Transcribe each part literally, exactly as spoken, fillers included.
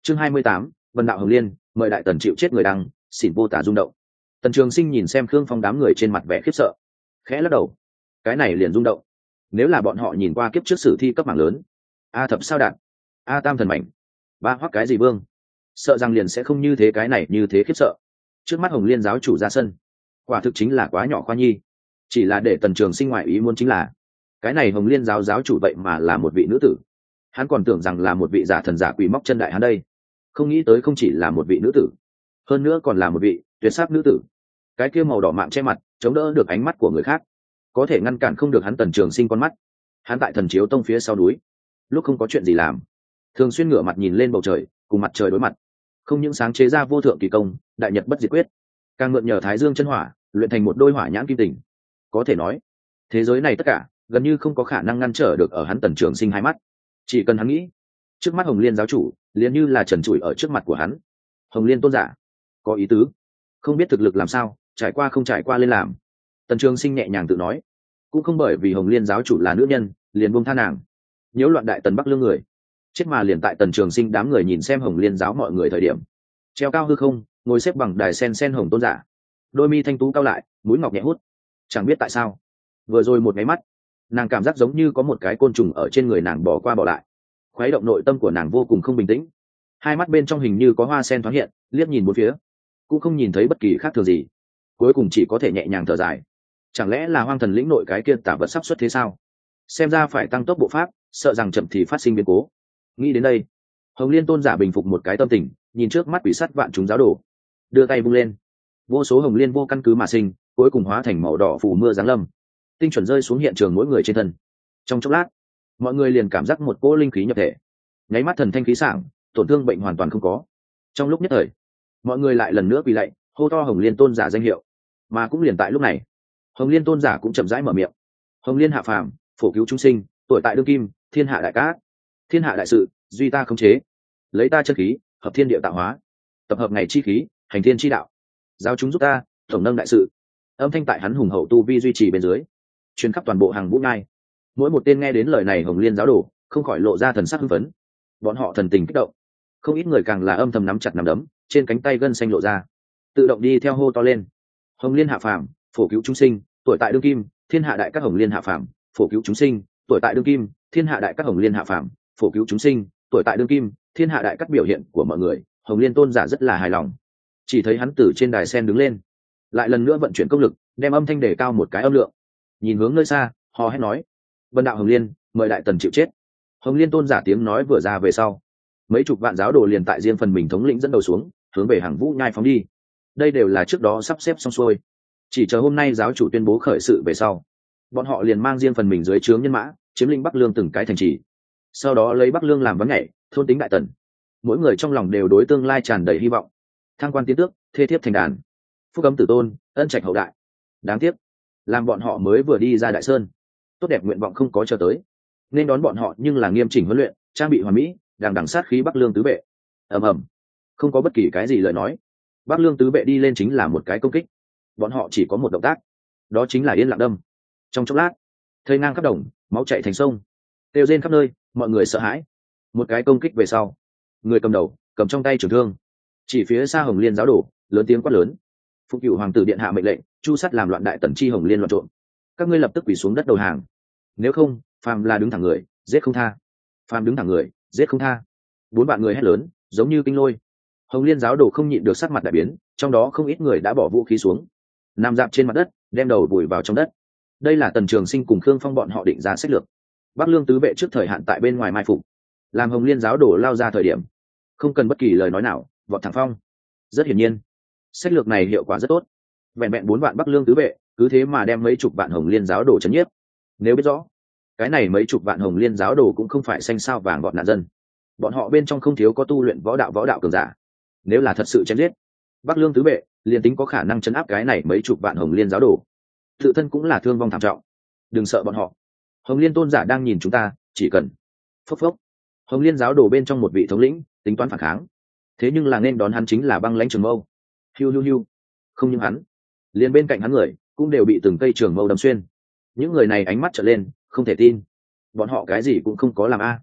Chương hai mươi tám, Vân đạo Hồng Liên, mời đại tần chịu chết người đăng, xỉn vô tả rung động. Tần Trường Sinh nhìn xem Khương Phong đám người trên mặt vẻ khiếp sợ, khẽ lắc đầu. Cái này liền rung động. Nếu là bọn họ nhìn qua kiếp trước sử thi cấp bảng lớn, a thập sao đạn, a tam thần mảnh, ba hoắc cái gì vương, sợ rằng liền sẽ không như thế, cái này như thế khiếp sợ. Trước mắt Hồng Liên giáo chủ ra sân, quả thực chính là quá nhỏ khoa nhi. Chỉ là để Tần Trường Sinh ngoại ý muốn chính là, cái này Hồng Liên giáo giáo chủ vậy mà là một vị nữ tử. Hắn còn tưởng rằng là một vị giả thần giả quỷ móc chân đại hắn đây, không nghĩ tới không chỉ là một vị nữ tử, hơn nữa còn là một vị tuyệt sắc nữ tử. Cái kia màu đỏ mạng che mặt, chống đỡ được ánh mắt của người khác, có thể ngăn cản không được hắn Tần Trường Sinh con mắt. Hắn tại Thần Chiếu Tông phía sau núi, lúc không có chuyện gì làm, thường xuyên ngửa mặt nhìn lên bầu trời, cùng mặt trời đối mặt, không những sáng chế ra vô thượng kỳ công đại nhật bất diệt quyết, càng mượn nhờ Thái Dương chân hỏa luyện thành một đôi hỏa nhãn kim tình. Có thể nói, thế giới này tất cả gần như không có khả năng ngăn trở được ở hắn Tần Trường Sinh hai mắt. Chỉ cần hắn nghĩ, trước mắt Hồng Liên giáo chủ liền như là trần trụi ở trước mặt của hắn. Hồng Liên tôn giả có ý tứ, không biết thực lực làm sao, trải qua không trải qua lên làm. Tần Trường Sinh nhẹ nhàng tự nói, cũng không bởi vì Hồng Liên giáo chủ là nữ nhân liền buông tha nàng, nhiễu loạn đại tần Bắc Lương người chết. Mà liền tại Tần Trường Sinh đám người nhìn xem Hồng Liên giáo mọi người thời điểm, treo cao hư không ngồi xếp bằng đài sen sen hồng tôn giả, đôi mi thanh tú cao lại, mũi ngọc nhẹ hút. Chẳng biết tại sao, vừa rồi một máy mắt, nàng cảm giác giống như có một cái côn trùng ở trên người nàng bỏ qua bỏ lại, khuấy động nội tâm của nàng vô cùng không bình tĩnh. Hai mắt bên trong hình như có hoa sen thoáng hiện, liếc nhìn bốn phía cũng không nhìn thấy bất kỳ khác thường gì, cuối cùng chỉ có thể nhẹ nhàng thở dài. Chẳng lẽ là hoang thần lĩnh nội cái kia tả vật sắp xuất thế sao? Xem ra phải tăng tốc bộ pháp, sợ rằng chậm thì phát sinh biến cố. Nghĩ đến đây, Hồng Liên tôn giả bình phục một cái tâm tình, nhìn trước mắt quỷ sắt vạn chúng giáo đồ, đưa tay vung lên, vô số hồng liên vô căn cứ mà sinh, cuối cùng hóa thành màu đỏ phủ mưa giáng lâm, tinh chuẩn rơi xuống hiện trường mỗi người trên thân. Trong chốc lát, mọi người liền cảm giác một cỗ linh khí nhập thể, nháy mắt thần thanh khí sảng, tổn thương bệnh hoàn toàn không có. Trong lúc nhất thời, mọi người lại lần nữa quỳ lạy, hô to Hồng Liên tôn giả danh hiệu. Mà cũng liền tại lúc này, Hồng Liên tôn giả cũng chậm rãi mở miệng: Hồng Liên hạ phàm, phổ cứu chúng sinh, tuổi tại đương kim, thiên hạ đại cát, thiên hạ đại sự, duy ta khống chế, lấy ta chân khí, hợp thiên địa tạo hóa, tập hợp ngày chi khí, hành thiên chi đạo, giáo chúng giúp ta, tổng nâng đại sự. Âm thanh tại hắn hùng hậu tu vi duy trì bên dưới, truyền khắp toàn bộ hàng vũ ngai. Mỗi một tên nghe đến lời này Hồng Liên giáo đồ không khỏi lộ ra thần sắc hưng phấn, bọn họ thần tình kích động, không ít người càng là âm thầm nắm chặt nắm đấm, trên cánh tay gân xanh lộ ra, tự động đi theo hô to lên: Hồng Liên hạ phàm, phổ cứu chúng sinh, tuổi tại đương kim, thiên hạ đại các Hồng Liên hạ phàm, phổ cứu chúng sinh, tuổi tại đương kim, thiên hạ đại các Hồng Liên hạ phàm, phổ cứu chúng sinh, tuổi tại đương kim, thiên hạ đại các. Biểu hiện của mọi người, Hồng Liên tôn giả rất là hài lòng. Chỉ thấy hắn từ trên đài sen đứng lên, lại lần nữa vận chuyển công lực, đem âm thanh đề cao một cái âm lượng, nhìn hướng nơi xa, hò hét nói: Vân đạo Hồng Liên, mời đại tần chịu chết. Hồng Liên tôn giả tiếng nói vừa ra về sau, mấy chục vạn giáo đồ liền tại riêng phần mình thống lĩnh dẫn đầu xuống, hướng về hàng vũ nhai phóng đi. Đây đều là trước đó sắp xếp xong xuôi, chỉ chờ hôm nay giáo chủ tuyên bố khởi sự về sau, bọn họ liền mang riêng phần mình dưới trướng nhân mã chiếm lĩnh Bắc Lương từng cái thành trì, sau đó lấy Bắc Lương làm vắng nhảy, thôn tính đại tần. Mỗi người trong lòng đều đối tương lai tràn đầy hy vọng, thăng quan tiến tước, thê thiếp thành đàn, phúc cấm tử tôn, ân trạch hậu đại. Đáng tiếc, làm bọn họ mới vừa đi ra Đại Sơn, tốt đẹp nguyện vọng không có chờ tới, nên đón bọn họ nhưng là nghiêm chỉnh huấn luyện, trang bị hoàn mỹ, đằng đằng sát khí Bắc Lương tứ vệ. ầm ầm, không có bất kỳ cái gì lời nói, Bắc Lương tứ vệ đi lên chính là một cái công kích. Bọn họ chỉ có một động tác, đó chính là yên lặng đâm. Trong chốc lát, thây ngang khắp đồng, máu chảy thành sông, tiêu rên khắp nơi, mọi người sợ hãi. Một cái công kích về sau, người cầm đầu cầm trong tay trường thương, chỉ phía xa Hồng Liên giáo đồ, lớn tiếng quát lớn: Phụng Cửu hoàng tử điện hạ mệnh lệnh, chu sát làm loạn đại tần chi Hồng Liên loạn trộm, các ngươi lập tức quỳ xuống đất đầu hàng, nếu không, phàm là đứng thẳng người, giết không tha. Phàm đứng thẳng người, giết không tha. Bốn vạn người hét lớn, giống như kinh lôi. Hồng Liên giáo đồ không nhịn được sắc mặt đại biến, trong đó không ít người đã bỏ vũ khí xuống, nằm dạp trên mặt đất, đem đầu vùi vào trong đất. Đây là Tần Trường Sinh cùng Khương Phong bọn họ định ra sách lược. Bắc Lương tứ vệ trước thời hạn tại bên ngoài mai phục, làm Hồng Liên giáo đồ lao ra thời điểm, không cần bất kỳ lời nói nào, vọt thẳng phong. Rất hiển nhiên, sách lược này hiệu quả rất tốt. Vẹn vẹn bốn vạn Bắc Lương tứ vệ, cứ thế mà đem mấy chục vạn Hồng Liên giáo đồ chấn nhiếp. Nếu biết rõ, cái này mấy chục vạn Hồng Liên giáo đồ cũng không phải xanh sao vàng gọt nạn dân, bọn họ bên trong không thiếu có tu luyện võ đạo võ đạo cường giả. Nếu là thật sự chém giết Bắc Lương tứ vệ, liền tính có khả năng chấn áp cái này mấy chục vạn Hồng Liên giáo đồ, tự thân cũng là thương vong thảm trọng. Đừng sợ bọn họ, Hồng Liên tôn giả đang nhìn chúng ta, chỉ cần phốc phốc. Hồng Liên giáo đồ bên trong một vị thống lĩnh tính toán phản kháng, thế nhưng là nên đón hắn chính là băng lãnh trường mâu. Hiu hiu hiu. Không những hắn, liền bên cạnh hắn người cũng đều bị từng cây trường mâu đâm xuyên. Những người này ánh mắt trợn lên, không thể tin, bọn họ cái gì cũng không có làm a.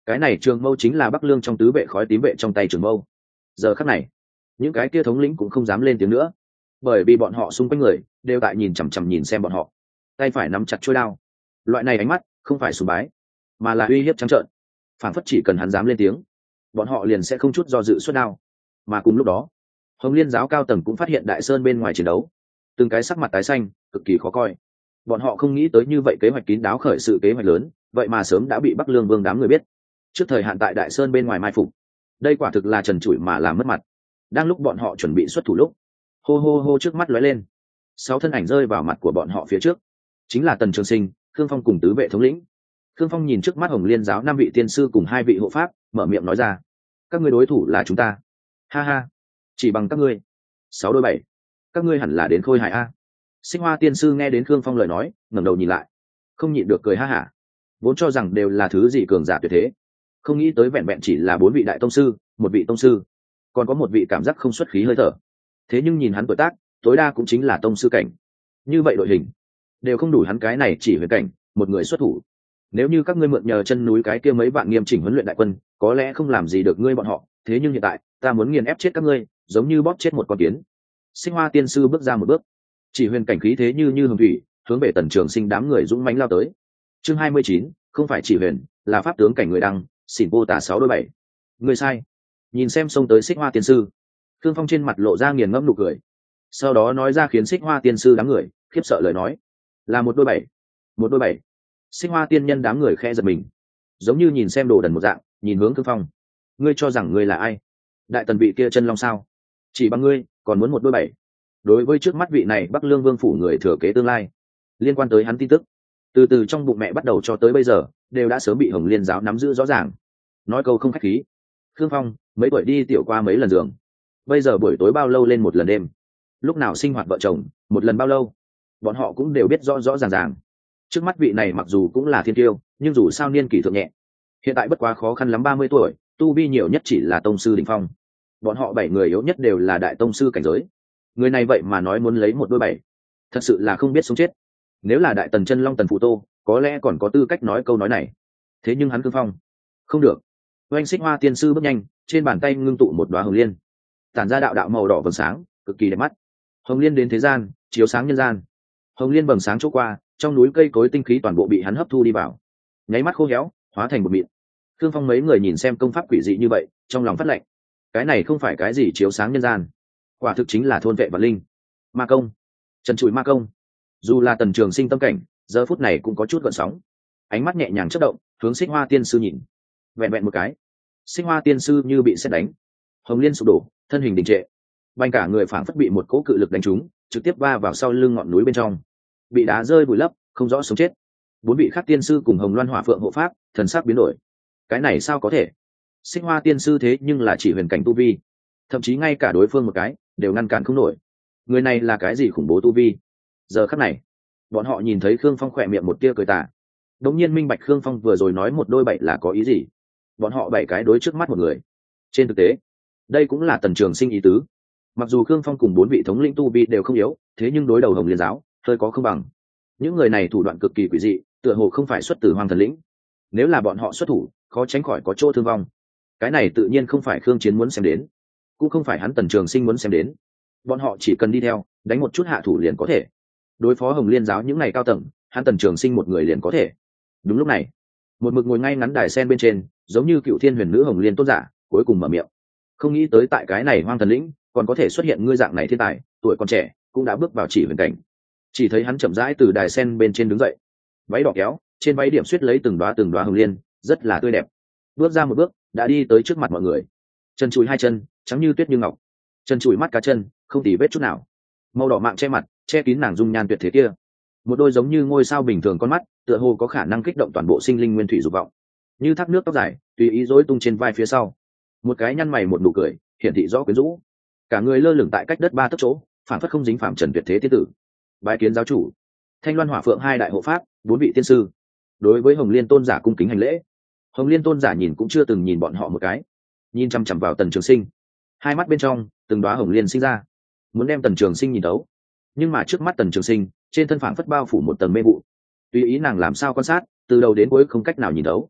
cái này trường mâu chính là Bắc Lương trong tứ vệ khói tím vệ trong tay trường mâu. Giờ khắc này những cái kia thống lĩnh cũng không dám lên tiếng nữa, bởi vì bọn họ xung quanh người đều tại nhìn chằm chằm nhìn xem bọn họ, tay phải nắm chặt chuôi đao. Loại này ánh mắt không phải sùng bái mà là uy hiếp trắng trợn, phản phất chỉ cần hắn dám lên tiếng bọn họ liền sẽ không chút do dự xuất đao. Mà cùng lúc đó Hồng Liên giáo cao tầng cũng phát hiện Đại Sơn bên ngoài chiến đấu, từng cái sắc mặt tái xanh cực kỳ khó coi. Bọn họ không nghĩ tới như vậy kế hoạch kín đáo khởi sự kế hoạch lớn vậy mà sớm đã bị Bắc Lương Vương đám người biết, trước thời hạn tại Đại Sơn bên ngoài mai phục. Đây quả thực là trần trụi mà làm mất mặt. Đang lúc bọn họ chuẩn bị xuất thủ lúc, hô hô hô trước mắt lóe lên, sáu thân ảnh rơi vào mặt của bọn họ phía trước, chính là Tần Trường Sinh, Khương Phong cùng tứ vệ thống lĩnh. Khương Phong nhìn trước mắt Hồng Liên giáo năm vị tiên sư cùng hai vị hộ pháp, mở miệng nói ra: các ngươi đối thủ là chúng ta. Ha ha, chỉ bằng các ngươi sáu đôi bảy, các ngươi hẳn là đến khôi hài a. Xích Hoa tiên sư nghe đến Khương Phong lời nói, ngẩng đầu nhìn lại, không nhịn được cười ha hả. Vốn cho rằng đều là thứ gì cường giả tuyệt thế, không nghĩ tới vẹn vẹn chỉ là bốn vị đại tông sư, một vị tông sư, còn có một vị cảm giác không xuất khí hơi thở. Thế nhưng nhìn hắn tuổi tác, tối đa cũng chính là tông sư cảnh. Như vậy đội hình đều không đủ hắn cái này chỉ huyền cảnh một người xuất thủ. Nếu như các ngươi mượn nhờ chân núi cái kia mấy bạn nghiêm chỉnh huấn luyện đại quân, có lẽ không làm gì được ngươi bọn họ, thế nhưng hiện tại ta muốn nghiền ép chết các ngươi, giống như bóp chết một con kiến. Sinh Hoa tiên sư bước ra một bước, chỉ huyền cảnh khí thế như như hồng thủy, hướng về Tần Trường Sinh đám người dũng mãnh lao tới. Chương hai mươi chín, không phải chỉ huyền, là pháp tướng cảnh người đăng, xỉn vô tả sáu đôi bảy. Người sai. Nhìn xem xông tới Xích Hoa tiên sư, Khương Phong trên mặt lộ ra nghiền ngẫm nụ cười, sau đó nói ra khiến Xích Hoa tiên sư đám người khiếp sợ lời nói: là một đôi bảy. Một đôi bảy. Xích Hoa tiên nhân đám người khẽ giật mình, giống như nhìn xem đồ đần một dạng, nhìn hướng Khương Phong. Ngươi cho rằng ngươi là ai? Đại tần vị kia chân long sao? Chỉ bằng ngươi còn muốn một đôi bảy? Đối với trước mắt vị này Bắc Lương Vương phủ người thừa kế tương lai, liên quan tới hắn tin tức, từ từ trong bụng mẹ bắt đầu cho tới bây giờ, đều đã sớm bị Hồng Liên giáo nắm giữ rõ ràng. Nói câu không khách khí, Khương Phong mấy buổi đi tiểu qua mấy lần giường, bây giờ buổi tối bao lâu lên một lần đêm, lúc nào sinh hoạt vợ chồng một lần bao lâu, bọn họ cũng đều biết rõ rõ ràng ràng. Trước mắt vị này mặc dù cũng là thiên tiêu, nhưng dù sao niên kỷ thượng nhẹ, hiện tại bất quá khó khăn lắm ba mươi tuổi, tu vi nhiều nhất chỉ là tông sư đỉnh phong. Bọn họ bảy người yếu nhất đều là đại tông sư cảnh giới. Người này vậy mà nói muốn lấy một đôi bảy, thật sự là không biết sống chết. Nếu là đại tần chân long Tần Phụ Tô, có lẽ còn có tư cách nói câu nói này. Thế nhưng hắn Khương Phong không được. Oanh Xích Hoa tiên sư bước nhanh, trên bàn tay ngưng tụ một đóa hồng liên, tản ra đạo đạo màu đỏ vầng sáng, cực kỳ đẹp mắt. Hồng liên đến thế gian, chiếu sáng nhân gian. Hồng liên vầng sáng chỗ qua, trong núi cây cối tinh khí toàn bộ bị hắn hấp thu đi vào, nháy mắt khô héo, hóa thành một mịn. Khương Phong mấy người nhìn xem công pháp quỷ dị như vậy, trong lòng phát lệnh. Cái này không phải cái gì chiếu sáng nhân gian, quả thực chính là thôn vệ vật linh. Ma công, trần trụi ma công. Dù là Tần Trường Sinh tâm cảnh, giờ phút này cũng có chút gợn sóng, ánh mắt nhẹ nhàng chớp động, hướng Xích Hoa tiên sư nhìn. Vẹn vẹn một cái, Xích Hoa tiên sư như bị sét đánh, hồng liên sụp đổ, thân hình đình trệ, bành cả người phảng phất bị một cỗ cự lực đánh trúng, trực tiếp va vào sau lưng ngọn núi bên trong, bị đá rơi vùi lấp, không rõ sống chết. Bốn vị khác tiên sư cùng Hồng Loan Hỏa Phượng hộ pháp, thần sắc biến đổi. Cái này sao có thể? Xích Hoa tiên sư thế nhưng là chỉ huyền cảnh tu vi, thậm chí ngay cả đối phương một cái đều ngăn cản không nổi. Người này là cái gì khủng bố tu vi? Giờ khắc này, bọn họ nhìn thấy Khương Phong khỏe miệng một tia cười tà, đống nhiên minh bạch Khương Phong vừa rồi nói một đôi bảy là có ý gì. Bọn họ bảy cái đối trước mắt một người. Trên thực tế, đây cũng là Tần Trường Sinh ý tứ. Mặc dù Khương Phong cùng bốn vị thống lĩnh tu vi đều không yếu, thế nhưng đối đầu Hồng Liên giáo, hơi có không bằng. Những người này thủ đoạn cực kỳ quỷ dị, tựa hồ không phải xuất từ Hoàng Thần lĩnh. Nếu là bọn họ xuất thủ, khó tránh khỏi có chỗ thương vong. Cái này tự nhiên không phải Khương Chiến muốn xem đến, cũng không phải hắn Tần Trường Sinh muốn xem đến. Bọn họ chỉ cần đi theo, đánh một chút hạ thủ liền có thể. Đối phó Hồng Liên giáo những ngày cao tầng, hắn Tần Trường Sinh một người liền có thể. Đúng lúc này, một mực ngồi ngay ngắn đài sen bên trên, giống như cựu thiên huyền nữ Hồng Liên tôn giả, cuối cùng mở miệng. Không nghĩ tới tại cái này Hoang Thần lĩnh, còn có thể xuất hiện ngươi dạng này thiên tài, tuổi còn trẻ, cũng đã bước vào chỉ huyền cảnh. Chỉ thấy hắn chậm rãi từ đài sen bên trên đứng dậy, váy đỏ kéo, trên váy điểm xuyết lấy từng đóa từng đóa hồng liên, rất là tươi đẹp. Bước ra một bước, đã đi tới trước mặt mọi người. Chân chùi hai chân, trắng như tuyết như ngọc. Chân chùi mắt cá chân, không tì vết chút nào. Màu đỏ mạng che mặt, che kín nàng dung nhan tuyệt thế kia. Một đôi giống như ngôi sao bình thường con mắt, tựa hồ có khả năng kích động toàn bộ sinh linh nguyên thủy dục vọng. Như thác nước tóc dài, tùy ý rối tung trên vai phía sau. Một cái nhăn mày một nụ cười, hiển thị rõ quyến rũ. Cả người lơ lửng tại cách đất ba tấc chỗ, phản phất không dính phạm trần tuyệt thế tiên tử. Bái kiến giáo chủ. Thanh Loan Hỏa Phượng hai đại hộ pháp, bốn vị tiên sư, đối với Hồng Liên tôn giả cung kính hành lễ. Hồng Liên tôn giả nhìn cũng chưa từng nhìn bọn họ một cái, nhìn chăm chăm vào Tần Trường Sinh, hai mắt bên trong từng đóa hồng liên sinh ra, muốn đem Tần Trường Sinh nhìn thấu. Nhưng mà trước mắt Tần Trường Sinh, trên thân phảng phất bao phủ một tầng mê vụ, tùy ý nàng làm sao quan sát, từ đầu đến cuối không cách nào nhìn thấu.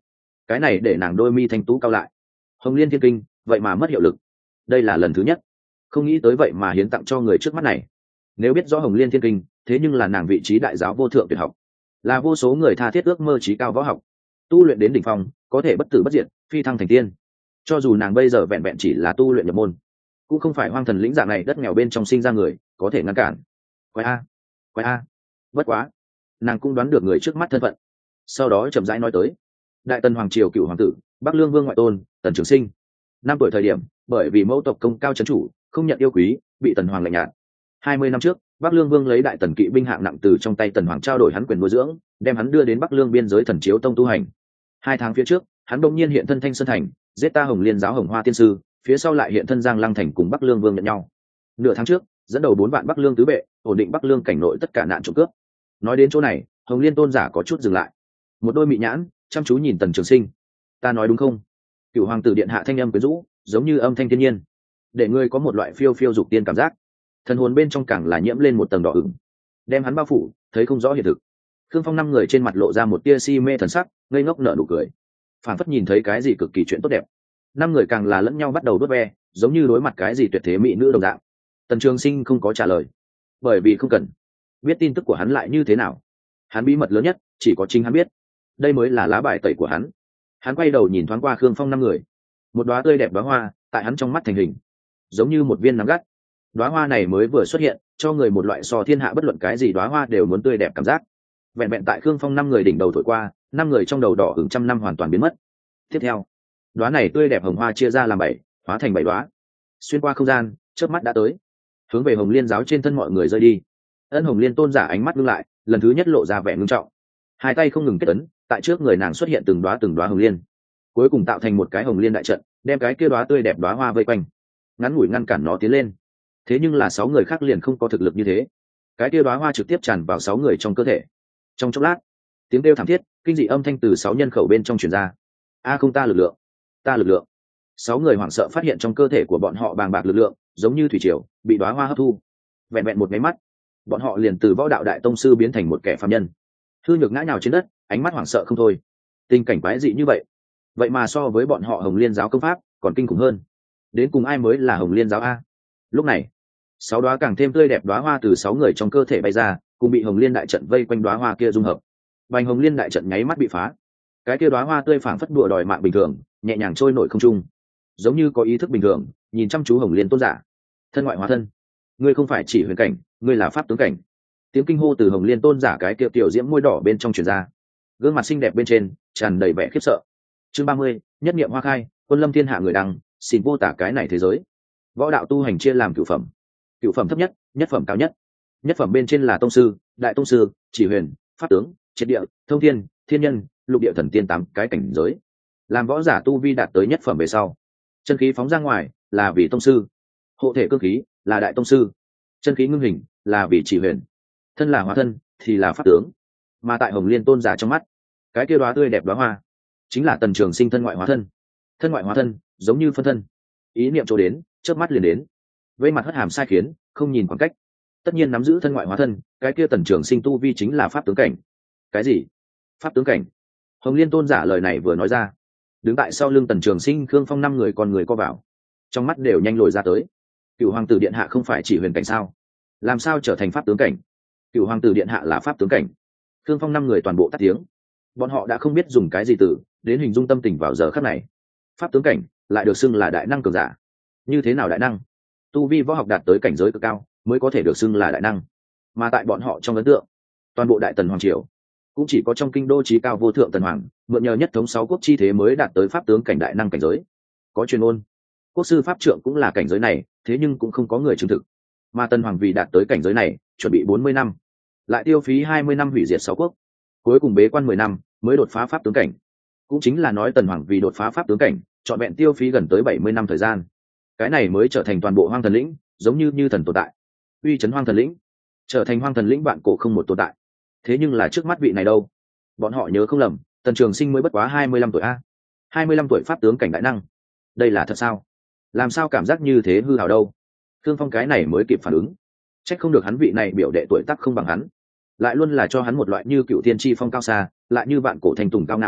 cái này để nàng đôi mi thanh tú cao lại. Hồng Liên Thiên Kinh vậy mà mất hiệu lực, đây là lần thứ nhất. Không nghĩ tới vậy mà hiến tặng cho người trước mắt này. Nếu biết rõ Hồng Liên Thiên Kinh, thế nhưng là nàng vị trí đại giáo vô thượng tuyệt học, là vô số người tha thiết ước mơ trí cao võ học, tu luyện đến đỉnh phong có thể bất tử bất diệt, phi thăng thành tiên. Cho dù nàng bây giờ vẹn vẹn chỉ là tu luyện nhập môn, cũng không phải hoang thần lĩnh dạng này đất nghèo bên trong sinh ra người có thể ngăn cản. Quái a, quái a. Bất quá, nàng cũng đoán được người trước mắt thân phận. Sau đó chậm rãi nói tới, đại tần hoàng triều cựu hoàng tử, Bắc Lương Vương ngoại tôn, Tần Trường Sinh. Năm tuổi thời điểm, bởi vì mẫu tộc công cao chấn chủ, không nhận yêu quý, bị Tần Hoàng lạnh nhạt. Hai mươi năm trước, Bắc Lương Vương lấy đại tần kỵ binh hạng nặng từ trong tay Tần Hoàng trao đổi hắn quyền nuôi dưỡng, đem hắn đưa đến Bắc Lương biên giới Thần Chiếu Tông tu hành. Hai tháng phía trước, hắn bỗng nhiên hiện thân Thanh Sơn thành, giết ta Hồng Liên giáo Hồng Hoa tiên sư, phía sau lại hiện thân Giang Lăng thành cùng Bắc Lương Vương nhận nhau. Nửa tháng trước, dẫn đầu bốn vạn Bắc Lương tứ vệ, ổn định Bắc Lương cảnh nội tất cả nạn trộm cướp. Nói đến chỗ này, Hồng Liên tôn giả có chút dừng lại, một đôi mị nhãn chăm chú nhìn Tần Trường Sinh. Ta nói đúng không? Cửu hoàng tử điện hạ thanh âm quyến rũ, giống như âm thanh thiên nhiên, để ngươi có một loại phiêu phiêu dục tiên cảm giác. Thần hồn bên trong càng là nhiễm lên một tầng đỏ ửng, đem hắn bao phủ, thấy không rõ hiện thực. Khương Phong năm người trên mặt lộ ra một tia si mê thần sắc, ngây ngốc nở nụ cười, phảng phất nhìn thấy cái gì cực kỳ chuyện tốt đẹp. Năm người càng là lẫn nhau bắt đầu đốt ve, giống như đối mặt cái gì tuyệt thế mỹ nữ đồng dạng. Tần Trường Sinh không có trả lời, bởi vì không cần biết tin tức của hắn lại như thế nào. Hắn bí mật lớn nhất chỉ có chính hắn biết, đây mới là lá bài tẩy của hắn. Hắn quay đầu nhìn thoáng qua Khương Phong năm người, một đóa tươi đẹp đóa hoa tại hắn trong mắt thành hình, giống như một viên nắm gắt. Đóa hoa này mới vừa xuất hiện, cho người một loại so thiên hạ bất luận cái gì đóa hoa đều muốn tươi đẹp cảm giác. Vẹn vẹn tại Khương Phong năm người đỉnh đầu thổi qua, năm người trong đầu đỏ hửng trăm năm hoàn toàn biến mất. Tiếp theo, đóa này tươi đẹp hồng hoa chia ra làm bảy, hóa thành bảy đóa, xuyên qua không gian, chớp mắt đã tới, hướng về Hồng Liên giáo trên thân mọi người rơi đi. Ân Hồng Liên tôn giả ánh mắt ngưng lại, lần thứ nhất lộ ra vẻ ngưng trọng, hai tay không ngừng kết ấn, tại trước người nàng xuất hiện từng đóa từng đóa hồng liên, cuối cùng tạo thành một cái hồng liên đại trận, đem cái kia đóa tươi đẹp đóa hoa vây quanh, ngắn ngủi ngăn cản nó tiến lên. Thế nhưng là sáu người khác liền không có thực lực như thế, cái kia đóa hoa trực tiếp tràn vào sáu người trong cơ thể. Trong chốc lát, tiếng kêu thảm thiết kinh dị âm thanh từ sáu nhân khẩu bên trong truyền ra. A không, ta lực lượng, ta lực lượng. Sáu người hoảng sợ phát hiện trong cơ thể của bọn họ bàng bạc lực lượng, giống như thủy triều, bị đóa hoa hấp thu. Vẹn vẹn một máy mắt, bọn họ liền từ võ đạo đại tông sư biến thành một kẻ phàm nhân. Hư Nhược ngã nhào trên đất, ánh mắt hoảng sợ không thôi. Tình cảnh quái dị như vậy, vậy mà so với bọn họ Hồng Liên giáo công pháp còn kinh khủng hơn. Đến cùng ai mới là Hồng Liên giáo a? Lúc này, sáu đóa càng thêm tươi đẹp đóa hoa từ sáu người trong cơ thể bay ra, cùng bị Hồng Liên đại trận vây quanh đóa hoa kia dung hợp. Bành Hồng Liên đại trận nháy mắt bị phá. Cái kia đóa hoa tươi phảng phất đùa đòi mạng bình thường, nhẹ nhàng trôi nổi không trung, giống như có ý thức bình thường, nhìn chăm chú Hồng Liên tôn giả. Thân ngoại hóa thân, ngươi không phải chỉ huyền cảnh, ngươi là pháp tướng cảnh. Tiếng kinh hô từ Hồng Liên tôn giả cái kia tiểu diễm môi đỏ bên trong truyền ra, gương mặt xinh đẹp bên trên tràn đầy vẻ khiếp sợ. Chương ba mươi, nhất niệm hoa khai, quân lâm thiên hạ người đăng, xin vô tả cái này thế giới. Võ đạo tu hành chia làm cửu phẩm, cửu phẩm thấp nhất, nhất phẩm cao nhất. Nhất phẩm bên trên là tông sư, đại tông sư, chỉ huyền, pháp tướng, triệt địa, thông thiên, thiên nhân, lục địa thần tiên tám cái cảnh giới. Làm võ giả tu vi đạt tới nhất phẩm về sau, chân khí phóng ra ngoài là vì tông sư, hộ thể cương khí là đại tông sư, chân khí ngưng hình là vì chỉ huyền, thân là hóa thân thì là pháp tướng. Mà tại Hồng Liên tôn giả trong mắt, cái kia đóa tươi đẹp đóa hoa chính là Tần Trường Sinh thân ngoại hóa thân. Thân ngoại hóa thân giống như phân thân, ý niệm chỗ đến chớp mắt liền đến, vây mặt hất hàm sai khiến, không nhìn khoảng cách. Tất nhiên nắm giữ thân ngoại hóa thân, cái kia Tần Trường Sinh tu vi chính là pháp tướng cảnh. Cái gì? Pháp tướng cảnh? Hồng Liên tôn giả lời này vừa nói ra, đứng tại sau lưng Tần Trường Sinh, Khương Phong năm người con người co vào, trong mắt đều nhanh lồi ra tới. Cựu hoàng tử điện hạ không phải chỉ huyền cảnh sao? Làm sao trở thành pháp tướng cảnh? Cựu hoàng tử điện hạ là pháp tướng cảnh. Khương Phong năm người toàn bộ tắt tiếng, bọn họ đã không biết dùng cái gì từ đến hình dung tâm tình vào giờ khắc này. Pháp tướng cảnh lại được xưng là đại năng cường giả. Như thế nào đại năng? Tu vi võ học đạt tới cảnh giới cực cao mới có thể được xưng là đại năng. Mà tại bọn họ trong ấn tượng, toàn bộ đại tần hoàng triều cũng chỉ có trong kinh đô trí cao vô thượng tần hoàng mượn nhờ nhất thống sáu quốc chi thế mới đạt tới pháp tướng cảnh đại năng cảnh giới. Có chuyên môn, quốc sư pháp trượng cũng là cảnh giới này, thế nhưng cũng không có người chứng thực. Mà tần hoàng vì đạt tới cảnh giới này chuẩn bị bốn mươi năm, lại tiêu phí hai mươi năm hủy diệt sáu quốc, cuối cùng bế quan mười năm mới đột phá pháp tướng cảnh. Cũng chính là nói tần hoàng vì đột phá pháp tướng cảnh trọn vẹn tiêu phí gần tới bảy mươi năm thời gian, cái này mới trở thành toàn bộ hoang thần lĩnh giống như như thần tồn tại, uy chấn hoang thần lĩnh, trở thành hoang thần lĩnh bạn cổ không một tồn tại. Thế nhưng là trước mắt vị này đâu? Bọn họ nhớ không lầm, Tần Trường Sinh mới bất quá hai mươi lăm tuổi a. hai mươi lăm tuổi pháp tướng cảnh đại năng. Đây là thật sao? Làm sao cảm giác như thế hư hào đâu? Khương Phong cái này mới kịp phản ứng. Trách không được hắn vị này biểu đệ tuổi tác không bằng hắn, lại luôn là cho hắn một loại như cựu thiên chi phong cao xa, lại như vạn cổ thành tùng cao ngạo.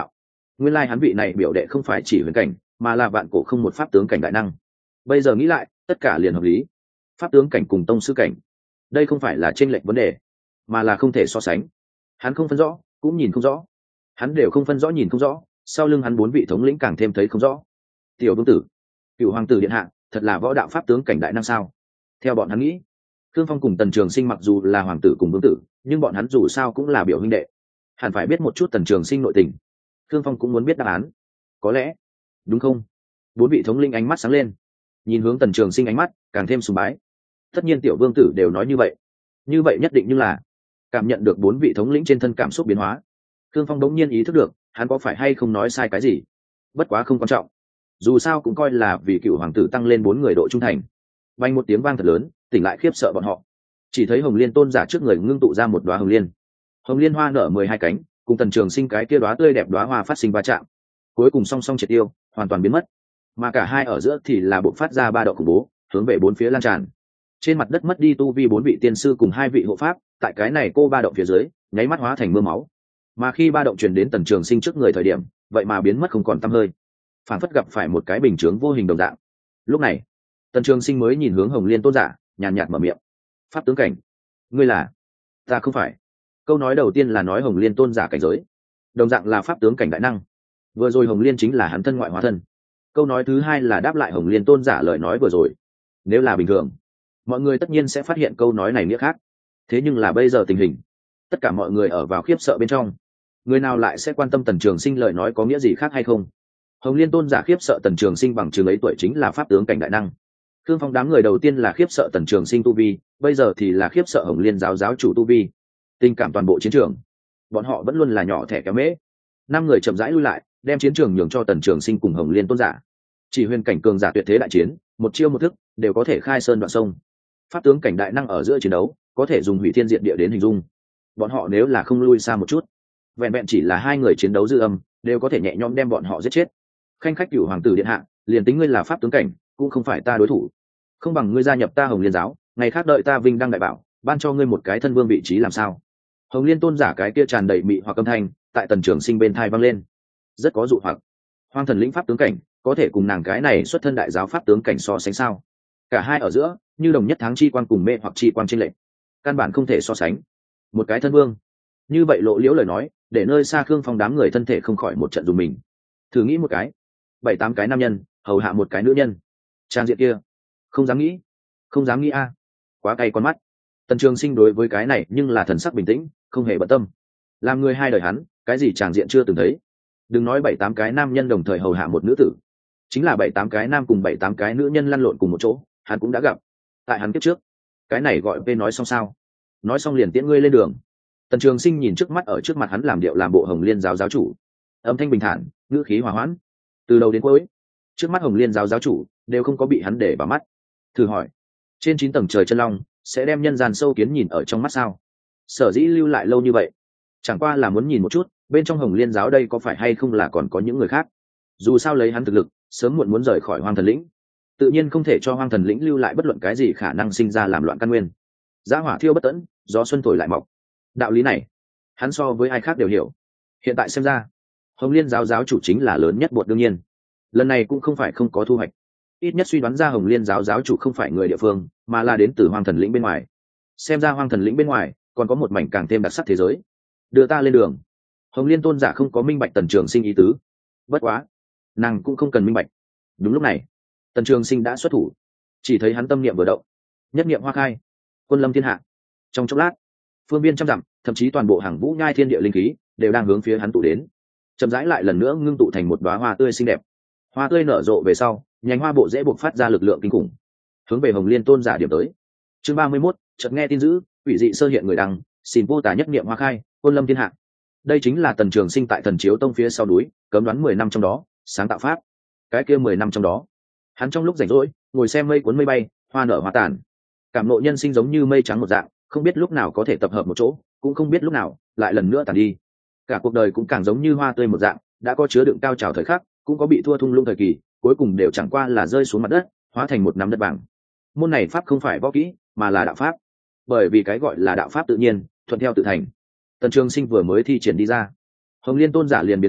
nguyên lai hắn vị này biểu đệ không phải chỉ huyền cảnh mà là vạn cổ không một pháp tướng cảnh đại năng. Bây giờ nghĩ lại tất cả liền hợp lý. Pháp tướng cảnh cùng tông sư cảnh, đây không phải là chênh lệch vấn đề mà là không thể so sánh. Hắn không phân rõ cũng nhìn không rõ, hắn đều không phân rõ nhìn không rõ, sau lưng hắn bốn vị thống lĩnh càng thêm thấy không rõ. Tiểu vương tử, cựu hoàng tử điện hạ, thật là võ đạo pháp tướng cảnh đại năng sao? Theo bọn hắn nghĩ, Thương Phong cùng Tần Trường Sinh mặc dù là hoàng tử cùng vương tử, nhưng bọn hắn dù sao cũng là biểu huynh đệ, hẳn phải biết một chút Tần Trường Sinh nội tình. Thương Phong cũng muốn biết đáp án, có lẽ, đúng không? Bốn vị thống linh ánh mắt sáng lên, nhìn hướng Tần Trường Sinh ánh mắt càng thêm sùng bái. Tất nhiên tiểu vương tử đều nói như vậy, như vậy nhất định như là cảm nhận được bốn vị thống lĩnh trên thân cảm xúc biến hóa. Thương Phong đống nhiên ý thức được, hắn có phải hay không nói sai cái gì? Bất quá không quan trọng, dù sao cũng coi là vì cựu hoàng tử tăng lên bốn người độ trung thành. Vang một tiếng vang thật lớn, tỉnh lại khiếp sợ bọn họ. Chỉ thấy Hồng Liên tôn giả trước người ngưng tụ ra một đóa hồng liên. Hồng liên hoa nở mười hai cánh, cùng Tần Trường Sinh cái kia đóa tươi đẹp đóa hoa phát sinh va chạm, cuối cùng song song triệt tiêu, hoàn toàn biến mất. Mà cả hai ở giữa thì là bộc phát ra ba động khủng bố, hướng về bốn phía lan tràn. Trên mặt đất mất đi tu vi bốn vị tiên sư cùng hai vị hộ pháp, tại cái này cô ba động phía dưới, nháy mắt hóa thành mưa máu. Mà khi ba động truyền đến Tần Trường Sinh trước người thời điểm, vậy mà biến mất không còn tăm hơi, phản phất gặp phải một cái bình chướng vô hình đồng dạng. Lúc này, Tần Trường Sinh mới nhìn hướng Hồng Liên tôn giả, nhàn nhạt mở miệng: "Pháp tướng cảnh, ngươi là?" "Ta không phải." Câu nói đầu tiên là nói Hồng Liên tôn giả cảnh giới, đồng dạng là pháp tướng cảnh đại năng. Vừa rồi Hồng Liên chính là hắn thân ngoại hóa thân. Câu nói thứ hai là đáp lại Hồng Liên tôn giả lời nói vừa rồi. Nếu là bình thường, mọi người tất nhiên sẽ phát hiện câu nói này nghĩa khác. Thế nhưng là bây giờ tình hình, tất cả mọi người ở vào khiếp sợ bên trong, người nào lại sẽ quan tâm Tần Trường Sinh lời nói có nghĩa gì khác hay không? Hồng Liên tôn giả khiếp sợ Tần Trường Sinh bằng chừng ấy tuổi chính là pháp tướng cảnh đại năng. Thương Phong đám người đầu tiên là khiếp sợ Tần Trường Sinh tu vi, bây giờ thì là khiếp sợ Hồng Liên giáo giáo chủ tu vi. Tình cảm toàn bộ chiến trường, bọn họ vẫn luôn là nhỏ thẻ kéo mễ. Năm người chậm rãi lui lại, đem chiến trường nhường cho Tần Trường Sinh cùng Hồng Liên tôn giả. Chỉ huyền cảnh cường giả tuyệt thế đại chiến, một chiêu một thức đều có thể khai sơn đoạn sông. Pháp tướng cảnh đại năng ở giữa chiến đấu, có thể dùng hủy thiên diệt địa đến hình dung. Bọn họ nếu là không lui xa một chút, vẹn vẹn chỉ là hai người chiến đấu dư âm, đều có thể nhẹ nhõm đem bọn họ giết chết. Khanh khách cửu hoàng tử điện hạ, liền tính ngươi là pháp tướng cảnh, cũng không phải ta đối thủ. Không bằng ngươi gia nhập ta Hồng Liên giáo, ngày khác đợi ta vinh đăng đại bảo, ban cho ngươi một cái thân vương vị trí làm sao? Hồng Liên tôn giả cái kia tràn đầy mị hoặc âm thanh, tại Tần Trường Sinh bên thai vang lên, rất có dụ hoặc. Hoang thần lĩnh pháp tướng cảnh, có thể cùng nàng cái này xuất thân đại giáo pháp tướng cảnh so sánh sao? Cả hai ở giữa, như đồng nhất tháng chi quan cùng mê hoặc chi quan trên lệnh, căn bản không thể so sánh. Một cái thân vương, như vậy lộ liễu lời nói, để nơi xa Khương Phong đám người thân thể không khỏi một trận dùng mình. Thử nghĩ một cái, bảy tám cái nam nhân hầu hạ một cái nữ nhân, trang diện kia, không dám nghĩ, không dám nghĩ a, quá cay con mắt. Tần Trường Sinh đối với cái này nhưng là thần sắc bình tĩnh, không hề bận tâm. Làm người hai đời hắn, cái gì tràng diện chưa từng thấy. Đừng nói bảy tám cái nam nhân đồng thời hầu hạ một nữ tử, chính là bảy tám cái nam cùng bảy tám cái nữ nhân lăn lộn cùng một chỗ, hắn cũng đã gặp. Tại hắn kiếp trước, cái này gọi về nói xong sao? Nói xong liền tiễn ngươi lên đường. Tần Trường Sinh nhìn trước mắt ở trước mặt hắn làm điệu làm bộ Hồng Liên giáo giáo chủ, âm thanh bình thản, ngữ khí hòa hoãn. Từ đầu đến cuối, trước mắt Hồng Liên giáo giáo chủ đều không có bị hắn để vào mắt. Thử hỏi, trên chín tầng trời chân long sẽ đem nhân gian sâu kiến nhìn ở trong mắt sao? Sở dĩ lưu lại lâu như vậy, chẳng qua là muốn nhìn một chút bên trong Hồng Liên giáo đây có phải hay không là còn có những người khác. Dù sao lấy hắn thực lực, sớm muộn muốn rời khỏi Hoang Thần lĩnh, tự nhiên không thể cho Hoang Thần lĩnh lưu lại bất luận cái gì khả năng sinh ra làm loạn căn nguyên. Giá hỏa thiêu bất tận, gió xuân thổi lại mọc. Đạo lý này, hắn so với ai khác đều hiểu. Hiện tại xem ra, Hồng Liên giáo giáo chủ chính là lớn nhất bột đương nhiên. Lần này cũng không phải không có thu hoạch. Ít nhất suy đoán ra Hồng Liên giáo giáo chủ không phải người địa phương, mà là đến từ Hoang Thần lĩnh bên ngoài. Xem ra Hoang Thần lĩnh bên ngoài còn có một mảnh càng thêm đặc sắc thế giới. Đưa ta lên đường. Hồng Liên tôn giả không có minh bạch Tần Trường Sinh ý tứ. Bất quá, nàng cũng không cần minh bạch. Đúng lúc này, Tần Trường Sinh đã xuất thủ. Chỉ thấy hắn tâm niệm vừa động, nhất niệm hoa khai, quân lâm thiên hạ. Trong chốc lát, phương viên trăm dặm, thậm chí toàn bộ hàng vũ nhai thiên địa linh khí đều đang hướng phía hắn tụ đến. Chậm rãi lại lần nữa ngưng tụ thành một đóa hoa tươi xinh đẹp. Hoa tươi nở rộ về sau, nhánh hoa bộ dễ buộc phát ra lực lượng kinh khủng, hướng về Hồng Liên tôn giả điểm tới. Chương ba mươi mốt, chợt nghe tin dữ, quỷ dị sơ hiện người đăng, xin vô tả nhất niệm hoa khai, quân lâm thiên hạ. Đây chính là Tần Trường Sinh tại Thần Chiếu Tông phía sau núi, cấm đoán mười năm trong đó, sáng tạo pháp. Cái kia mười năm trong đó, hắn trong lúc rảnh rỗi, ngồi xem mây cuốn mây bay, hoa nở hoa tàn. Cảm ngộ nhân sinh giống như mây trắng một dạng, không biết lúc nào có thể tập hợp một chỗ, cũng không biết lúc nào lại lần nữa tàn đi. Cả cuộc đời cũng càng giống như hoa tươi một dạng, đã có chứa đựng cao trào thời khắc, cũng có bị thua thung lũng thời kỳ, cuối cùng đều chẳng qua là rơi xuống mặt đất, hóa thành một nắm đất bằng. Môn này pháp không phải võ kỹ, mà là đạo pháp. Bởi vì cái gọi là đạo pháp tự nhiên, thuận theo tự thành. Tần Trường Sinh vừa mới thi triển đi ra, Hồng Liên tôn giả liền biến sắc,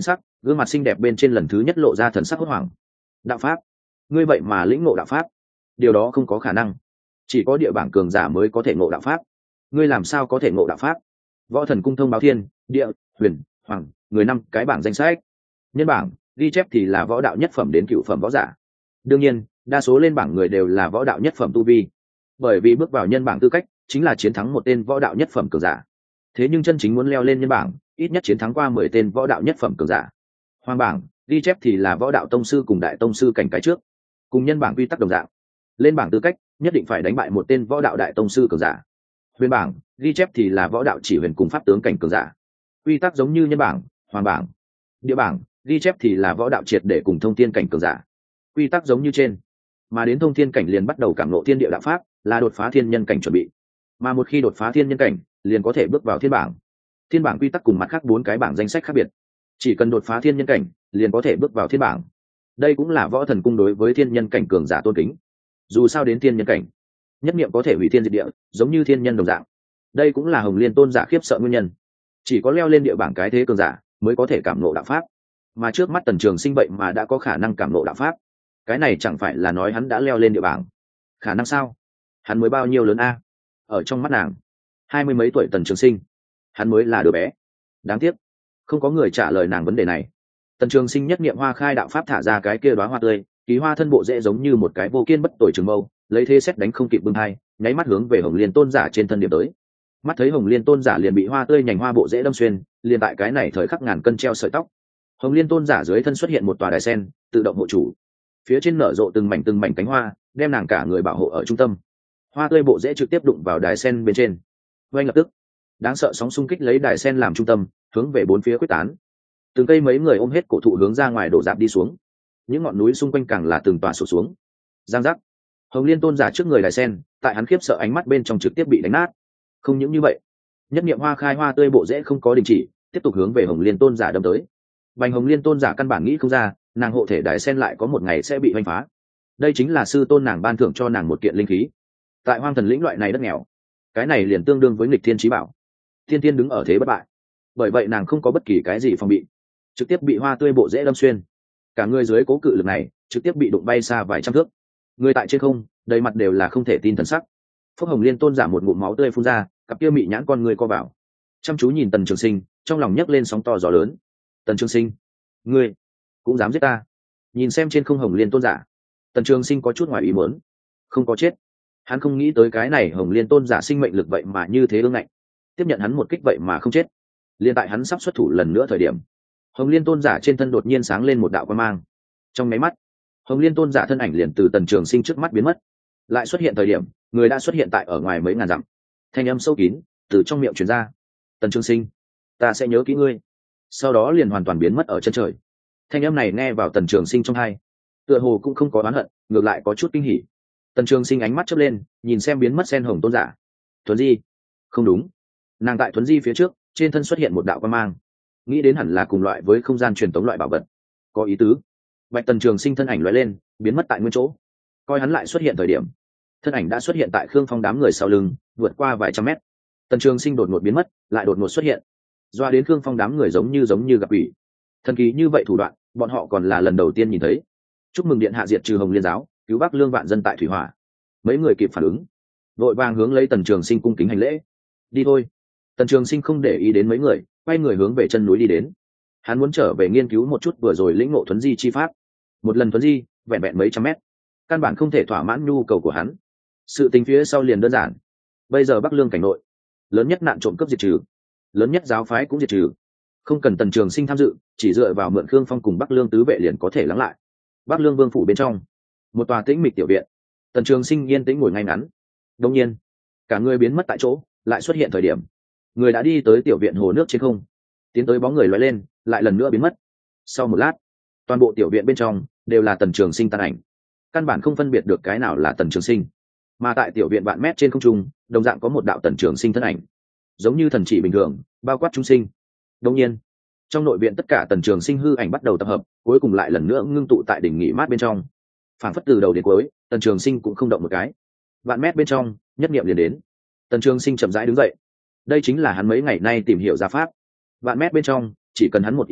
gương mặt xinh đẹp bên trên lần thứ nhất lộ ra thần sắc hốt hoảng. Đạo pháp? Ngươi vậy mà lĩnh ngộ đạo pháp? Điều đó không có khả năng, chỉ có địa bảng cường giả mới có thể ngộ đạo pháp. Ngươi làm sao có thể ngộ đạo pháp? Võ Thần Cung thông báo thiên, địa, huyền, hoàng, người năm cái bảng danh sách. Nhân bảng ghi chép thì là võ đạo nhất phẩm đến cựu phẩm võ giả. Đương nhiên, đa số lên bảng người đều là võ đạo nhất phẩm tu vi, bởi vì bước vào nhân bảng tư cách chính là chiến thắng một tên võ đạo nhất phẩm cường giả. Thế nhưng chân chính muốn leo lên nhân bảng, ít nhất chiến thắng qua mười tên võ đạo nhất phẩm cường giả. Hoàng bảng ghi chép thì là võ đạo tông sư cùng đại tông sư cảnh cái trước, cùng nhân bảng quy tắc đồng dạng. Lên bảng tư cách nhất định phải đánh bại một tên võ đạo đại tông sư cường giả. Huyền bảng ghi chép thì là võ đạo chỉ huyền cùng pháp tướng cảnh cường giả, quy tắc giống như nhân bảng. Hoàng bảng địa bảng ghi chép thì là võ đạo triệt để cùng thông thiên cảnh cường giả, quy tắc giống như trên. Mà đến thông thiên cảnh liền bắt đầu cảm ngộ thiên địa đạo pháp, là đột phá thiên nhân cảnh chuẩn bị. Mà một khi đột phá thiên nhân cảnh liền có thể bước vào thiên bảng. Thiên bảng quy tắc cùng mặt khác bốn cái bảng danh sách khác biệt, chỉ cần đột phá thiên nhân cảnh liền có thể bước vào thiên bảng. Đây cũng là Võ Thần Cung đối với thiên nhân cảnh cường giả tôn kính. Dù sao đến thiên nhân cảnh, nhất niệm có thể hủy thiên diệt địa, giống như thiên nhân đồng dạng. Đây cũng là Hồng Liên tôn giả khiếp sợ nguyên nhân. Chỉ có leo lên địa bảng cái thế cường giả mới có thể cảm ngộ đạo pháp, mà trước mắt Tần Trường Sinh vậy mà đã có khả năng cảm ngộ đạo pháp. Cái này chẳng phải là nói hắn đã leo lên địa bảng? Khả năng sao? Hắn mới bao nhiêu lớn a? Ở trong mắt nàng, hai mươi mấy tuổi Tần Trường Sinh, hắn mới là đứa bé. Đáng tiếc, không có người trả lời nàng vấn đề này. Tần Trường Sinh nhất niệm hoa khai đạo pháp, thả ra cái kia đóa hoa tươi, kỳ hoa thân bộ dễ giống như một cái vô kiên bất tồi trường mâu, lấy thế xét đánh không kịp bưng hai, nháy mắt hướng về Hồng Liên tôn giả trên thân điểm tới. Mắt thấy Hồng Liên tôn giả liền bị hoa tươi nhành hoa bộ dễ đâm xuyên, liền tại cái này thời khắc ngàn cân treo sợi tóc. Hồng Liên tôn giả dưới thân xuất hiện một tòa đài sen, tự động hộ chủ. Phía trên nở rộ từng mảnh từng mảnh cánh hoa, đem nàng cả người bảo hộ ở trung tâm. Hoa tươi bộ dễ trực tiếp đụng vào đài sen bên trên. Ngay lập tức, đáng sợ sóng xung kích lấy đài sen làm trung tâm, hướng về bốn phía quyết tán. Từng cây mấy người ôm hết cổ thụ hướng ra ngoài đổ dạp đi xuống. Những ngọn núi xung quanh càng là từng tòa sụp xuống. Giang giác. Hồng Liên tôn giả trước người đài sen, tại hắn khiếp sợ ánh mắt bên trong trực tiếp bị đánh nát. Không những như vậy, nhất niệm hoa khai hoa tươi bộ dễ không có đình chỉ, tiếp tục hướng về Hồng Liên tôn giả đâm tới. Bành Hồng Liên tôn giả căn bản nghĩ không ra, nàng hộ thể đài sen lại có một ngày sẽ bị hoành phá. Đây chính là sư tôn nàng ban thưởng cho nàng một kiện linh khí. Tại Hoang Thần lĩnh loại này đất nghèo, cái này liền tương đương với nghịch thiên chí bảo. Thiên Tiên đứng ở thế bất bại, bởi vậy nàng không có bất kỳ cái gì phòng bị, trực tiếp bị hoa tươi bộ dễ đâm xuyên. Cả người dưới cố cự lực này trực tiếp bị đụng bay xa vài trăm thước. Người tại trên không, đầy mặt đều là không thể tin thần sắc. Phúc Hồng Liên tôn giả một ngụm máu tươi phun ra, cặp kia mị nhãn con người co vào, chăm chú nhìn Tần Trường Sinh, trong lòng nhấc lên sóng to gió lớn. Tần Trường Sinh, ngươi cũng dám giết ta? Nhìn xem trên không Hồng Liên tôn giả, Tần Trường Sinh có chút ngoài ý muốn. Không có chết, hắn không nghĩ tới cái này Hồng Liên tôn giả sinh mệnh lực vậy mà như thế ương ngạnh, tiếp nhận hắn một kích vậy mà không chết. Liên tại hắn sắp xuất thủ lần nữa thời điểm, Hồng Liên tôn giả trên thân đột nhiên sáng lên một đạo quang mang. Trong máy mắt, Hồng Liên tôn giả thân ảnh liền từ Tần Trường Sinh trước mắt biến mất. Lại xuất hiện thời điểm, người đã xuất hiện tại ở ngoài mấy ngàn dặm. Thanh âm sâu kín từ trong miệng truyền ra: Tần Trường Sinh, ta sẽ nhớ kỹ ngươi. Sau đó liền hoàn toàn biến mất ở chân trời. Thanh âm này nghe vào Tần Trường Sinh trong tai, tựa hồ cũng không có oán hận, ngược lại có chút kinh hỉ. Tần Trường Sinh ánh mắt chớp lên, nhìn xem biến mất sen hồng tôn giả. Thuấn Di? Không đúng, nàng tại Thuấn Di phía trước, trên thân xuất hiện một đạo quang mang, nghĩ đến hẳn là cùng loại với không gian truyền tống loại bảo vật. Có ý tứ. Bạch Tần Trường Sinh thân ảnh lóe lên, biến mất tại nguyên chỗ. Coi hắn lại xuất hiện thời điểm, thân ảnh đã xuất hiện tại Khương Phong đám người sau lưng, vượt qua vài trăm mét. Tần Trường Sinh đột ngột biến mất, lại đột ngột xuất hiện, doa đến Khương Phong đám người giống như giống như gặp quỷ. Thần kỳ như vậy thủ đoạn, bọn họ còn là lần đầu tiên nhìn thấy. Chúc mừng điện hạ diệt trừ Hồng Liên giáo, cứu Bắc Lương vạn dân tại thủy hỏa. Mấy người kịp phản ứng, vội vàng hướng lấy Tần Trường Sinh cung kính hành lễ. Đi thôi. Tần Trường Sinh không để ý đến mấy người, quay người hướng về chân núi đi đến. Hắn muốn trở về nghiên cứu một chút vừa rồi lĩnh ngộ thuấn di chi pháp. Một lần thuấn di, vẹn vẹn mấy trăm mét, căn bản không thể thỏa mãn nhu cầu của hắn. Sự tình phía sau liền đơn giản. Bây giờ Bắc Lương cảnh nội, lớn nhất nạn trộm cướp diệt trừ, lớn nhất giáo phái cũng diệt trừ. Không cần Tần Trường Sinh tham dự, chỉ dựa vào mượn Khương Phong cùng Bắc Lương tứ vệ liền có thể lắng lại. Bắc Lương vương phủ bên trong, một tòa tĩnh mịch tiểu viện. Tần Trường Sinh yên tĩnh ngồi ngay ngắn. Đột nhiên, cả người biến mất tại chỗ, lại xuất hiện thời điểm, người đã đi tới tiểu viện hồ nước trên không, tiến tới bóng người lóe lên, lại lần nữa biến mất. Sau một lát, toàn bộ tiểu viện bên trong đều là Tần Trường Sinh tàn ảnh, căn bản không phân biệt được cái nào là Tần Trường Sinh. Mà tại tiểu viện vạn mét trên không trung, đồng dạng có một đạo Tần Trường Sinh thân ảnh, giống như thần chỉ bình thường, bao quát chúng sinh. Đột nhiên, trong nội viện tất cả Tần Trường Sinh hư ảnh bắt đầu tập hợp, cuối cùng lại lần nữa ngưng tụ tại đỉnh nghỉ mát bên trong. Phản phất từ đầu đến cuối, Tần Trường Sinh cũng không động một cái. Vạn mét bên trong, nhất niệm liền đến. Tần Trường Sinh chậm rãi đứng dậy. Đây chính là hắn mấy ngày nay tìm hiểu ra pháp. Vạn mét bên trong, chỉ cần hắn một ý nghĩ,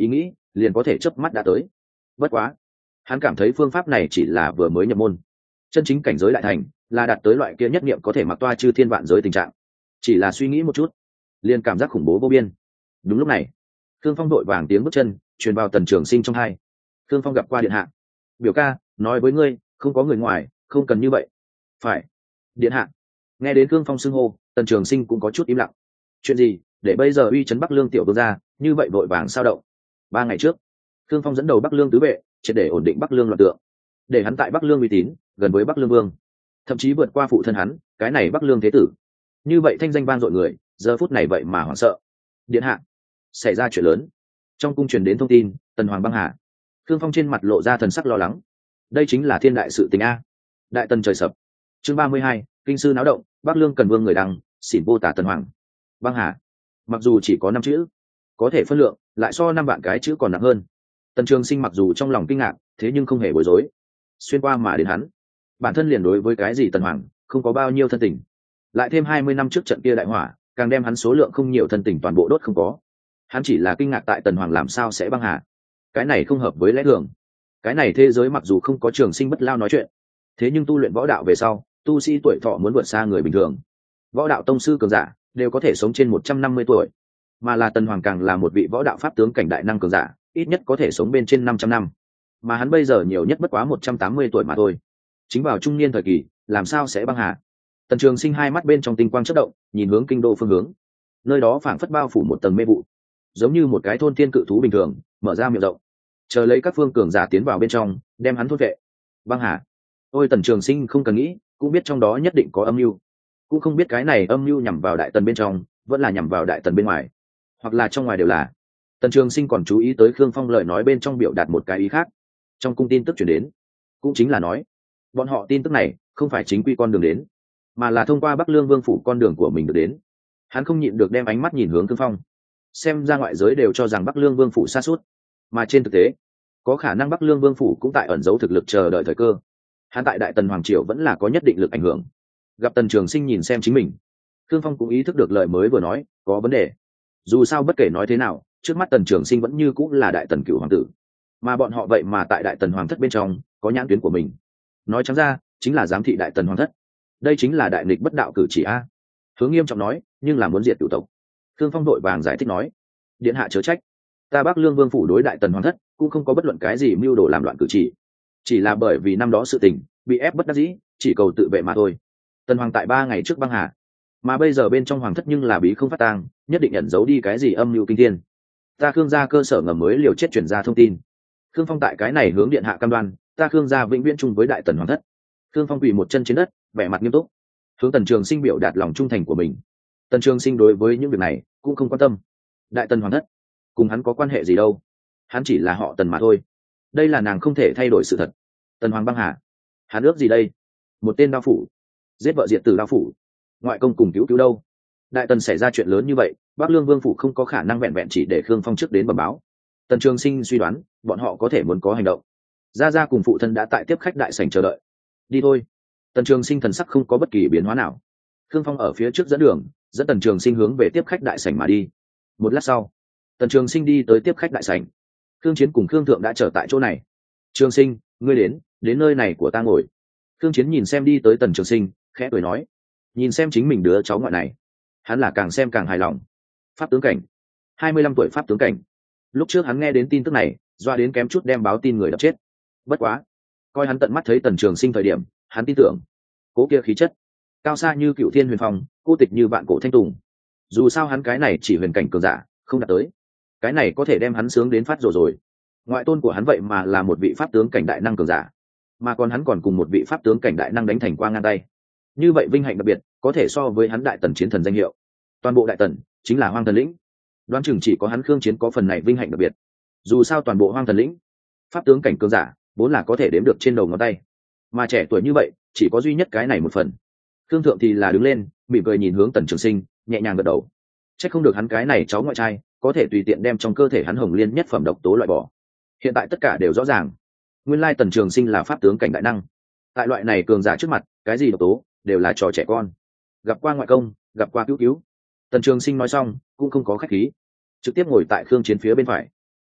liền có thể chớp mắt đã tới. Bất quá hắn cảm thấy phương pháp này chỉ là vừa mới nhập môn, chân chính cảnh giới đại thành là đạt tới loại kia nhất niệm có thể mặc toa chư thiên vạn giới tình trạng. Chỉ là suy nghĩ một chút liền cảm giác khủng bố vô biên. Đúng lúc này Khương Phong đội vàng tiếng bước chân truyền vào Tần Trường Sinh trong hai. Khương Phong gặp qua điện hạ. Biểu ca nói với ngươi không có người ngoài, không cần như vậy. Phải, điện hạ. Nghe đến Khương Phong xưng hô, Tần Trường Sinh cũng có chút im lặng. Chuyện gì để bây giờ uy chấn Bắc Lương tiểu vương ra như vậy vội vàng sao động? Ba ngày trước Khương Phong dẫn đầu Bắc Lương tứ vệ triệt để ổn định Bắc Lương loạn tượng, để hắn tại Bắc Lương uy tín gần với Bắc Lương vương, thậm chí vượt qua phụ thân hắn cái này Bắc Lương thế tử. Như vậy thanh danh vang dội người giờ phút này vậy mà hoảng sợ. Điện hạ, xảy ra chuyện lớn. Trong cung truyền đến thông tin Tần Hoàng băng hà. Khương Phong trên mặt lộ ra thần sắc lo lắng. Đây chính là thiên đại sự tình a. Đại tần trời sập. Chương ba mươi hai, kinh sư náo động, Bắc Lương cần vương người đăng, xỉn vô tả Tần Hoàng băng hà. Mặc dù chỉ có năm chữ, có thể phân lượng lại so năm vạn cái chữ còn nặng hơn. Tần Trường Sinh mặc dù trong lòng kinh ngạc, thế nhưng không hề bối rối. Xuyên qua mà đến hắn, bản thân liền đối với cái gì Tần Hoàng không có bao nhiêu thân tình, lại thêm hai mươi năm trước trận kia đại hỏa, càng đem hắn số lượng không nhiều thân tình toàn bộ đốt không có. Hắn chỉ là kinh ngạc tại Tần Hoàng làm sao sẽ băng hà. Cái này không hợp với lẽ thường. Cái này thế giới mặc dù không có trường sinh bất lao nói chuyện, thế nhưng tu luyện võ đạo về sau, tu sĩ tuổi thọ muốn vượt xa người bình thường. Võ đạo tông sư cường giả đều có thể sống trên một trăm năm mươi tuổi, mà là Tần Hoàng càng là một vị võ đạo pháp tướng cảnh đại năng cường giả, ít nhất có thể sống bên trên năm trăm năm, mà hắn bây giờ nhiều nhất bất quá một trăm tám mươi tuổi mà thôi. Chính vào trung niên thời kỳ, làm sao sẽ băng hà? Tần Trường Sinh hai mắt bên trong tinh quang chớp động, nhìn hướng kinh đô phương hướng. Nơi đó phảng phất bao phủ một tầng mê vụ, giống như một cái thôn thiên cự thú bình thường, mở ra miệng rộng, chờ lấy các phương cường giả tiến vào bên trong, đem hắn thôn vệ. Băng hà. Ôi, Tần Trường Sinh không cần nghĩ, cũng biết trong đó nhất định có âm mưu. Cũng không biết cái này âm mưu nhằm vào đại tần bên trong, vẫn là nhằm vào đại tần bên ngoài, hoặc là trong ngoài đều là. Tần Trường Sinh còn chú ý tới Khương Phong lời nói bên trong biểu đạt một cái ý khác. Trong cung tin tức truyền đến, cũng chính là nói, bọn họ tin tức này không phải chính quy con đường đến, mà là thông qua Bắc Lương Vương phủ con đường của mình được đến. Hắn không nhịn được đem ánh mắt nhìn hướng Khương Phong. Xem ra ngoại giới đều cho rằng Bắc Lương Vương phủ sa sút, mà trên thực tế, có khả năng Bắc Lương Vương phủ cũng tại ẩn giấu thực lực chờ đợi thời cơ. Hắn tại Đại Tần hoàng triều vẫn là có nhất định lực ảnh hưởng. Gặp Tần Trường Sinh nhìn xem chính mình, Khương Phong cũng ý thức được lời mới vừa nói có vấn đề. Dù sao bất kể nói thế nào, trước mắt Tần Trường Sinh vẫn như cũng là Đại Tần cửu hoàng tử, mà bọn họ vậy mà tại Đại Tần hoàng thất bên trong có nhãn tuyến của mình. Nói trắng ra, chính là giám thị Đại Tần hoàng thất. Đây chính là đại nghịch bất đạo cử chỉ a. Hướng nghiêm trọng nói, nhưng là muốn diệt cửu tộc. Khương Phong đội vàng giải thích nói, điện hạ chớ trách, ta Bắc Lương Vương phủ đối Đại Tần hoàng thất cũng không có bất luận cái gì mưu đồ làm loạn cử chỉ, chỉ là bởi vì năm đó sự tình bị ép bất đắc dĩ, chỉ cầu tự vệ mà thôi. Tần hoàng tại ba ngày trước băng hà, mà bây giờ bên trong hoàng thất nhưng là bí không phát tang, nhất định ẩn giấu đi cái gì âm mưu kinh thiên. Ta Khương gia cơ sở ngầm mới liều chết chuyển ra thông tin. Khương Phong tại cái này hướng điện hạ cam đoan, ta Khương gia vĩnh viễn chung với Đại Tần hoàng thất. Khương Phong quỳ một chân trên đất, vẻ mặt nghiêm túc, hướng Tần Trường Sinh biểu đạt lòng trung thành của mình. Tần Trường Sinh đối với những việc này cũng không quan tâm. Đại Tần hoàng thất cùng hắn có quan hệ gì đâu, hắn chỉ là họ Tần mà thôi. Đây là nàng không thể thay đổi sự thật. Tần hoàng băng hà, hắn ước gì đây? Một tên đao phủ, giết vợ diệt tử đao phủ, ngoại công cùng cứu cứu đâu? Đại Tần xảy ra chuyện lớn như vậy, Bắc Lương Vương phủ không có khả năng vẹn vẹn chỉ để Khương Phong trước đến bẩm báo. Tần Trường Sinh suy đoán, bọn họ có thể muốn có hành động. Gia Gia cùng phụ thân đã tại tiếp khách đại sảnh chờ đợi. Đi thôi. Tần Trường Sinh thần sắc không có bất kỳ biến hóa nào. Khương Phong ở phía trước dẫn đường, dẫn Tần Trường Sinh hướng về tiếp khách đại sảnh mà đi. Một lát sau, Tần Trường Sinh đi tới tiếp khách đại sảnh. Khương Chiến cùng Khương Thượng đã chờ tại chỗ này. Trường Sinh, ngươi đến, đến nơi này của ta ngồi. Khương Chiến nhìn xem đi tới Tần Trường Sinh, khẽ cười nói, nhìn xem chính mình đứa cháu ngoại này, hắn là càng xem càng hài lòng. Pháp tướng cảnh, hai mươi lăm tuổi pháp tướng cảnh. Lúc trước hắn nghe đến tin tức này, doa đến kém chút đem báo tin người đập chết. Bất quá, coi hắn tận mắt thấy Tần Trường Sinh thời điểm, hắn tin tưởng, cố kia khí chất, cao xa như Cựu Thiên Huyền Phong, cô tịch như vạn cổ thanh tùng. Dù sao hắn cái này chỉ huyền cảnh cường giả, không đạt tới. Cái này có thể đem hắn sướng đến phát rồi rồi. Ngoại tôn của hắn vậy mà là một vị pháp tướng cảnh đại năng cường giả, mà còn hắn còn cùng một vị pháp tướng cảnh đại năng đánh thành qua ngang tay. Như vậy vinh hạnh đặc biệt, có thể so với hắn Đại Tần chiến thần danh hiệu. Toàn bộ Đại Tần chính là Hoang Thần lĩnh, đoán chừng chỉ có hắn Khương Chiến có phần này vinh hạnh đặc biệt. Dù sao toàn bộ Hoang Thần lĩnh, pháp tướng cảnh cường giả vốn là có thể đếm được trên đầu ngón tay, mà trẻ tuổi như vậy chỉ có duy nhất cái này một phần. Khương Thượng thì là đứng lên, mỉm cười nhìn hướng Tần Trường Sinh, nhẹ nhàng gật đầu. Chắc không được hắn cái này cháu ngoại trai có thể tùy tiện đem trong cơ thể hắn hồng liên nhất phẩm độc tố loại bỏ. Hiện tại tất cả đều rõ ràng, nguyên lai Tần Trường Sinh là pháp tướng cảnh đại năng. Tại loại này cường giả trước mặt, cái gì độc tố đều là trò trẻ con. Gặp qua ngoại công, gặp qua cứu cứu. Tần Trường Sinh nói xong cũng không có khách khí, trực tiếp ngồi tại Khương Chiến phía bên phải.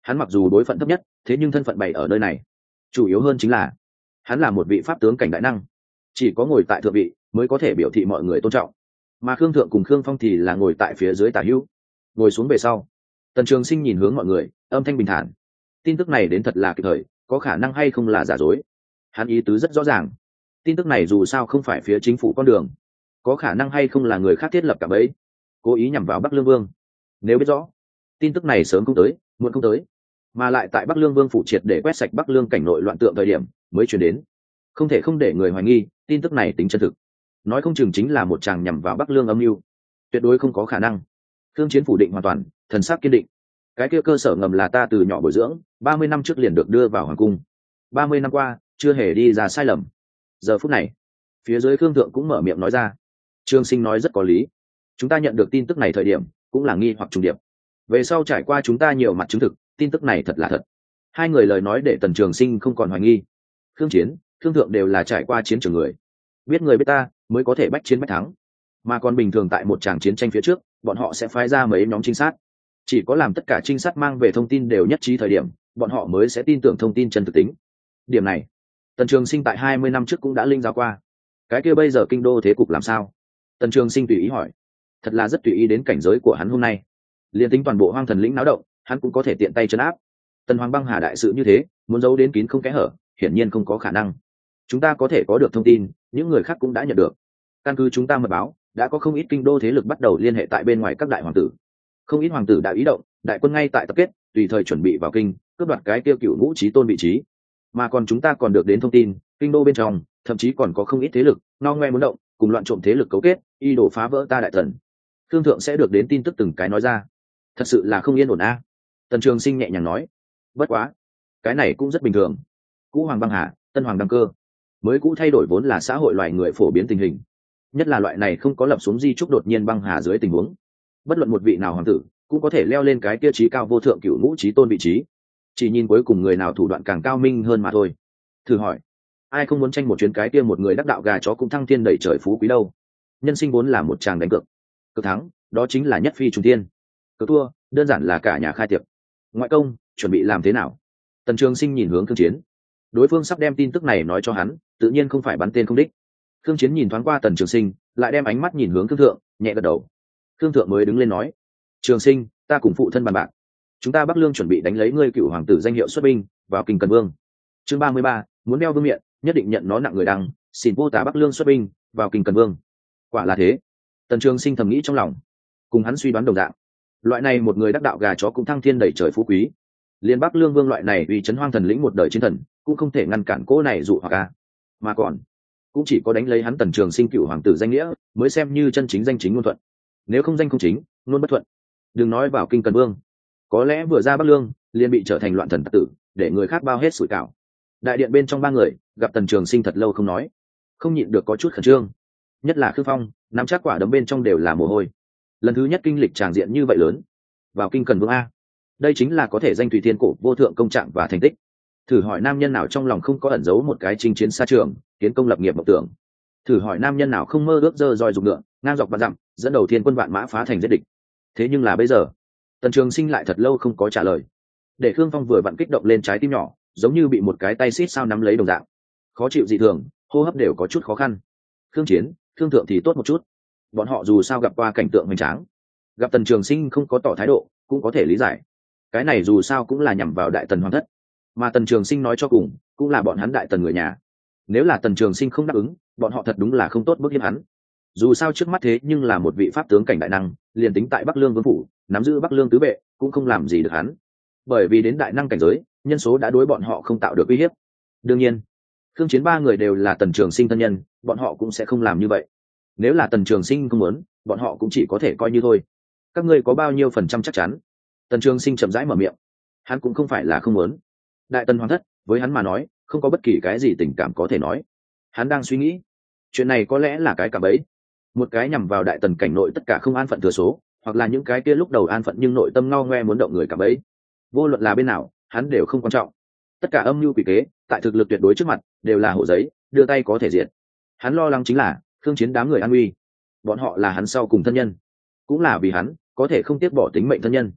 Hắn mặc dù đối phận thấp nhất, thế nhưng thân phận bày ở nơi này. Chủ yếu hơn chính là hắn là một vị pháp tướng cảnh đại năng, chỉ có ngồi tại thượng vị mới có thể biểu thị mọi người tôn trọng. Mà Khương Thượng cùng Khương Phong thì là ngồi tại phía dưới tả hữu. Ngồi xuống về sau, Tần Trường Sinh nhìn hướng mọi người, âm thanh bình thản. Tin tức này đến thật là kịp thời, có khả năng hay không là giả dối. Hắn ý tứ rất rõ ràng. Tin tức này dù sao không phải phía chính phủ con đường, có khả năng hay không là người khác thiết lập cả bẫy, cố ý nhằm vào Bắc Lương Vương. Nếu biết rõ, tin tức này sớm không tới, muộn không tới, mà lại tại Bắc Lương Vương phủ triệt để quét sạch Bắc Lương cảnh nội loạn tượng thời điểm mới truyền đến, không thể không để người hoài nghi tin tức này tính chân thực. Nói không chừng chính là một chàng nhằm vào Bắc Lương âm mưu, tuyệt đối không có khả năng. Thương Chiến phủ định hoàn toàn, thần sắc kiên định. Cái kia cơ sở ngầm là ta từ nhỏ bồi dưỡng, ba mươi năm trước liền được đưa vào hoàng cung, ba mươi năm qua chưa hề đi ra sai lầm. Giờ phút này, phía dưới Khương Thượng cũng mở miệng nói ra. Trương Sinh nói rất có lý. Chúng ta nhận được tin tức này thời điểm cũng là nghi hoặc trùng điệp, về sau trải qua chúng ta nhiều mặt chứng thực tin tức này thật là thật. Hai người lời nói để Tần Trường Sinh không còn hoài nghi. Khương Chiến, Khương Thượng đều là trải qua chiến trường người, biết người biết ta mới có thể bách chiến bách thắng. Mà còn bình thường tại một tràng chiến tranh phía trước, bọn họ sẽ phái ra mấy nhóm trinh sát. Chỉ có làm tất cả trinh sát mang về thông tin đều nhất trí thời điểm, bọn họ mới sẽ tin tưởng thông tin chân thực tính. Điểm này, Tần Trường Sinh tại hai mươi năm trước cũng đã linh giáo qua. Cái kia bây giờ kinh đô thế cục làm sao? Tần Trường Sinh tùy ý hỏi. Thật là rất tùy ý đến cảnh giới của hắn hôm nay. Liên tính toàn bộ Hoang Thần lĩnh náo động, hắn cũng có thể tiện tay trấn áp. Tần Hoàng Băng Hà đại sự như thế, muốn giấu đến kín không kẽ hở, hiển nhiên không có khả năng. Chúng ta có thể có được thông tin, những người khác cũng đã nhận được. Căn cứ chúng ta mật báo, đã có không ít kinh đô thế lực bắt đầu liên hệ tại bên ngoài các đại hoàng tử. Không ít hoàng tử đã ý động, đại quân ngay tại tập kết, tùy thời chuẩn bị vào kinh, cướp đoạt cái tiêu cựu ngũ chí tôn vị trí. Mà còn chúng ta còn được đến thông tin, kinh đô bên trong, thậm chí còn có không ít thế lực, no ngoe muốn động, cùng loạn trộm thế lực cấu kết, y đổ phá vỡ ta đại thần. Thương Thượng sẽ được đến tin tức từng cái nói ra. Thật sự là không yên ổn a. Tần Trường Sinh nhẹ nhàng nói. Bất quá, cái này cũng rất bình thường. Cũ Hoàng Băng Hà, tân hoàng đăng cơ, mới cũ thay đổi vốn là xã hội loài người phổ biến tình hình, nhất là loại này không có lập xuống di trúc đột nhiên băng hà dưới tình huống, bất luận một vị nào hoàng tử cũng có thể leo lên cái kia trí cao vô thượng cựu ngũ chí tôn vị trí, chỉ nhìn cuối cùng người nào thủ đoạn càng cao minh hơn mà thôi. Thử hỏi, ai không muốn tranh một chuyến cái kia một người đắc đạo gà chó cũng thăng thiên đẩy trời phú quý đâu? Nhân sinh vốn là một tràng đánh cược, cực thắng đó chính là nhất phi trùng thiên, cực thua đơn giản là cả nhà khai tiệc. Ngoại công chuẩn bị làm thế nào? Tần Trường Sinh nhìn hướng Thương Chiến. Đối phương sắp đem tin tức này nói cho hắn, tự nhiên không phải bắn tên không đích. Thương Chiến nhìn thoáng qua Tần Trường Sinh, lại đem ánh mắt nhìn hướng Thương Thượng, nhẹ gật đầu. Thương Thượng mới đứng lên nói: Trường Sinh, ta cùng phụ thân bàn bạc, chúng ta Bắc Lương chuẩn bị đánh lấy ngươi cựu hoàng tử danh hiệu xuất binh vào kinh Cần Vương. Chương ba mươi ba, muốn đeo vương miện, nhất định nhận nó nặng người đăng, xin vô tá Bắc Lương xuất binh vào kinh Cần Vương. Quả là thế. Tần Trường Sinh thầm nghĩ trong lòng, cùng hắn suy đoán đồng dạng. Loại này một người đắc đạo gà chó cũng thăng thiên đẩy trời phú quý, liên Bắc Lương Vương loại này vì chấn hoang thần lĩnh một đời chiến thần, cũng không thể ngăn cản cỗ này dụ hoặc a. Mà còn, cũng chỉ có đánh lấy hắn Tần Trường Sinh cựu hoàng tử danh nghĩa, mới xem như chân chính danh chính ngôn thuận. Nếu không danh không chính, ngôn bất thuận. Đừng nói vào kinh Cần Vương, có lẽ vừa ra Bắc Lương, liền bị trở thành loạn thần tử, để người khác bao hết sủi cảo. Đại điện bên trong ba người gặp Tần Trường Sinh thật lâu không nói, không nhịn được có chút khẩn trương. Nhất là Khương Phong, nắm chắc quả đấm bên trong đều là mồ hôi. Lần thứ nhất kinh lịch tràng diện như vậy lớn, vào kinh Cần Vương a, đây chính là có thể danh tùy thiên cổ vô thượng công trạng và thành tích. Thử hỏi nam nhân nào trong lòng không có ẩn giấu một cái chinh chiến xa trường, kiến công lập nghiệp mộng tưởng? Thử hỏi nam nhân nào không mơ ước dơ roi dùng ngựa, ngang dọc vạn dặm, dẫn đầu thiên quân vạn mã phá thành giết địch? Thế nhưng là bây giờ, Tần Trường Sinh lại thật lâu không có trả lời, để Khương Phong vừa vặn kích động lên trái tim nhỏ, giống như bị một cái tay xít sao nắm lấy đồng dạng, khó chịu dị thường, hô hấp đều có chút khó khăn. Khương Chiến, Khương Thượng thì tốt một chút, bọn họ dù sao gặp qua cảnh tượng hoành tráng, gặp Tần Trường Sinh không có tỏ thái độ, cũng có thể lý giải. Cái này dù sao cũng là nhằm vào đại tần hoàng thất, mà Tần Trường Sinh nói cho cùng cũng là bọn hắn đại tần người nhà. Nếu là Tần Trường Sinh không đáp ứng, bọn họ thật đúng là không tốt bức hiếp hắn. Dù sao trước mắt thế nhưng là một vị pháp tướng cảnh đại năng, liền tính tại Bắc Lương Vương phủ nắm giữ Bắc Lương tứ vệ, cũng không làm gì được hắn, bởi vì đến đại năng cảnh giới, nhân số đã đối bọn họ không tạo được uy hiếp. Đương nhiên, Khương Chiến ba người đều là Tần Trường Sinh thân nhân, bọn họ cũng sẽ không làm như vậy. Nếu là Tần Trường Sinh không muốn, bọn họ cũng chỉ có thể coi như thôi. Các ngươi có bao nhiêu phần trăm chắc chắn? Tần Trường Sinh chậm rãi mở miệng. Hắn cũng không phải là không muốn. Đại tần hoàng thất, với hắn mà nói, không có bất kỳ cái gì tình cảm có thể nói. Hắn đang suy nghĩ, chuyện này có lẽ là cái cạm bẫy, một cái nhằm vào đại tần cảnh nội tất cả không an phận thừa số, hoặc là những cái kia lúc đầu an phận nhưng nội tâm ngao ngoe muốn động người cạm bẫy. Vô luận là bên nào, hắn đều không quan trọng. Tất cả âm mưu quỷ kế, tại thực lực tuyệt đối trước mặt, đều là hổ giấy, đưa tay có thể diệt. Hắn lo lắng chính là Khương Chiến đám người an nguy. Bọn họ là hắn sau cùng thân nhân, cũng là vì hắn có thể không tiếc bỏ tính mệnh thân nhân.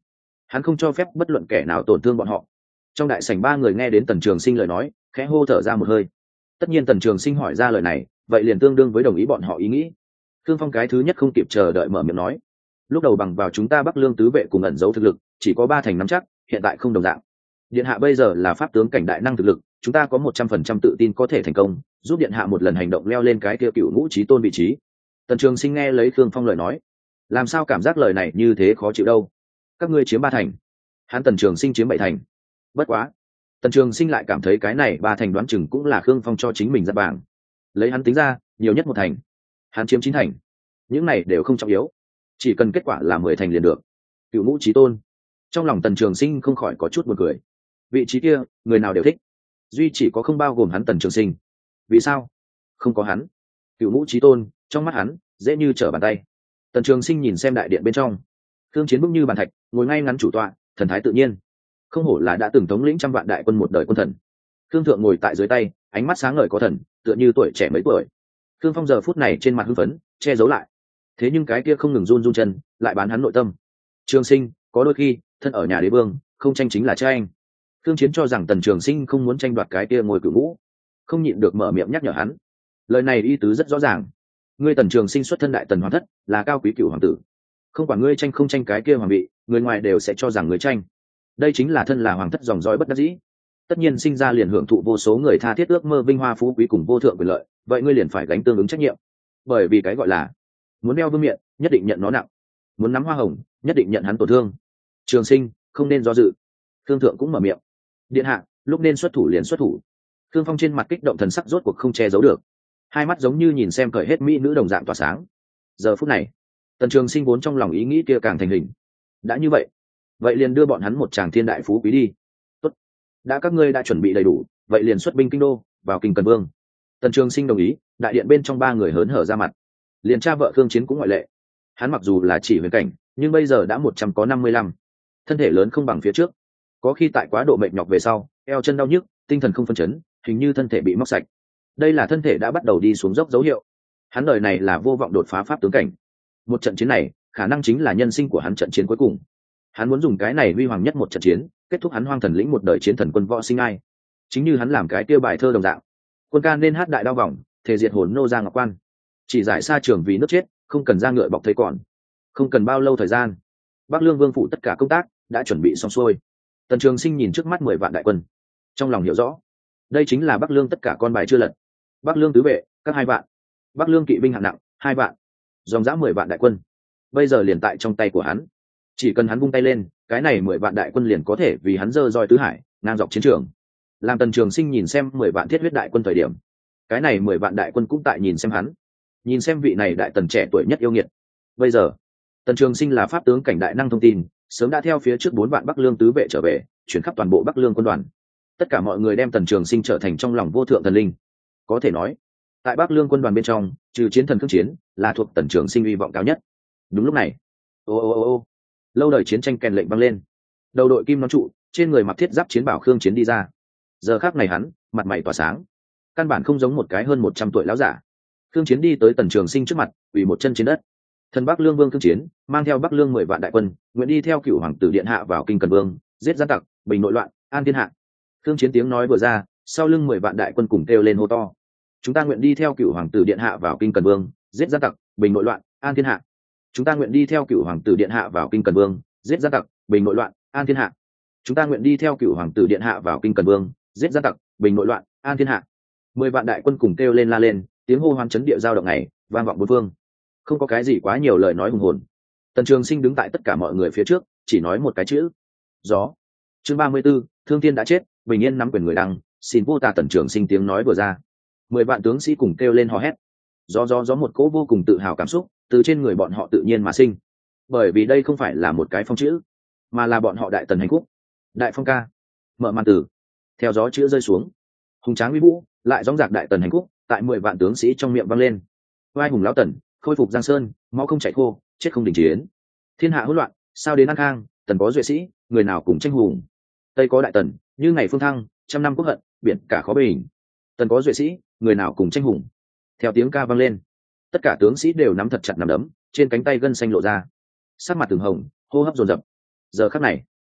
hắn không cho phép bất luận kẻ nào tổn thương bọn họ. Trong đại sảnh ba người nghe đến Tần Trường Sinh lời nói, khẽ hô thở ra một hơi. Tất nhiên Tần Trường Sinh hỏi ra lời này, vậy liền tương đương với đồng ý bọn họ ý nghĩ. Thương Phong cái thứ nhất không kịp chờ đợi mở miệng nói: lúc đầu bằng vào chúng ta Bắc Lương tứ vệ cùng ẩn giấu thực lực, chỉ có ba thành nắm chắc, hiện tại không đồng dạng. Điện hạ bây giờ là pháp tướng cảnh đại năng thực lực, chúng ta có một trăm phần trăm tự tin có thể thành công, giúp điện hạ một lần hành động leo lên cái kia cựu ngũ chí tôn vị trí. Tần Trường Sinh nghe lấy Thương Phong lời nói, làm sao cảm giác lời này như thế khó chịu đâu? Các ngươi chiếm ba thành, hắn Tần Trường Sinh chiếm bảy thành. Bất quá, Tần Trường Sinh lại cảm thấy cái này ba thành đoán chừng cũng là Khương Phong cho chính mình ra bảng. Lấy hắn tính ra, nhiều nhất một thành, hắn chiếm chín thành. Những này đều không trọng yếu, chỉ cần kết quả là mười thành liền được. Cựu ngũ chí tôn, trong lòng Tần Trường Sinh không khỏi có chút buồn cười. Vị trí kia, người nào đều thích, duy chỉ có không bao gồm hắn Tần Trường Sinh. Vì sao? Không có hắn, cựu ngũ chí tôn trong mắt hắn dễ như trở bàn tay. Tần Trường Sinh nhìn xem đại điện bên trong, Thương Chiến bước như bàn thạch, ngồi ngay ngắn chủ tọa, thần thái tự nhiên, không hổ là đã từng thống lĩnh trăm vạn đại quân một đời quân thần. Thương thượng ngồi tại dưới tay, ánh mắt sáng ngời có thần, tựa như tuổi trẻ mấy tuổi. Thương Phong giờ phút này trên mặt hưng phấn, che giấu lại. Thế nhưng cái kia không ngừng run run chân, lại bán hắn nội tâm. Trường Sinh, có đôi khi, thân ở nhà đế vương, không tranh chính là tranh. Thương Chiến cho rằng Tần Trường Sinh không muốn tranh đoạt cái kia ngôi cửu ngũ, không nhịn được mở miệng nhắc nhở hắn. Lời này ý tứ rất rõ ràng. Ngươi Tần Trường Sinh xuất thân đại tần hoàng thất, là cao quý cửu hoàng tử. Không quản ngươi tranh không tranh cái kia hoàng vị, người ngoài đều sẽ cho rằng ngươi tranh. Đây chính là thân là hoàng thất dòng dõi bất đắc dĩ. Tất nhiên sinh ra liền hưởng thụ vô số người tha thiết ước mơ vinh hoa phú quý cùng vô thượng quyền lợi, vậy ngươi liền phải gánh tương ứng trách nhiệm. Bởi vì cái gọi là muốn đeo vương miện, nhất định nhận nó nặng. Muốn nắm hoa hồng, nhất định nhận hắn tổn thương. Trường Sinh, không nên do dự. Thương thượng cũng mở miệng. Điện hạ, lúc nên xuất thủ liền xuất thủ. Thương Phong trên mặt kích động thần sắc rốt cuộc không che giấu được, hai mắt giống như nhìn xem cởi hết mỹ nữ đồng dạng tỏa sáng. Giờ phút này, Tần Trường Sinh vốn trong lòng ý nghĩ kia càng thành hình. Đã như vậy, vậy liền đưa bọn hắn một tràng thiên đại phú quý đi. Tốt, đã các ngươi đã chuẩn bị đầy đủ, vậy liền xuất binh kinh đô, vào kinh Cần Vương. Tần Trường Sinh đồng ý. Đại điện bên trong ba người hớn hở ra mặt, liền cha vợ Thương Chiến cũng ngoại lệ. Hắn mặc dù là chỉ huyền cảnh, nhưng bây giờ đã một trăm có năm mươi lăm, thân thể lớn không bằng phía trước. Có khi tại quá độ mệt nhọc về sau, eo chân đau nhức, tinh thần không phân chấn, hình như thân thể bị móc sạch. Đây là thân thể đã bắt đầu đi xuống dốc dấu hiệu. Hắn đời này là vô vọng đột phá pháp tướng cảnh. Một trận chiến này, khả năng chính là nhân sinh của hắn trận chiến cuối cùng. Hắn muốn dùng cái này huy hoàng nhất một trận chiến, kết thúc hắn hoang thần lĩnh một đời chiến thần quân võ sinh ai. Chính như hắn làm cái kia bài thơ đồng dạng, quân ca nên hát đại đao vòng, thể diệt hồn nô ra ngọc quan. Chỉ giải xa trường vì nước chết, không cần ra ngựa bọc thấy còn. Không cần bao lâu thời gian, Bắc Lương Vương phủ tất cả công tác đã chuẩn bị xong xuôi. Tần Trường Sinh nhìn trước mắt mười vạn đại quân, trong lòng hiểu rõ, đây chính là Bắc Lương tất cả con bài chưa lật. Bắc Lương tứ vệ các hai vạn, Bắc Lương kỵ binh hạng nặng hai vạn, dòng dã mười vạn đại quân bây giờ liền tại trong tay của hắn. Chỉ cần hắn vung tay lên, cái này mười vạn đại quân liền có thể vì hắn dơ roi tứ hải, ngang dọc chiến trường. Làm Tần Trường Sinh nhìn xem mười vạn thiết huyết đại quân thời điểm, cái này mười vạn đại quân cũng tại nhìn xem hắn, nhìn xem vị này đại tần trẻ tuổi nhất yêu nghiệt. Bây giờ Tần Trường Sinh là pháp tướng cảnh đại năng thông tin, sớm đã theo phía trước bốn vạn Bắc Lương tứ vệ trở về, chuyển khắp toàn bộ Bắc Lương quân đoàn. Tất cả mọi người đem Tần Trường Sinh trở thành trong lòng vô thượng thần linh. Có thể nói, tại Bắc Lương quân đoàn bên trong, trừ chiến thần Khương Chiến, là thuộc Tần Trường Sinh uy vọng cao nhất. Đúng lúc này, ô ô ô ô, lâu đời chiến tranh kèn lệnh vang lên. Đầu đội kim nón trụ, trên người mặc thiết giáp chiến bảo Khương Chiến đi ra. Giờ khắc này hắn, mặt mày tỏa sáng, căn bản không giống một cái hơn một trăm tuổi lão giả. Khương Chiến đi tới Tần Trường Sinh trước mặt, ủy một chân trên đất. Thần Bắc Lương Vương Khương Chiến, mang theo Bắc Lương mười vạn đại quân, nguyện đi theo Cửu Hoàng tử điện hạ vào kinh Cần Vương, giết gian tặc, bình nội loạn, an thiên hạ. Khương Chiến tiếng nói vừa ra, sau lưng mười vạn đại quân cùng kêu lên hô to. Chúng ta nguyện đi theo Cửu Hoàng tử điện hạ vào kinh Cần Vương, giết gian tặc, bình nội loạn, an thiên hạ. Chúng ta nguyện đi theo Cửu Hoàng tử điện hạ vào kinh Cần Vương, giết gian tặc, bình nội loạn, an thiên hạ. Chúng ta nguyện đi theo Cửu Hoàng tử điện hạ vào kinh Cần Vương, giết gian tặc, bình nội loạn, an thiên hạ. Mười vạn đại quân cùng kêu lên la lên, tiếng hô hoán chấn địa giao động này, vang vọng bốn phương. Không có cái gì quá nhiều lời nói hùng hồn. Tần Trường Sinh đứng tại tất cả mọi người phía trước, chỉ nói một cái chữ: gió. Chương ba mươi 34, Thương Thiên đã chết, bình yên nắm quyền người đăng, xin vô tà. Tần Trường Sinh tiếng nói vừa ra, mười vạn tướng sĩ cùng kêu lên hò hét. Gió gió gió, một cỗ vô cùng tự hào cảm xúc từ trên người bọn họ tự nhiên mà sinh. Bởi vì đây không phải là một cái phong chữ, mà là bọn họ đại tần hành khúc, đại phong ca. Mở màn từ, theo gió chữ rơi xuống, hùng tráng uy vũ, lại gióng giạc đại tần hành khúc tại mười vạn tướng sĩ trong miệng vang lên. Oai hùng lão tần, khôi phục giang sơn, máu không chảy khô, chết không đình chiến. Thiên hạ hỗn loạn, sao đến an khang, tần có duệ sĩ, người nào cùng tranh hùng. Tây có đại tần, như ngày phương thăng, trăm năm quốc hận, biển cả khó bình. Tần có duệ sĩ, người nào cùng tranh hùng. Theo tiếng ca vang lên, tất cả tướng sĩ đều nắm thật chặt nắm đấm, trên cánh tay gân xanh lộ ra, sắc mặt từng hồng, hô hấp dồn dập. Giờ khắc này,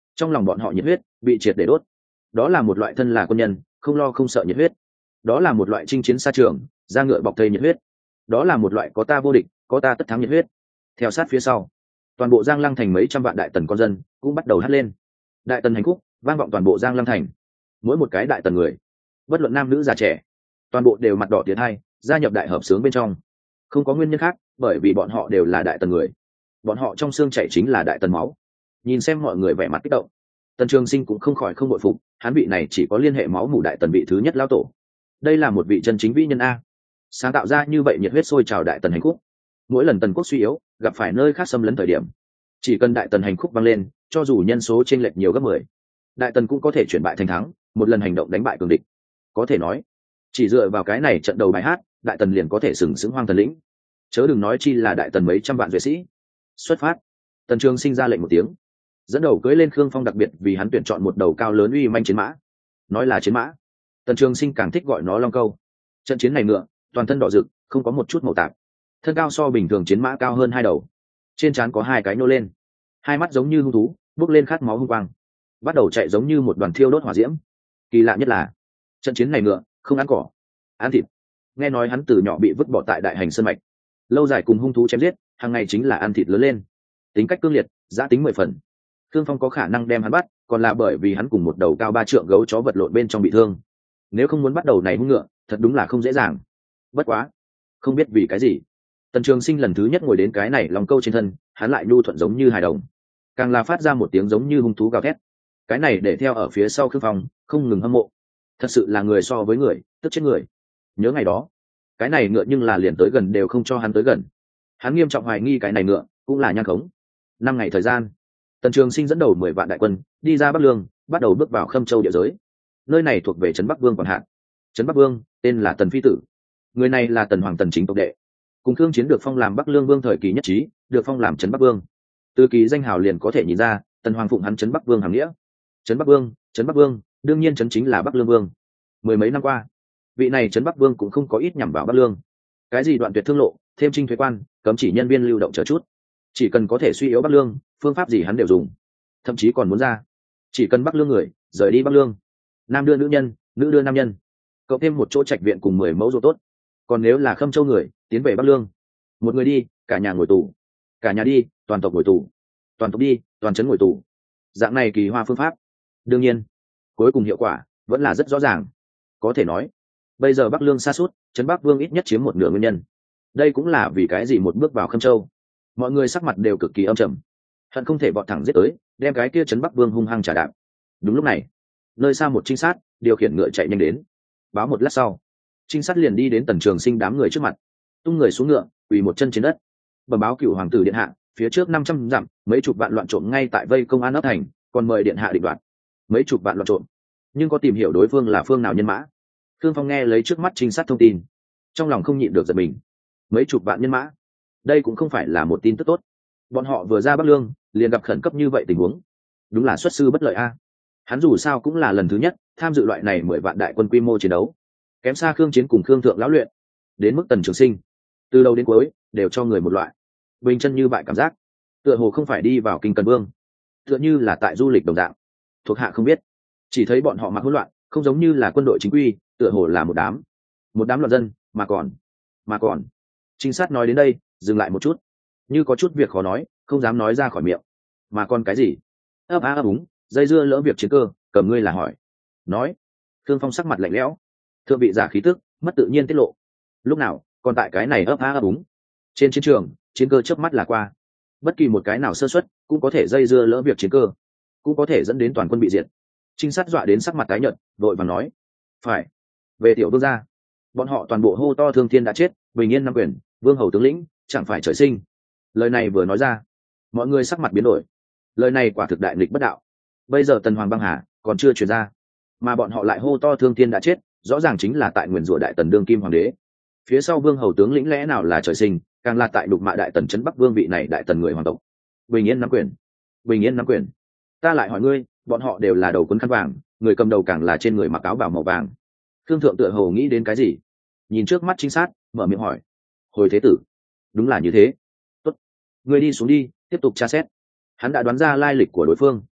trong lòng bọn họ nhiệt huyết bị triệt để đốt. Đó là một loại thân là quân nhân không lo không sợ nhiệt huyết, đó là một loại chinh chiến xa trường ra ngựa bọc thây nhiệt huyết, đó là một loại có ta vô địch có ta tất thắng nhiệt huyết. Theo sát phía sau, toàn bộ Giang Lăng thành mấy trăm vạn đại tần con dân cũng bắt đầu hát lên đại tần hành khúc, vang vọng toàn bộ Giang Lăng thành. Mỗi một cái đại tần người, bất luận nam nữ già trẻ, toàn bộ đều mặt đỏ tiến hai gia nhập đại hợp sướng bên trong. Không có nguyên nhân khác, bởi vì bọn họ đều là đại tần người, bọn họ trong xương chảy chính là đại tần máu. Nhìn xem mọi người vẻ mặt kích động, Tần Trường Sinh cũng không khỏi không bội phục, hắn vị này chỉ có liên hệ máu mủ đại tần vị thứ nhất lão tổ. Đây là một vị chân chính vĩ nhân a, sáng tạo ra như vậy nhiệt huyết sôi trào đại tần hành khúc. Mỗi lần tần quốc suy yếu, gặp phải nơi khác xâm lấn thời điểm, chỉ cần đại tần hành khúc vang lên, cho dù nhân số chênh lệch nhiều gấp mười, đại tần cũng có thể chuyển bại thành thắng, một lần hành động đánh bại cường địch. Có thể nói, chỉ dựa vào cái này trận đầu bài hát, đại tần liền có thể sừng sững hoang thần lĩnh, chớ đừng nói chi là đại tần mấy trăm vạn duệ sĩ. Xuất phát. Tần Trường Sinh ra lệnh một tiếng, dẫn đầu cưỡi lên Khương Phong đặc biệt vì hắn tuyển chọn một đầu cao lớn uy manh chiến mã. Nói là chiến mã, Tần Trường Sinh càng thích gọi nó long câu. Trận chiến này ngựa toàn thân đỏ rực, không có một chút màu tạp, thân cao so bình thường chiến mã cao hơn hai đầu, trên trán có hai cái nô lên, hai mắt giống như hung thú bốc lên khát máu hung quang, bắt đầu chạy giống như một đoàn thiêu đốt hỏa diễm. Kỳ lạ nhất là trận chiến này ngựa không ăn cỏ, ăn thịt. Nghe nói hắn từ nhỏ bị vứt bỏ tại đại hành sơn mạch, lâu dài cùng hung thú chém giết, hàng ngày chính là ăn thịt lớn lên, tính cách cương liệt, giá tính mười phần. Khương Phong có khả năng đem hắn bắt, còn là bởi vì hắn cùng một đầu cao ba trượng gấu chó vật lộn bên trong bị thương. Nếu không muốn bắt đầu này hung ngựa, thật đúng là không dễ dàng. Bất quá, không biết vì cái gì, Tần Trường Sinh lần thứ nhất ngồi đến cái này lòng câu trên thân, hắn lại nhu thuận giống như hài đồng, càng là phát ra một tiếng giống như hung thú gào thét. Cái này để theo ở phía sau Khương Phong không ngừng hâm mộ. Thật sự là người so với người, tức chết người. Nhớ ngày đó, cái này ngựa nhưng là liền tới gần đều không cho hắn tới gần. Hắn nghiêm trọng hoài nghi cái này ngựa cũng là nhan khống. Năm ngày thời gian, Tần Trường Sinh dẫn đầu mười vạn đại quân đi ra Bắc Lương, bắt đầu bước vào Khâm Châu địa giới. Nơi này thuộc về trấn Bắc Vương quản hạt. Trấn Bắc Vương tên là Tần Phi Tử, người này là Tần Hoàng Tần chính tộc đệ, cùng Khương Chiến được phong làm Bắc Lương Vương thời kỳ nhất trí, được phong làm trấn Bắc Vương. Từ kỳ danh hào liền có thể nhìn ra, Tần Hoàng phụng hắn trấn Bắc Vương hàm nghĩa. Trấn Bắc Vương, trấn Bắc Vương, đương nhiên trấn chính là Bắc Lương Vương. Mười mấy năm qua, vị này trấn Bắc Vương cũng không có ít nhằm vào Bắc Lương. Cái gì đoạn tuyệt thương lộ, thêm trinh thuế quan, cấm chỉ nhân viên lưu động chờ chút, chỉ cần có thể suy yếu Bắc Lương, phương pháp gì hắn đều dùng. Thậm chí còn muốn ra, chỉ cần Bắc Lương người rời đi Bắc Lương, nam đưa nữ nhân, nữ đưa nam nhân, cộng thêm một chỗ trạch viện cùng mười mẫu ruộng tốt. Còn nếu là Khâm Châu người tiến về Bắc Lương, một người đi, cả nhà ngồi tù, cả nhà đi, toàn tộc ngồi tù, toàn tộc đi, toàn trấn ngồi tù. Dạng này kỳ hoa phương pháp, đương nhiên cuối cùng hiệu quả vẫn là rất rõ ràng. Có thể nói, bây giờ Bắc Lương sa sút, trấn Bắc Vương ít nhất chiếm một nửa nguyên nhân. Đây cũng là vì cái gì một bước vào Khâm Châu, mọi người sắc mặt đều cực kỳ âm trầm, hận không thể vọt thẳng giết tới, đem cái kia trấn Bắc Vương hung hăng trả đạp. Đúng lúc này, nơi xa một trinh sát điều khiển ngựa chạy nhanh đến, báo một lát sau, trinh sát liền đi đến Tần Trường Sinh đám người trước mặt, tung người xuống ngựa, quỳ một chân trên đất, bẩm báo cửu hoàng tử điện hạ, phía trước năm trăm dặm mấy chục vạn loạn trộm ngay tại vây công an ấp thành, còn mời điện hạ định đoạt. Mấy chục vạn loạn trộm, nhưng có tìm hiểu đối phương là phương nào nhân mã? Khương Phong nghe lấy trước mắt trinh sát thông tin, trong lòng không nhịn được giật mình. Mấy chục vạn nhân mã, đây cũng không phải là một tin tức tốt. Bọn họ vừa ra Bắc Lương liền gặp khẩn cấp như vậy tình huống, đúng là xuất sư bất lợi a. Hắn dù sao cũng là lần thứ nhất tham dự loại này mười vạn đại quân quy mô chiến đấu, kém xa Khương Chiến cùng Khương Thượng lão luyện. Đến mức Tần Trường Sinh, từ đầu đến cuối đều cho người một loại bình chân như bại cảm giác, tựa hồ không phải đi vào kinh Cần Vương, tựa như là tại du lịch đồng dạng. Thuộc hạ không biết, chỉ thấy bọn họ mặc hỗn loạn, không giống như là quân đội chính quy, tựa hồ là một đám một đám loạn dân, mà còn mà còn trinh sát nói đến đây dừng lại một chút, như có chút việc khó nói, không dám nói ra khỏi miệng. Mà còn cái gì? Ấp á ấp úng, dây dưa lỡ việc chiến cơ, cầm ngươi là hỏi. Nói. Thương Phong sắc mặt lạnh lẽo, thượng vị giả khí tức mất tự nhiên tiết lộ. Lúc nào còn tại cái này ấp á ấp úng. Trên chiến trường, chiến cơ chớp mắt là qua, bất kỳ một cái nào sơ suất cũng có thể dây dưa lỡ việc chiến cơ, cũng có thể dẫn đến toàn quân bị diệt. Trinh sát dọa đến sắc mặt tái nhợt, vội vàng nói: phải, về tiểu vương gia. Bọn họ toàn bộ hô to Thương Thiên đã chết, bình yên năm quyền, vương hầu tướng lĩnh chẳng phải trời sinh. Lời này vừa nói ra, mọi người sắc mặt biến đổi. Lời này quả thực đại nghịch bất đạo. Bây giờ Tần Hoàng băng hà còn chưa truyền ra, mà bọn họ lại hô to Thương Thiên đã chết, rõ ràng chính là tại nguyền rủa đại tần đương kim hoàng đế. Phía sau vương hầu tướng lĩnh lẽ nào là trời sinh, càng là tại đục mạ đại tần trấn Bắc Vương vị này đại tần người hoàng tộc. Bình yên nắm quyền, bình yên nắm quyền. Ta lại hỏi ngươi, bọn họ đều là đầu quấn khăn vàng, người cầm đầu càng là trên người mặc áo bào màu vàng. Thương thượng tựa hồ nghĩ đến cái gì, nhìn trước mắt trinh sát, mở miệng hỏi: hồi thế tử, đúng là như thế. Tốt, ngươi đi xuống đi, tiếp tục tra xét. Hắn đã đoán ra lai lịch của đối phương.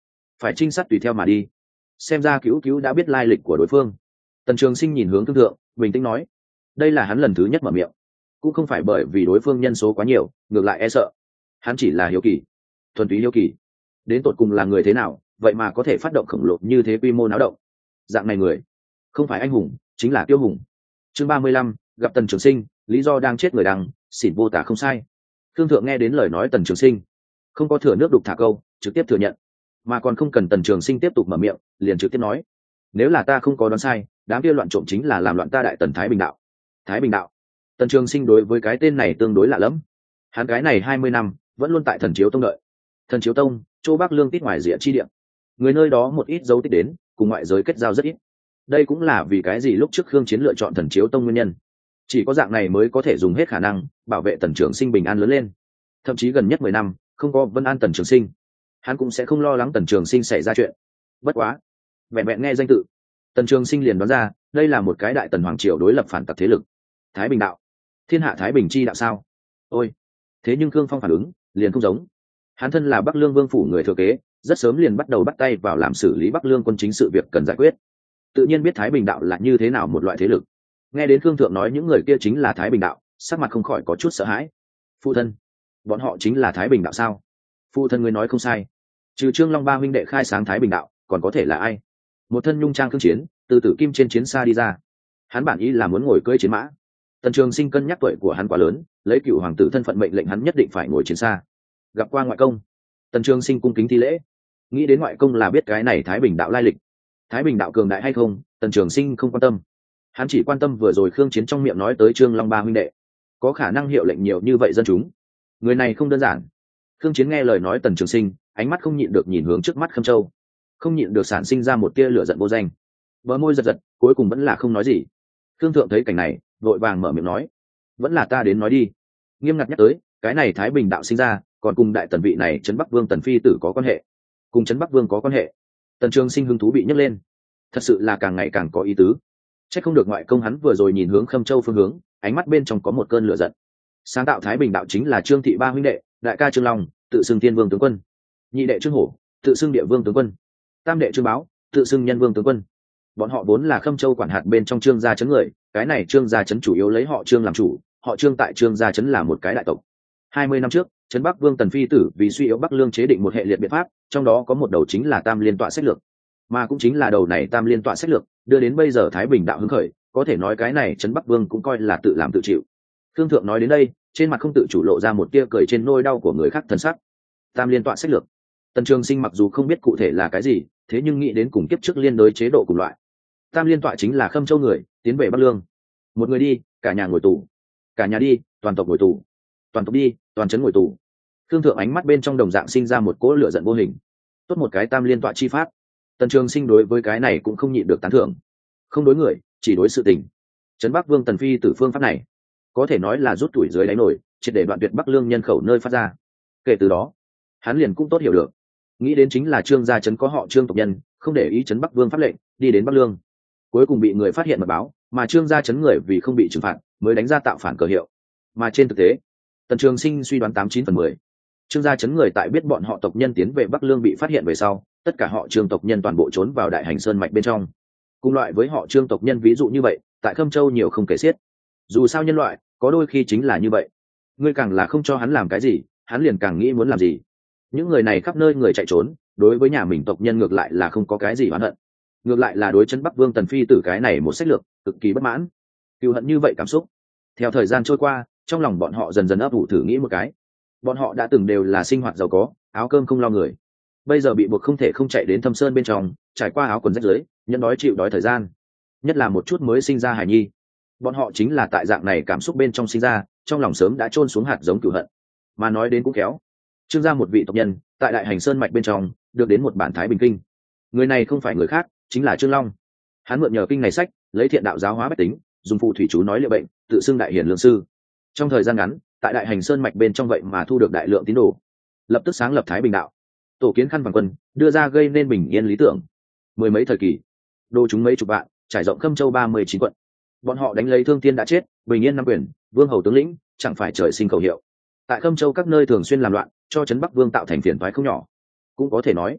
phải trinh sát tùy theo mà đi. Xem ra cứu cứu đã biết lai lịch của đối phương. Tần Trường Sinh nhìn hướng thương thượng, bình tĩnh nói, đây là hắn lần thứ nhất mở miệng, cũng không phải bởi vì đối phương nhân số quá nhiều, ngược lại e sợ. Hắn chỉ là hiếu kỳ, thuần túy hiếu kỳ, đến tột cùng là người thế nào, vậy mà có thể phát động khổng lồ như thế, quy mô náo động. Dạng này người, không phải anh hùng, chính là tiêu hùng. Chương ba mươi lăm, gặp Tần Trường Sinh, lý do đang chết người đằng, xỉn vô tả không sai. Thương thượng nghe đến lời nói Tần Trường Sinh, không có thừa nước đục thả câu, trực tiếp thừa nhận, mà còn không cần Tần Trường Sinh tiếp tục mở miệng, liền trực tiếp nói, nếu là ta không có đoán sai, đám kia loạn trộm chính là làm loạn ta đại tần Thái Bình đạo. Thái Bình đạo? Tần Trường Sinh đối với cái tên này tương đối lạ lẫm. Hắn cái này hai mươi năm vẫn luôn tại Thần Chiếu Tông đợi. Thần Chiếu Tông, chỗ Bắc Lương tít ngoài rìa chi địa, người nơi đó một ít dấu tích đến, cùng ngoại giới kết giao rất ít. Đây cũng là vì cái gì lúc trước Khương Chiến lựa chọn Thần Chiếu Tông nguyên nhân. Chỉ có dạng này mới có thể dùng hết khả năng bảo vệ Tần Trường Sinh bình an lớn lên. Thậm chí gần nhất mười năm không có Vân An Tần Trường Sinh, hắn cũng sẽ không lo lắng Tần Trường Sinh xảy ra chuyện. Bất quá, vẹn vẹn nghe danh tự, Tần Trường Sinh liền đoán ra đây là một cái đại tần hoàng triều đối lập phản tặc thế lực. Thái Bình đạo? Thiên hạ Thái Bình chi đạo sao? Ôi, thế nhưng Khương Phong phản ứng liền không giống. Hắn thân là Bắc Lương Vương phủ người thừa kế, rất sớm liền bắt đầu bắt tay vào làm xử lý Bắc Lương quân chính sự việc cần giải quyết. Tự nhiên biết Thái Bình đạo là như thế nào một loại thế lực. Nghe đến Khương thượng nói những người kia chính là Thái Bình đạo, sắc mặt không khỏi có chút sợ hãi. Phụ thân, bọn họ chính là Thái Bình đạo sao? Phụ thân người nói không sai, trừ Trương Long ba huynh đệ khai sáng Thái Bình đạo, còn có thể là ai? Một thân nhung trang Khương Chiến từ Tử Kim trên chiến xa đi ra, hắn bản ý là muốn ngồi cưỡi chiến mã. Tần Trường Sinh cân nhắc tuổi của hắn quá lớn, lấy cựu hoàng tử thân phận mệnh lệnh hắn nhất định phải ngồi chiến xa. Gặp qua ngoại công, Tần Trường Sinh cung kính thi lễ. Nghĩ đến ngoại công là biết cái này Thái Bình đạo lai lịch. Thái Bình đạo cường đại hay không, Tần Trường Sinh không quan tâm. Hắn chỉ quan tâm vừa rồi Khương Chiến trong miệng nói tới Trương Long ba huynh đệ, có khả năng hiệu lệnh nhiều như vậy dân chúng. Người này không đơn giản. Khương Chiến nghe lời nói Tần Trường Sinh, ánh mắt không nhịn được nhìn hướng trước mắt Khâm Châu, không nhịn được sản sinh ra một tia lửa giận vô danh. Bờ môi giật giật, cuối cùng vẫn là không nói gì. Khương thượng thấy cảnh này, vội vàng mở miệng nói, vẫn là ta đến nói đi. Nghiêm ngặt nhắc tới, cái này Thái Bình đạo sinh ra, còn cùng đại tần vị này Trấn Bắc Vương Tần phi tử có quan hệ. Cùng Trấn Bắc Vương có quan hệ? Tần Trường Sinh hứng thú bị nhấc lên. Thật sự là càng ngày càng có ý tứ. Chắc không được ngoại công hắn vừa rồi nhìn hướng Khâm Châu phương hướng, ánh mắt bên trong có một cơn lửa giận. Sáng tạo Thái Bình đạo chính là Trương thị ba huynh đệ, đại ca Trương Long, tự xưng Thiên Vương tướng quân; nhị đệ Trương Hổ, tự xưng Địa Vương tướng quân; tam đệ Trương Báo, tự xưng Nhân Vương tướng quân. Bọn họ vốn là Khâm Châu quản hạt bên trong Trương gia trấn người, cái này Trương gia trấn chủ yếu lấy họ Trương làm chủ, họ Trương tại Trương gia trấn là một cái đại tộc. Hai mươi năm trước, trấn Bắc Vương Tần phi tử vì suy yếu Bắc Lương chế định một hệ liệt biện pháp, trong đó có một đầu chính là Tam Liên tọa sách lược, mà cũng chính là đầu này Tam Liên tọa sách lược đưa đến bây giờ Thái Bình đạo hứng khởi. Có thể nói cái này trấn Bắc Vương cũng coi là tự làm tự chịu. Thương thượng nói đến đây, trên mặt không tự chủ lộ ra một tia cười trên nỗi đau của người khác thần sắc. Tam Liên tọa sách lược, Tần Trường Sinh mặc dù không biết cụ thể là cái gì, thế nhưng nghĩ đến cùng kiếp trước liên đối chế độ cùng loại. Tam Liên tọa chính là Khâm Châu người tiến về Bắc Lương, một người đi, cả nhà ngồi tù; cả nhà đi, toàn tộc ngồi tù; toàn tộc đi, toàn trấn ngồi tù. Thương thượng ánh mắt bên trong đồng dạng sinh ra một cỗ lửa giận vô hình. Tốt một cái Tam Liên tọa chi pháp. Tần Trường Sinh đối với cái này cũng không nhịn được tán thưởng. Không đối người, chỉ đối sự tình. Trấn Bắc Vương Tần phi tử phương pháp này, có thể nói là rút tuổi dưới đáy nổi, triệt để đoạn tuyệt Bắc Lương nhân khẩu nơi phát ra. Kể từ đó, hắn liền cũng tốt hiểu được, nghĩ đến chính là Trương gia trấn có họ Trương tộc nhân, không để ý Trấn Bắc Vương pháp lệnh, đi đến Bắc Lương, cuối cùng bị người phát hiện mật báo, mà Trương gia trấn người vì không bị trừng phạt, mới đánh ra tạo phản cờ hiệu. Mà trên thực tế, Tần Trường Sinh suy đoán tám chín phần mười, Trương gia trấn người tại biết bọn họ tộc nhân tiến về Bắc Lương bị phát hiện về sau, tất cả họ Trương tộc nhân toàn bộ trốn vào Đại Hành Sơn mạch bên trong. Cùng loại với họ Trương tộc nhân ví dụ như vậy, tại Khâm Châu nhiều không kể xiết. Dù sao nhân loại có đôi khi chính là như vậy, ngươi càng là không cho hắn làm cái gì, hắn liền càng nghĩ muốn làm gì. Những người này khắp nơi người chạy trốn, đối với nhà mình tộc nhân ngược lại là không có cái gì oán hận, ngược lại là đối Trấn Bắc Vương Tần phi tử cái này một sách lược cực kỳ bất mãn, cừu hận như vậy cảm xúc. Theo thời gian trôi qua, trong lòng bọn họ dần dần ấp ủ thử nghĩ một cái, bọn họ đã từng đều là sinh hoạt giàu có, áo cơm không lo người, bây giờ bị buộc không thể không chạy đến Thâm Sơn bên trong, trải qua áo quần rách rưới, nhận đói chịu đói thời gian, nhất là một chút mới sinh ra hài nhi. Bọn họ chính là tại dạng này cảm xúc bên trong sinh ra, trong lòng sớm đã chôn xuống hạt giống cừu hận. Mà nói đến cũng khéo, Trương gia một vị tộc nhân tại Đại Hành Sơn mạch bên trong được đến một bản Thái Bình kinh. Người này không phải người khác, chính là Trương Long. Hắn mượn nhờ kinh này sách, lấy thiện đạo giáo hóa bách tính, dùng phù thủy chú nói liệu bệnh, tự xưng đại hiền lương sư. Trong thời gian ngắn, tại Đại Hành Sơn mạch bên trong vậy mà thu được đại lượng tín đồ, lập tức sáng lập Thái Bình đạo, tổ kiến khăn vàng quân, đưa ra gây nên bình yên lý tưởng. Mười mấy thời kỳ, đô chúng mấy chục vạn, trải rộng Khâm Châu ba mươi chín quận. Bọn họ đánh lấy thương thiên đã chết, bình yên năm quyền, vương hầu tướng lĩnh, chẳng phải trời sinh khẩu hiệu. Tại Khâm Châu các nơi thường xuyên làm loạn, cho Trấn Bắc Vương tạo thành phiền toái không nhỏ. Cũng có thể nói,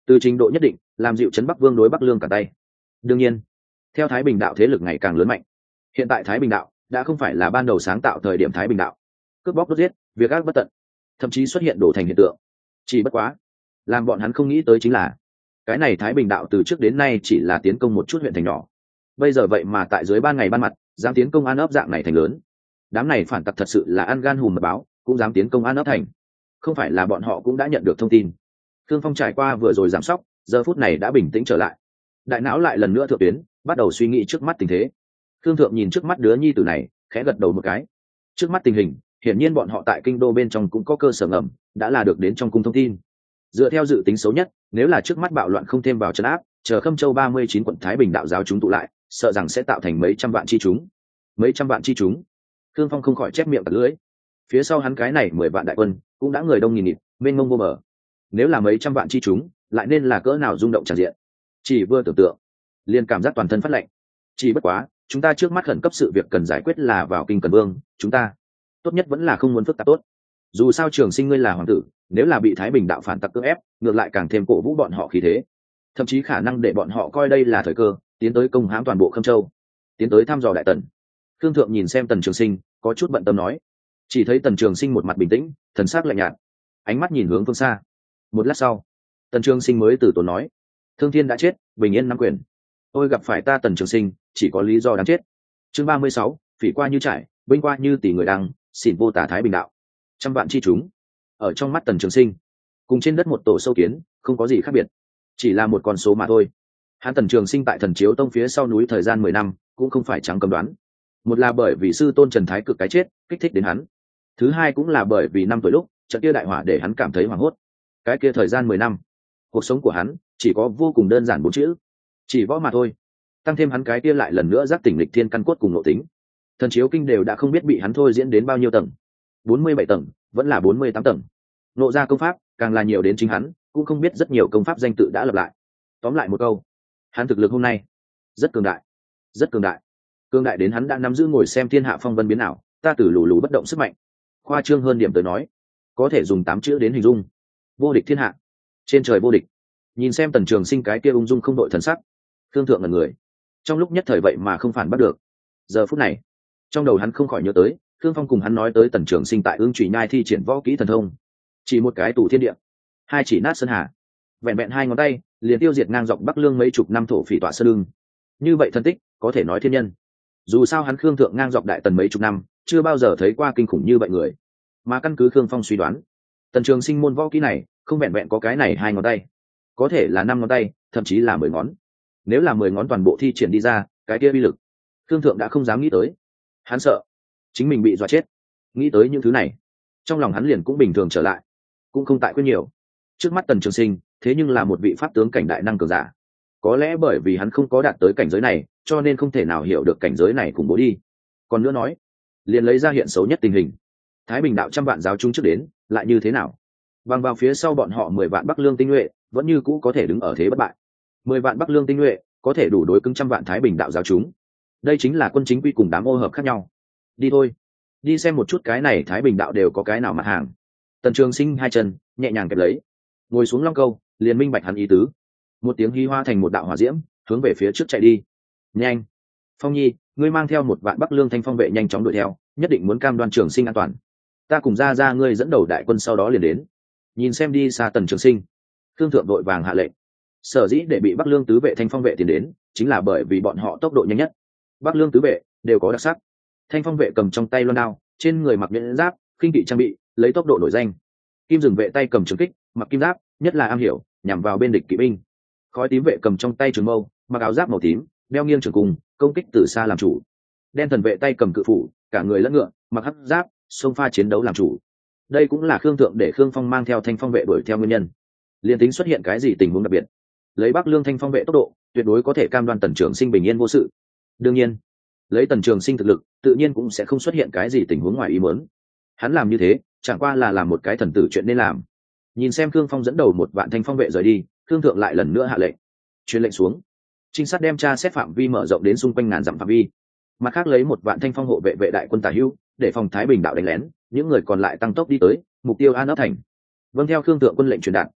từ trình độ nhất định làm dịu chấn Bắc Vương đối Bắc Lương cả tay. Đương nhiên, theo Thái Bình đạo thế lực ngày càng lớn mạnh, hiện tại Thái Bình đạo đã không phải là ban đầu sáng tạo thời điểm Thái Bình đạo, cướp bóc đốt giết, việc ác bất tận, thậm chí xuất hiện đổ thành hiện tượng. Chỉ bất quá, làm bọn hắn không nghĩ tới chính là cái này Thái Bình đạo từ trước đến nay chỉ là tiến công một chút huyện thành nhỏ, bây giờ vậy mà tại dưới ban ngày ban mặt dám tiến công An ấp dạng này thành lớn. Đám này phản tặc thật sự là ăn gan hùm mật báo, cũng dám tiến công An ấp thành. Không phải là bọn họ cũng đã nhận được thông tin. Thương Phong trải qua vừa rồi giảm sóc, giờ phút này đã bình tĩnh trở lại, đại não lại lần nữa thượng tuyến, bắt đầu suy nghĩ trước mắt tình thế. Thương Thượng nhìn trước mắt đứa nhi tử này, khẽ gật đầu một cái. Trước mắt tình hình, hiển nhiên bọn họ tại kinh đô bên trong cũng có cơ sở ngầm, đã là được đến trong cung thông tin. Dựa theo dự tính xấu nhất, nếu là trước mắt bạo loạn không thêm vào trấn áp, chờ Khâm Châu ba mươi chín quận Thái Bình đạo giáo chúng tụ lại, sợ rằng sẽ tạo thành mấy trăm vạn chi chúng. Mấy trăm vạn chi chúng. Thương Phong không khỏi chép miệng bật lưỡi. Phía sau hắn cái này mười vạn đại quân, cũng đã người đông nghìn nghịt, mênh mông vô bờ. Nếu là mấy trăm vạn chi chúng, lại nên là cỡ nào rung động tràn diện. Chỉ vừa tưởng tượng, liền cảm giác toàn thân phát lạnh. Chỉ bất quá, chúng ta trước mắt khẩn cấp sự việc cần giải quyết là vào kinh Cần Vương, chúng ta tốt nhất vẫn là không muốn phức tạp tốt. Dù sao Trường Sinh ngươi là hoàng tử, nếu là bị Thái Bình đạo phản tặc cưỡng ép, ngược lại càng thêm cổ vũ bọn họ khí thế, thậm chí khả năng để bọn họ coi đây là thời cơ, tiến tới công hãm toàn bộ Khâm Châu, tiến tới thăm dò đại tần. Thương Thượng nhìn xem Tần Trường Sinh, có chút bận tâm nói. Chỉ thấy Tần Trường Sinh một mặt bình tĩnh, thần sắc lạnh nhạt, ánh mắt nhìn hướng phương xa. Một lát sau, Tần Trường Sinh mới từ tốn nói: Thương Thiên đã chết, bình yên nắm quyền. Tôi gặp phải ta Tần Trường Sinh, chỉ có lý do đáng chết. Chương ba mươi sáu, phỉ qua như trải, binh qua như tỷ người đăng, xỉn vô tả Thái Bình đạo. Trăm vạn chi chúng, ở trong mắt Tần Trường Sinh, cùng trên đất một tổ sâu kiến, không có gì khác biệt, chỉ là một con số mà thôi. Hắn Tần Trường Sinh tại Thần Chiếu Tông phía sau núi thời gian mười năm, cũng không phải trắng cầm đoán. Một là bởi vì sư tôn Trần Thái Cực cái chết, kích thích đến hắn. Thứ hai cũng là bởi vì năm tuổi lúc, trận kia đại hỏa để hắn cảm thấy hoảng hốt. Cái kia thời gian mười năm, cuộc sống của hắn chỉ có vô cùng đơn giản bốn chữ: chỉ võ mà thôi. Tăng thêm hắn cái kia lại lần nữa giác tỉnh lịch thiên căn cốt cùng nội tính, Thần Chiếu Kinh đều đã không biết bị hắn thôi diễn đến bao nhiêu tầng, bốn mươi bảy tầng, vẫn là bốn mươi tám tầng. Nộ ra công pháp, càng là nhiều đến chính hắn cũng không biết rất nhiều công pháp danh tự đã lập lại. Tóm lại một câu, hắn thực lực hôm nay rất cường đại, rất cường đại. Cường đại đến hắn đã nắm giữ ngồi xem thiên hạ phong vân biến ảo, ta từ lù lù bất động sức mạnh. Khoa trương hơn điểm tới nói, có thể dùng tám chữ đến hình dung: vô địch thiên hạ, trên trời vô địch. Nhìn xem Tần Trường Sinh cái kia ung dung không đội thần sắc, Thương Thượng là người trong lúc nhất thời vậy mà không phản bắt được. Giờ phút này, trong đầu hắn không khỏi nhớ tới Thương Phong cùng hắn nói tới Tần Trường Sinh tại Ưng Chủy Nhai thi triển võ kỹ thần thông, chỉ một cái tủ thiên địa, hai chỉ nát sơn hà, vẹn vẹn hai ngón tay liền tiêu diệt ngang dọc Bắc Lương mấy chục năm thổ phỉ tọa sơn lưng. Như vậy thân tích, có thể nói thiên nhân. Dù sao hắn Khương Thượng ngang dọc đại tần mấy chục năm, chưa bao giờ thấy qua kinh khủng như vậy người. Mà căn cứ Khương Phong suy đoán, Tần Trường Sinh môn võ kỹ này không vẹn vẹn có cái này hai ngón tay, có thể là năm ngón tay, thậm chí là mười ngón. Nếu là mười ngón toàn bộ thi triển đi ra, cái kia uy lực, Khương Thượng đã không dám nghĩ tới. Hắn sợ chính mình bị dọa chết. Nghĩ tới những thứ này, trong lòng hắn liền cũng bình thường trở lại, cũng không tại quyết nhiều. Trước mắt Tần Trường Sinh thế nhưng là một vị pháp tướng cảnh đại năng cường giả. Có lẽ bởi vì hắn không có đạt tới cảnh giới này, cho nên không thể nào hiểu được cảnh giới này cùng bố đi. Còn nữa nói, liền lấy ra hiện xấu nhất tình hình, Thái Bình đạo trăm vạn giáo chúng trước đến, lại như thế nào? Bằng vào phía sau bọn họ mười vạn Bắc Lương tinh nhuệ, vẫn như cũ có thể đứng ở thế bất bại. Mười vạn Bắc Lương tinh nhuệ có thể đủ đối cứng trăm vạn Thái Bình đạo giáo chúng. Đây chính là quân chính quy cùng đám ô hợp khác nhau. Đi thôi, đi xem một chút cái này Thái Bình đạo đều có cái nào mặt hàng. Tần Trường Sinh hai chân nhẹ nhàng kẹp lấy, ngồi xuống long câu, liền minh bạch hắn ý tứ. Một tiếng hí hoa thành một đạo hỏa diễm, hướng về phía trước chạy đi. Nhanh, Phong Nhi, ngươi mang theo một vạn Bắc Lương thanh phong vệ nhanh chóng đuổi theo, nhất định muốn cam đoan Trường Sinh an toàn. Ta cùng ra ra ngươi dẫn đầu đại quân sau đó liền đến. Nhìn xem đi xa Tần Trường Sinh, Thương Thượng đội vàng hạ lệnh. Sở dĩ để bị Bắc Lương tứ vệ thanh phong vệ tiến đến, chính là bởi vì bọn họ tốc độ nhanh nhất. Bắc Lương tứ vệ đều có đặc sắc. Thanh phong vệ cầm trong tay loan đao, trên người mặc nhẫn giáp, khinh kỵ trang bị, lấy tốc độ nổi danh. Kim Dừng vệ tay cầm trường kích, mặc kim giáp, nhất là am hiểu nhằm vào bên địch kỵ binh. Khói tím vệ cầm trong tay trường mâu, mặc áo giáp màu tím, đeo nghiêng trường cung, công kích từ xa làm chủ. Đen thần vệ tay cầm cự phủ, cả người lẫn ngựa, mặc hắc giáp, xông pha chiến đấu làm chủ. Đây cũng là Khương Thượng để Khương Phong mang theo thanh phong vệ đuổi theo nguyên nhân. Liên tính xuất hiện cái gì tình huống đặc biệt, lấy Bắc Lương thanh phong vệ tốc độ, tuyệt đối có thể cam đoan Tần Trường Sinh bình yên vô sự. Đương nhiên, lấy Tần Trường Sinh thực lực, tự nhiên cũng sẽ không xuất hiện cái gì tình huống ngoài ý muốn. Hắn làm như thế, chẳng qua là làm một cái thần tử chuyện nên làm. Nhìn xem Khương Phong dẫn đầu một vạn thanh phong vệ rời đi, Khương Thượng lại lần nữa hạ lệnh, truyền lệnh xuống, trinh sát đem tra xét phạm vi mở rộng đến xung quanh ngàn dặm phạm vi. Mặt khác lấy một vạn thanh phong hộ vệ vệ đại quân tả hữu, để phòng Thái Bình đạo đánh lén, những người còn lại tăng tốc đi tới mục tiêu An ấp thành. Vâng, theo Khương Thượng quân lệnh truyền đạt,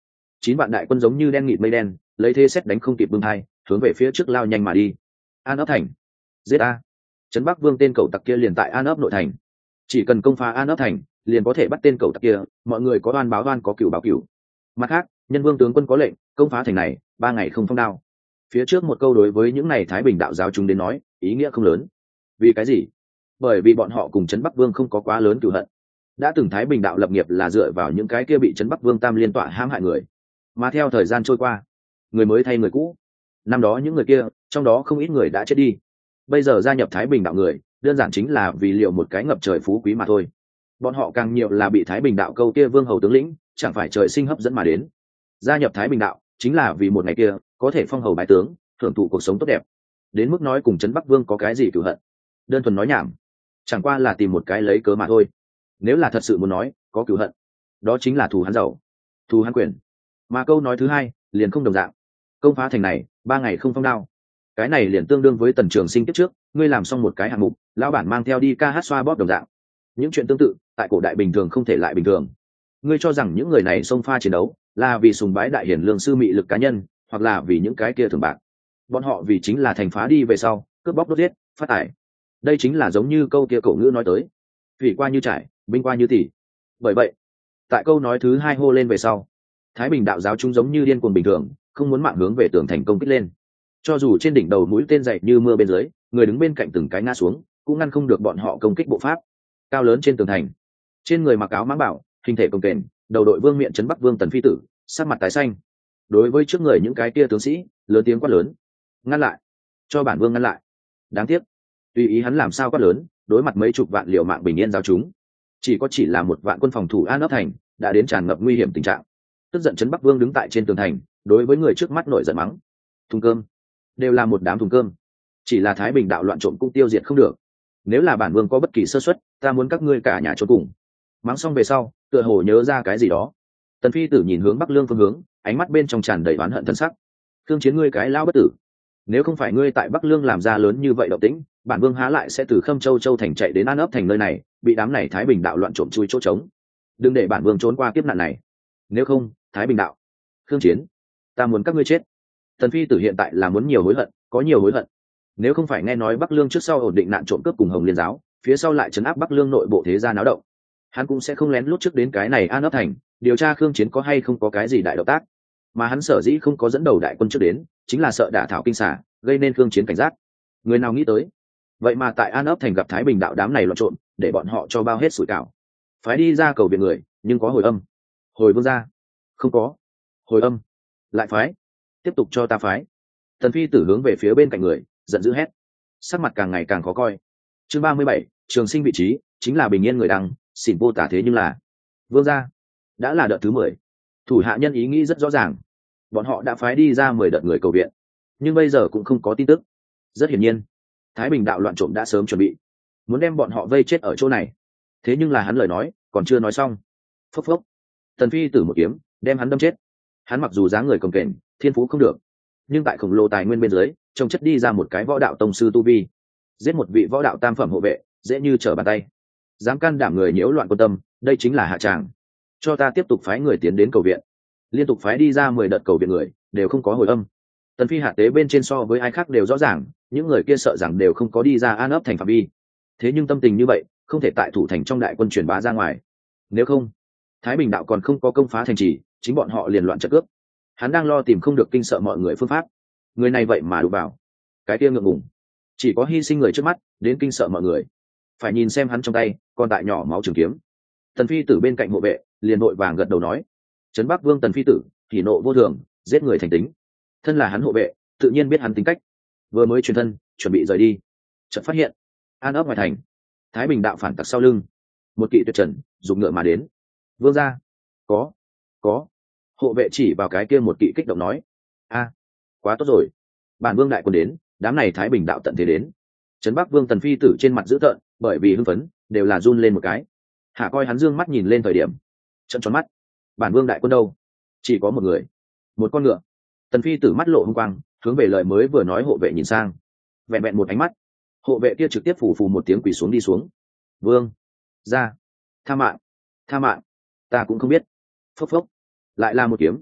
chín vạn đại quân giống như đen nghịt mây đen, lấy thế xét đánh không kịp bưng hai, hướng về phía trước lao nhanh mà đi. An ấp thành, giết a! Trấn Bắc Vương tên cẩu tặc kia liền tại An ấp nội thành, chỉ cần công phá An ấp thành, liền có thể bắt tên cẩu tặc kia. Mọi người có oan báo oan, có cửu báo cửu. Mặt khác, nhân vương tướng quân có lệnh công phá thành này, ba ngày không phong đao. Phía trước một câu đối với những này Thái Bình đạo giáo chúng đến nói, ý nghĩa không lớn. Vì cái gì? Bởi vì bọn họ cùng Trấn Bắc Vương không có quá lớn cửu hận. Đã từng Thái Bình đạo lập nghiệp là dựa vào những cái kia bị Trấn Bắc Vương tam liên tọa hãm hại người, mà theo thời gian trôi qua, người mới thay người cũ. Năm đó những người kia, trong đó không ít người đã chết đi. Bây giờ gia nhập Thái Bình đạo người, đơn giản chính là vì liệu một cái ngập trời phú quý mà thôi. Bọn họ càng nhiều là bị Thái Bình đạo câu kia vương hầu tướng lĩnh, chẳng phải trời sinh hấp dẫn mà đến. Gia nhập Thái Bình đạo chính là vì một ngày kia có thể phong hầu bái tướng, hưởng thụ cuộc sống tốt đẹp. Đến mức nói cùng Trấn Bắc Vương có cái gì cửu hận, đơn thuần nói nhảm, chẳng qua là tìm một cái lấy cớ mà thôi. Nếu là thật sự muốn nói có cửu hận, đó chính là thù hắn giàu, thù hắn quyền. Mà câu nói thứ hai liền không đồng dạng. Công phá thành này, ba ngày không phong đao. Cái này liền tương đương với Tần Trường Sinh kiếp trước, ngươi làm xong một cái hạng mục, lão bản mang theo đi ca hát xoa bóp đồng dạng. Những chuyện tương tự, tại cổ đại bình thường không thể lại bình thường. Ngươi cho rằng những người này xông pha chiến đấu là vì sùng bái đại hiển lương sư mị lực cá nhân, hoặc là vì những cái kia thường bạc. Bọn họ vì chính là thành phá đi về sau, cướp bóc đốt giết, phát tài. Đây chính là giống như câu kia cổ ngữ nói tới, thủy qua như trải, binh qua như tỷ. Bởi vậy, tại câu nói thứ hai hô lên về sau, Thái Bình đạo giáo chúng giống như điên cuồng bình thường, không muốn mạng hướng về tường thành công kích lên. Cho dù trên đỉnh đầu mũi tên dày như mưa bên dưới, người đứng bên cạnh từng cái ngã xuống, cũng ngăn không được bọn họ công kích bộ pháp. Cao lớn trên tường thành, trên người mặc áo mãng bảo, hình thể cồng kềnh, đầu đội vương miện Trấn Bắc Vương Tần Phi Tử, sắc mặt tái xanh. Đối với trước người những cái kia tướng sĩ, lớn tiếng quát lớn: ngăn lại, cho bản vương ngăn lại. Đáng tiếc, tùy ý hắn làm sao quát lớn, đối mặt mấy chục vạn liều mạng bình yên giáo chúng, chỉ có chỉ là một vạn quân phòng thủ An ấp thành, đã đến tràn ngập nguy hiểm tình trạng. Tức giận Trấn Bắc Vương đứng tại trên tường thành, đối với người trước mắt nổi giận mắng: thùng cơm, đều là một đám thùng cơm, chỉ là Thái Bình đạo loạn trộm cũng tiêu diệt không được. Nếu là bản vương có bất kỳ sơ suất, ta muốn các ngươi cả nhà trốn cùng. Mắng xong về sau, tựa hồ nhớ ra cái gì đó, Tần Phi Tử nhìn hướng Bắc Lương phương hướng, ánh mắt bên trong tràn đầy oán hận thân sắc. Thương Chiến, ngươi cái lão bất tử, nếu không phải ngươi tại Bắc Lương làm ra lớn như vậy động tĩnh, bản vương há lại sẽ từ Khâm Châu Châu thành chạy đến An ấp thành nơi này, bị đám này Thái Bình đạo loạn trộm chui chỗ trống. Đừng để bản vương trốn qua kiếp nạn này, nếu không, Thái Bình đạo, Thương Chiến, ta muốn các ngươi chết. Tần Phi Tử hiện tại là muốn nhiều hối hận, có nhiều hối hận. Nếu không phải nghe nói Bắc Lương trước sau ổn định nạn trộm cướp cùng Hồng Liên giáo, phía sau lại trấn áp Bắc Lương nội bộ thế gia náo động, hắn cũng sẽ không lén lút trước đến cái này An ấp thành điều tra Khương Chiến có hay không có cái gì đại động tác. Mà hắn sở dĩ không có dẫn đầu đại quân trước đến, chính là sợ đả thảo kinh xả, gây nên Khương Chiến cảnh giác. Người nào nghĩ tới, vậy mà tại An ấp thành gặp Thái Bình đạo đám này loạn trộn, để bọn họ cho bao hết sủi cảo. Phái đi ra cầu viện người, nhưng có hồi âm. Hồi vương ra, không có. Hồi âm, lại phái. Tiếp tục cho ta phái. Tần Phi Tử hướng về phía bên cạnh người, giận dữ hét, sắc mặt càng ngày càng khó coi. Chương ba mươi bảy, Trường Sinh vị trí chính là bình yên người đăng, xỉn vô tả thế nhưng là vương gia. Đã là đợt thứ mười, thủ hạ nhân ý nghĩ rất rõ ràng, bọn họ đã phái đi ra mười đợt người cầu viện, nhưng bây giờ cũng không có tin tức. Rất hiển nhiên, Thái Bình đạo loạn trộm đã sớm chuẩn bị, muốn đem bọn họ vây chết ở chỗ này. Thế nhưng là hắn lời nói còn chưa nói xong, phốc phốc, Tần Phi Tử một kiếm đem hắn đâm chết. Hắn mặc dù dáng người cồng kềnh, thiên phú không được, nhưng tại khổng lồ tài nguyên bên dưới, trông chất đi ra một cái võ đạo tông sư tu vi, giết một vị võ đạo tam phẩm hộ vệ dễ như trở bàn tay. Dám can đảm người nhiễu loạn quân tâm, đây chính là hạ tràng. Cho ta tiếp tục phái người tiến đến cầu viện. Liên tục phái đi ra mười đợt cầu viện người, đều không có hồi âm. Tần Phi hạ tế bên trên so với ai khác đều rõ ràng, những người kia sợ rằng đều không có đi ra An ấp thành phạm vi. Thế nhưng tâm tình như vậy, không thể tại thủ thành trong đại quân truyền bá ra ngoài. Nếu không, Thái Bình đạo còn không có công phá thành trì, chính bọn họ liền loạn trận cướp. Hắn đang lo tìm không được kinh sợ mọi người phương pháp. Người này vậy mà đụng vào, cái kia ngượng ngùng, chỉ có hy sinh người trước mắt đến kinh sợ mọi người. Phải nhìn xem hắn trong tay còn tại nhỏ máu trường kiếm. Tần Phi Tử bên cạnh hộ vệ liền vội vàng gật đầu nói: Trấn Bắc Vương Tần Phi Tử thì nộ vô thường, giết người thành tính. Thân là hắn hộ vệ, tự nhiên biết hắn tính cách. Vừa mới truyền thân chuẩn bị rời đi, chợt phát hiện An ấp ngoài thành, Thái Bình đạo phản tặc sau lưng, một kỵ tuyệt trần dùng ngựa mà đến. Vương gia, có có hộ vệ chỉ vào cái kia một kỵ kích động nói: a, quá tốt rồi, bản vương đại quân đến, đám này Thái Bình đạo tận thế đến. Trấn Bắc Vương Tần Phi Tử trên mặt dữ tợn, bởi vì hưng phấn đều là run lên một cái. Hạ coi hắn dương mắt nhìn lên thời điểm, trận tròn mắt. Bản vương đại quân đâu? Chỉ có một người, một con ngựa. Tần Phi Tử mắt lộ hung quang, hướng về lời mới vừa nói hộ vệ nhìn sang. Vẹn vẹn một ánh mắt, hộ vệ kia trực tiếp phù phù một tiếng quỳ xuống đi xuống. Vương ra, tha mạng, tha mạng, ta cũng không biết. Phốc phốc, lại là một kiếm.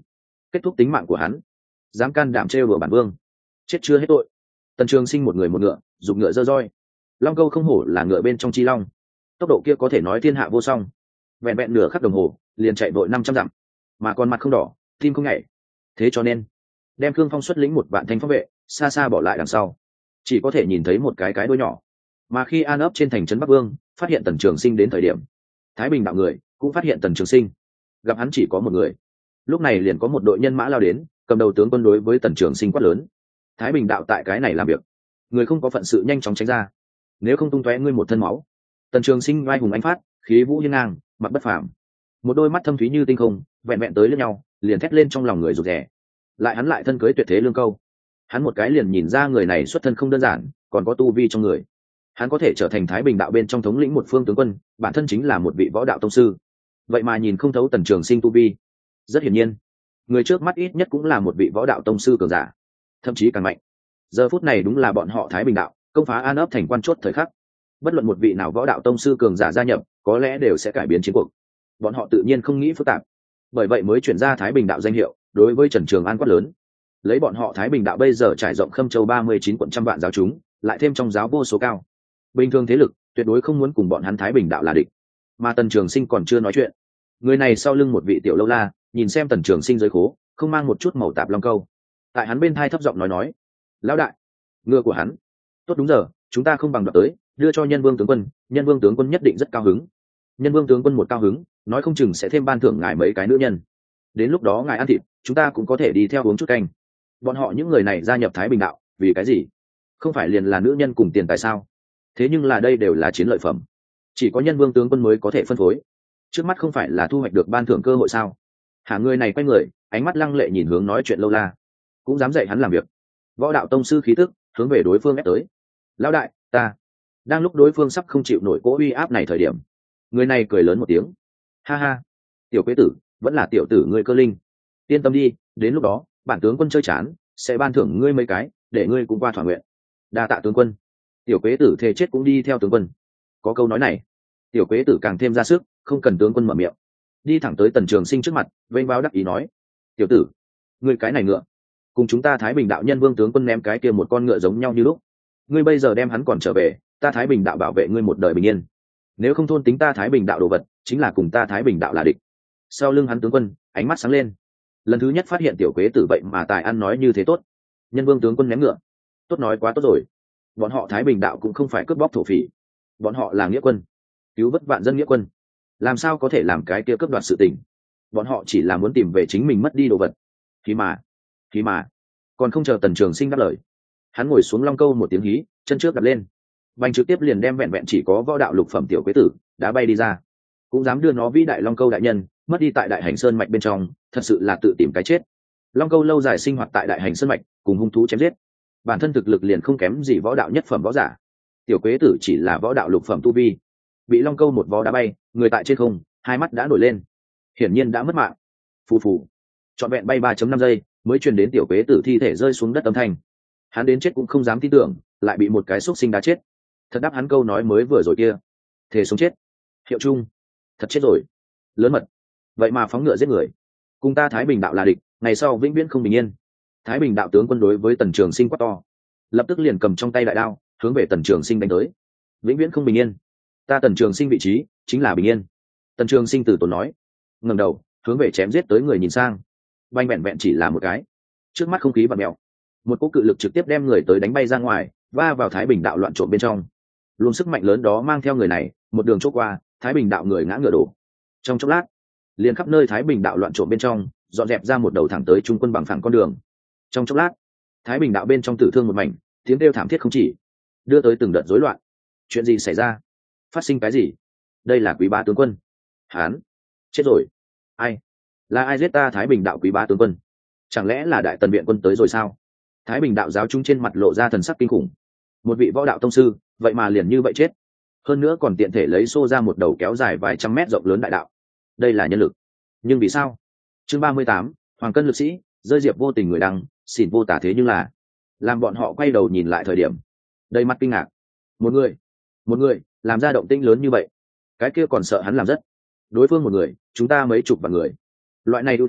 kết thúc tính mạng của hắn, dám can đảm trêu đùa bản vương, chết chưa hết tội. Tần Trường Sinh một người một ngựa, dùng ngựa dơ roi. Long câu không hổ là ngựa bên trong chi long, tốc độ kia có thể nói thiên hạ vô song. Vẹn vẹn nửa khắc đồng hồ liền chạy vội năm trăm dặm, mà còn mặt không đỏ, tim không nhảy. Thế cho nên đem Khương Phong xuất lĩnh một vạn thanh phong vệ xa xa bỏ lại đằng sau, chỉ có thể nhìn thấy một cái cái đuôi nhỏ. Mà khi an ấp trên thành trấn Bắc Vương phát hiện Tần Trường Sinh đến thời điểm, Thái Bình đạo người cũng phát hiện Tần Trường Sinh, gặp hắn chỉ có một người. Lúc này liền có một đội nhân mã lao đến, cầm đầu tướng quân đối với Tần Trường Sinh quát lớn. Thái Bình đạo tại cái này làm việc, người không có phận sự nhanh chóng tránh ra, nếu không tung tóe ngươi một thân máu. Tần Trường Sinh vai hùng ánh phát, khí vũ hiên ngang, mặt bất phàm, một đôi mắt thâm thúy như tinh không, vẹn vẹn tới lẫn nhau liền thét lên trong lòng người rụt rè. Lại hắn lại thân cưới tuyệt thế lương câu, hắn một cái liền nhìn ra người này xuất thân không đơn giản, còn có tu vi trong người. Hắn có thể trở thành Thái Bình đạo bên trong thống lĩnh một phương tướng quân, bản thân chính là một vị võ đạo tông sư, vậy mà nhìn không thấu Tần Trường Sinh tu vi. Rất hiển nhiên, người trước mắt ít nhất cũng là một vị võ đạo tông sư cường giả, thậm chí càng mạnh. Giờ phút này đúng là bọn họ Thái Bình đạo công phá an ấp thành quan chốt thời khắc. Bất luận một vị nào võ đạo tông sư cường giả gia nhập, có lẽ đều sẽ cải biến chiến cuộc. Bọn họ tự nhiên không nghĩ phức tạp, bởi vậy mới chuyển ra Thái Bình đạo danh hiệu, đối với Trần Trường An quát lớn. Lấy bọn họ Thái Bình đạo bây giờ trải rộng Khâm Châu ba mươi chín quận trăm vạn giáo chúng, lại thêm trong giáo vô số cao, bình thường thế lực tuyệt đối không muốn cùng bọn hắn Thái Bình đạo là địch. Mà Tần Trường Sinh còn chưa nói chuyện, người này sau lưng một vị tiểu lâu la nhìn xem Tần Trường Sinh dưới khố không mang một chút màu tạp long câu, tại hắn bên thai thấp giọng nói nói: lão đại, ngựa của hắn tốt, đúng giờ chúng ta không bằng đoạt tới, đưa cho Nhân Vương tướng quân, Nhân Vương tướng quân nhất định rất cao hứng. Nhân Vương tướng quân một cao hứng, nói không chừng sẽ thêm ban thưởng ngài mấy cái nữ nhân, đến lúc đó ngài ăn thịt, chúng ta cũng có thể đi theo uống chút canh. Bọn họ những người này gia nhập Thái Bình đạo vì cái gì? Không phải liền là nữ nhân cùng tiền tài sao? Thế nhưng là đây đều là chiến lợi phẩm, chỉ có Nhân Vương tướng quân mới có thể phân phối. Trước mắt không phải là thu hoạch được ban thưởng cơ hội sao? Hả? Người này quay người, ánh mắt lăng lệ nhìn hướng nói chuyện lâu la, cũng dám dạy hắn làm việc. Võ đạo tông sư khí tức hướng về đối phương ép tới. Lão đại, ta. Đang lúc đối phương sắp không chịu nổi cỗ uy áp này thời điểm, người này cười lớn một tiếng: ha ha, tiểu quế tử, vẫn là tiểu tử ngươi cơ linh. Yên tâm đi, đến lúc đó bản tướng quân chơi chán sẽ ban thưởng ngươi mấy cái, để ngươi cũng qua thỏa nguyện. Đa tạ tướng quân. Tiểu quế tử thề chết cũng đi theo tướng quân. Có câu nói này, tiểu quế tử càng thêm ra sức, không cần tướng quân mở miệng, đi thẳng tới Tần Trường Sinh trước mặt, vênh váo đắc ý nói: tiểu tử, ngươi cái này ngựa cùng chúng ta Thái Bình đạo Nhân Vương tướng quân ném cái kia một con ngựa giống nhau như lúc. Ngươi bây giờ đem hắn còn trở về, ta Thái Bình đạo bảo vệ ngươi một đời bình yên. Nếu không thôn tính ta Thái Bình đạo đồ vật, chính là cùng ta Thái Bình đạo là địch. Sau lưng hắn tướng quân ánh mắt sáng lên, lần thứ nhất phát hiện tiểu quế tử vậy mà tài ăn nói như thế tốt. Nhân Vương tướng quân ném ngựa, tốt, nói quá tốt rồi. Bọn họ Thái Bình đạo cũng không phải cướp bóc thổ phỉ, bọn họ là nghĩa quân, cứu vớt vạn dân nghĩa quân, làm sao có thể làm cái kia cướp đoạt sự tình. Bọn họ chỉ là muốn tìm về chính mình mất đi đồ vật. Khí mà, khí mà. Còn không chờ Tần Trường Sinh đáp lời, hắn ngồi xuống long câu một tiếng hí, chân trước đập lên, bành trực tiếp liền đem vẹn vẹn chỉ có võ đạo lục phẩm tiểu quế tử đã bay đi ra. Cũng dám đưa nó vĩ đại long câu đại nhân mất đi tại đại hành sơn mạch bên trong, thật sự là tự tìm cái chết. Long câu lâu dài sinh hoạt tại đại hành sơn mạch, cùng hung thú chém giết, bản thân thực lực liền không kém gì võ đạo nhất phẩm võ giả. Tiểu quế tử chỉ là võ đạo lục phẩm tu vi, bị long câu một vó đá bay, người tại trên không, hai mắt đã nổi lên, hiển nhiên đã mất mạng. Phù phù, trọn vẹn bay ba năm giây mới truyền đến tiểu quế tử thi thể rơi xuống đất âm thanh. Hắn đến chết cũng không dám tin tưởng, lại bị một cái xúc sinh đá chết. Thật đáp hắn câu nói mới vừa rồi kia, thề sống chết. Hiệu chung, thật chết rồi. Lớn mật, vậy mà phóng ngựa giết người, cùng ta Thái Bình đạo là địch, ngày sau vĩnh viễn không bình yên. Thái Bình đạo tướng quân đối với Tần Trường Sinh quát to, lập tức liền cầm trong tay đại đao hướng về Tần Trường Sinh đánh tới. Vĩnh viễn không bình yên, ta Tần Trường Sinh vị trí chính là bình yên. Tần Trường Sinh từ tốn nói, ngẩng đầu hướng về chém giết tới người nhìn sang. Banh vẹn vẹn chỉ là một cái, trước mắt không khí vặn mèo, một cỗ cự lực trực tiếp đem người tới đánh bay ra ngoài, va vào Thái Bình đạo loạn trộm bên trong. Luồng sức mạnh lớn đó mang theo người này một đường chốt qua, Thái Bình đạo người ngã ngựa đổ. Trong chốc lát, liền khắp nơi Thái Bình đạo loạn trộm bên trong dọn dẹp ra một đầu thẳng tới trung quân bằng phẳng con đường. Trong chốc lát, Thái Bình đạo bên trong tử thương một mảnh, tiếng kêu thảm thiết không chỉ, đưa tới từng đợt rối loạn. Chuyện gì xảy ra? Phát sinh cái gì? Đây là Quý Bá tướng quân. Hán chết rồi. Ai? Là ai giết ta Thái Bình đạo Quý Bá tướng quân? Chẳng lẽ là Đại Tần viện quân tới rồi sao? Thái Bình đạo giáo chúng trên mặt lộ ra thần sắc kinh khủng. Một vị võ đạo tông sư vậy mà liền như vậy chết, hơn nữa còn tiện thể lấy xô ra một đầu kéo dài vài trăm mét rộng lớn đại đạo. Đây là nhân lực, nhưng vì sao? Chương ba mươi tám, Hoàng cân lực sĩ rơi diệp vô tình người đăng, xỉn vô tả thế nhưng là. Làm bọn họ quay đầu nhìn lại thời điểm, đầy mắt kinh ngạc. Một người, một người làm ra động tĩnh lớn như vậy, cái kia còn sợ hắn làm rất. Đối phương một người, chúng ta mấy chục vạn người. Loại này ưu thế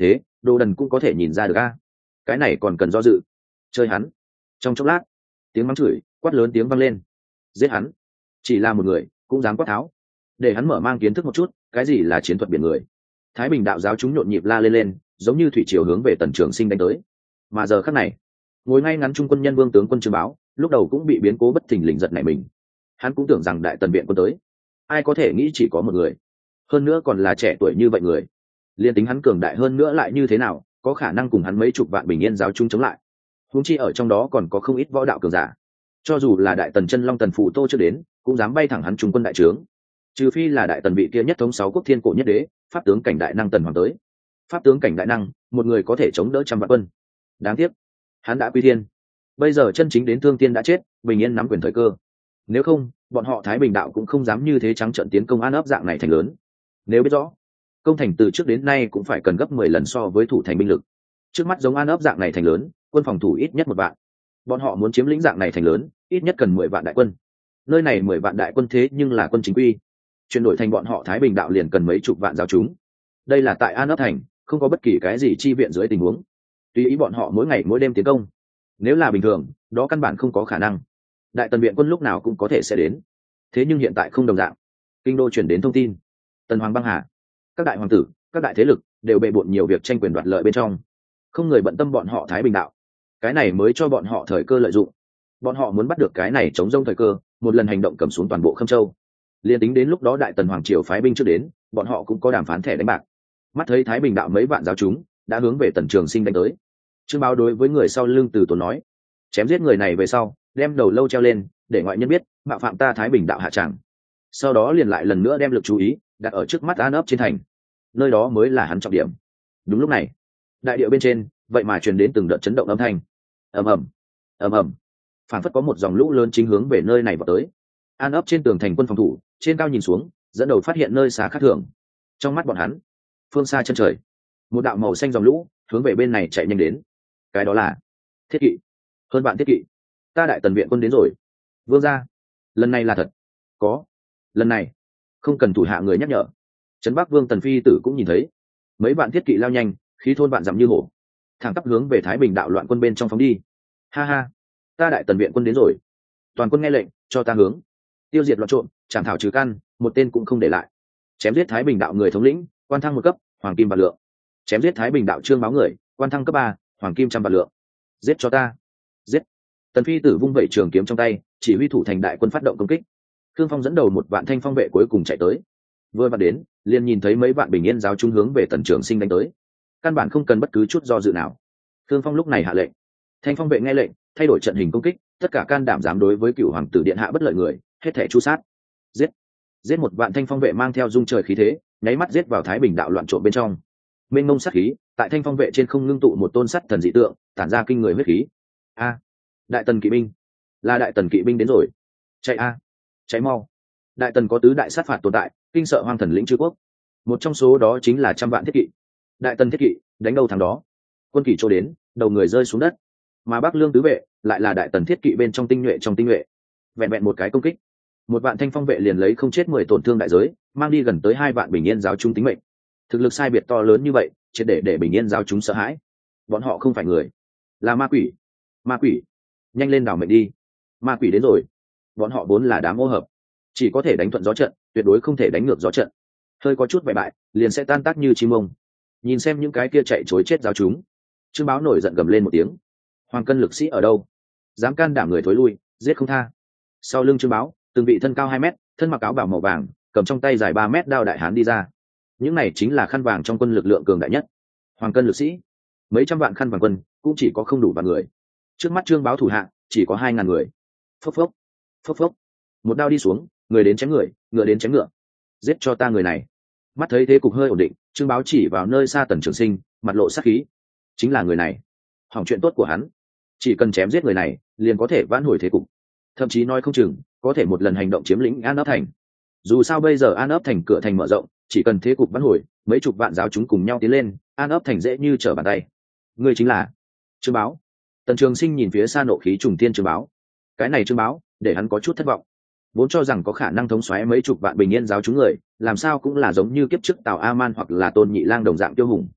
đồ đần cũng có thể nhìn ra được a. Cái này còn cần do dự? Chơi hắn. Trong chốc lát, tiếng mắng chửi quát lớn tiếng vang lên. Giết hắn. Chỉ là một người cũng dám quát tháo. Để hắn mở mang kiến thức một chút cái gì là chiến thuật biển người. Thái Bình đạo giáo chúng nhộn nhịp la lên lên, giống như thủy triều hướng về Tần Trường Sinh đánh tới. Mà giờ khắc này, ngồi ngay ngắn trung quân nhân Vương tướng quân Trương Báo lúc đầu cũng bị biến cố bất thình lình giật nảy mình. Hắn cũng tưởng rằng đại tần viện quân tới, ai có thể nghĩ chỉ có một người, hơn nữa còn là trẻ tuổi như vậy người. Liên tính hắn cường đại hơn nữa lại như thế nào, có khả năng cùng hắn mấy chục vạn bình yên giáo chung chống lại. Huống chi ở trong đó còn có không ít võ đạo cường giả. Cho dù là đại tần chân long Tần Phụ Tô chưa đến, cũng dám bay thẳng hắn trung quân đại trướng. Trừ phi là đại tần vị kia nhất thống sáu quốc thiên cổ nhất đế, pháp tướng cảnh đại năng Tần Hoàng tới. Pháp tướng cảnh đại năng, một người có thể chống đỡ trăm vạn quân. Đáng tiếc, hắn đã quy thiên. Bây giờ chân chính đến Thương Tiên đã chết, bình yên nắm quyền thời cơ. Nếu không, bọn họ Thái Bình đạo cũng không dám như thế trắng trợn tiến công An Ấp dạng này thành lớn. Nếu biết rõ, công thành từ trước đến nay cũng phải cần gấp mười lần so với thủ thành binh lực. Trước mắt giống An Ấp dạng này thành lớn, quân phòng thủ ít nhất một vạn. Bọn họ muốn chiếm lĩnh dạng này thành lớn, ít nhất cần mười vạn đại quân. Nơi này mười vạn đại quân thế nhưng là quân chính quy. Chuyển đổi thành bọn họ Thái Bình đạo liền cần mấy chục vạn giáo chúng. Đây là tại An Ấp thành, không có bất kỳ cái gì chi viện dưới tình huống. Tùy ý bọn họ mỗi ngày mỗi đêm tiến công. Nếu là bình thường, đó căn bản không có khả năng. Đại tần viện quân lúc nào cũng có thể sẽ đến. Thế nhưng hiện tại không đồng dạng. Kinh đô chuyển đến thông tin, Tần Hoàng băng hà, các đại hoàng tử, các đại thế lực đều bề bộn nhiều việc tranh quyền đoạt lợi bên trong, không người bận tâm bọn họ Thái Bình đạo. Cái này mới cho bọn họ thời cơ lợi dụng. Bọn họ muốn bắt được cái này chống rông thời cơ, một lần hành động cầm xuống toàn bộ Khâm Châu. Liên tính đến lúc đó đại tần hoàng triều phái binh trước đến, bọn họ cũng có đàm phán thẻ đánh bạc. Mắt thấy Thái Bình đạo mấy vạn giáo chúng đã hướng về Tần Trường Sinh đánh tới. Trương Báo đối với người sau lưng Từ Tốn nói: chém giết người này về sau, đem đầu lâu treo lên, để ngoại nhân biết mạo phạm ta Thái Bình đạo hạ tràng. Sau đó liền lại lần nữa đem lực chú ý đặt ở trước mắt An Ấp trên thành, nơi đó mới là hắn trọng điểm. Đúng lúc này, đại địa bên trên vậy mà truyền đến từng đợt chấn động âm thanh, ầm ầm, ầm ầm, phản phất có một dòng lũ lớn chính hướng về nơi này vào tới. An Ấp trên tường thành quân phòng thủ trên cao nhìn xuống, dẫn đầu phát hiện nơi xa khác thường. Trong mắt bọn hắn, phương xa chân trời, một đạo màu xanh dòng lũ hướng về bên này chạy nhanh đến. Cái đó là thiết kỵ, hơn bạn thiết kỵ. Ta đại tần viện quân đến rồi. Vương gia, lần này là thật. Có, lần này không cần thủ hạ người nhắc nhở. Trấn Bắc Vương Tần Phi Tử cũng nhìn thấy mấy bạn thiết kỵ lao nhanh, khí thôn vạn dặm như hổ, thẳng tắp hướng về Thái Bình đạo loạn quân bên trong phóng đi. Ha ha, ta đại tần viện quân đến rồi. Toàn quân nghe lệnh, cho ta hướng tiêu diệt loạn trộm, trảm thảo trừ căn, một tên cũng không để lại. Chém giết Thái Bình đạo người thống lĩnh, quan thăng một cấp, hoàng kim bạc lượng. Chém giết Thái Bình đạo Trương Báo người, quan thăng cấp ba, hoàng kim trăm bạc lượng. Giết cho ta, giết. Tần Phi Tử vung vẩy trường kiếm trong tay, chỉ huy thủ thành đại quân phát động công kích. Khương Phong dẫn đầu một vạn thanh phong vệ cuối cùng chạy tới. Vừa vặn đến, liền nhìn thấy mấy vạn bình yên giáo trung hướng về Tần Trường Sinh đánh tới. Căn bản không cần bất cứ chút do dự nào. Khương Phong lúc này hạ lệnh, thanh phong vệ nghe lệnh, thay đổi trận hình công kích, tất cả can đảm dám đối với cựu hoàng tử điện hạ bất lợi người, hết thảy chu sát. Giết, giết một vạn thanh phong vệ mang theo dung trời khí thế, nháy mắt giết vào Thái Bình đạo loạn trộm bên trong. Mênh mông sát khí, tại thanh phong vệ trên không ngưng tụ một tôn sắt thần dị tượng, tản ra kinh người huyết khí. A, đại tần kỵ binh, là đại tần kỵ binh đến rồi. Chạy a, cháy mau. Đại tần có tứ đại sát phạt tồn tại, kinh sợ hoang thần lĩnh chư quốc. Một trong số đó chính là trăm vạn thiết kỵ. Đại tần thiết kỵ đánh đâu thằng đó. Quân kỵ chỗ đến, đầu người rơi xuống đất. Mà Bắc Lương tứ vệ lại là đại tần thiết kỵ bên trong tinh nhuệ trong tinh nhuệ. Vẹn vẹn một cái công kích, một vạn thanh phong vệ liền lấy không chết mười tổn thương đại giới, mang đi gần tới hai vạn bình yên giáo chúng tính mệnh. Thực lực sai biệt to lớn như vậy, triệt để để bình yên giáo chúng sợ hãi. Bọn họ không phải người, là ma quỷ. Ma quỷ, nhanh lên đảo mệnh đi. Ma quỷ đến rồi. Bọn họ vốn là đám ô hợp, chỉ có thể đánh thuận gió trận, tuyệt đối không thể đánh ngược gió trận. Hơi có chút bại bại, liền sẽ tan tác như chim ông. Nhìn xem những cái kia chạy chối chết giáo chúng, Trương Báo nổi giận gầm lên một tiếng. Hoàng cân lực sĩ ở đâu? Dám can đảm người thối lui, giết không tha. Sau lưng Trương Báo, từng vị thân cao hai mét, thân mặc áo bào màu vàng, cầm trong tay dài ba mét đao đại hán đi ra. Những này chính là khăn vàng trong quân lực lượng cường đại nhất. Hoàng cân lực sĩ, mấy trăm vạn khăn vàng quân, cũng chỉ có không đủ vạn người. Trước mắt Trương Báo thủ hạ, chỉ có hai ngàn người. Phốc phốc, phốc phốc. Một đao đi xuống, người đến chém người, ngựa đến chém ngựa. Giết cho ta người này. Mắt thấy thế cục hơi ổn định, Trương Báo chỉ vào nơi xa Tần Trường Sinh, mặt lộ sát khí. Chính là người này. Hỏng chuyện tốt của hắn. Chỉ cần chém giết người này, liền có thể vãn hồi thế cục. Thậm chí nói không chừng, có thể một lần hành động chiếm lĩnh An Ấp thành. Dù sao bây giờ An Ấp thành cửa thành mở rộng, chỉ cần thế cục vãn hồi, mấy chục vạn giáo chúng cùng nhau tiến lên, An Ấp thành dễ như trở bàn tay. Người chính là Trương Báo. Tần Trường Sinh nhìn phía xa nộ khí trùng thiên Trương Báo. Cái này Trương Báo, để hắn có chút thất vọng. Vốn cho rằng có khả năng thống soái mấy chục vạn bình yên giáo chúng người, làm sao cũng là giống như kiếp trước Tào A Man hoặc là Tôn Nhị Lang đồng dạng tiêu hùng.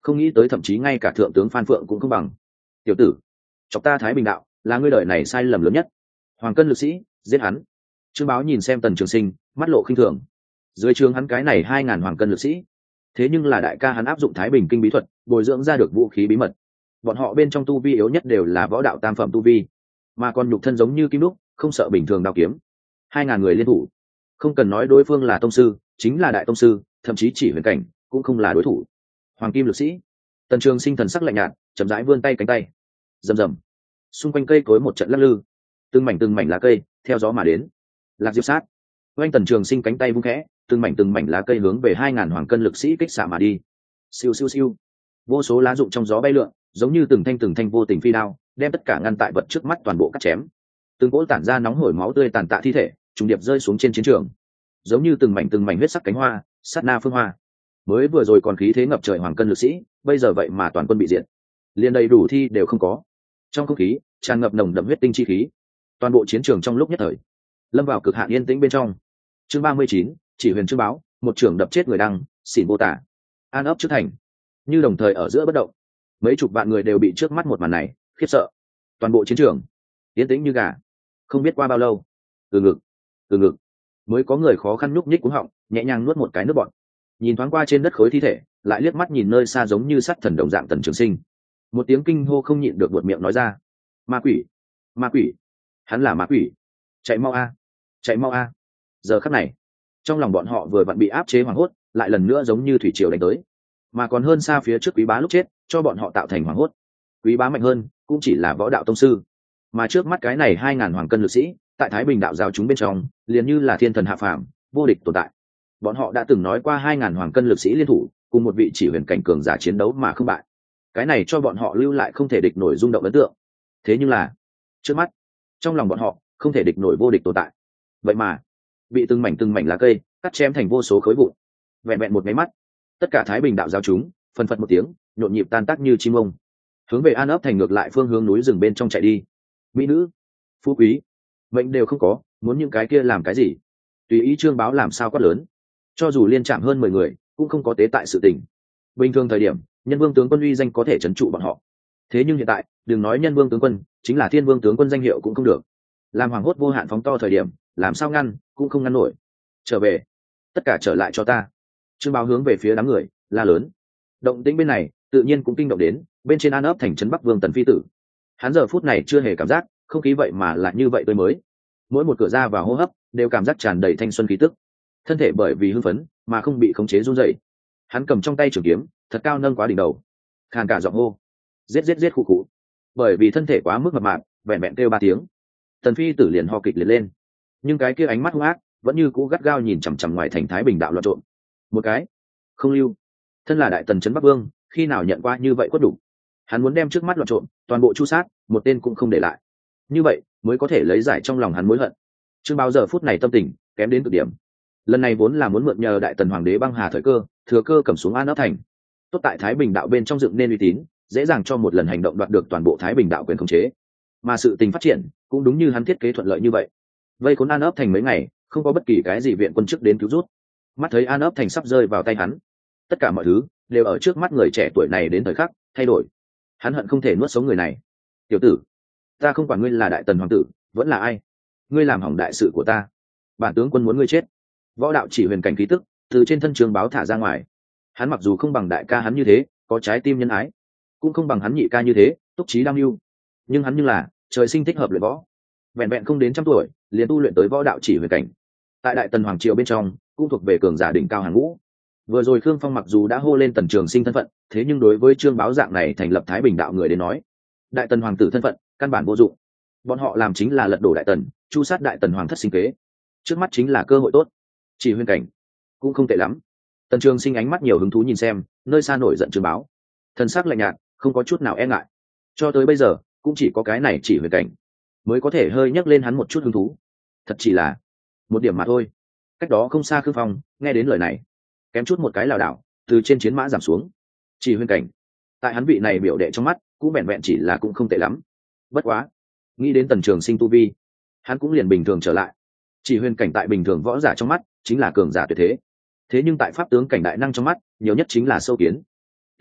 không nghĩ tới thậm chí ngay cả thượng tướng Phan Phượng cũng không bằng. Tiểu tử, chọc ta Thái Bình đạo là ngươi đời này sai lầm lớn nhất. Hoàng cân lực sĩ, giết hắn. Trương Báo nhìn xem Tần Trường Sinh, mắt lộ khinh thường. Dưới trướng hắn cái này hai ngàn hoàng cân lực sĩ, thế nhưng là đại ca hắn áp dụng Thái Bình kinh bí thuật, bồi dưỡng ra được vũ khí bí mật. Bọn họ bên trong tu vi yếu nhất đều là võ đạo tam phẩm tu vi, mà còn nhục thân giống như kim đúc, không sợ bình thường đao kiếm. Hai ngàn người liên thủ, không cần nói đối phương là tông sư, chính là đại tông sư, thậm chí chỉ huyền cảnh, cũng không là đối thủ. Hoàng kim lực sĩ. Tần Trường Sinh thần sắc lạnh nhạt, chậm rãi vươn tay cánh tay. Rầm rầm. Xung quanh cây cối một trận lắc lư, từng mảnh từng mảnh lá cây theo gió mà đến. Lạc diệp sát. Oanh Tần Trường Sinh cánh tay vung khẽ, từng mảnh từng mảnh lá cây hướng về hai ngàn hoàng cân lực sĩ kích xạ mà đi. Siêu siêu siêu. Vô số lá rụng trong gió bay lượn, giống như từng thanh từng thanh vô tình phi đao, đem tất cả ngăn tại vật trước mắt toàn bộ cắt chém. Từng cỗ tản ra nóng hổi máu tươi tàn tạ thi thể, trùng điệp rơi xuống trên chiến trường, giống như từng mảnh từng mảnh huyết sắc cánh hoa, sát na phương hoa. Mới vừa rồi còn khí thế ngập trời hoàng cân lực sĩ, bây giờ vậy mà toàn quân bị diệt, liền đầy đủ thi đều không có. Trong không khí tràn ngập nồng đậm huyết tinh chi khí, toàn bộ chiến trường trong lúc nhất thời lâm vào cực hạn yên tĩnh bên trong. Chương ba mươi chín, chỉ huyền Trương Báo, một trưởng đập chết người đăng, xỉn vô tả. An ấp trước thành, như đồng thời ở giữa bất động. Mấy chục vạn người đều bị trước mắt một màn này khiếp sợ. Toàn bộ chiến trường yên tĩnh như gà. Không biết qua bao lâu, từ ngực từ ngực mới có người khó khăn nhúc nhích cúng họng, nhẹ nhàng nuốt một cái nước bọt, nhìn thoáng qua trên đất khối thi thể, lại liếc mắt nhìn nơi xa giống như sắt thần đồng dạng Tần Trường Sinh, một tiếng kinh hô không nhịn được buột miệng nói ra: ma quỷ, ma quỷ, hắn là ma quỷ, chạy mau a, chạy mau a. Giờ khắc này trong lòng bọn họ vừa vặn bị áp chế hoảng hốt, lại lần nữa giống như thủy triều đánh tới, mà còn hơn xa phía trước Quý Bá lúc chết cho bọn họ tạo thành hoảng hốt. Quý Bá mạnh hơn cũng chỉ là võ đạo tông sư, mà trước mắt cái này hai ngàn hoàng cân lực sĩ tại Thái Bình đạo giáo chúng bên trong liền như là thiên thần hạ phàm, vô địch tồn tại. Bọn họ đã từng nói qua hai ngàn hoàng cân lực sĩ liên thủ cùng một vị chỉ huyền cảnh cường giả chiến đấu mà không bại, cái này cho bọn họ lưu lại không thể địch nổi rung động ấn tượng. Thế nhưng là trước mắt trong lòng bọn họ không thể địch nổi vô địch tồn tại, vậy mà bị từng mảnh từng mảnh lá cây cắt chém thành vô số khối vụn. Vẹn vẹn một máy mắt, tất cả Thái Bình đạo giáo chúng phần phật một tiếng nhộn nhịp tan tác như chim ông, hướng về An ấp thành ngược lại phương hướng núi rừng bên trong chạy đi. Mỹ nữ, phú quý, mệnh đều không có, muốn những cái kia làm cái gì? Tùy ý Trương Báo làm sao quát lớn, cho dù liên chạm hơn mười người cũng không có tế tại sự tình. Bình thường thời điểm Nhân Vương tướng quân uy danh có thể trấn trụ bọn họ, thế nhưng hiện tại đừng nói Nhân Vương tướng quân, chính là Thiên Vương tướng quân danh hiệu cũng không được. Làm hoàng hốt vô hạn phóng to thời điểm, làm sao ngăn cũng không ngăn nổi. Trở về, tất cả trở lại cho ta. Trương Báo hướng về phía đám người la lớn. Động tĩnh bên này tự nhiên cũng kinh động đến bên trên An ấp thành trấn Bắc Vương Tần Phi Tử. Hắn giờ phút này chưa hề cảm giác không khí vậy mà lại như vậy tươi mới, mỗi một cửa ra vào hô hấp đều cảm giác tràn đầy thanh xuân khí tức, thân thể bởi vì hưng phấn mà không bị khống chế run rẩy. Hắn cầm trong tay trường kiếm thật cao nâng quá đỉnh đầu, khàn cả giọng hô: giết giết giết khu cụ. Bởi vì thân thể quá mức mập mạp, vẹn vẹn kêu ba tiếng, Tần Phi Tử liền ho kịch liệt lên, nhưng cái kia ánh mắt hung ác vẫn như cũ gắt gao nhìn chằm chằm ngoài thành Thái Bình đạo loạn trộm, một cái không lưu. Thân là đại tần trấn Bắc Vương, khi nào nhận qua như vậy quất đủ. Hắn muốn đem trước mắt loạn trộm toàn bộ chu sát, một tên cũng không để lại, như vậy mới có thể lấy giải trong lòng hắn mối hận. Trương Báo giờ phút này tâm tình kém đến cực điểm, lần này vốn là muốn mượn nhờ đại tần hoàng đế băng hà thời cơ, thừa cơ cầm xuống An ấp thành, tốt tại Thái Bình đạo bên trong dựng nên uy tín, dễ dàng cho một lần hành động đoạt được toàn bộ Thái Bình đạo quyền khống chế. Mà sự tình phát triển cũng đúng như hắn thiết kế thuận lợi như vậy, vây khốn An ấp thành mấy ngày, không có bất kỳ cái gì viện quân chức đến cứu rút. Mắt thấy An ấp thành sắp rơi vào tay hắn, tất cả mọi thứ đều ở trước mắt người trẻ tuổi này đến thời khắc thay đổi. Hắn hận không thể nuốt sống người này. Tiểu tử, ta không quản ngươi là đại tần hoàng tử vẫn là ai, ngươi làm hỏng đại sự của ta, bản tướng quân muốn ngươi chết. Võ đạo chỉ huyền cảnh khí tức từ trên thân Trương Báo thả ra ngoài. Hắn mặc dù không bằng đại ca hắn như thế có trái tim nhân ái, cũng không bằng hắn nhị ca như thế túc trí đam mưu, nhưng hắn như là trời sinh thích hợp luyện võ, vẹn vẹn không đến trăm tuổi liền tu luyện tới võ đạo chỉ huyền cảnh, tại đại tần hoàng triều bên trong cũng thuộc về cường giả đỉnh cao hàng ngũ. Vừa rồi Khương Phong mặc dù đã hô lên Tần Trường Sinh thân phận, thế nhưng đối với Trương Báo dạng này thành lập Thái Bình đạo người đến nói, đại tần hoàng tử thân phận căn bản vô dụng. Bọn họ làm chính là lật đổ đại tần, chu sát đại tần hoàng thất sinh kế. Trước mắt chính là cơ hội tốt. Chỉ huyền cảnh cũng không tệ lắm. Tần Trường Sinh ánh mắt nhiều hứng thú nhìn xem nơi xa nổi giận Trương Báo, thần sắc lạnh nhạt, không có chút nào e ngại. Cho tới bây giờ cũng chỉ có cái này chỉ huyền cảnh mới có thể hơi nhắc lên hắn một chút hứng thú. Thật chỉ là một điểm mà thôi. Cách đó không xa Khương Phong nghe đến lời này, kém chút một cái lảo đảo từ trên chiến mã giảm xuống. Chỉ huyền cảnh tại hắn vị này biểu đệ trong mắt cũng vẹn vẹn chỉ là cũng không tệ lắm. Bất quá nghĩ đến Tần Trường Sinh tu vi, hắn cũng liền bình thường trở lại. Chỉ huyền cảnh tại bình thường võ giả trong mắt chính là cường giả tuyệt thế, thế nhưng tại pháp tướng cảnh đại năng trong mắt nhiều nhất chính là sâu kiến.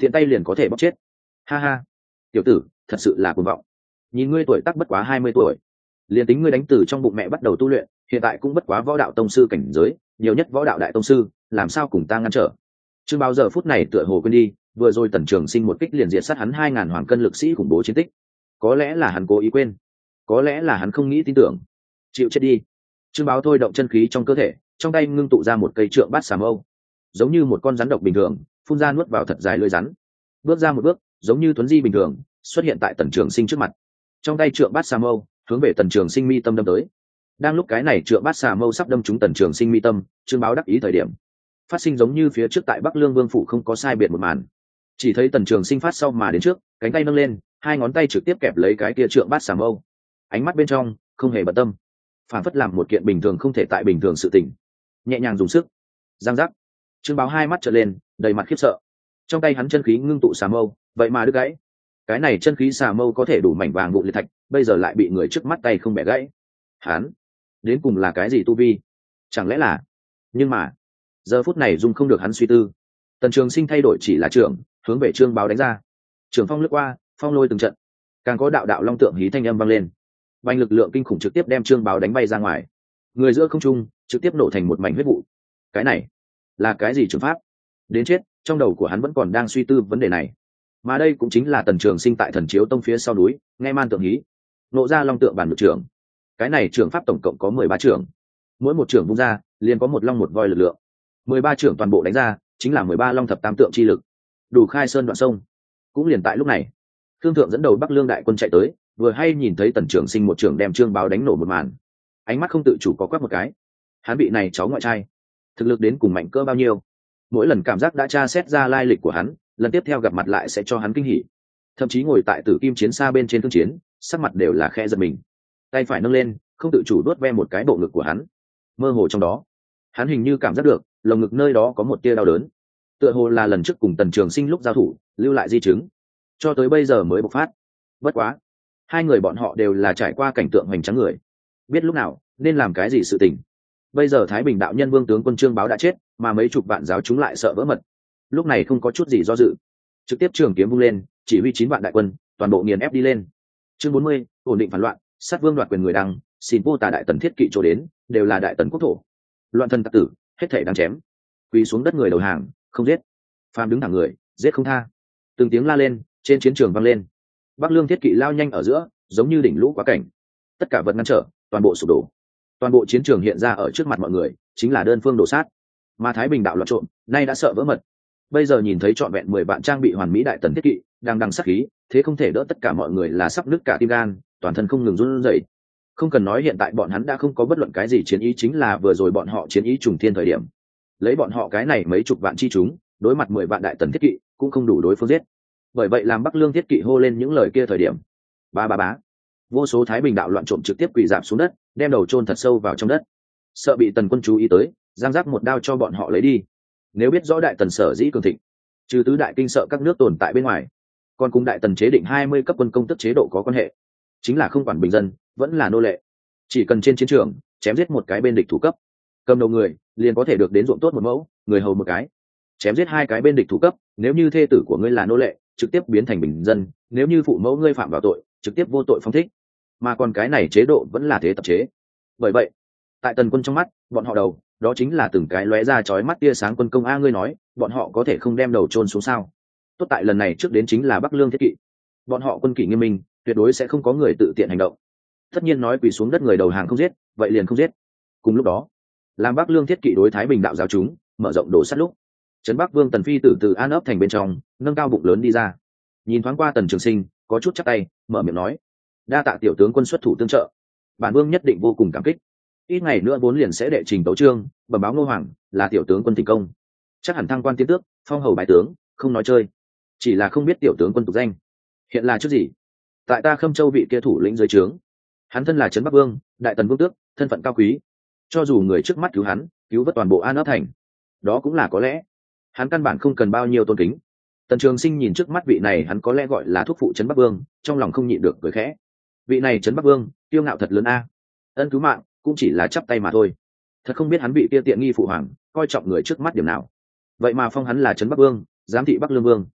tiện tay liền có thể bóc chết. Ha ha, tiểu tử thật sự là cuồng vọng. Nhìn ngươi tuổi tác bất quá hai mươi tuổi, liền tính ngươi đánh từ trong bụng mẹ bắt đầu tu luyện, hiện tại cũng bất quá võ đạo tông sư cảnh giới, nhiều nhất võ đạo đại tông sư, làm sao cùng ta ngăn trở. Trương Báo giờ phút này tựa hồ quên đi, vừa rồi Tần Trường Sinh một kích liền diệt sát hắn hai ngàn hoàng cân lực sĩ khủng bố chiến tích. Có lẽ là hắn cố ý quên, có lẽ là hắn không nghĩ tin tưởng. Chịu chết đi. Trương Báo thôi động chân khí trong cơ thể, trong tay ngưng tụ ra một cây trượng bát xà mâu, giống như một con rắn độc bình thường, phun ra nuốt vào thật dài lưỡi rắn. Bước ra một bước, giống như tuấn di bình thường, xuất hiện tại Tần Trường Sinh trước mặt. Trong tay trượng bát xà mâu, hướng về Tần Trường Sinh mi tâm đâm tới. Đang lúc cái này trượng bát xà mâu sắp đâm trúng Tần Trường Sinh mi tâm, Trương Báo đắc ý thời điểm, phát sinh giống như phía trước tại Bắc Lương Vương phủ không có sai biệt một màn. Chỉ thấy Tần Trường Sinh phát sau mà đến trước, cánh tay nâng lên, hai ngón tay trực tiếp kẹp lấy cái kia trượng bát xà mâu. Ánh mắt bên trong không hề bận tâm, phản phất làm một kiện bình thường không thể tại bình thường sự tình, nhẹ nhàng dùng sức. Giang giác. Trương Báo hai mắt trợn lên, đầy mặt khiếp sợ. Trong tay hắn chân khí ngưng tụ xà mâu, vậy mà đứt gãy. Cái này chân khí xà mâu có thể đủ mảnh vàng vụn liệt thạch, bây giờ lại bị người trước mắt tay không bẻ gãy. Hắn đến cùng là cái gì tu vi? Chẳng lẽ là... Nhưng mà giờ phút này dung không được hắn suy tư. Tần Trường Sinh thay đổi chỉ là trưởng, hướng về Trương Báo đánh ra. Trường phong lướt qua, phong lôi từng trận, càng có đạo đạo long tượng hí thanh âm vang lên. Bành lực lượng kinh khủng trực tiếp đem Trương Báo đánh bay ra ngoài, người giữa không trung trực tiếp nổ thành một mảnh huyết vụ. Cái này là cái gì trường pháp? Đến chết, trong đầu của hắn vẫn còn đang suy tư vấn đề này. Mà đây cũng chính là Tần Trường Sinh tại Thần Chiếu Tông phía sau núi nghe man tượng hí nộ ra long tượng bản lực trưởng. Cái này trường pháp tổng cộng có mười ba trưởng, mỗi một trưởng vung ra liền có một long một voi lực lượng. Mười ba trưởng toàn bộ đánh ra chính là mười ba long thập tam tượng chi lực, đủ khai sơn đoạn sông. Cũng liền tại lúc này, Thương Thượng dẫn đầu Bắc Lương đại quân chạy tới, vừa hay nhìn thấy Tần Trường Sinh một trưởng đem Trương Báo đánh nổ một màn, ánh mắt không tự chủ có quắc một cái. Hắn bị này cháu ngoại trai thực lực đến cùng mạnh cỡ bao nhiêu? Mỗi lần cảm giác đã tra xét ra lai lịch của hắn, lần tiếp theo gặp mặt lại sẽ cho hắn kinh hỉ. Thậm chí ngồi tại Tử Kim chiến xa bên trên thương chiến, sắc mặt đều là khe giật mình. Tay phải nâng lên, không tự chủ đuốt ve một cái bộ ngực của hắn. Mơ hồ trong đó, hắn hình như cảm giác được lồng ngực nơi đó có một tia đau đớn, tựa hồ là lần trước cùng Tần Trường Sinh lúc giao thủ lưu lại di chứng, cho tới bây giờ mới bộc phát. Bất quá, hai người bọn họ đều là trải qua cảnh tượng hoành tráng người, biết lúc nào nên làm cái gì sự tình. Bây giờ Thái Bình đạo nhân Vương tướng quân Trương Báo đã chết, mà mấy chục vạn giáo chúng lại sợ vỡ mật, lúc này không có chút gì do dự, trực tiếp trường kiếm vung lên, chỉ huy chín vạn đại quân toàn bộ nghiền ép đi lên. Chương bốn mươi, ổn định phản loạn, sát vương đoạt quyền người đăng, xin vô tà đại tần thiết kỵ chỗ đến, đều là đại tần quốc thổ. Loạn thân tặc tử, hết thảy đang chém. Quỳ xuống đất người đầu hàng, không giết. Phàm đứng thẳng người, giết không tha. Từng tiếng la lên, trên chiến trường vang lên. Bắc Lương thiết kỵ lao nhanh ở giữa, giống như đỉnh lũ quá cảnh. Tất cả vật ngăn trở, toàn bộ sụp đổ. Toàn bộ chiến trường hiện ra ở trước mặt mọi người, chính là đơn phương đổ sát. Mà Thái Bình đạo loạn trộm, nay đã sợ vỡ mật. Bây giờ nhìn thấy trọn vẹn mười vạn trang bị hoàn mỹ đại tần thiết kỵ, đang đằng sát khí, thế không thể đỡ tất cả mọi người là sắp nứt cả tim gan, toàn thân không ngừng run rẩy. Không cần nói hiện tại bọn hắn đã không có bất luận cái gì chiến ý, chính là vừa rồi bọn họ chiến ý trùng thiên thời điểm, lấy bọn họ cái này mấy chục vạn chi chúng, đối mặt mười vạn đại tần thiết kỵ cũng không đủ đối phương giết. Bởi vậy làm Bắc Lương thiết kỵ hô lên những lời kia thời điểm, ba ba bá, vô số Thái Bình đạo loạn trộm trực tiếp quỳ rạp xuống đất, đem đầu chôn thật sâu vào trong đất, sợ bị tần quân chú ý tới, giang giác một đao cho bọn họ lấy đi. Nếu biết rõ đại tần sở dĩ cường thịnh, trừ tứ đại kinh sợ các nước tồn tại bên ngoài, còn cùng đại tần chế định hai mươi cấp quân công tức chế độ có quan hệ, chính là không quản bình dân vẫn là nô lệ, chỉ cần trên chiến trường chém giết một cái bên địch thủ cấp, cầm đầu người liền có thể được đến ruộng tốt một mẫu, người hầu một cái. Chém giết hai cái bên địch thủ cấp, nếu như thê tử của ngươi là nô lệ, trực tiếp biến thành bình dân, nếu như phụ mẫu ngươi phạm vào tội, trực tiếp vô tội phóng thích. Mà còn cái này chế độ vẫn là thế tập chế. Bởi vậy tại tần quân trong mắt, bọn họ đầu đó chính là từng cái lóe ra chói mắt tia sáng quân công. A ngươi nói bọn họ có thể không đem đầu chôn xuống sao? Tốt tại lần này trước đến chính là Bắc Lương thiết kỵ, bọn họ quân kỷ nghiêm minh, tuyệt đối sẽ không có người tự tiện hành động. Tất nhiên nói quỳ xuống đất người đầu hàng không giết, vậy liền không giết. Cùng lúc đó, làm Bắc Lương thiết kỵ đối Thái Bình đạo giáo chúng mở rộng đổ sát lúc, trấn Bắc Vương Tần Phi tử từ An ấp thành bên trong nâng cao bụng lớn đi ra, nhìn thoáng qua Tần Trường Sinh, có chút chắp tay mở miệng nói: đa tạ tiểu tướng quân xuất thủ tương trợ, bản vương nhất định vô cùng cảm kích. Ít ngày nữa vốn liền sẽ đệ trình tấu chương bẩm báo Ngô Hoàng là tiểu tướng quân thành công, chắc hẳn thăng quan tiến tước, phong hầu bái tướng, không nói chơi. Chỉ là không biết tiểu tướng quân tục danh hiện là chút gì. Tại ta Khâm Châu vị kia thủ lĩnh dưới trướng, hắn thân là trấn Bắc Vương, đại tần vương tước, thân phận cao quý, cho dù người trước mắt cứu hắn, cứu vớt toàn bộ An ấp thành, đó cũng là có lẽ. Hắn căn bản không cần bao nhiêu tôn kính. Tần Trường Sinh nhìn trước mắt vị này, hắn có lẽ gọi là thúc phụ trấn Bắc Vương, trong lòng không nhịn được cười khẽ. Vị này trấn Bắc Vương kiêu ngạo thật lớn a, ân cứu mạng cũng chỉ là chắp tay mà thôi. Thật không biết hắn bị kia tiện nghi phụ hoàng coi trọng người trước mắt điểm nào, vậy mà phong hắn là trấn Bắc Vương, giám thị Bắc Lương Vương.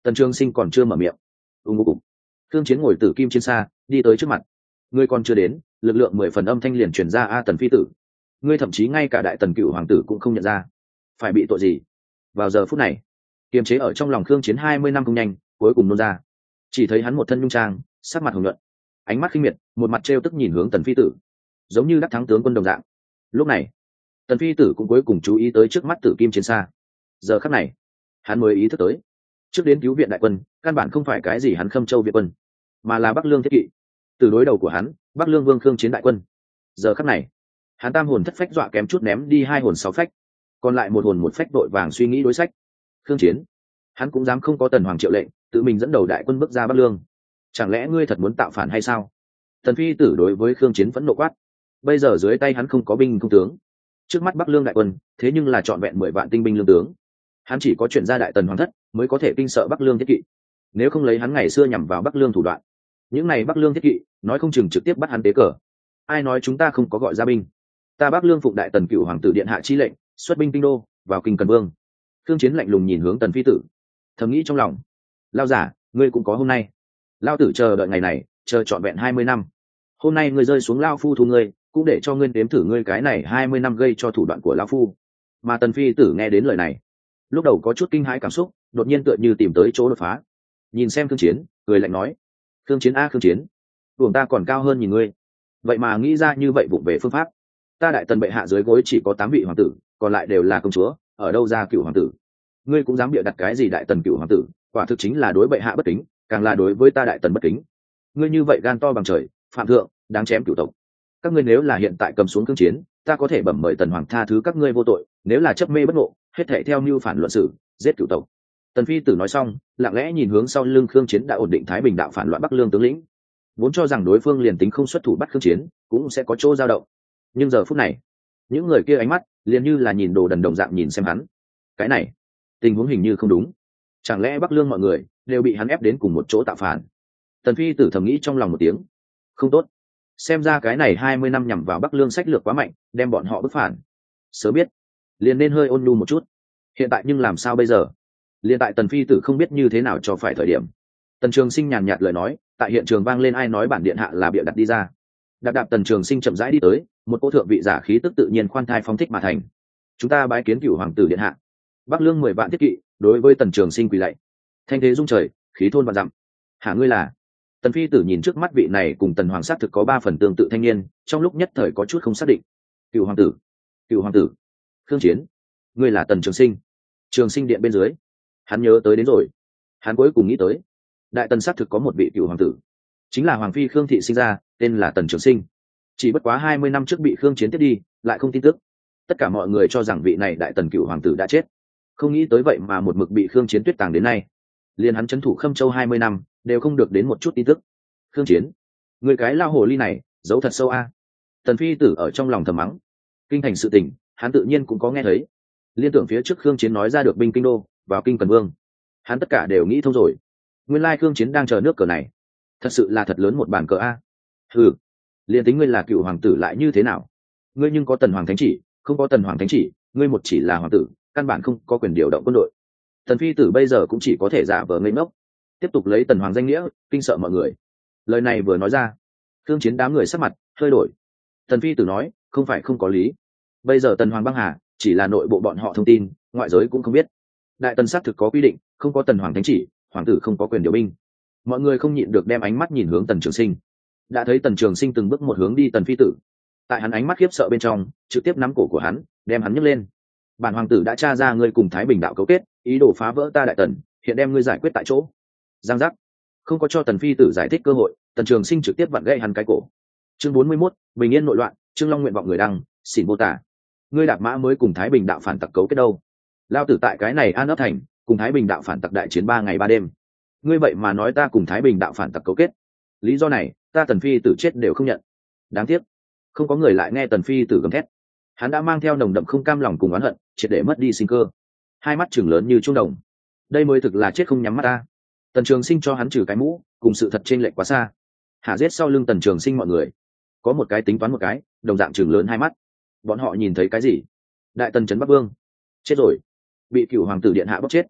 Tần Trường Sinh còn chưa mở miệng, ung ung Khương Chiến ngồi tử kim trên xa đi tới trước mặt. Ngươi còn chưa đến, lực lượng mười phần âm thanh liền truyền ra. A Tần phi tử, ngươi thậm chí ngay cả đại tần cựu hoàng tử cũng không nhận ra, phải bị tội gì? Vào giờ phút này, kiềm chế ở trong lòng Khương Chiến hai mươi năm không nhanh cuối cùng nôn ra. Chỉ thấy hắn một thân nhung trang, sắc mặt hồng nhuận, ánh mắt khinh miệt, một mặt trêu tức nhìn hướng Tần phi tử, giống như đắc thắng tướng quân đồng dạng. Lúc này, Tần phi tử cũng cuối cùng chú ý tới trước mắt tử kim chiến xa. Giờ khắc này, hắn mới ý thức tới, trước đến cứu viện đại quân căn bản không phải cái gì hắn Khâm Châu viện quân, mà là Bắc Lương thiết kỵ. Từ đối đầu của hắn, Bắc Lương Vương Khương Chiến đại quân. Giờ khắc này, hắn tam hồn thất phách dọa kém chút ném đi hai hồn sáu phách, còn lại một hồn một phách đội vàng suy nghĩ đối sách. Khương Chiến, hắn cũng dám không có Tần Hoàng triệu lệnh, tự mình dẫn đầu đại quân bước ra Bắc Lương. Chẳng lẽ ngươi thật muốn tạo phản hay sao? Tần phi tử đối với Khương Chiến vẫn nộ quát. Bây giờ dưới tay hắn không có binh không tướng, trước mắt Bắc Lương đại quân thế nhưng là trọn vẹn mười vạn tinh binh lương tướng. Hắn chỉ có chuyển ra đại tần hoàng thất mới có thể kinh sợ Bắc Lương thiết kỵ. Nếu không lấy hắn ngày xưa nhằm vào Bắc Lương thủ đoạn, những này Bắc Lương thiết kỵ nói không chừng trực tiếp bắt hắn tế cờ. Ai nói chúng ta không có gọi ra binh? Ta Bắc Lương phụng đại tần cựu hoàng tử điện hạ chi lệnh, xuất binh kinh đô, vào kinh Cần Vương. Khương Chiến lạnh lùng nhìn hướng Tần phi tử, thầm nghĩ trong lòng, lao giả, ngươi cũng có hôm nay. Lao tử chờ đợi ngày này, chờ trọn vẹn hai mươi năm. Hôm nay ngươi rơi xuống lao phu thu ngươi, cũng để cho ngươi đếm thử ngươi cái này hai mươi năm gây cho thủ đoạn của lão phu. Mà Tần phi tử nghe đến lời này, lúc đầu có chút kinh hãi cảm xúc, đột nhiên tựa như tìm tới chỗ đột phá. Nhìn xem Khương Chiến, cười lạnh nói: Khương Chiến a Khương Chiến, buồng ta còn cao hơn nhìn ngươi, vậy mà nghĩ ra như vậy vụng về phương pháp. Ta đại tần bệ hạ dưới gối chỉ có tám vị hoàng tử, còn lại đều là công chúa, ở đâu ra cựu hoàng tử? Ngươi cũng dám bịa đặt cái gì đại tần cựu hoàng tử, quả thực chính là đối bệ hạ bất kính, càng là đối với ta đại tần bất kính. Ngươi như vậy gan to bằng trời, phạm thượng, đáng chém cửu tộc. Các ngươi nếu là hiện tại cầm xuống Khương Chiến, ta có thể bẩm mời tần hoàng tha thứ các ngươi vô tội, nếu là chấp mê bất ngộ, hết thảy theo mưu phản luận xử, giết cửu tộc. Tần phi tử nói xong, lặng lẽ nhìn hướng sau lưng Khương Chiến đã ổn định thái bình đạo phản loạn Bắc Lương tướng lĩnh, vốn cho rằng đối phương liền tính không xuất thủ bắt Khương Chiến cũng sẽ có chỗ dao động, nhưng giờ phút này, những người kia ánh mắt liền như là nhìn đồ đần đồng dạng nhìn xem hắn. Cái này, tình huống hình như không đúng, chẳng lẽ Bắc Lương mọi người đều bị hắn ép đến cùng một chỗ tạo phản? Tần phi tử thầm nghĩ trong lòng một tiếng, không tốt, xem ra cái này hai mươi năm nhằm vào Bắc Lương sách lược quá mạnh, đem bọn họ bức phản. Sớm biết liền nên hơi ôn nhu một chút, hiện tại nhưng làm sao bây giờ? Liên tại Tần phi tử không biết như thế nào cho phải thời điểm, Tần Trường Sinh nhàn nhạt lời nói tại hiện trường vang lên: ai nói bản điện hạ là bịa đặt đi ra? Đạp đạp Tần Trường Sinh chậm rãi đi tới, một cỗ thượng vị giả khí tức tự nhiên khoan thai phóng thích mà thành. Chúng ta bái kiến cửu hoàng tử điện hạ. Bắc Lương mười vạn thiết kỵ đối với Tần Trường Sinh quỳ lạy, thanh thế rung trời, khí thôn vạn dặm. Hả, ngươi là? Tần phi tử nhìn trước mắt vị này cùng Tần hoàng sát thực có ba phần tương tự thanh niên, trong lúc nhất thời có chút không xác định. Cửu hoàng tử, cửu hoàng tử, Khương Chiến, ngươi là Tần Trường Sinh? Trường Sinh điện bên dưới, hắn nhớ tới đến rồi. Hắn cuối cùng nghĩ tới, đại tần sát thực có một vị cửu hoàng tử, chính là hoàng phi Khương thị sinh ra, tên là Tần Trường Sinh. Chỉ bất quá hai mươi năm trước bị Khương Chiến tiếp đi, lại không tin tức. Tất cả mọi người cho rằng vị này đại tần cửu hoàng tử đã chết, không nghĩ tới vậy mà một mực bị Khương Chiến tuyết tàng đến nay. Liên hắn trấn thủ Khâm Châu hai mươi năm đều không được đến một chút tin tức. Khương Chiến, người cái lao hồ ly này giấu thật sâu a. Tần phi tử ở trong lòng thầm mắng. Kinh thành sự tình hắn tự nhiên cũng có nghe thấy, liên tưởng phía trước Khương Chiến nói ra được binh kinh đô, vào kinh Cần Vương, hắn tất cả đều nghĩ thông rồi. Nguyên lai Khương Chiến đang chờ nước cờ này, thật sự là thật lớn một bàn cờ a. Ừ, liền tính ngươi là cựu hoàng tử lại như thế nào? Ngươi nhưng có tần hoàng thánh chỉ, không có tần hoàng thánh chỉ, ngươi một chỉ là hoàng tử, căn bản không có quyền điều động quân đội. Tần phi tử bây giờ cũng chỉ có thể giả vờ ngây ngốc, tiếp tục lấy tần hoàng danh nghĩa kinh sợ mọi người. Lời này vừa nói ra, Khương Chiến đám người sắc mặt hơi đổi. Tần phi tử nói, không phải không có lý. Bây giờ tần hoàng băng hà chỉ là nội bộ bọn họ thông tin, ngoại giới cũng không biết. Đại tần xác thực có quy định, không có tần hoàng thánh chỉ, hoàng tử không có quyền điều binh. Mọi người không nhịn được đem ánh mắt nhìn hướng Tần Trường Sinh. Đã thấy Tần Trường Sinh từng bước một hướng đi Tần phi tử. Tại hắn ánh mắt khiếp sợ bên trong, trực tiếp nắm cổ của hắn, đem hắn nhấc lên. Bản hoàng tử đã tra ra ngươi cùng Thái Bình đạo cấu kết, ý đồ phá vỡ ta đại tần, hiện đem ngươi giải quyết tại chỗ. Giang giác, không có cho Tần phi tử giải thích cơ hội, Tần Trường Sinh trực tiếp vặn gãy hắn cái cổ. Chương bốn mươi mốt, bình yên nội loạn, Trương Long nguyện vọng người đăng, xỉn vô tả. Ngươi đạp mã mới cùng Thái Bình đạo phản tặc cấu kết đâu? Lao tử tại cái này An Ấp thành, cùng Thái Bình đạo phản tặc đại chiến ba ngày ba đêm. Ngươi vậy mà nói ta cùng Thái Bình đạo phản tặc cấu kết? Lý do này, ta Tần phi tử chết đều không nhận. Đáng tiếc, không có người lại nghe Tần phi tử gầm thét. Hắn đã mang theo nồng đậm không cam lòng cùng oán hận, triệt để mất đi sinh cơ. Hai mắt trừng lớn như trung đồng. Đây mới thực là chết không nhắm mắt ta. Tần Trường Sinh cho hắn trừ cái mũ, cùng sự thật chênh lệch quá xa. Hả giết sau lưng Tần Trường Sinh mọi người, có một cái tính toán một cái, đồng dạng trừng lớn hai mắt. Bọn họ nhìn thấy cái gì? Đại tần trấn Bắc Vương chết rồi, bị cửu hoàng tử điện hạ bóc chết.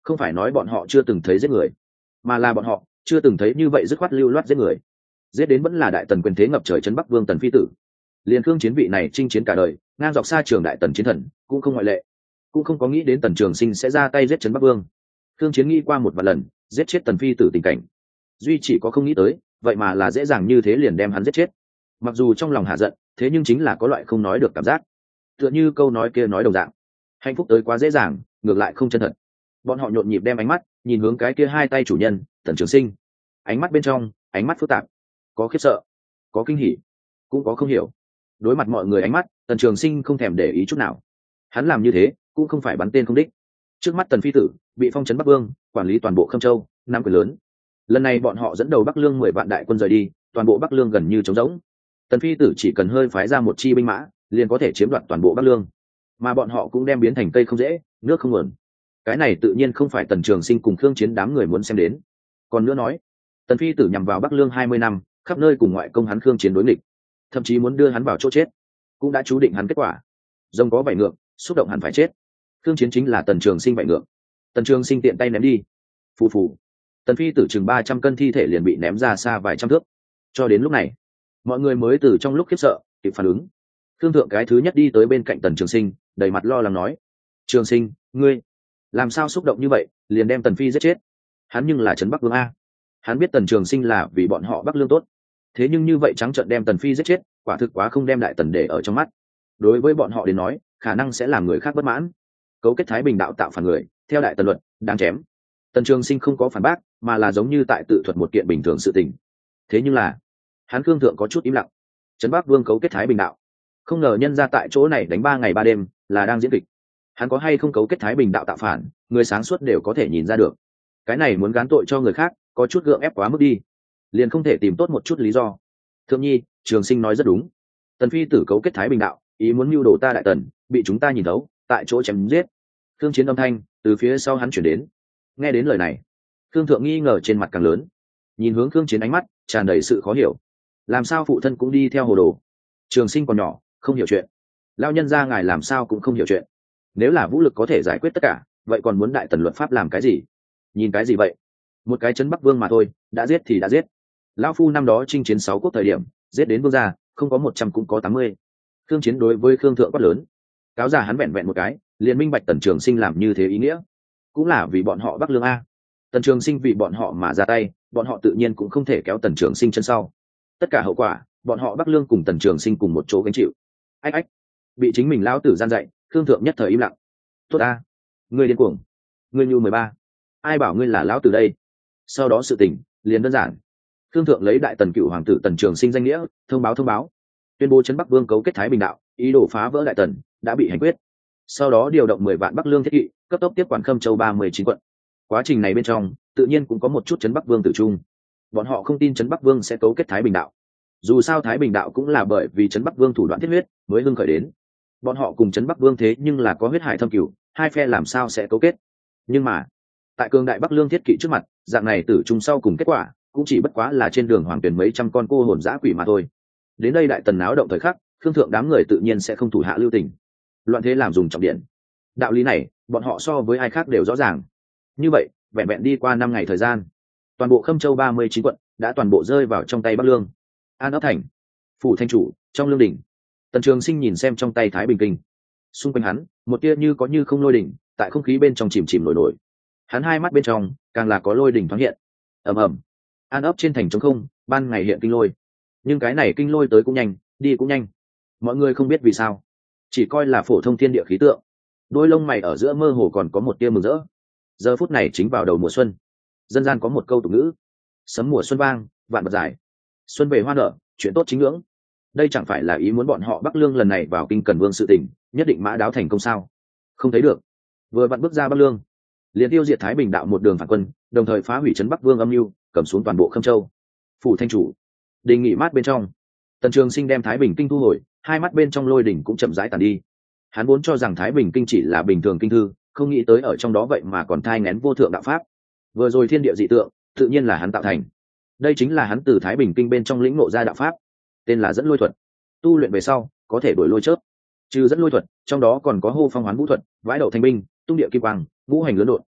không phải nói bọn họ chưa từng thấy giết người, mà là bọn họ chưa từng thấy như vậy dứt khoát lưu loát giết người. Giết đến vẫn là đại tần quyền thế ngập trời trấn Bắc Vương Tần Phi tử. Liên Khương Chiến vị này chinh chiến cả đời, ngang dọc xa trường đại tần chiến thần, cũng không ngoại lệ. Cũng không có nghĩ đến Tần Trường Sinh sẽ ra tay giết trấn Bắc Vương. Khương Chiến nghĩ qua một vài lần giết chết Tần Phi tử tình cảnh, duy chỉ có không nghĩ tới, vậy mà là dễ dàng như thế liền đem hắn giết chết. Mặc dù trong lòng hạ giận, thế nhưng chính là có loại không nói được cảm giác, tựa như câu nói kia nói đồng dạng, hạnh phúc tới quá dễ dàng, ngược lại không chân thật. Bọn họ nhộn nhịp đem ánh mắt nhìn hướng cái kia hai tay chủ nhân Tần Trường Sinh, ánh mắt bên trong ánh mắt phức tạp, có khiếp sợ, có kinh hỉ, cũng có không hiểu. Đối mặt mọi người ánh mắt, Tần Trường Sinh không thèm để ý chút nào. Hắn làm như thế cũng không phải bắn tên không đích. Trước mắt Tần Phi tử bị phong trấn Bắc Vương, quản lý toàn bộ Khâm Châu, năm quyền lớn. Lần này bọn họ dẫn đầu Bắc Lương mười vạn đại quân rời đi, toàn bộ Bắc Lương gần như trống rỗng. Tần Phi tử chỉ cần hơi phái ra một chi binh mã, liền có thể chiếm đoạt toàn bộ Bắc Lương, mà bọn họ cũng đem biến thành cây không dễ, nước không nguồn. Cái này tự nhiên không phải Tần Trường Sinh cùng Khương Chiến đám người muốn xem đến. Còn nữa nói, Tần Phi tử nhằm vào Bắc Lương hai mươi năm, khắp nơi cùng ngoại công hắn Khương Chiến đối nghịch, thậm chí muốn đưa hắn vào chỗ chết, cũng đã chú định hắn kết quả. Rồng có bảy ngược, xúc động hắn phải chết. Khương Chiến chính là Tần Trường Sinh bảy ngược. Tần Trường Sinh tiện tay ném đi, phù phù, Tần Phi tử chừng ba trăm cân thi thể liền bị ném ra xa vài trăm thước. Cho đến lúc này, mọi người mới từ trong lúc khiếp sợ kịp phản ứng. Khương thượng cái thứ nhất đi tới bên cạnh Tần Trường Sinh, đầy mặt lo lắng nói: Trường Sinh, ngươi làm sao xúc động như vậy liền đem Tần Phi giết chết? Hắn nhưng là trấn Bắc Vương a. Hắn biết Tần Trường Sinh là vì bọn họ Bắc Lương tốt, thế nhưng như vậy trắng trợn đem Tần Phi giết chết, quả thực quá không đem đại tần để ở trong mắt. Đối với bọn họ đến nói, khả năng sẽ làm người khác bất mãn. Cấu kết Thái Bình đạo tạo phản người, theo đại tần luật đáng chém. Tần Trường Sinh không có phản bác, mà là giống như tại tự thuật một kiện bình thường sự tình. Thế nhưng là hắn Khương thượng có chút im lặng. Trấn Bắc Vương cấu kết Thái Bình đạo, không ngờ nhân ra tại chỗ này đánh ba ngày ba đêm là đang diễn kịch. Hắn có hay không cấu kết Thái Bình đạo tạo phản, người sáng suốt đều có thể nhìn ra được. Cái này muốn gán tội cho người khác, có chút gượng ép quá mức đi, liền không thể tìm tốt một chút lý do. Thượng nhi, Trường Sinh nói rất đúng. Tần Phi tử cấu kết Thái Bình đạo, ý muốn mưu đồ ta đại tần, bị chúng ta nhìn thấu, tại chỗ chém giết. Khương Chiến âm thanh từ phía sau hắn chuyển đến. Nghe đến lời này, Khương thượng nghi ngờ trên mặt càng lớn, nhìn hướng Khương Chiến ánh mắt tràn đầy sự khó hiểu. Làm sao phụ thân cũng đi theo hồ đồ? Trường Sinh còn nhỏ, không hiểu chuyện. Lão nhân gia ngài làm sao cũng không hiểu chuyện. Nếu là vũ lực có thể giải quyết tất cả, vậy còn muốn đại tần luật pháp làm cái gì? Nhìn cái gì vậy? Một cái trấn Bắc Vương mà thôi, đã giết thì đã giết. Lão phu năm đó chinh chiến sáu quốc thời điểm, giết đến vương gia, không có một trăm cũng có tám mươi. Khương Chiến đối với Khương thượng quát lớn. Cáo già hắn vẹn vẹn một cái, liền minh bạch Tần Trường Sinh làm như thế ý nghĩa, cũng là vì bọn họ Bắc Lương a. Tần Trường Sinh vì bọn họ mà ra tay, bọn họ tự nhiên cũng không thể kéo Tần Trường Sinh chân sau. Tất cả hậu quả, bọn họ Bắc Lương cùng Tần Trường Sinh cùng một chỗ gánh chịu. Ách ách, bị chính mình lão tử gian dạy, Khương thượng nhất thời im lặng. Tốt a, ngươi điên cuồng, ngươi nhu mười ba, ai bảo ngươi là lão tử đây? Sau đó sự tình liền đơn giản. Khương thượng lấy đại tần cựu hoàng tử Tần Trường Sinh danh nghĩa, thông báo thông báo, tuyên bố trấn Bắc Vương cấu kết Thái Bình đạo, ý đồ phá vỡ đại tần, đã bị hành quyết. Sau đó điều động mười vạn Bắc Lương thiết kỵ, cấp tốc tiếp quản Khâm Châu ba mươi chín quận. Quá trình này bên trong, tự nhiên cũng có một chút trấn Bắc Vương tử trung. Bọn họ không tin trấn Bắc Vương sẽ cấu kết Thái Bình đạo. Dù sao Thái Bình đạo cũng là bởi vì trấn Bắc Vương thủ đoạn thiết huyết mới hưng khởi đến. Bọn họ cùng trấn Bắc Vương thế nhưng là có huyết hải thâm cửu, hai phe làm sao sẽ cấu kết? Nhưng mà, tại cường đại Bắc Lương thiết kỵ trước mặt, dạng này tử trung sau cùng kết quả, cũng chỉ bất quá là trên đường hoàng tuyển mấy trăm con cô hồn dã quỷ mà thôi. Đến đây đại tần náo động thời khắc, Khương thượng đám người tự nhiên sẽ không thủ hạ lưu tình. Loạn thế làm dùng trọng điện. Đạo lý này, bọn họ so với ai khác đều rõ ràng. Như vậy, vẹn vẹn đi qua năm ngày thời gian, toàn bộ Khâm Châu ba mươi chín quận đã toàn bộ rơi vào trong tay Bắc Lương. An ấp thành, phủ thanh chủ, trong lương đỉnh, Tần Trường Sinh nhìn xem trong tay Thái Bình kinh, xung quanh hắn một tia như có như không lôi đỉnh, tại không khí bên trong chìm chìm nổi nổi. Hắn hai mắt bên trong càng là có lôi đỉnh thoáng hiện. Ầm ầm, an ấp trên thành trống không, ban ngày hiện kinh lôi, nhưng cái này kinh lôi tới cũng nhanh, đi cũng nhanh. Mọi người không biết vì sao, chỉ coi là phổ thông thiên địa khí tượng. Đôi lông mày ở giữa mơ hồ còn có một tia mừng rỡ. Giờ phút này chính vào đầu mùa xuân, dân gian có một câu tục ngữ: sấm mùa xuân vang, vạn vật giải, xuân về hoa nở, chuyện tốt chính ngưỡng. Đây chẳng phải là ý muốn bọn họ Bắc Lương lần này vào kinh Cần Vương sự tình, nhất định mã đáo thành công sao? Không thấy được, vừa vặn bước ra Bắc Lương, liền tiêu diệt Thái Bình đạo một đường phản quân, đồng thời phá hủy trấn Bắc Vương âm mưu, cầm xuống toàn bộ Khâm Châu. Phủ thanh chủ đình nghỉ mát bên trong, Tần Trường Sinh đem Thái Bình kinh thu hồi, hai mắt bên trong lôi đỉnh cũng chậm rãi tàn đi. Hắn vốn cho rằng Thái Bình kinh chỉ là bình thường kinh thư, không nghĩ tới ở trong đó vậy mà còn thai nghén vô thượng đạo pháp. Vừa rồi thiên địa dị tượng, tự nhiên là hắn tạo thành. Đây chính là hắn từ Thái Bình kinh bên trong lĩnh ngộ ra đạo pháp, tên là dẫn lôi thuật. Tu luyện về sau có thể đổi lôi chớp. Trừ dẫn lôi thuật, trong đó còn có hô phong hoán vũ thuật, vãi đậu thành binh, tung địa kim quang, ngũ hành lớn đột.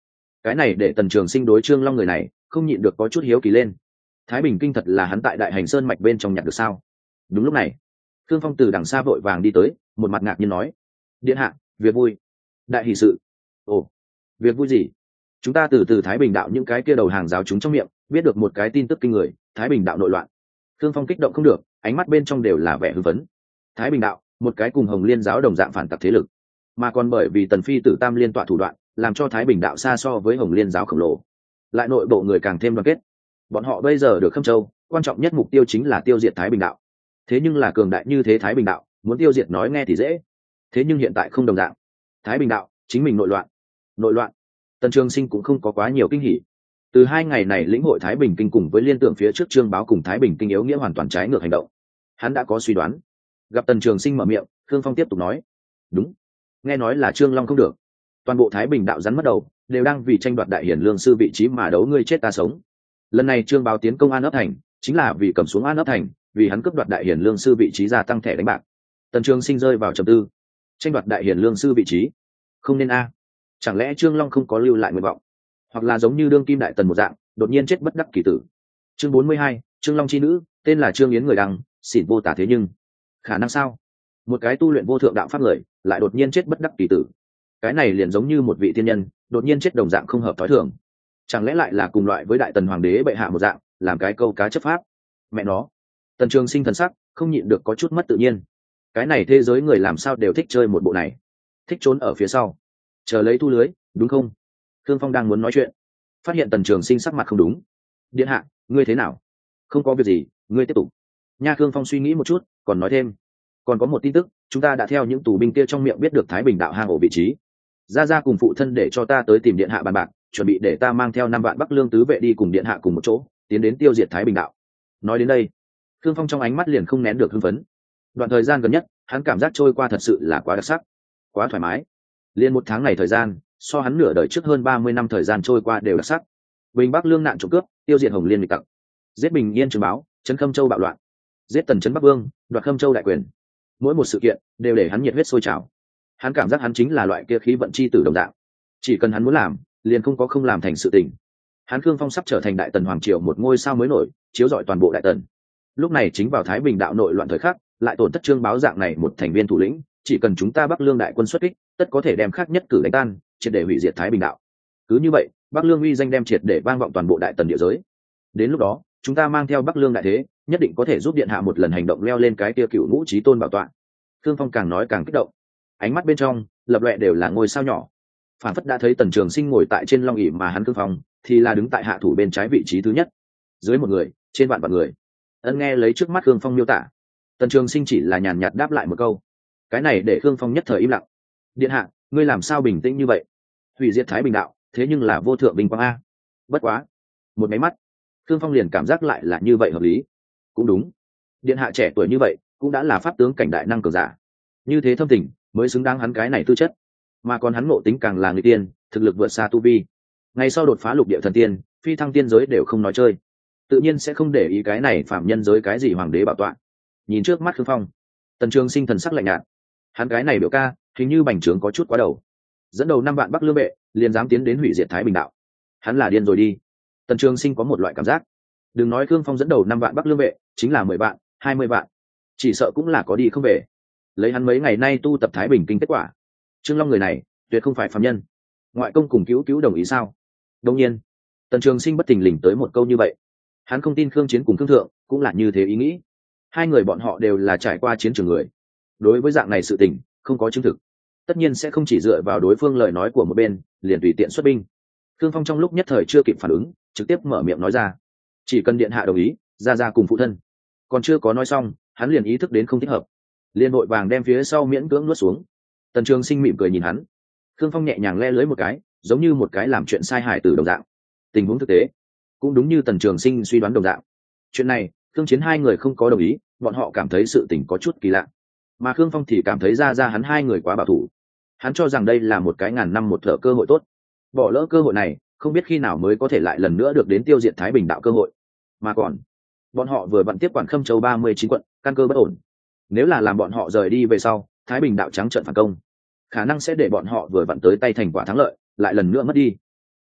Cái này để Tần Trường Sinh đối Trương Long người này không nhịn được có chút hiếu kỳ lên. Thái Bình kinh thật là hắn tại Đại Hành Sơn mạch bên trong nhặt được sao? Đúng lúc này, Thương Phong từ đằng xa vội vàng đi tới, một mặt ngạc nhiên nói: điện hạ, việc vui. Đại hỷ sự. Ồ, việc vui gì? Chúng ta từ từ Thái Bình đạo những cái kia đầu hàng giáo chúng trong miệng biết được một cái tin tức kinh người: Thái Bình đạo nội loạn. Thương Phong kích động không được, ánh mắt bên trong đều là vẻ hưng phấn. Thái Bình đạo, một cái cùng Hồng Liên giáo đồng dạng phản tặc thế lực, mà còn bởi vì Tần Phi tử tam liên tọa thủ đoạn, làm cho Thái Bình đạo xa so với Hồng Liên giáo khổng lồ, lại nội bộ người càng thêm đoàn kết. Bọn họ bây giờ được Khâm Châu, quan trọng nhất mục tiêu chính là tiêu diệt Thái Bình đạo. Thế nhưng là cường đại như thế Thái Bình đạo, muốn tiêu diệt nói nghe thì dễ, thế nhưng hiện tại không đồng dạng. Thái Bình đạo chính mình nội loạn. Nội loạn. Tần Trường Sinh cũng không có quá nhiều kinh hỉ. Từ hai ngày này lĩnh hội Thái Bình kinh cùng với liên tưởng phía trước Trương Báo cùng Thái Bình kinh yếu nghĩa hoàn toàn trái ngược hành động, hắn đã có suy đoán. Gặp Tần Trường Sinh mở miệng, Khương Phong tiếp tục nói: đúng, nghe nói là Trương Long không được, toàn bộ Thái Bình đạo rắn mất đầu, đều đang vì tranh đoạt Đại Hiển Lương sư vị trí mà đấu ngươi chết ta sống. Lần này Trương Báo tiến công An Ấp thành, chính là vì cầm xuống An Ấp thành, vì hắn cướp đoạt Đại Hiển Lương sư vị trí gia tăng thẻ đánh bạc. Tần Trường Sinh rơi vào trầm tư. Tranh đoạt Đại Hiển Lương sư vị trí, không nên a? Chẳng lẽ Trương Long không có lưu lại nguyện vọng, hoặc là giống như đương kim đại tần một dạng, đột nhiên chết bất đắc kỳ tử? Chương bốn mươi hai, Trương Long chi nữ, tên là Trương Yến người đăng, xỉn vô tả. Thế nhưng khả năng sao? Một cái tu luyện vô thượng đạo pháp người lại đột nhiên chết bất đắc kỳ tử, cái này liền giống như một vị tiên nhân đột nhiên chết đồng dạng không hợp thói thường. Chẳng lẽ lại là cùng loại với đại tần hoàng đế bệ hạ một dạng, làm cái câu cá chấp pháp? Mẹ nó! Tần Trường Sinh thần sắc không nhịn được có chút mất tự nhiên. Cái này thế giới người làm sao đều thích chơi một bộ này, thích trốn ở phía sau chờ lấy thu lưới, đúng không? Thương Phong đang muốn nói chuyện, phát hiện Tần Trường Sinh sắc mặt không đúng. Điện hạ, ngươi thế nào? Không có việc gì, ngươi tiếp tục. Nha. Thương Phong suy nghĩ một chút, còn nói thêm: còn có một tin tức, chúng ta đã theo những tù binh kia trong miệng biết được Thái Bình đạo hang ổ vị trí. Gia Gia cùng phụ thân để cho ta tới tìm điện hạ bàn bạc, chuẩn bị để ta mang theo năm vạn Bắc Lương tứ vệ đi cùng điện hạ cùng một chỗ, tiến đến tiêu diệt Thái Bình đạo. Nói đến đây, Thương Phong trong ánh mắt liền không nén được hưng phấn. Đoạn thời gian gần nhất, hắn cảm giác trôi qua thật sự là quá đặc sắc, quá thoải mái. Liên một tháng này thời gian, so hắn nửa đời trước hơn ba mươi năm thời gian trôi qua đều đặc sắc. Bình Bắc Lương nạn trộm cướp, tiêu diệt Hồng Liên nghịch tặc, giết Bình Yên Trường Báo, trấn Khâm Châu bạo loạn, giết Tần trấn Bắc Vương, đoạt Khâm Châu đại quyền. Mỗi một sự kiện đều để hắn nhiệt huyết sôi trào. Hắn cảm giác hắn chính là loại kia khí vận chi tử đồng dạng, chỉ cần hắn muốn làm, liền không có không làm thành sự tình. Hắn Khương Phong sắp trở thành đại tần hoàng triều một ngôi sao mới nổi, chiếu rọi toàn bộ đại tần. Lúc này chính vào Thái Bình đạo nội loạn thời khắc, lại tổn thất Trương Báo dạng này một thành viên thủ lĩnh, chỉ cần chúng ta Bắc Lương đại quân xuất kích, tất có thể đem khác nhất cử đánh tan, triệt để hủy diệt Thái Bình đạo. Cứ như vậy, Bắc Lương uy danh đem triệt để vang vọng toàn bộ đại tần địa giới. Đến lúc đó, chúng ta mang theo Bắc Lương đại thế, nhất định có thể giúp điện hạ một lần hành động leo lên cái kia cựu ngũ chí tôn bảo tọa. Thương Phong càng nói càng kích động, ánh mắt bên trong lập loè đều là ngôi sao nhỏ, phản phất đã thấy Tần Trường Sinh ngồi tại trên long ỷ, mà hắn Thương Phong thì là đứng tại hạ thủ bên trái vị trí thứ nhất, dưới một người, trên vạn vạn người. Ân nghe lấy trước mắt Thương Phong miêu tả, Tần Trường Sinh chỉ là nhàn nhạt đáp lại một câu. Cái này để Thương Phong nhất thời im lặng. Điện hạ, ngươi làm sao bình tĩnh như vậy? Hủy diệt Thái Bình đạo, thế nhưng là vô thượng vinh quang a. Bất quá, một máy mắt, Thương Phong liền cảm giác lại là như vậy hợp lý. Cũng đúng, điện hạ trẻ tuổi như vậy, cũng đã là pháp tướng cảnh đại năng cường giả, như thế thâm tình mới xứng đáng hắn cái này tư chất. Mà còn hắn ngộ tính càng là người tiên, thực lực vượt xa tu vi, ngày sau đột phá lục địa thần tiên, phi thăng tiên giới đều không nói chơi, tự nhiên sẽ không để ý cái này phạm nhân giới cái gì hoàng đế bảo tọa. Nhìn trước mắt Khương Phong, Tần Trường Sinh thần sắc lạnh nhạt. Hắn cái này biểu ca hình như bành trướng có chút quá đầu, dẫn đầu năm vạn Bắc Lương vệ liền dám tiến đến hủy diệt Thái Bình đạo, hắn là điên rồi đi. Tần Trường Sinh có một loại cảm giác, đừng nói Khương Phong dẫn đầu năm vạn Bắc Lương vệ, chính là mười vạn, hai mươi vạn, chỉ sợ cũng là có đi không về. Lấy hắn mấy ngày nay tu tập Thái Bình kinh kết quả, Trương Long người này tuyệt không phải phàm nhân. Ngoại công cùng cứu cứu đồng ý sao? Đương nhiên. Tần Trường Sinh bất thình lình tới một câu như vậy. Hắn không tin Khương Chiến cùng Khương Thượng cũng là như thế ý nghĩ. Hai người bọn họ đều là trải qua chiến trường người, đối với dạng này sự tình không có chứng thực, tất nhiên sẽ không chỉ dựa vào đối phương lời nói của một bên liền tùy tiện xuất binh. Khương Phong trong lúc nhất thời chưa kịp phản ứng, trực tiếp mở miệng nói ra: chỉ cần điện hạ đồng ý, ra ra cùng phụ thân. Còn chưa có nói xong, hắn liền ý thức đến không thích hợp, liền vội vàng đem phía sau miễn cưỡng nuốt xuống. Tần Trường Sinh mỉm cười nhìn hắn. Khương Phong nhẹ nhàng le lưới một cái, giống như một cái làm chuyện sai hài tử đồng dạng. Tình huống thực tế cũng đúng như Tần Trường Sinh suy đoán đồng dạng. Chuyện này, Khương Chiến hai người không có đồng ý, bọn họ cảm thấy sự tình có chút kỳ lạ. Mà Khương Phong thì cảm thấy ra ra hắn hai người quá bảo thủ. Hắn cho rằng đây là một cái ngàn năm một thở cơ hội tốt. Bỏ lỡ cơ hội này, không biết khi nào mới có thể lại lần nữa được đến tiêu diệt Thái Bình đạo cơ hội. Mà còn, bọn họ vừa vặn tiếp quản Khâm Châu ba mươi chín quận, căn cơ bất ổn. Nếu là làm bọn họ rời đi về sau, Thái Bình đạo trắng trợn phản công, khả năng sẽ để bọn họ vừa vặn tới tay thành quả thắng lợi lại lần nữa mất đi.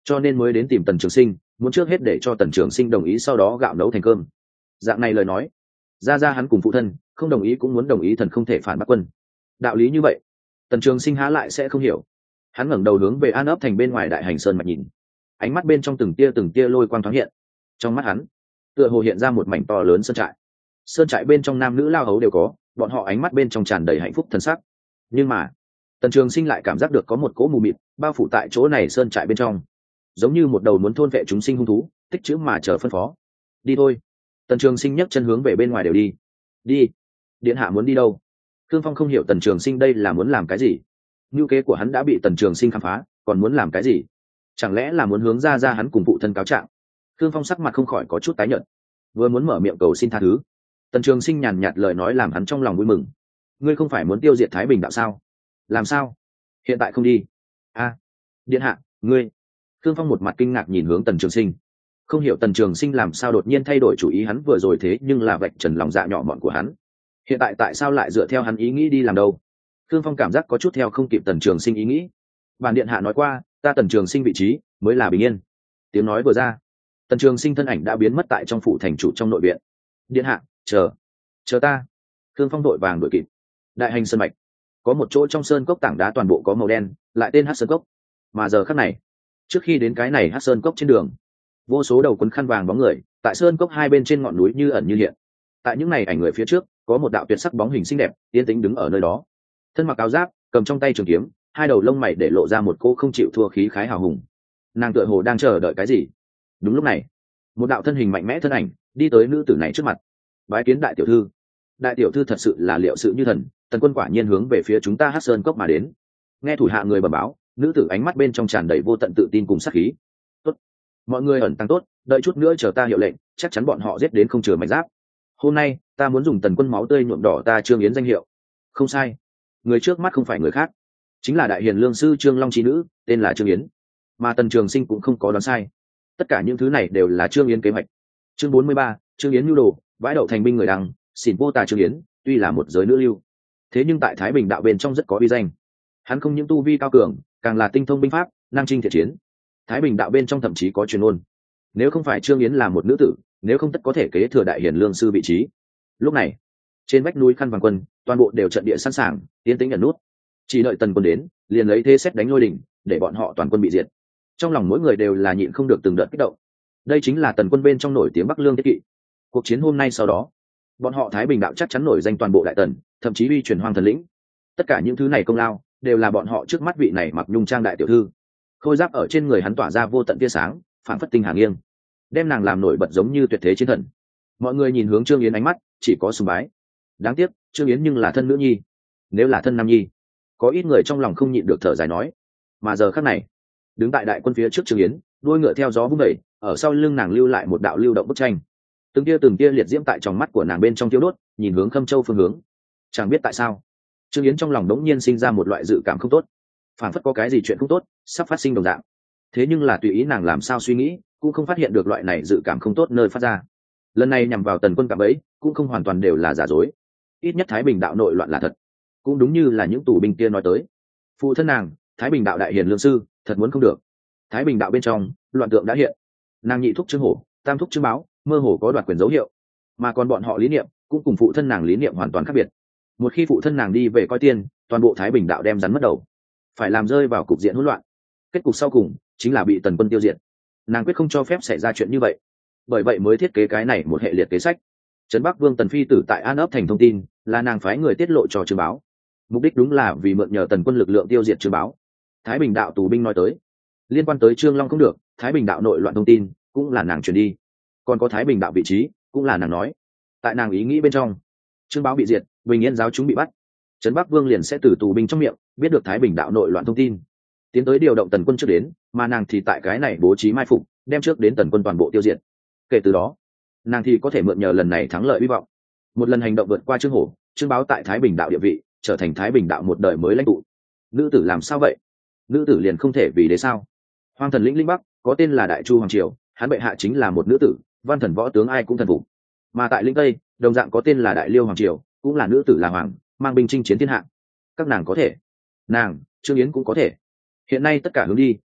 cho nên mới đến tìm Tần Trường Sinh, muốn trước hết để cho Tần Trường Sinh đồng ý, sau đó gạo nấu thành cơm. Dạng này lời nói, ra ra hắn cùng phụ thân không đồng ý cũng muốn đồng ý, thần không thể phản Bắc quân. Đạo lý như vậy, Tần Trường Sinh há lại sẽ không hiểu. Hắn ngẩng đầu hướng về An ấp thành bên ngoài Đại Hành Sơn mạch nhìn, ánh mắt bên trong từng tia từng tia lôi quang thoáng hiện. Trong mắt hắn, tựa hồ hiện ra một mảnh to lớn sơn trại. Sơn trại bên trong nam nữ lao hấu đều có, bọn họ ánh mắt bên trong tràn đầy hạnh phúc thần sắc. Nhưng mà, Tần Trường Sinh lại cảm giác được có một cỗ mù mịt bao phủ tại chỗ này sơn trại bên trong, giống như một đầu muốn thôn vệ chúng sinh hung thú, tích chữ mà chờ phân phó. Đi thôi. Tần Trường Sinh nhấc chân hướng về bên ngoài đều đi. Đi. Điện hạ muốn đi đâu? Thương Phong không hiểu Tần Trường Sinh đây là muốn làm cái gì. Mưu kế của hắn đã bị Tần Trường Sinh khám phá, còn muốn làm cái gì? Chẳng lẽ là muốn hướng ra ra hắn cùng phụ thân cáo trạng? Thương Phong sắc mặt không khỏi có chút tái nhợt, vừa muốn mở miệng cầu xin tha thứ, Tần Trường Sinh nhàn nhạt lời nói làm hắn trong lòng vui mừng. Ngươi không phải muốn tiêu diệt Thái Bình đạo sao? Làm sao? Hiện tại không đi? A, điện hạ, ngươi. Thương Phong một mặt kinh ngạc nhìn hướng Tần Trường Sinh, không hiểu Tần Trường Sinh làm sao đột nhiên thay đổi chủ ý, hắn vừa rồi thế nhưng là vạch trần lòng dạ nhỏ mọn của hắn, hiện tại tại sao lại dựa theo hắn ý nghĩ đi làm đâu? Thương Phong cảm giác có chút theo không kịp Tần Trường Sinh ý nghĩ. Bản điện hạ nói qua, ta Tần Trường Sinh vị trí mới là bình yên. Tiếng nói vừa ra, Tần Trường Sinh thân ảnh đã biến mất tại trong phủ thành chủ trong nội viện. Điện hạ, chờ, chờ ta. Thương Phong đội vàng đội kịp. Đại Hành Sơn mạch có một chỗ trong sơn cốc tảng đá toàn bộ có màu đen, lại tên Hắc Sơn cốc. Mà giờ khắc này, trước khi đến cái này Hắc Sơn cốc trên đường, vô số đầu quấn khăn vàng bóng người tại sơn cốc hai bên trên ngọn núi như ẩn như hiện. Tại những này ảnh người phía trước, có một đạo tuyệt sắc bóng hình xinh đẹp yên tĩnh đứng ở nơi đó, thân mặc áo giáp, cầm trong tay trường kiếm, hai đầu lông mày để lộ ra một cô không chịu thua khí khái hào hùng. Nàng tựa hồ đang chờ đợi cái gì. Đúng lúc này, một đạo thân hình mạnh mẽ thân ảnh đi tới nữ tử này trước mặt. Bái kiến đại tiểu thư. Đại tiểu thư thật sự là liệu sự như thần, Tần quân quả nhiên hướng về phía chúng ta Hắc Sơn cốc mà đến. Nghe thủ hạ người bẩm báo, nữ tử ánh mắt bên trong tràn đầy vô tận tự tin cùng sát khí. Tốt, mọi người ẩn tăng tốt, đợi chút nữa chờ ta hiệu lệnh, chắc chắn bọn họ giết đến không chừa mảnh giáp. Hôm nay ta muốn dùng Tần quân máu tươi nhuộm đỏ ta Trương Yến danh hiệu. Không sai, người trước mắt không phải người khác, chính là đại hiền lương sư Trương Long trí nữ, tên là Trương Yến. Mà Tần Trường Sinh cũng không có đoán sai, tất cả những thứ này đều là Trương Yến kế hoạch. Chương bốn mươi ba, Trương Yến nhu đồ, vãi đậu thành binh người đăng, xỉn vô tà. Trương Yến tuy là một giới nữ lưu, thế nhưng tại Thái Bình đạo bên trong rất có uy danh. Hắn không những tu vi cao cường, càng là tinh thông binh pháp, năng chinh thiện chiến. Thái Bình đạo bên trong thậm chí có truyền ngôn, nếu không phải Trương Yến là một nữ tử, nếu không tất có thể kế thừa đại hiền lương sư vị trí. Lúc này, trên vách núi Khăn Vàng quân, toàn bộ đều trận địa sẵn sàng, tiến tĩnh ẩn nút, chỉ đợi Tần quân đến, liền lấy thế xét đánh lôi đỉnh, để bọn họ toàn quân bị diệt. Trong lòng mỗi người đều là nhịn không được từng đợt kích động. Đây chính là Tần quân bên trong nổi tiếng Bắc Lương Thiết Kỵ. Cuộc chiến hôm nay sau đó, bọn họ Thái Bình đạo chắc chắn nổi danh toàn bộ đại tần, thậm chí uy truyền Hoang Thần lĩnh. Tất cả những thứ này công lao đều là bọn họ trước mắt vị này mặc nhung trang đại tiểu thư. Khôi giáp ở trên người hắn tỏa ra vô tận tia sáng, phản phất tinh hà nghiêng, đem nàng làm nổi bật giống như tuyệt thế chiến thần. Mọi người nhìn hướng Trương Yến ánh mắt chỉ có sùng bái. Đáng tiếc, Trương Yến nhưng là thân nữ nhi, nếu là thân nam nhi, có ít người trong lòng không nhịn được thở dài nói. Mà giờ khắc này, đứng tại đại quân phía trước Trương Yến, đuôi ngựa theo gió vung đẩy, ở sau lưng nàng lưu lại một đạo lưu động bức tranh. Từng tia từng tia liệt diễm tại trong mắt của nàng bên trong tiêu đốt, nhìn hướng Khâm Châu phương hướng. Chẳng biết tại sao, Trương Yến trong lòng đống nhiên sinh ra một loại dự cảm không tốt, phản phất có cái gì chuyện không tốt sắp phát sinh đồng dạng. Thế nhưng là tùy ý nàng làm sao suy nghĩ, cũng không phát hiện được loại này dự cảm không tốt nơi phát ra. Lần này nhằm vào Tần quân cạm bẫy, cũng không hoàn toàn đều là giả dối. Ít nhất Thái Bình đạo nội loạn là thật, cũng đúng như là những tù binh kia nói tới. Phụ thân nàng, Thái Bình đạo đại hiền lương sư, thật muốn không được. Thái Bình đạo bên trong loạn tượng đã hiện, nàng nhị thúc Trương Hổ, tam thúc Trương Báo, mơ hồ có đoạt quyền dấu hiệu, mà còn bọn họ lý niệm cũng cùng phụ thân nàng lý niệm hoàn toàn khác biệt. Một khi phụ thân nàng đi về coi tiên, toàn bộ Thái Bình đạo đem rắn mất đầu, phải làm rơi vào cục diện hỗn loạn. Kết cục sau cùng chính là bị Tần quân tiêu diệt. Nàng quyết không cho phép xảy ra chuyện như vậy, bởi vậy mới thiết kế cái này một hệ liệt kế sách. Trấn Bắc Vương Tần phi tử tại An ấp thành thông tin là nàng phái người tiết lộ cho Trương Báo, mục đích đúng là vì mượn nhờ Tần quân lực lượng tiêu diệt Trương Báo. Thái Bình đạo tù binh nói tới, liên quan tới Trương Long không được, Thái Bình đạo nội loạn thông tin cũng là nàng truyền đi, còn có Thái Bình đạo vị trí cũng là nàng nói. Tại nàng ý nghĩ bên trong, Trương Báo bị diệt, Bình Yên giáo chúng bị bắt, Trấn Bắc Vương liền sẽ từ tù binh trong miệng biết được Thái Bình đạo nội loạn thông tin, tiến tới điều động Tần quân trước đến, mà nàng thì tại cái này bố trí mai phục, đem trước đến Tần quân toàn bộ tiêu diệt. Kể từ đó, nàng thì có thể mượn nhờ lần này thắng lợi hy vọng, một lần hành động vượt qua Trương Hổ, Trương Báo tại Thái Bình đạo địa vị, trở thành Thái Bình đạo một đời mới lãnh tụ. Nữ tử làm sao vậy? Nữ tử liền không thể vì đế sao? Hoang Thần lĩnh lĩnh bắc có tên là Đại Chu hoàng triều, hắn bệ hạ chính là một nữ tử, văn thần võ tướng ai cũng thần phục. Mà tại lĩnh tây đồng dạng có tên là Đại Liêu hoàng triều, cũng là nữ tử là hoàng, mang binh chinh chiến thiên hạ. Các nàng có thể, nàng Trương Yến cũng có thể. Hiện nay tất cả hướng đi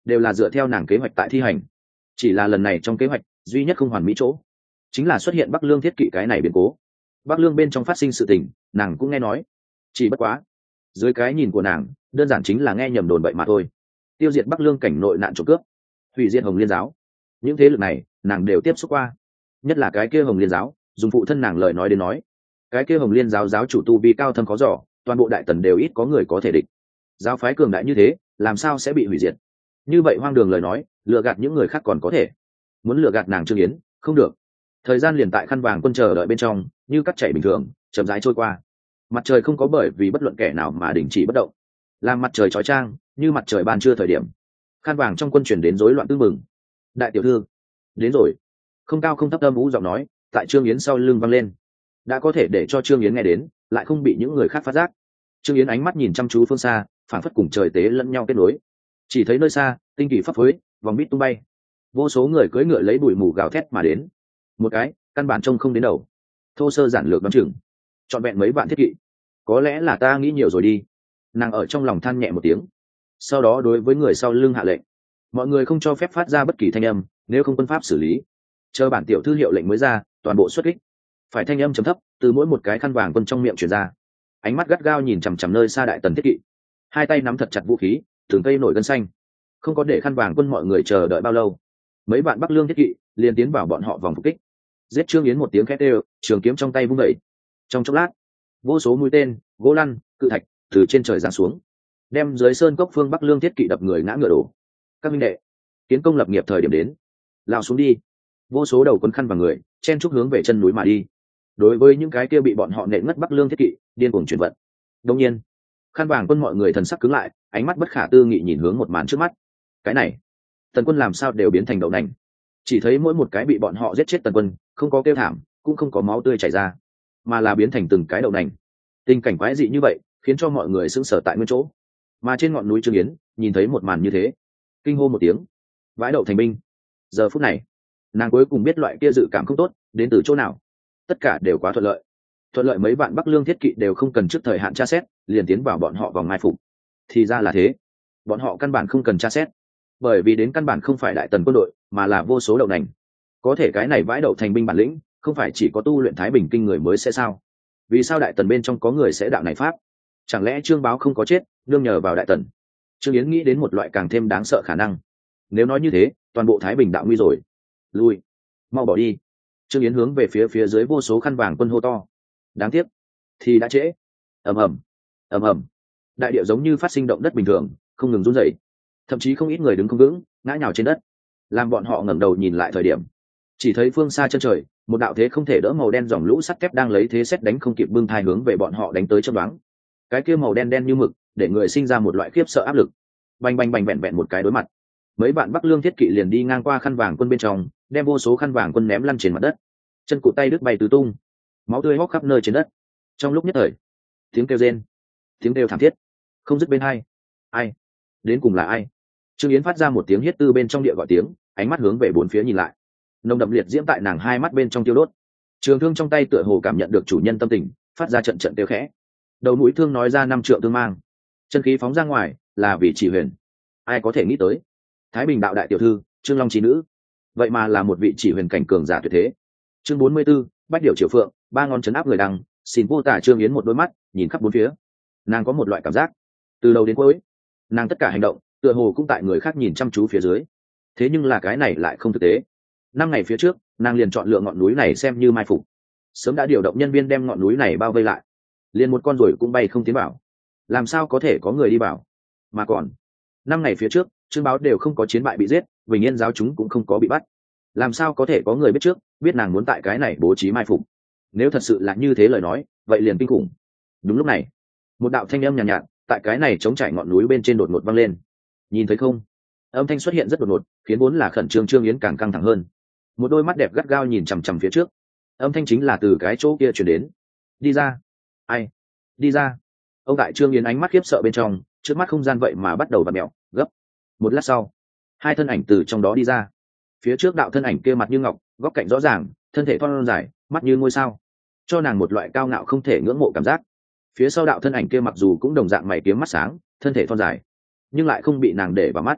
đều là dựa theo nàng kế hoạch tại thi hành. Chỉ là lần này trong kế hoạch duy nhất không hoàn mỹ chỗ chính là xuất hiện Bắc Lương Thiết Kỵ cái này biến cố. Bắc Lương bên trong phát sinh sự tình nàng cũng nghe nói, chỉ bất quá dưới cái nhìn của nàng đơn giản chính là nghe nhầm đồn bậy mà thôi. Tiêu diệt Bắc Lương cảnh nội nạn trộm cướp, hủy diệt Hồng Liên giáo, những thế lực này nàng đều tiếp xúc qua. Nhất là cái kia Hồng Liên giáo, dùng phụ thân nàng lời nói đến nói, cái kia Hồng Liên giáo giáo chủ tu vi cao thâm khó dò, toàn bộ đại tần đều ít có người có thể địch. Giáo phái cường đại như thế làm sao sẽ bị hủy diệt? Như vậy hoang đường lời nói, lừa gạt những người khác còn có thể, muốn lừa gạt nàng Trương Yến không được. Thời gian liền tại khăn vàng quân chờ đợi bên trong như cắt chảy bình thường chậm rãi trôi qua. Mặt trời không có bởi vì bất luận kẻ nào mà đình chỉ bất động, làm mặt trời chói chang như mặt trời ban trưa thời điểm. Khăn vàng trong quân chuyển đến rối loạn tương mừng. Đại tiểu thư đến rồi. Không cao không thấp âm ú giọng nói tại Trương Yến sau lưng vang lên, đã có thể để cho Trương Yến nghe đến, lại không bị những người khác phát giác. Trương Yến ánh mắt nhìn chăm chú phương xa, phảng phất cùng trời tế lẫn nhau kết nối. Chỉ thấy nơi xa tinh kỳ phấp phới, vòng bít tung bay, vô số người cưỡi ngựa lấy bụi mù gào thét mà đến. Một cái căn bản trông không đến đầu, thô sơ giản lược đoán chừng trọn vẹn mấy vạn thiết kỵ. Có lẽ là ta nghĩ nhiều rồi đi. Nàng ở trong lòng than nhẹ một tiếng, sau đó đối với người sau lưng hạ lệnh, mọi người không cho phép phát ra bất kỳ thanh âm, nếu không quân pháp xử lý. Chờ bản tiểu thư hiệu lệnh mới ra, toàn bộ xuất kích. Phải thanh âm trầm thấp từ mỗi một cái khăn vàng quân trong miệng truyền ra. Ánh mắt gắt gao nhìn chằm chằm nơi xa đại tần thiết kỵ, hai tay nắm thật chặt vũ khí, thường cây nổi gân xanh. Không có để khăn vàng quân mọi người chờ đợi bao lâu, mấy bạn Bắc Lương thiết kỵ liền tiến vào bọn họ vòng phục kích. Giết Trương Yến một tiếng khét đều, trường kiếm trong tay vung dậy. Trong chốc lát, vô số mũi tên, gỗ lăn, cự thạch từ trên trời giáng xuống, đem dưới sơn cốc phương Bắc Lương thiết kỵ đập người ngã ngựa đổ. Các minh đệ, kiến công lập nghiệp thời điểm đến, lao xuống đi. Vô số đầu quân khăn và người chen chúc hướng về chân núi mà đi. Đối với những cái kia bị bọn họ nện ngất Bắc Lương thiết kỵ, điên cuồng chuyển vận. Đương nhiên, khăn vàng quân mọi người thần sắc cứng lại, ánh mắt bất khả tư nghị nhìn hướng một màn trước mắt. Cái này, tần quân làm sao đều biến thành đậu nành? Chỉ thấy mỗi một cái bị bọn họ giết chết tần quân, không có kêu thảm, cũng không có máu tươi chảy ra, mà là biến thành từng cái đậu nành. Tình cảnh quái dị như vậy khiến cho mọi người sững sờ tại nguyên chỗ. Mà trên ngọn núi Trương Yến nhìn thấy một màn như thế, kinh hô một tiếng, vãi đậu thành binh. Giờ phút này, nàng cuối cùng biết loại kia dự cảm không tốt đến từ chỗ nào. Tất cả đều quá thuận lợi, thuận lợi mấy vạn Bắc Lương thiết kỵ đều không cần trước thời hạn tra xét, liền tiến vào bọn họ vòng mai phục. Thì ra là thế, bọn họ căn bản không cần tra xét, bởi vì đến căn bản không phải đại tần quân đội, mà là vô số đậu nành. Có thể cái này vãi đậu thành binh bản lĩnh, không phải chỉ có tu luyện Thái Bình kinh người mới sẽ sao? Vì sao đại tần bên trong có người sẽ đạo này pháp? Chẳng lẽ Trương Báo không có chết, nương nhờ vào đại tần? Trương Yến nghĩ đến một loại càng thêm đáng sợ khả năng. Nếu nói như thế, toàn bộ Thái Bình đạo nguy rồi. Lui, mau bỏ đi. Trương Yến hướng về phía phía dưới vô số khăn vàng quân hô to. Đáng tiếc, thì đã trễ. Ầm ầm, ầm ầm. Đại địa giống như phát sinh động đất bình thường, không ngừng run rẩy. Thậm chí không ít người đứng không vững, ngã nhào trên đất. Làm bọn họ ngẩng đầu nhìn lại thời điểm, chỉ thấy phương xa chân trời, một đạo thế không thể đỡ màu đen dòng lũ sắt thép đang lấy thế xét đánh không kịp bưng thai hướng về bọn họ đánh tới chớp đoán. Cái kia màu đen đen như mực, để người sinh ra một loại khiếp sợ áp lực. Bành bành bành vẹn vẹn một cái đối mặt, mấy bạn Bắc Lương thiết kỵ liền đi ngang qua khăn vàng quân bên trong, đem vô số khăn vàng quân ném lăn trên mặt đất. Chân cụt tay đứt bay tứ tung, máu tươi hốc khắp nơi trên đất. Trong lúc nhất thời, tiếng kêu rên, tiếng kêu thảm thiết không dứt bên hai. Ai? Đến cùng là ai? Trương Yến phát ra một tiếng hiết tư bên trong địa gọi tiếng, ánh mắt hướng về bốn phía nhìn lại. Nồng đậm liệt diễm tại nàng hai mắt bên trong tiêu đốt. Trường thương trong tay tựa hồ cảm nhận được chủ nhân tâm tình, phát ra trận trận tiêu khẽ. Đầu mũi thương nói ra năm trượng thương mang, chân khí phóng ra ngoài, là vì chỉ huyền. Ai có thể nghĩ tới, Thái Bình đạo đại tiểu thư Trương Long trí nữ, vậy mà là một vị chỉ huyền cảnh cường giả tuyệt thế. Chương bốn mươi 44, bách điểu triều phượng, ba ngón chấn áp người đăng, xin vô tả. Trương Yến một đôi mắt nhìn khắp bốn phía, nàng có một loại cảm giác, từ đầu đến cuối, nàng tất cả hành động tựa hồ cũng tại người khác nhìn chăm chú phía dưới. Thế nhưng là cái này lại không thực tế. Năm ngày phía trước, nàng liền chọn lựa ngọn núi này xem như mai phục, sớm đã điều động nhân viên đem ngọn núi này bao vây lại, liền một con ruồi cũng bay không tiến vào. Làm sao có thể có người đi vào? Mà còn năm ngày phía trước, Trương Báo đều không có chiến bại bị giết, Bình Yên giáo chúng cũng không có bị bắt. Làm sao có thể có người biết trước, biết nàng muốn tại cái này bố trí mai phục? Nếu thật sự là như thế lời nói, vậy liền kinh khủng. Đúng lúc này, một đạo thanh âm nhàn nhạt, nhạt tại cái này chống trải ngọn núi bên trên đột ngột vang lên. Nhìn thấy không? Âm thanh xuất hiện rất đột ngột, khiến vốn là khẩn trương Trương Yến càng căng thẳng hơn. Một đôi mắt đẹp gắt gao nhìn chằm chằm phía trước. Âm thanh chính là từ cái chỗ kia truyền đến. Đi ra. Ai? Đi ra. Ông đại Trương Yến ánh mắt khiếp sợ bên trong, trước mắt không gian vậy mà bắt đầu vặn mèo, gấp. Một lát sau, hai thân ảnh từ trong đó đi ra. Phía trước đạo thân ảnh kia mặt như ngọc, góc cạnh rõ ràng, thân thể thon dài, mắt như ngôi sao, cho nàng một loại cao ngạo không thể ngưỡng mộ cảm giác. Phía sau đạo thân ảnh kia mặc dù cũng đồng dạng mày kiếm mắt sáng, thân thể thon dài, nhưng lại không bị nàng để vào mắt.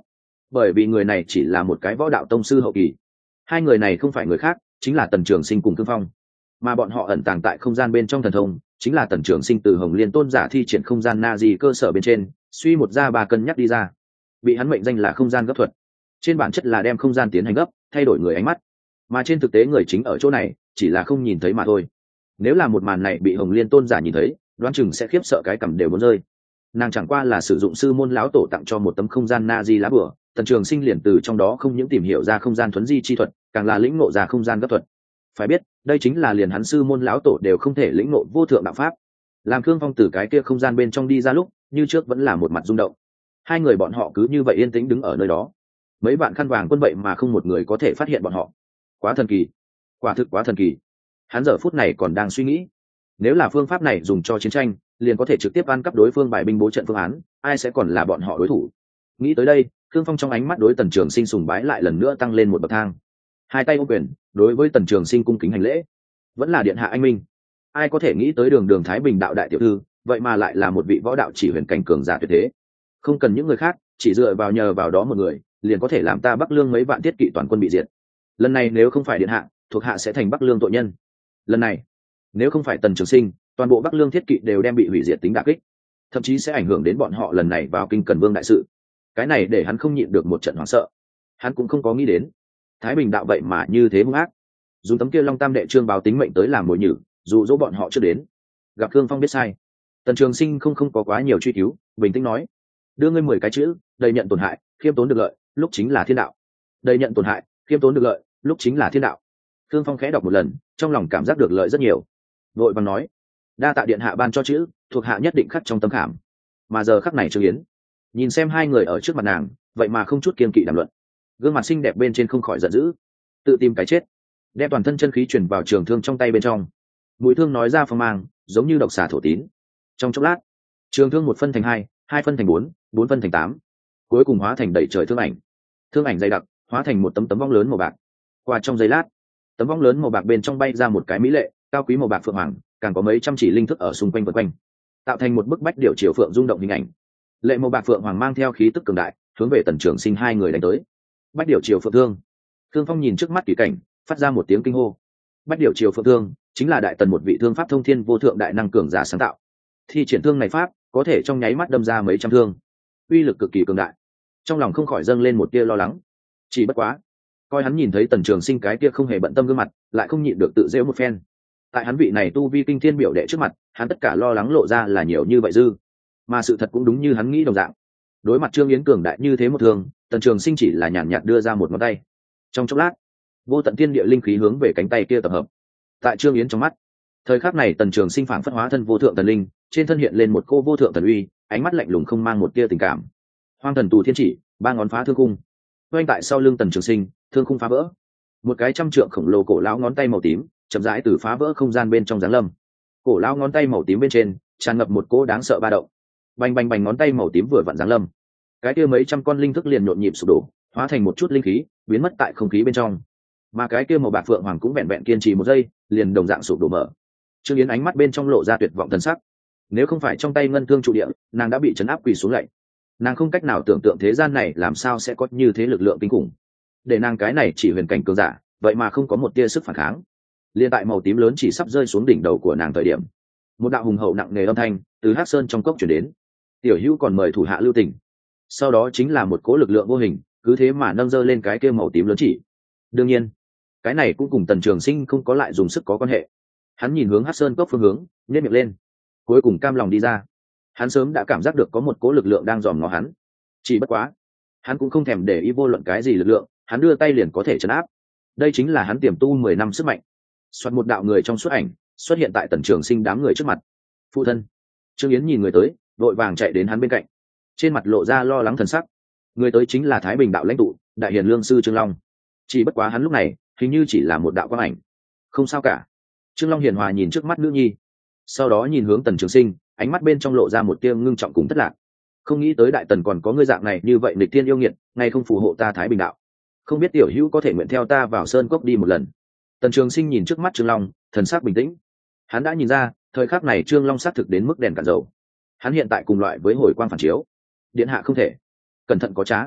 bởi vì người này chỉ là một cái võ đạo tông sư hậu kỳ. Hai người này không phải người khác, chính là Tần Trường Sinh cùng Thương Phong, mà bọn họ ẩn tàng tại không gian bên trong thần thông, chính là Tần Trường Sinh từ Hồng Liên Tôn giả thi triển không gian na di cơ sở bên trên suy một ra ba cân nhắc đi ra, bị hắn mệnh danh là không gian gấp thuật. Trên bản chất là đem không gian tiến hành gấp, thay đổi người ánh mắt, mà trên thực tế người chính ở chỗ này chỉ là không nhìn thấy mà thôi. Nếu là một màn này bị Hồng Liên Tôn giả nhìn thấy, đoán chừng sẽ khiếp sợ cái cằm đều muốn rơi. Nàng chẳng qua là sử dụng sư môn lão tổ tặng cho một tấm không gian na di lá bửa, Tần Trường Sinh liền từ trong đó không những tìm hiểu ra không gian thuấn di chi thuật, càng là lĩnh ngộ ra không gian gấp thuật. Phải biết, đây chính là liền hắn sư môn lão tổ đều không thể lĩnh ngộ vô thượng đạo pháp. Làm Khương Phong từ cái kia không gian bên trong đi ra lúc, như trước vẫn là một mặt rung động. Hai người bọn họ cứ như vậy yên tĩnh đứng ở nơi đó. Mấy vạn khăn vàng quân vậy mà không một người có thể phát hiện bọn họ. Quá thần kỳ, quả thực quá thần kỳ. Hắn giờ phút này còn đang suy nghĩ, nếu là phương pháp này dùng cho chiến tranh, liền có thể trực tiếp ăn cắp đối phương bài binh bố trận phương án, ai sẽ còn là bọn họ đối thủ. Nghĩ tới đây, Khương Phong trong ánh mắt đối Tần Trường Sinh sùng bái lại lần nữa tăng lên một bậc thang. Hai tay ôm quyền, đối với Tần Trường Sinh cung kính hành lễ. Vẫn là điện hạ anh minh. Ai có thể nghĩ tới đường đường Thái Bình đạo đại tiểu thư, vậy mà lại là một vị võ đạo chỉ huyền cảnh cường giả tuyệt thế. Không cần những người khác, chỉ dựa vào nhờ vào đó một người, liền có thể làm ta Bắc Lương mấy vạn thiết kỵ toàn quân bị diệt. Lần này nếu không phải điện hạ, thuộc hạ sẽ thành Bắc Lương tội nhân. Lần này, nếu không phải Tần Trường Sinh, toàn bộ Bắc Lương thiết kỵ đều đem bị hủy diệt tính đả kích, thậm chí sẽ ảnh hưởng đến bọn họ lần này vào kinh Cần Vương đại sự. Cái này để hắn không nhịn được một trận hoảng sợ. Hắn cũng không có nghĩ đến, Thái Bình đạo vậy mà như thế hung ác, dùng tấm kia Long Tam đệ trương báo tính mệnh tới làm mồi nhử, dụ dỗ bọn họ chưa đến. Gặp Khương Phong biết sai, Tần Trường Sinh không không có quá nhiều truy cứu, bình tĩnh nói: đưa ngươi mười cái chữ, đầy nhận tổn hại, khiêm tốn được lợi, lúc chính là thiên đạo. Đầy nhận tổn hại, khiêm tốn được lợi, lúc chính là thiên đạo. Khương Phong khẽ đọc một lần, trong lòng cảm giác được lợi rất nhiều, vội vàng nói: đa tạ điện hạ ban cho chữ, thuộc hạ nhất định khắc trong tâm khảm. Mà giờ khắc này Trương Yến nhìn xem hai người ở trước mặt nàng, vậy mà không chút kiên kỵ đàm luận, gương mặt xinh đẹp bên trên không khỏi giận dữ, tự tìm cái chết, đem toàn thân chân khí truyền vào trường thương trong tay bên trong. Mũi thương nói ra phong mang, giống như độc xà thổ tín. Trong chốc lát, trường thương một phân thành hai, hai phân thành bốn, bốn phân thành tám, cuối cùng hóa thành đầy trời thương ảnh. Thương ảnh dày đặc, hóa thành một tấm tấm vong lớn màu bạc. Qua trong giây lát, tấm vong lớn màu bạc bên trong bay ra một cái mỹ lệ, cao quý màu bạc phượng hoàng, càng có mấy trăm chỉ linh thức ở xung quanh vần quanh, tạo thành một bức bách điệu triều phượng rung động hình ảnh. Lệ màu bạc phượng hoàng mang theo khí tức cường đại, hướng về Tần Trường Sinh hai người đánh tới. Bách điệu triều phượng thương. Thương Phong nhìn trước mắt kỳ cảnh, phát ra một tiếng kinh hô. Bách điệu triều phượng thương chính là đại tần một vị thương pháp thông thiên vô thượng đại năng cường giả sáng tạo. Thi triển thương này pháp, có thể trong nháy mắt đâm ra mấy trăm thương, uy lực cực kỳ cường đại. Trong lòng không khỏi dâng lên một tia lo lắng. Chỉ bất quá, coi hắn nhìn thấy Tần Trường Sinh cái kia không hề bận tâm gương mặt, lại không nhịn được tự giễu một phen. Tại hắn vị này tu vi kinh thiên biểu đệ trước mặt, hắn tất cả lo lắng lộ ra là nhiều như vậy dư. Mà sự thật cũng đúng như hắn nghĩ đồng dạng. Đối mặt Trương Yến cường đại như thế một thường, Tần Trường Sinh chỉ là nhàn nhạt đưa ra một ngón tay. Trong chốc lát, vô tận thiên địa linh khí hướng về cánh tay kia tập hợp. Tại Trương Yến trong mắt, thời khắc này Tần Trường Sinh phảng phất hóa thân vô thượng thần linh, trên thân hiện lên một cô vô thượng thần uy, ánh mắt lạnh lùng không mang một tia tình cảm. Hoang thần tù thiên chỉ, ba ngón phá thương khung. Quanh tại sau lưng Tần Trường Sinh, thương khung phá vỡ. Một cái trăm trượng khổng lồ cổ lão ngón tay màu tím, chậm rãi từ phá vỡ không gian bên trong giáng lâm. Cổ lão ngón tay màu tím bên trên tràn ngập một cỗ đáng sợ ba động. Bành bành bành, ngón tay màu tím vừa vặn giáng lâm, cái kia mấy trăm con linh thức liền nhộn nhịp sụp đổ, hóa thành một chút linh khí biến mất tại không khí bên trong. Mà cái kia màu bạc phượng hoàng cũng vẹn vẹn kiên trì một giây, liền đồng dạng sụp đổ mở. Trương Yến ánh mắt bên trong lộ ra tuyệt vọng thần sắc. Nếu không phải trong tay ngân thương trụ địa, nàng đã bị chấn áp quỳ xuống lạy. Nàng không cách nào tưởng tượng thế gian này làm sao sẽ có như thế lực lượng kinh khủng. Để nàng cái này chỉ huyền cảnh cường giả, vậy mà không có một tia sức phản kháng. Liên tại màu tím lớn chỉ sắp rơi xuống đỉnh đầu của nàng thời điểm, một đạo hùng hậu nặng nề âm thanh từ Hắc Sơn trong cốc truyền đến. Tiểu Hữu còn mời thủ hạ lưu tình. Sau đó chính là một cỗ lực lượng vô hình, cứ thế mà nâng dơ lên cái kia màu tím lớn chỉ. Đương nhiên, cái này cũng cùng Tần Trường Sinh không có lại dùng sức có quan hệ. Hắn nhìn hướng Hắc Sơn cốc phương hướng, nhếch miệng lên, cuối cùng cam lòng đi ra. Hắn sớm đã cảm giác được có một cỗ lực lượng đang dòm ngó hắn. Chỉ bất quá, hắn cũng không thèm để ý vô luận cái gì lực lượng, hắn đưa tay liền có thể trấn áp. Đây chính là hắn tiềm tu mười năm sức mạnh. Soạt một đạo người trong suốt ảnh xuất hiện tại Tần Trường Sinh đám người trước mặt. Phụ thân. Trương Yến nhìn người tới, vội vàng chạy đến hắn bên cạnh, trên mặt lộ ra lo lắng thần sắc. Người tới chính là Thái Bình đạo lãnh tụ, đại hiền lương sư Trương Long. Chỉ bất quá hắn lúc này hình như chỉ là một đạo quang ảnh. Không sao cả. Trương Long hiền hòa nhìn trước mắt nữ nhi, sau đó nhìn hướng Tần Trường Sinh, ánh mắt bên trong lộ ra một tia ngưng trọng cùng thất lạc. Không nghĩ tới đại tần còn có ngươi dạng này như vậy nghịch thiên yêu nghiệt, ngay không phù hộ ta Thái Bình đạo. Không biết tiểu hữu có thể nguyện theo ta vào sơn cốc đi một lần. Tần Trường Sinh nhìn trước mắt Trương Long, thần sắc bình tĩnh. Hắn đã nhìn ra, thời khắc này Trương Long xác thực đến mức đèn cạn dầu. Hắn hiện tại cùng loại với hồi quang phản chiếu. Điện hạ không thể. Cẩn thận có trá.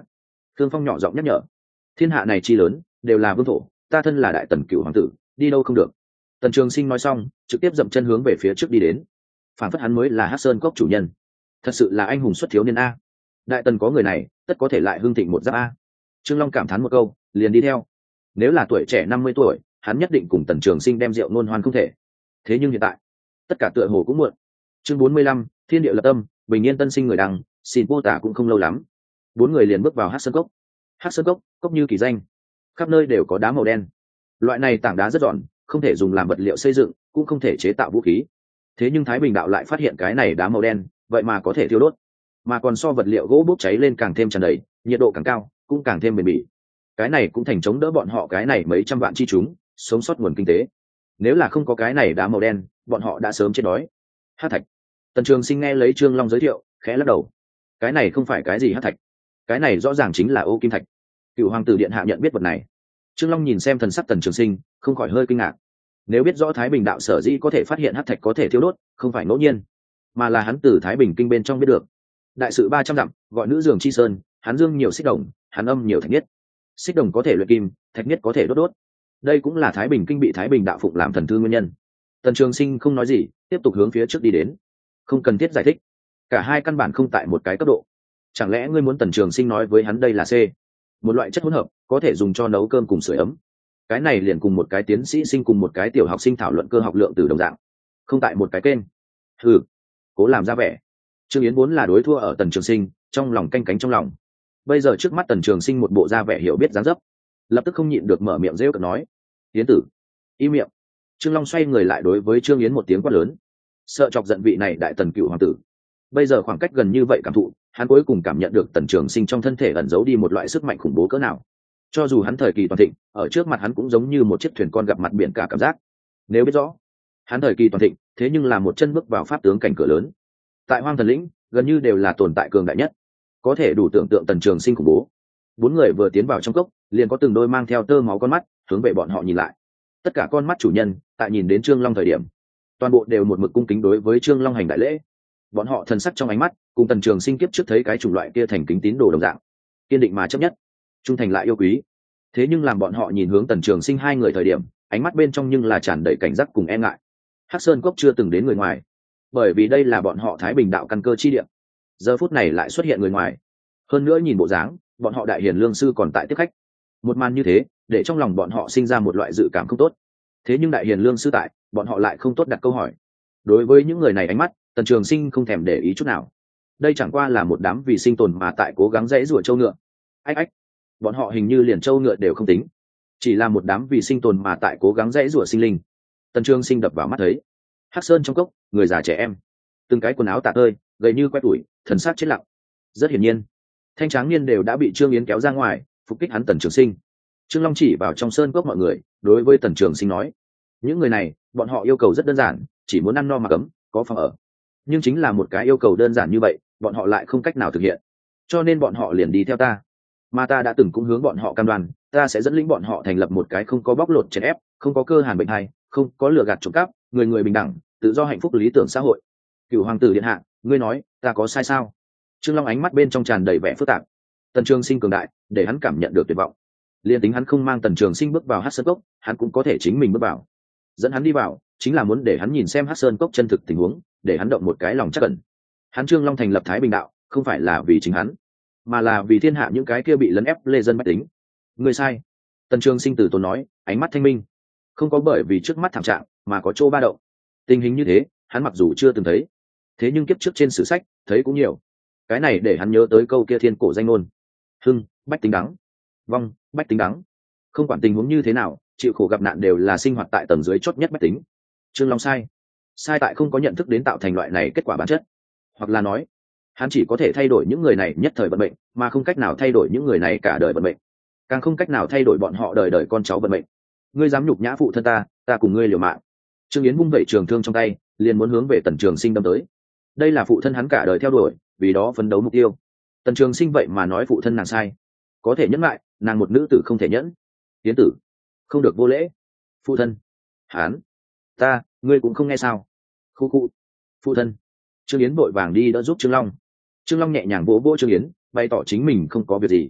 Thương Phong nhỏ giọng nhắc nhở. Thiên hạ này chi lớn, đều là vương thổ, ta thân là đại tần cửu hoàng tử, đi đâu không được. Tần Trường Sinh nói xong, trực tiếp dậm chân hướng về phía trước đi đến. Phản phất hắn mới là Hắc Sơn cốc chủ nhân. Thật sự là anh hùng xuất thiếu niên a. Đại tần có người này, tất có thể lại hưng thịnh một giáp a. Trương Long cảm thán một câu, liền đi theo. Nếu là tuổi trẻ năm mươi tuổi, hắn nhất định cùng Tần Trường Sinh đem rượu nôn hoan không thể. Thế nhưng hiện tại, tất cả tựa hồ cũng muộn. Chương bốn mươi lăm, Thiên địa lập tâm, bình yên tân sinh người đăng, xin vô tả cũng không lâu lắm. Bốn người liền bước vào Hắc Sơn cốc. Hắc Sơn cốc, cốc như kỳ danh, khắp nơi đều có đá màu đen. Loại này tảng đá rất giòn, không thể dùng làm vật liệu xây dựng, cũng không thể chế tạo vũ khí. Thế nhưng Thái Bình đạo lại phát hiện cái này đá màu đen, vậy mà có thể thiêu đốt, mà còn so vật liệu gỗ bốc cháy lên càng thêm tràn đầy, nhiệt độ càng cao, cũng càng thêm bền bỉ. Cái này cũng thành chống đỡ bọn họ cái này mấy trăm vạn chi chúng sống sót nguồn kinh tế. Nếu là không có cái này đá màu đen, bọn họ đã sớm chết đói. Hắc thạch. Tần Trường Sinh nghe lấy Trương Long giới thiệu, khẽ lắc đầu. Cái này không phải cái gì hắc thạch, cái này rõ ràng chính là ô kim thạch. Cựu hoàng tử điện hạ nhận biết vật này. Trương Long nhìn xem thần sắc Tần Trường Sinh, không khỏi hơi kinh ngạc. Nếu biết rõ Thái Bình đạo sở dĩ có thể phát hiện hắc thạch có thể thiêu đốt, không phải ngẫu nhiên, mà là hắn từ Thái Bình kinh bên trong biết được. Đại sự ba trăm dặm, gọi nữ giường chi sơn, hắn dương nhiều xích đồng, hắn âm nhiều thạch nhất. Xích đồng có thể luyện kim, thạch nhất có thể đốt đốt. Đây cũng là Thái Bình kinh bị Thái Bình đạo phụng làm thần thư nguyên nhân. Tần Trường Sinh không nói gì, tiếp tục hướng phía trước đi đến. Không cần thiết giải thích, cả hai căn bản không tại một cái cấp độ. Chẳng lẽ ngươi muốn Tần Trường Sinh nói với hắn đây là C, một loại chất hỗn hợp, có thể dùng cho nấu cơm cùng sưởi ấm? Cái này liền cùng một cái tiến sĩ sinh cùng một cái tiểu học sinh thảo luận cơ học lượng từ đồng dạng, không tại một cái kênh. Hừ, cố làm ra vẻ. Trương Yến vốn là đối thua ở Tần Trường Sinh, trong lòng canh cánh trong lòng. Bây giờ trước mắt Tần Trường Sinh một bộ da vẻ hiểu biết dáng dấp, lập tức không nhịn được mở miệng rêu cợt nói: "Yến tử, im miệng!" Trương Long xoay người lại đối với Trương Yến một tiếng quát lớn, sợ chọc giận vị này đại tần cựu hoàng tử. Bây giờ khoảng cách gần như vậy cảm thụ, hắn cuối cùng cảm nhận được Tần Trường Sinh trong thân thể ẩn giấu đi một loại sức mạnh khủng bố cỡ nào. Cho dù hắn thời kỳ toàn thịnh, ở trước mặt hắn cũng giống như một chiếc thuyền con gặp mặt biển cả cảm giác. Nếu biết rõ, hắn thời kỳ toàn thịnh, thế nhưng là một chân bước vào pháp tướng cảnh cửa lớn. Tại Hoang Thần Lĩnh, gần như đều là tồn tại cường đại nhất, có thể đủ tưởng tượng Tần Trường Sinh khủng bố. Bốn người vừa tiến vào trong cốc, liền có từng đôi mang theo tơ máu con mắt hướng về bọn họ nhìn lại. Tất cả con mắt chủ nhân, tại nhìn đến Trương Long thời điểm, toàn bộ đều một mực cung kính đối với Trương Long hành đại lễ. Bọn họ thần sắc trong ánh mắt, cùng Tần Trường Sinh kiếp trước thấy cái chủng loại kia thành kính tín đồ đồng dạng, kiên định mà chấp nhất, trung thành lại yêu quý. Thế nhưng làm bọn họ nhìn hướng Tần Trường Sinh hai người thời điểm, ánh mắt bên trong nhưng là tràn đầy cảnh giác cùng e ngại. Hắc Sơn cốc chưa từng đến người ngoài, bởi vì đây là bọn họ Thái Bình đạo căn cơ chi địa. Giờ phút này lại xuất hiện người ngoài, hơn nữa nhìn bộ dáng, bọn họ đại hiền lương sư còn tại tiếp khách. Một màn như thế, để trong lòng bọn họ sinh ra một loại dự cảm không tốt. Thế nhưng đại hiền lương sư tại, bọn họ lại không tốt đặt câu hỏi. Đối với những người này ánh mắt, Tần Trường Sinh không thèm để ý chút nào. Đây chẳng qua là một đám vì sinh tồn mà tại cố gắng dãy rủa trâu ngựa. Ách ách, bọn họ hình như liền trâu ngựa đều không tính, chỉ là một đám vì sinh tồn mà tại cố gắng dãy rủa sinh linh. Tần Trường Sinh đập vào mắt thấy, Hắc Sơn trong cốc, người già trẻ em, từng cái quần áo tả tơi, gầy như que tuổi, thần sắc chết lặng. Rất hiển nhiên, thanh tráng niên đều đã bị Trương Yến kéo ra ngoài, phục kích hắn Tần Trường Sinh. Trương Long chỉ vào trong sơn cốc mọi người, đối với Tần Trường Sinh nói: những người này, bọn họ yêu cầu rất đơn giản, chỉ muốn ăn no mặc ấm, có phòng ở. Nhưng chính là một cái yêu cầu đơn giản như vậy, bọn họ lại không cách nào thực hiện, cho nên bọn họ liền đi theo ta. Mà ta đã từng cũng hướng bọn họ cam đoan, ta sẽ dẫn lĩnh bọn họ thành lập một cái không có bóc lột chèn ép, không có cơ hàn bệnh hay, không có lừa gạt trộm cắp, người người bình đẳng, tự do hạnh phúc lý tưởng xã hội. Cửu hoàng tử điện hạ, ngươi nói, ta có sai sao? Trương Long ánh mắt bên trong tràn đầy vẻ phức tạp. Tần Trường Sinh cường đại, để hắn cảm nhận được tuyệt vọng. Liên tính hắn không mang Tần Trường Sinh bước vào Hắc Sơn cốc, hắn cũng có thể chính mình bước vào. Dẫn hắn đi vào, chính là muốn để hắn nhìn xem Hắc Sơn cốc chân thực tình huống, để hắn động một cái lòng chắc ẩn. Hắn Trương Long thành lập Thái Bình đạo, không phải là vì chính hắn, mà là vì thiên hạ những cái kia bị lấn ép lê dân bách tính. Người sai. Tần Trường Sinh từ tốn nói, ánh mắt thanh minh, không có bởi vì trước mắt thảm trạng mà có chỗ ba động. Tình hình như thế, hắn mặc dù chưa từng thấy, thế nhưng kiếp trước trên sử sách thấy cũng nhiều. Cái này để hắn nhớ tới câu kia thiên cổ danh ngôn: hưng, bách tính đắng; vong, bách tính đắng. Không quản tình huống như thế nào, chịu khổ gặp nạn đều là sinh hoạt tại tầng dưới chót nhất bách tính. Trương Long sai, sai tại không có nhận thức đến tạo thành loại này kết quả bản chất, hoặc là nói, hắn chỉ có thể thay đổi những người này nhất thời vận mệnh, mà không cách nào thay đổi những người này cả đời vận mệnh, càng không cách nào thay đổi bọn họ đời đời con cháu vận mệnh. Ngươi dám nhục nhã phụ thân ta, ta cùng ngươi liều mạng. Trương Yến vung vẩy trường thương trong tay, liền muốn hướng về Tần Trường Sinh đâm tới. Đây là phụ thân hắn cả đời theo đuổi, vì đó phấn đấu mục tiêu. Tần Trường Sinh vậy mà nói phụ thân nàng sai, có thể nhẫn lại, nàng một nữ tử không thể nhẫn. Tiến tử, không được vô lễ. Phụ thân, hắn, ta, ngươi cũng không nghe sao? Khu khu, phụ thân. Trương Yến vội vàng đi đỡ giúp Trương Long. Trương Long nhẹ nhàng vỗ vỗ Trương Yến, bày tỏ chính mình không có việc gì.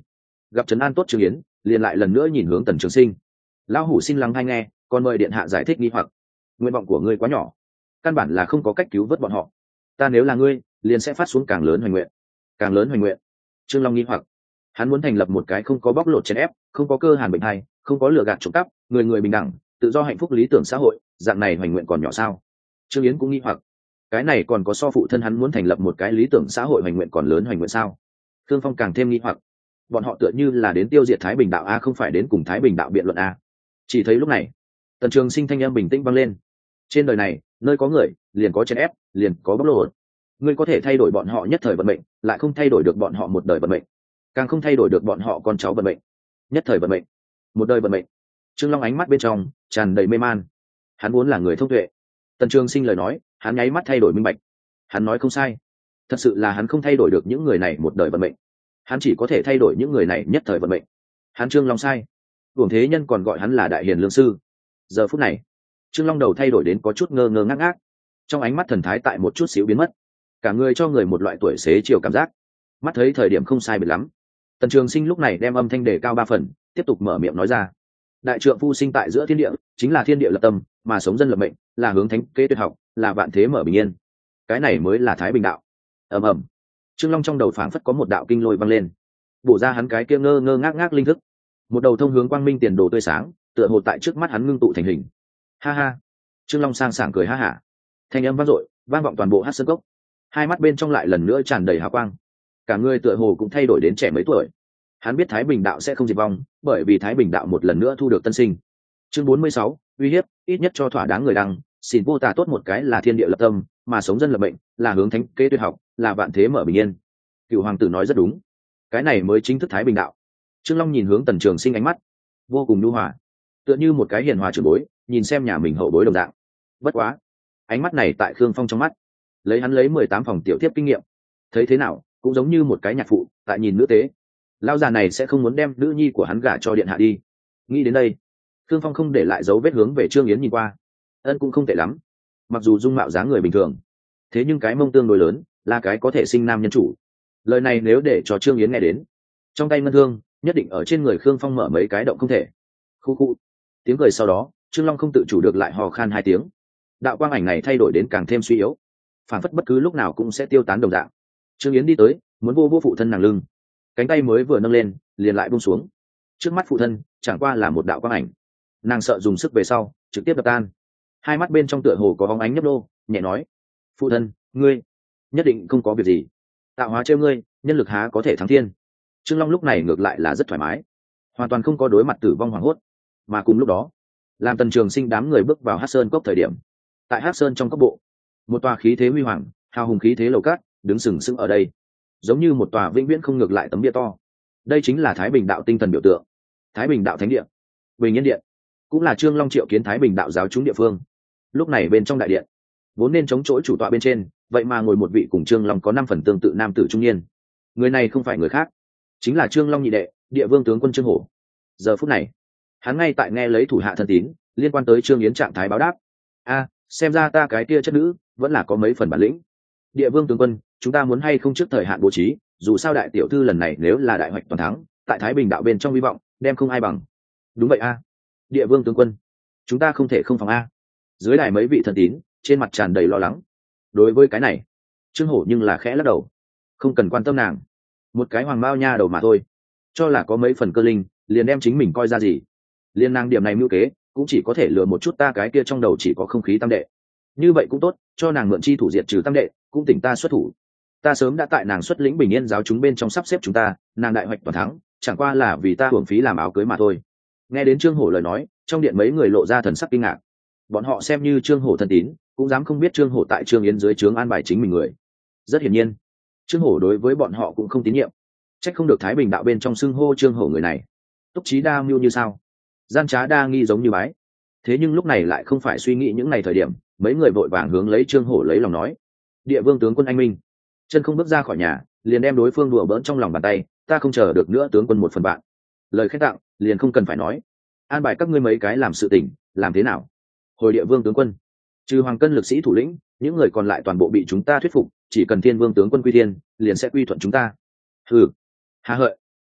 gặp trấn an tốt trương yến, liền lại lần nữa nhìn hướng Tần Trường Sinh. Lão hủ xin lắng hay nghe, còn mời điện hạ giải thích nghi hoặc. Nguyện vọng của ngươi quá nhỏ, căn bản là không có cách cứu vớt bọn họ. Ta nếu là ngươi, liền sẽ phát xuống càng lớn hoành nguyện. Càng lớn hoành nguyện. Trương Long nghi hoặc, hắn muốn thành lập một cái không có bóc lột chèn ép, không có cơ hàn bệnh hay, không có lừa gạt trộm cắp, người người bình đẳng, tự do hạnh phúc lý tưởng xã hội, dạng này hoành nguyện còn nhỏ sao? Trương Yến cũng nghi hoặc, cái này còn có so phụ thân hắn muốn thành lập một cái lý tưởng xã hội hoành nguyện còn lớn hoành nguyện sao? Thương Phong càng thêm nghi hoặc, bọn họ tựa như là đến tiêu diệt Thái Bình đạo a, không phải đến cùng Thái Bình đạo biện luận a. Chỉ thấy lúc này, Tần Trường Sinh thanh âm bình tĩnh vang lên. Trên đời này, nơi có người, liền có chèn ép, liền có bóc lột. Ngươi có thể thay đổi bọn họ nhất thời vận mệnh, lại không thay đổi được bọn họ một đời vận mệnh, càng không thay đổi được bọn họ con cháu vận mệnh. Nhất thời vận mệnh, một đời vận mệnh. Trương Long ánh mắt bên trong tràn đầy mê man. Hắn vốn là người thông tuệ. Tần Trường Sinh lời nói, hắn nháy mắt thay đổi minh bạch. Hắn nói không sai. Thật sự là hắn không thay đổi được những người này một đời vận mệnh. Hắn chỉ có thể thay đổi những người này nhất thời vận mệnh. Hắn Trương Long sai. Uổng thế nhân còn gọi hắn là đại hiền lương sư. Giờ phút này, Trương Long đầu thay đổi đến có chút ngơ ngơ ngác ngác. Trong ánh mắt thần thái tại một chút xíu biến mất. Cả người cho người một loại tuổi xế chiều cảm giác. Mắt thấy thời điểm không sai biệt lắm. Tần Trường Sinh lúc này đem âm thanh đề cao ba phần, tiếp tục mở miệng nói ra. Đại trượng phu sinh tại giữa thiên địa, chính là thiên địa lập tâm, mà sống dân lập mệnh, là hướng thánh kế tuyệt học, là vạn thế mở bình yên. Cái này mới là Thái Bình đạo. Ầm ầm. Trương Long trong đầu phảng phất có một đạo kinh lôi vang lên, bổ ra hắn cái kia ngơ ngơ ngác ngác linh thức. Một đầu thông hướng quang minh tiền đồ tươi sáng, tựa hồ tại trước mắt hắn ngưng tụ thành hình. Ha ha. Trương Long sang sảng cười ha hả. Thanh âm vang dội, vang vọng toàn bộ Hắc Sơn Cốc. Hai mắt bên trong lại lần nữa tràn đầy hào quang. Cả người tựa hồ cũng thay đổi đến trẻ mấy tuổi. Hắn biết Thái Bình đạo sẽ không diệt vong, bởi vì Thái Bình đạo một lần nữa thu được tân sinh. Chương bốn mươi sáu, uy hiếp, ít nhất cho thỏa đáng người đăng, xin vô tà tốt một cái là thiên địa lập tâm, mà sống dân lập mệnh, là hướng thánh kế tuyệt học, là vạn thế mở bình yên. Cựu hoàng tử nói rất đúng, cái này mới chính thức Thái Bình đạo. Trương Long nhìn hướng Tần Trường Sinh ánh mắt vô cùng nhu hòa, tựa như một cái hiền hòa trưởng bối nhìn xem nhà mình hậu bối đồng dạng. Bất quá, ánh mắt này tại Khương Phong trong mắt, lấy hắn lấy mười tám phòng tiểu tiếp kinh nghiệm, thấy thế nào cũng giống như một cái nhạc phụ tại nhìn nữ tế. Lão già này sẽ không muốn đem nữ nhi của hắn gả cho điện hạ đi. Nghĩ đến đây, Khương Phong không để lại dấu vết hướng về Trương Yến nhìn qua. Ân cũng không tệ lắm, mặc dù dung mạo dáng người bình thường, thế nhưng cái mông tương đối lớn, là cái có thể sinh nam nhân chủ. Lời này nếu để cho Trương Yến nghe đến, trong tay ngân thương nhất định ở trên người Khương Phong mở mấy cái động không thể. Khu khu. Tiếng cười sau đó, Trương Long không tự chủ được lại hò khan hai tiếng. Đạo quang ảnh này thay đổi đến càng thêm suy yếu, phản phất bất cứ lúc nào cũng sẽ tiêu tán đồng dạng. Trương Yến đi tới, muốn vô vô phụ thân nàng lưng, cánh tay mới vừa nâng lên liền lại buông xuống. Trước mắt phụ thân chẳng qua là một đạo quang ảnh, nàng sợ dùng sức về sau trực tiếp đập tan. Hai mắt bên trong tựa hồ có bóng ánh nhấp đô, nhẹ nói: phụ thân, ngươi nhất định không có việc gì. Tạo hóa trêu ngươi, nhân lực há có thể thắng thiên. Trương Long lúc này ngược lại là rất thoải mái, hoàn toàn không có đối mặt tử vong hoảng hốt. Mà cùng lúc đó, làm Tần Trường Sinh đám người bước vào Hắc Sơn Cốc thời điểm, tại Hắc Sơn trong cốc bộ, một tòa khí thế huy hoàng, hào hùng khí thế lầu cát đứng sừng sững ở đây, giống như một tòa vĩnh viễn không ngược lại tấm bia to. Đây chính là Thái Bình đạo tinh thần biểu tượng, Thái Bình đạo thánh địa, Bình Yên điện, cũng là Trương Long triệu kiến Thái Bình đạo giáo chúng địa phương. Lúc này bên trong đại điện, vốn nên chống chỗ chủ tọa bên trên, vậy mà ngồi một vị cùng Trương Long có năm phần tương tự nam tử trung niên. Người này không phải người khác, chính là Trương Long nhị đệ, Địa Vương tướng quân Trương Hổ. Giờ phút này, hắn ngay tại nghe lấy thủ hạ thân tín liên quan tới Trương Yến trạng thái báo đáp. A, xem ra ta cái kia chất nữ vẫn là có mấy phần bản lĩnh. Địa Vương tướng quân, chúng ta muốn hay không trước thời hạn bố trí, dù sao đại tiểu thư lần này nếu là đại hoạch toàn thắng, tại Thái Bình đạo bên trong hy vọng đem không ai bằng. Đúng vậy a. Địa Vương tướng quân, chúng ta không thể không phòng a. Dưới đài mấy vị thần tín trên mặt tràn đầy lo lắng. Đối với cái này, Trương Hổ nhưng là khẽ lắc đầu, không cần quan tâm nàng, một cái hoàng bao nha đầu mà thôi, cho là có mấy phần cơ linh liền đem chính mình coi ra gì. Liên nàng điểm này mưu kế cũng chỉ có thể lừa một chút ta cái kia trong đầu chỉ có không khí tam đệ. Như vậy cũng tốt, cho nàng mượn chi thủ diệt trừ tam đệ, cũng tỉnh ta xuất thủ. Ta sớm đã tại nàng xuất lĩnh Bình Yên giáo chúng bên trong sắp xếp chúng ta, nàng đại hoạch toàn thắng, chẳng qua là vì ta hưởng phí làm áo cưới mà thôi. Nghe đến Trương Hổ lời nói, trong điện mấy người lộ ra thần sắc kinh ngạc. Bọn họ xem như Trương Hổ thân tín, cũng dám không biết Trương Hổ tại Trương Yến dưới trướng an bài chính mình người. Rất hiển nhiên, Trương Hổ đối với bọn họ cũng không tín nhiệm. Trách không được Thái Bình đạo bên trong xưng hô Trương Hổ người này, túc trí đa mưu như sao, gian trá đa nghi giống như bái. Thế nhưng lúc này lại không phải suy nghĩ những ngày thời điểm, mấy người vội vàng hướng lấy Trương Hổ lấy lòng nói: Địa Vương tướng quân anh minh. Chân không bước ra khỏi nhà, liền đem đối phương đùa bỡn trong lòng bàn tay, ta không chờ được nữa tướng quân một phần bạn. Lời khen tặng liền không cần phải nói, an bài các ngươi mấy cái làm sự tình, làm thế nào? Hồi Địa Vương tướng quân, trừ Hoàng Cân lực sĩ thủ lĩnh, những người còn lại toàn bộ bị chúng ta thuyết phục, chỉ cần Thiên Vương tướng quân quy thiên, liền sẽ quy thuận chúng ta. Ừ, hà hợi.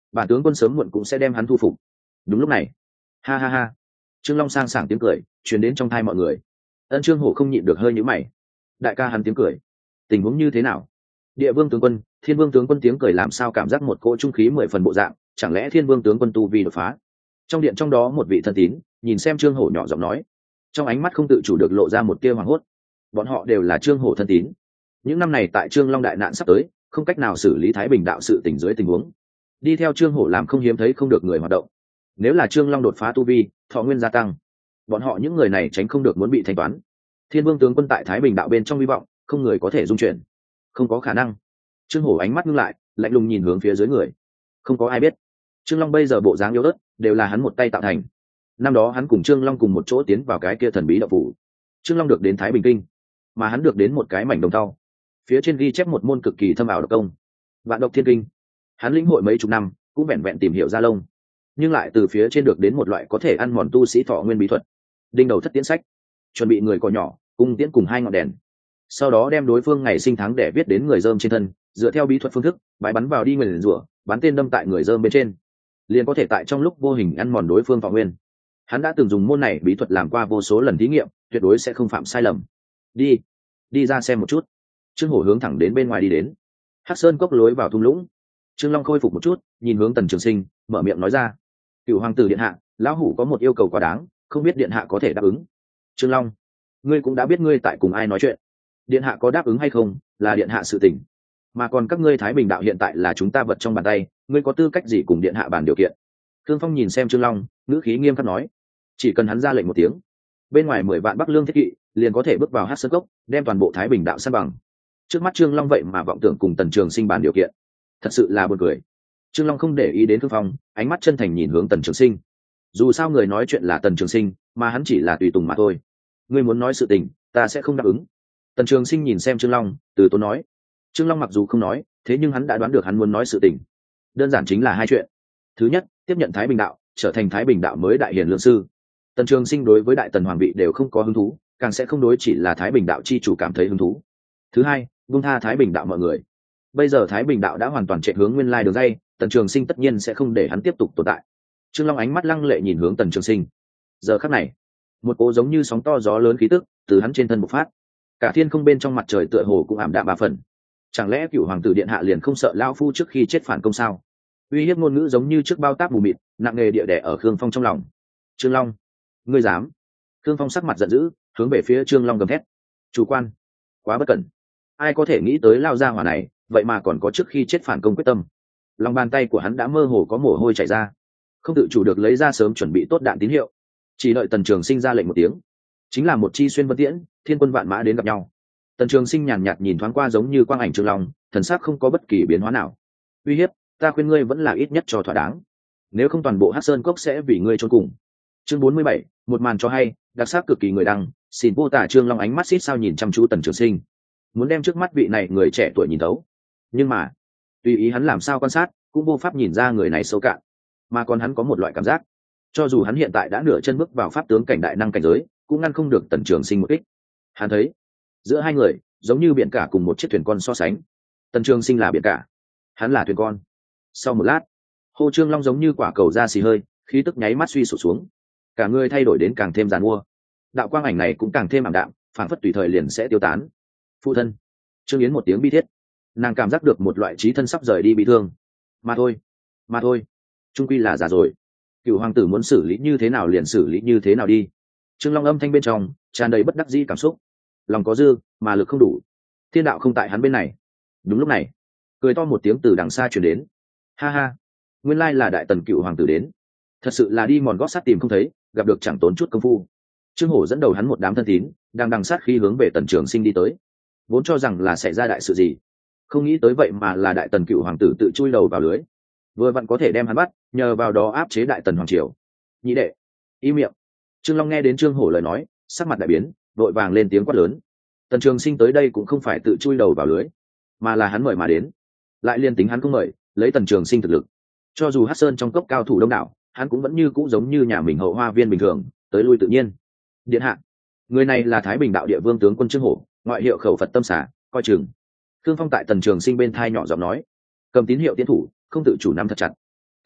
bản tướng quân sớm muộn cũng sẽ đem hắn thu phục. Đúng lúc này, ha ha ha, Trương Long sang sảng tiếng cười truyền đến trong tai mọi người. Ân Trương Hổ không nhịn được hơi nhíu mày. Đại ca hắn tiếng cười, tình huống như thế nào? Địa Vương tướng quân, Thiên Vương tướng quân tiếng cười làm sao cảm giác một cỗ trung khí mười phần bộ dạng, chẳng lẽ Thiên Vương tướng quân tu vi đột phá? Trong điện trong đó một vị thân tín nhìn xem Trương Hổ nhỏ giọng nói, trong ánh mắt không tự chủ được lộ ra một tia hoảng hốt. Bọn họ đều là Trương Hổ thân tín. Những năm này tại Trương Long đại nạn sắp tới, không cách nào xử lý Thái Bình đạo sự tình dưới tình huống, đi theo Trương Hổ làm không hiếm thấy không được người hoạt động. Nếu là Trương Long đột phá tu vi, thọ nguyên gia tăng, bọn họ những người này tránh không được muốn bị thanh toán. Thiên Vương tướng quân tại Thái Bình đạo bên trong hy vọng, không người có thể dung chuyển. Không có khả năng. Trương Hổ ánh mắt ngưng lại, lạnh lùng nhìn hướng phía dưới người. Không có ai biết, Trương Long bây giờ bộ dáng yếu ớt, đều là hắn một tay tạo thành. Năm đó hắn cùng Trương Long cùng một chỗ tiến vào cái kia thần bí đạo phủ. Trương Long được đến Thái Bình kinh, mà hắn được đến một cái mảnh đồng thau. Phía trên ghi chép một môn cực kỳ thâm ảo độc công, Vạn Độc Thiên Kinh. Hắn lĩnh hội mấy chục năm, cũng vẹn vẹn tìm hiểu ra lông, nhưng lại từ phía trên được đến một loại có thể ăn mòn tu sĩ thọ nguyên bí thuật. Đinh đầu thất tiễn sách, chuẩn bị người cỏ nhỏ, cung tiễn cùng hai ngọn đèn. Sau đó đem đối phương ngày sinh tháng để viết đến người dơm trên thân, dựa theo bí thuật phương thức, bái bắn vào đi nguyền rủa, bắn tên đâm tại người dơm bên trên, liền có thể tại trong lúc vô hình ăn mòn đối phương thọ nguyên. Hắn đã từng dùng môn này bí thuật làm qua vô số lần thí nghiệm, tuyệt đối sẽ không phạm sai lầm. Đi, đi ra xem một chút. Trương Hổ hướng thẳng đến bên ngoài đi đến. Hắc Sơn cốc lối vào thung lũng. Trương Long khôi phục một chút, nhìn hướng Tần Trường Sinh, mở miệng nói ra: Cửu hoàng tử điện hạ, lão hủ có một yêu cầu quá đáng, không biết điện hạ có thể đáp ứng. Trương Long, ngươi cũng đã biết ngươi tại cùng ai nói chuyện. Điện hạ có đáp ứng hay không, là điện hạ sự tình. Mà còn các ngươi Thái Bình đạo hiện tại là chúng ta vật trong bàn tay, ngươi có tư cách gì cùng điện hạ bàn điều kiện? Thương Phong nhìn xem Trương Long, ngữ khí nghiêm khắc nói: chỉ cần hắn ra lệnh một tiếng, bên ngoài mười vạn Bắc Lương thiết kỵ liền có thể bước vào Hắc Sơn cốc, đem toàn bộ Thái Bình đạo san bằng. Trước mắt Trương Long vậy mà vọng tưởng cùng Tần Trường Sinh bàn điều kiện, thật sự là buồn cười. Trương Long không để ý đến Thương Phong, ánh mắt chân thành nhìn hướng Tần Trường Sinh. Dù sao người nói chuyện là Tần Trường Sinh, mà hắn chỉ là tùy tùng mà thôi. Ngươi muốn nói sự tình, ta sẽ không đáp ứng. Tần Trường Sinh nhìn xem Trương Long, từ tốn nói. Trương Long mặc dù không nói, thế nhưng hắn đã đoán được hắn muốn nói sự tình. Đơn giản chính là hai chuyện. Thứ nhất, tiếp nhận Thái Bình đạo, trở thành Thái Bình đạo mới đại hiền lương sư. Tần Trường Sinh đối với đại tần hoàng vị đều không có hứng thú, càng sẽ không đối chỉ là Thái Bình đạo chi chủ cảm thấy hứng thú. Thứ hai, buông tha Thái Bình đạo mọi người. Bây giờ Thái Bình đạo đã hoàn toàn chạy hướng nguyên lai đường dây, Tần Trường Sinh tất nhiên sẽ không để hắn tiếp tục tồn tại. Trương Long ánh mắt lăng lệ nhìn hướng Tần Trường Sinh. Giờ khắc này, một cỗ giống như sóng to gió lớn khí tức từ hắn trên thân bộc phát. Cả thiên không bên trong mặt trời tựa hồ cũng ảm đạm ba phần. Chẳng lẽ Cửu hoàng tử điện hạ liền không sợ lão phu trước khi chết phản công sao? Uy hiếp ngôn ngữ giống như trước bao táp mù mịt, nặng nề địa đè ở Khương Phong trong lòng. Trương Long, ngươi dám? Khương Phong sắc mặt giận dữ, hướng về phía Trương Long gầm thét. Chủ quan, quá bất cẩn. Ai có thể nghĩ tới lao ra hỏa này, vậy mà còn có trước khi chết phản công quyết tâm. Lòng bàn tay của hắn đã mơ hồ có mồ hôi chảy ra, không tự chủ được lấy ra sớm chuẩn bị tốt đạn tín hiệu. Chỉ đợi Tần Trường Sinh ra lệnh một tiếng, chính là một chi xuyên vân tiễn, thiên quân vạn mã đến gặp nhau. Tần Trường Sinh nhàn nhạt nhìn thoáng qua giống như quang ảnh Trương Long, thần sắc không có bất kỳ biến hóa nào. Uy hiếp, ta khuyên ngươi vẫn là ít nhất cho thỏa đáng, nếu không toàn bộ Hắc Sơn cốc sẽ vì ngươi chôn cùng. Chương bốn mươi bảy, một màn cho hay, đặc sắc cực kỳ người đăng, xin vô tả. Trương Long ánh mắt xít sao nhìn chăm chú Tần Trường Sinh, muốn đem trước mắt vị này người trẻ tuổi nhìn thấu. Nhưng mà, tùy ý hắn làm sao quan sát, cũng vô pháp nhìn ra người này sâu cạn. Mà còn hắn có một loại cảm giác, cho dù hắn hiện tại đã nửa chân bước vào pháp tướng cảnh đại năng cảnh giới, cũng ngăn không được Tần Trường Sinh một kích. Hắn thấy, giữa hai người giống như biển cả cùng một chiếc thuyền con so sánh. Tần Trường Sinh là biển cả, hắn là thuyền con. Sau một lát, Hồ Trương Long giống như quả cầu ra xì hơi, khí tức nháy mắt suy sụp xuống, cả người thay đổi đến càng thêm giàn mua. Đạo quang ảnh này cũng càng thêm ảm đạm, phảng phất tùy thời liền sẽ tiêu tán. Phụ thân. Trương Yến một tiếng bi thiết, nàng cảm giác được một loại trí thân sắp rời đi bị thương. Mà thôi, mà thôi, trung quy là già rồi. Cửu hoàng tử muốn xử lý như thế nào liền xử lý như thế nào đi. Trương Long âm thanh bên trong tràn đầy bất đắc dĩ cảm xúc. Lòng có dư mà lực không đủ, thiên đạo không tại hắn bên này. Đúng lúc này, cười to một tiếng từ đằng xa truyền đến. Ha ha, nguyên lai là đại tần Cựu hoàng tử đến, thật sự là đi mòn gót sắt tìm không thấy, gặp được chẳng tốn chút công phu. Trương Hổ dẫn đầu hắn một đám thân tín đang đằng sát khi hướng về Tần Trường Sinh đi tới, vốn cho rằng là xảy ra đại sự gì, không nghĩ tới vậy mà là đại tần Cựu hoàng tử tự chui đầu vào lưới, vừa vặn có thể đem hắn bắt, nhờ vào đó áp chế đại tần hoàng triều. Nhị đệ, im miệng. Trương Long nghe đến Trương Hổ lời nói, sắc mặt đại biến, vội vàng lên tiếng quát lớn. Tần Trường Sinh tới đây cũng không phải tự chui đầu vào lưới, mà là hắn mời mà đến. Lại liên tính hắn không mời, lấy Tần Trường Sinh thực lực, cho dù Hắc Sơn trong cốc cao thủ đông đảo, hắn cũng vẫn như cũ giống như nhà mình hậu hoa viên bình thường, tới lui tự nhiên. Điện hạ, người này là Thái Bình đạo địa vương tướng quân Trương Hổ, ngoại hiệu Khẩu Phật Tâm Xả, coi chừng. Thương Phong tại Tần Trường Sinh bên thai nhỏ giọng nói, cầm tín hiệu tiến thủ, không tự chủ nắm thật chặt.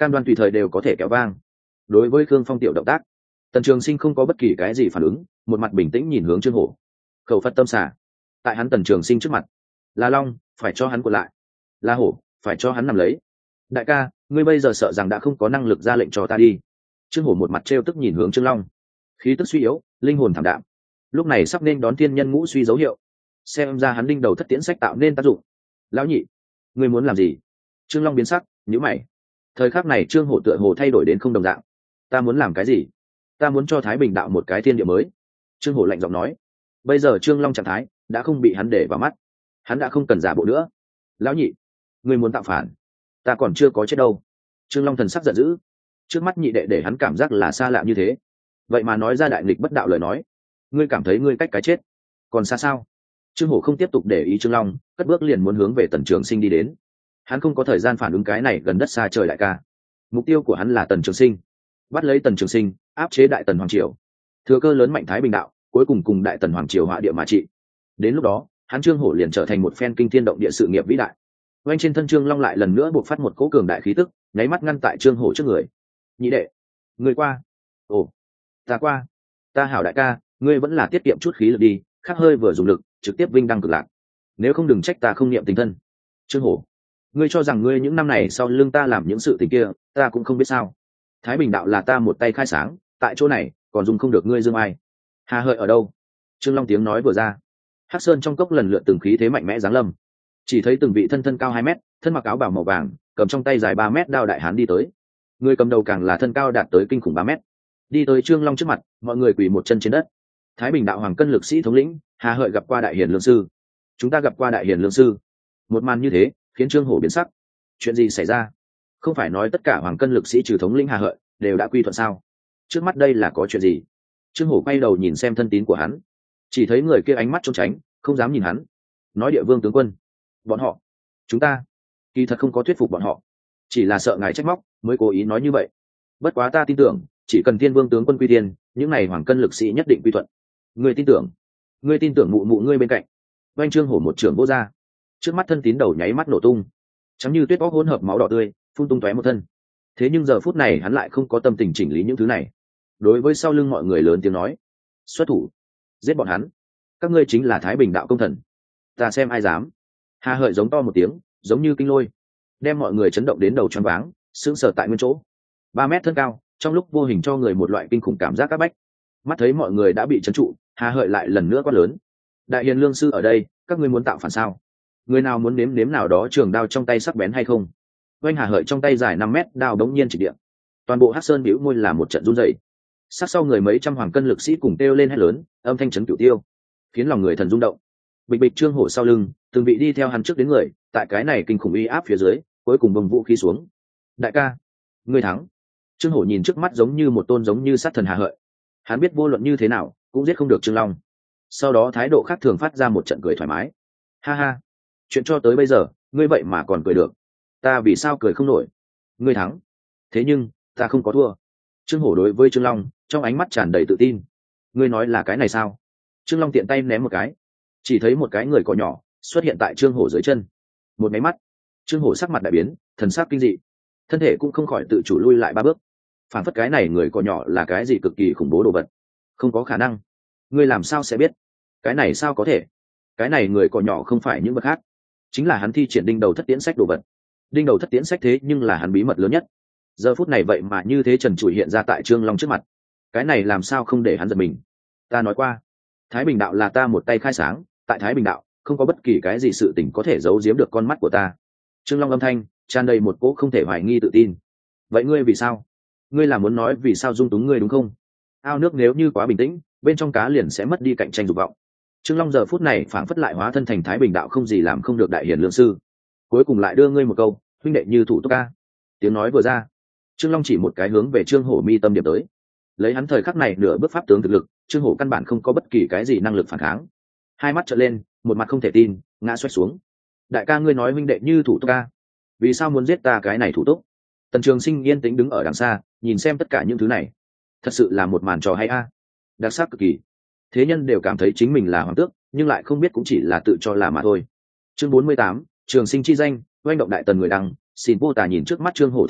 cam đoan tùy thời đều có thể kéo vang. Đối với Khương Phong tiểu động tác, Tần Trường Sinh không có bất kỳ cái gì phản ứng, một mặt bình tĩnh nhìn hướng Trương Hổ. Khẩu Phật tâm xả. Tại hắn Tần Trường Sinh trước mặt, là long, phải cho hắn cuộn lại; là hổ, phải cho hắn nằm lấy. Đại ca, ngươi bây giờ sợ rằng đã không có năng lực ra lệnh cho ta đi. Trương Hổ một mặt trêu tức nhìn hướng Trương Long, khí tức suy yếu, linh hồn thảm đạm. Lúc này sắp nên đón thiên nhân ngũ suy dấu hiệu, xem ra hắn đinh đầu thất tiễn sách tạo nên tác dụng. Lão nhị, ngươi muốn làm gì? Trương Long biến sắc, nhíu mày. Thời khắc này Trương Hổ tựa hồ thay đổi đến không đồng dạng. Ta muốn làm cái gì? Ta muốn cho Thái Bình đạo một cái thiên địa mới. Trương Hổ lạnh giọng nói. Bây giờ Trương Long trạng thái đã không bị hắn để vào mắt, hắn đã không cần giả bộ nữa. Lão nhị, ngươi muốn tạo phản? Ta còn chưa có chết đâu. Trương Long thần sắc giận dữ, trước mắt nhị đệ để hắn cảm giác là xa lạ như thế, vậy mà nói ra đại nghịch bất đạo lời nói. Ngươi cảm thấy ngươi cách cái chết còn xa sao? Trương Hổ không tiếp tục để ý Trương Long, cất bước liền muốn hướng về Tần Trường Sinh đi đến. Hắn không có thời gian phản ứng cái này gần đất xa trời đại ca. Mục tiêu của hắn là Tần Trường Sinh, bắt lấy Tần Trường Sinh, áp chế Đại Tần Hoàng Triều, thừa cơ lớn mạnh Thái Bình đạo, cuối cùng cùng Đại Tần Hoàng Triều họa địa mà trị. Đến lúc đó, hắn Trương Hổ liền trở thành một phen kinh thiên động địa sự nghiệp vĩ đại. Oanh trên thân Trương Long lại lần nữa buộc phát một cỗ cường đại khí tức, nháy mắt ngăn tại Trương Hổ trước người. Nhị đệ, ngươi qua. Ồ, ta qua. Ta hảo đại ca, ngươi vẫn là tiết kiệm chút khí lực đi, khắc hơi vừa dùng lực, trực tiếp vinh đăng cực lạc. Nếu không đừng trách ta không niệm tình thân. Trương Hổ, ngươi cho rằng ngươi những năm này sau lưng ta làm những sự tình kia, ta cũng không biết sao? Thái Bình đạo là ta một tay khai sáng, tại chỗ này còn dùng không được ngươi dương ai. Hà Hợi ở đâu? Trương Long tiếng nói vừa ra, Hắc Sơn trong cốc lần lượt từng khí thế mạnh mẽ giáng lâm. Chỉ thấy từng vị thân thân cao hai mét, thân mặc áo bào màu vàng, cầm trong tay dài ba mét đao đại hán đi tới. Người cầm đầu càng là thân cao đạt tới kinh khủng ba mét. Đi tới Trương Long trước mặt, mọi người quỳ một chân trên đất. Thái Bình đạo hoàng cân lực sĩ thống lĩnh, Hà Hợi gặp qua đại hiền lương sư. Chúng ta gặp qua đại hiền lương sư. Một màn như thế khiến Trương Hổ biến sắc. Chuyện gì xảy ra? Không phải nói tất cả hoàng cân lực sĩ trừ thống lĩnh Hà Hợi đều đã quy thuận sao? Trước mắt đây là có chuyện gì? Trương Hổ quay đầu nhìn xem thân tín của hắn, chỉ thấy người kia ánh mắt trốn tránh, không dám nhìn hắn. Nói địa vương tướng quân, bọn họ, chúng ta kỳ thật không có thuyết phục bọn họ, chỉ là sợ ngài trách móc mới cố ý nói như vậy. Bất quá ta tin tưởng, chỉ cần thiên vương tướng quân quy tiên, những này hoàng cân lực sĩ nhất định quy thuận. Ngươi tin tưởng? Ngươi tin tưởng mụ mụ ngươi bên cạnh? Oanh Trương Hổ một trưởng vô ra, trước mắt thân tín đầu nháy mắt nổ tung, trắng như tuyết bóc hỗn hợp máu đỏ tươi phun tung tóe một thân. Thế nhưng giờ phút này hắn lại không có tâm tình chỉnh lý những thứ này. Đối với sau lưng mọi người lớn tiếng nói, xuất thủ, giết bọn hắn. Các ngươi chính là Thái Bình đạo công thần, ta xem ai dám. Hà Hợi giống to một tiếng, giống như kinh lôi, đem mọi người chấn động đến đầu choáng váng, sững sờ tại nguyên chỗ. Ba mét thân cao, trong lúc vô hình cho người một loại kinh khủng cảm giác áp bách. Mắt thấy mọi người đã bị chấn trụ, Hà Hợi lại lần nữa quát lớn, đại hiền lương sư ở đây, các ngươi muốn tạo phản sao? Người nào muốn nếm nếm nào đó trường đao trong tay sắc bén hay không? Oanh Hà Hợi trong tay dài năm mét đao đống nhiên chỉ điện, toàn bộ Hắc Sơn bĩu môi là một trận run rẩy. Sát sau người mấy trăm hoàng cân lực sĩ cùng kêu lên hét lớn, âm thanh chấn cửu tiêu, khiến lòng người thần rung động. Bịch bịch Trương Hổ sau lưng, từng vị đi theo hắn trước đến người, tại cái này kinh khủng uy áp phía dưới, cuối cùng bồng vũ khí xuống. Đại ca, ngươi thắng. Trương Hổ nhìn trước mắt giống như một tôn giống như sát thần Hà Hợi, hắn biết vô luận như thế nào cũng giết không được Trương Long. Sau đó thái độ khác thường phát ra một trận cười thoải mái. Ha ha, chuyện cho tới bây giờ, ngươi vậy mà còn cười được. Ta vì sao cười không nổi? Ngươi thắng, thế nhưng ta không có thua. Trương Hổ đối với Trương Long trong ánh mắt tràn đầy tự tin. Ngươi nói là cái này sao? Trương Long tiện tay ném một cái, chỉ thấy một cái người cỏ nhỏ xuất hiện tại Trương Hổ dưới chân. Một máy mắt, Trương Hổ sắc mặt đại biến, thần sắc kinh dị, thân thể cũng không khỏi tự chủ lui lại ba bước. Phản phất cái này người cỏ nhỏ là cái gì cực kỳ khủng bố đồ vật. Không có khả năng. Ngươi làm sao sẽ biết? Cái này sao có thể? Cái này người cỏ nhỏ không phải những vật khác, chính là hắn thi triển đinh đầu thất tiễn sách đồ vật. Đinh đầu thất tiễn sách thế nhưng là hắn bí mật lớn nhất. Giờ phút này vậy mà như thế trần trụi hiện ra tại Trương Long trước mặt, cái này làm sao không để hắn giật mình. Ta nói qua, Thái Bình đạo là ta một tay khai sáng, tại Thái Bình đạo không có bất kỳ cái gì sự tình có thể giấu giếm được con mắt của ta. Trương Long âm thanh tràn đầy một cỗ không thể hoài nghi tự tin. Vậy ngươi vì sao? Ngươi là muốn nói vì sao dung túng ngươi đúng không? Ao nước nếu như quá bình tĩnh, bên trong cá liền sẽ mất đi cạnh tranh dục vọng. Trương Long giờ phút này phảng phất lại hóa thân thành Thái Bình đạo không gì làm không được đại hiền lương sư, cuối cùng lại đưa ngươi một câu, huynh đệ như thủ túc ca. Tiếng nói vừa ra, Trương Long chỉ một cái hướng về Trương Hổ mi tâm điểm tới. Lấy hắn thời khắc này nửa bước pháp tướng thực lực, Trương Hổ căn bản không có bất kỳ cái gì năng lực phản kháng. Hai mắt trợn lên, một mặt không thể tin, ngã xoay xuống. Đại ca, ngươi nói huynh đệ như thủ túc ca, vì sao muốn giết ta cái này thủ túc? Tần Trường Sinh yên tĩnh đứng ở đằng xa, nhìn xem tất cả những thứ này, thật sự là một màn trò hay a, đặc sắc cực kỳ. Thế nhân đều cảm thấy chính mình là hoàng tước, nhưng lại không biết cũng chỉ là tự cho là mà thôi. Chương bốn mươi tám, Trường Sinh chi danh, oanh động đại tần người đăng. Xin vô tà nhìn trước mắt Trương Hổ thi thể,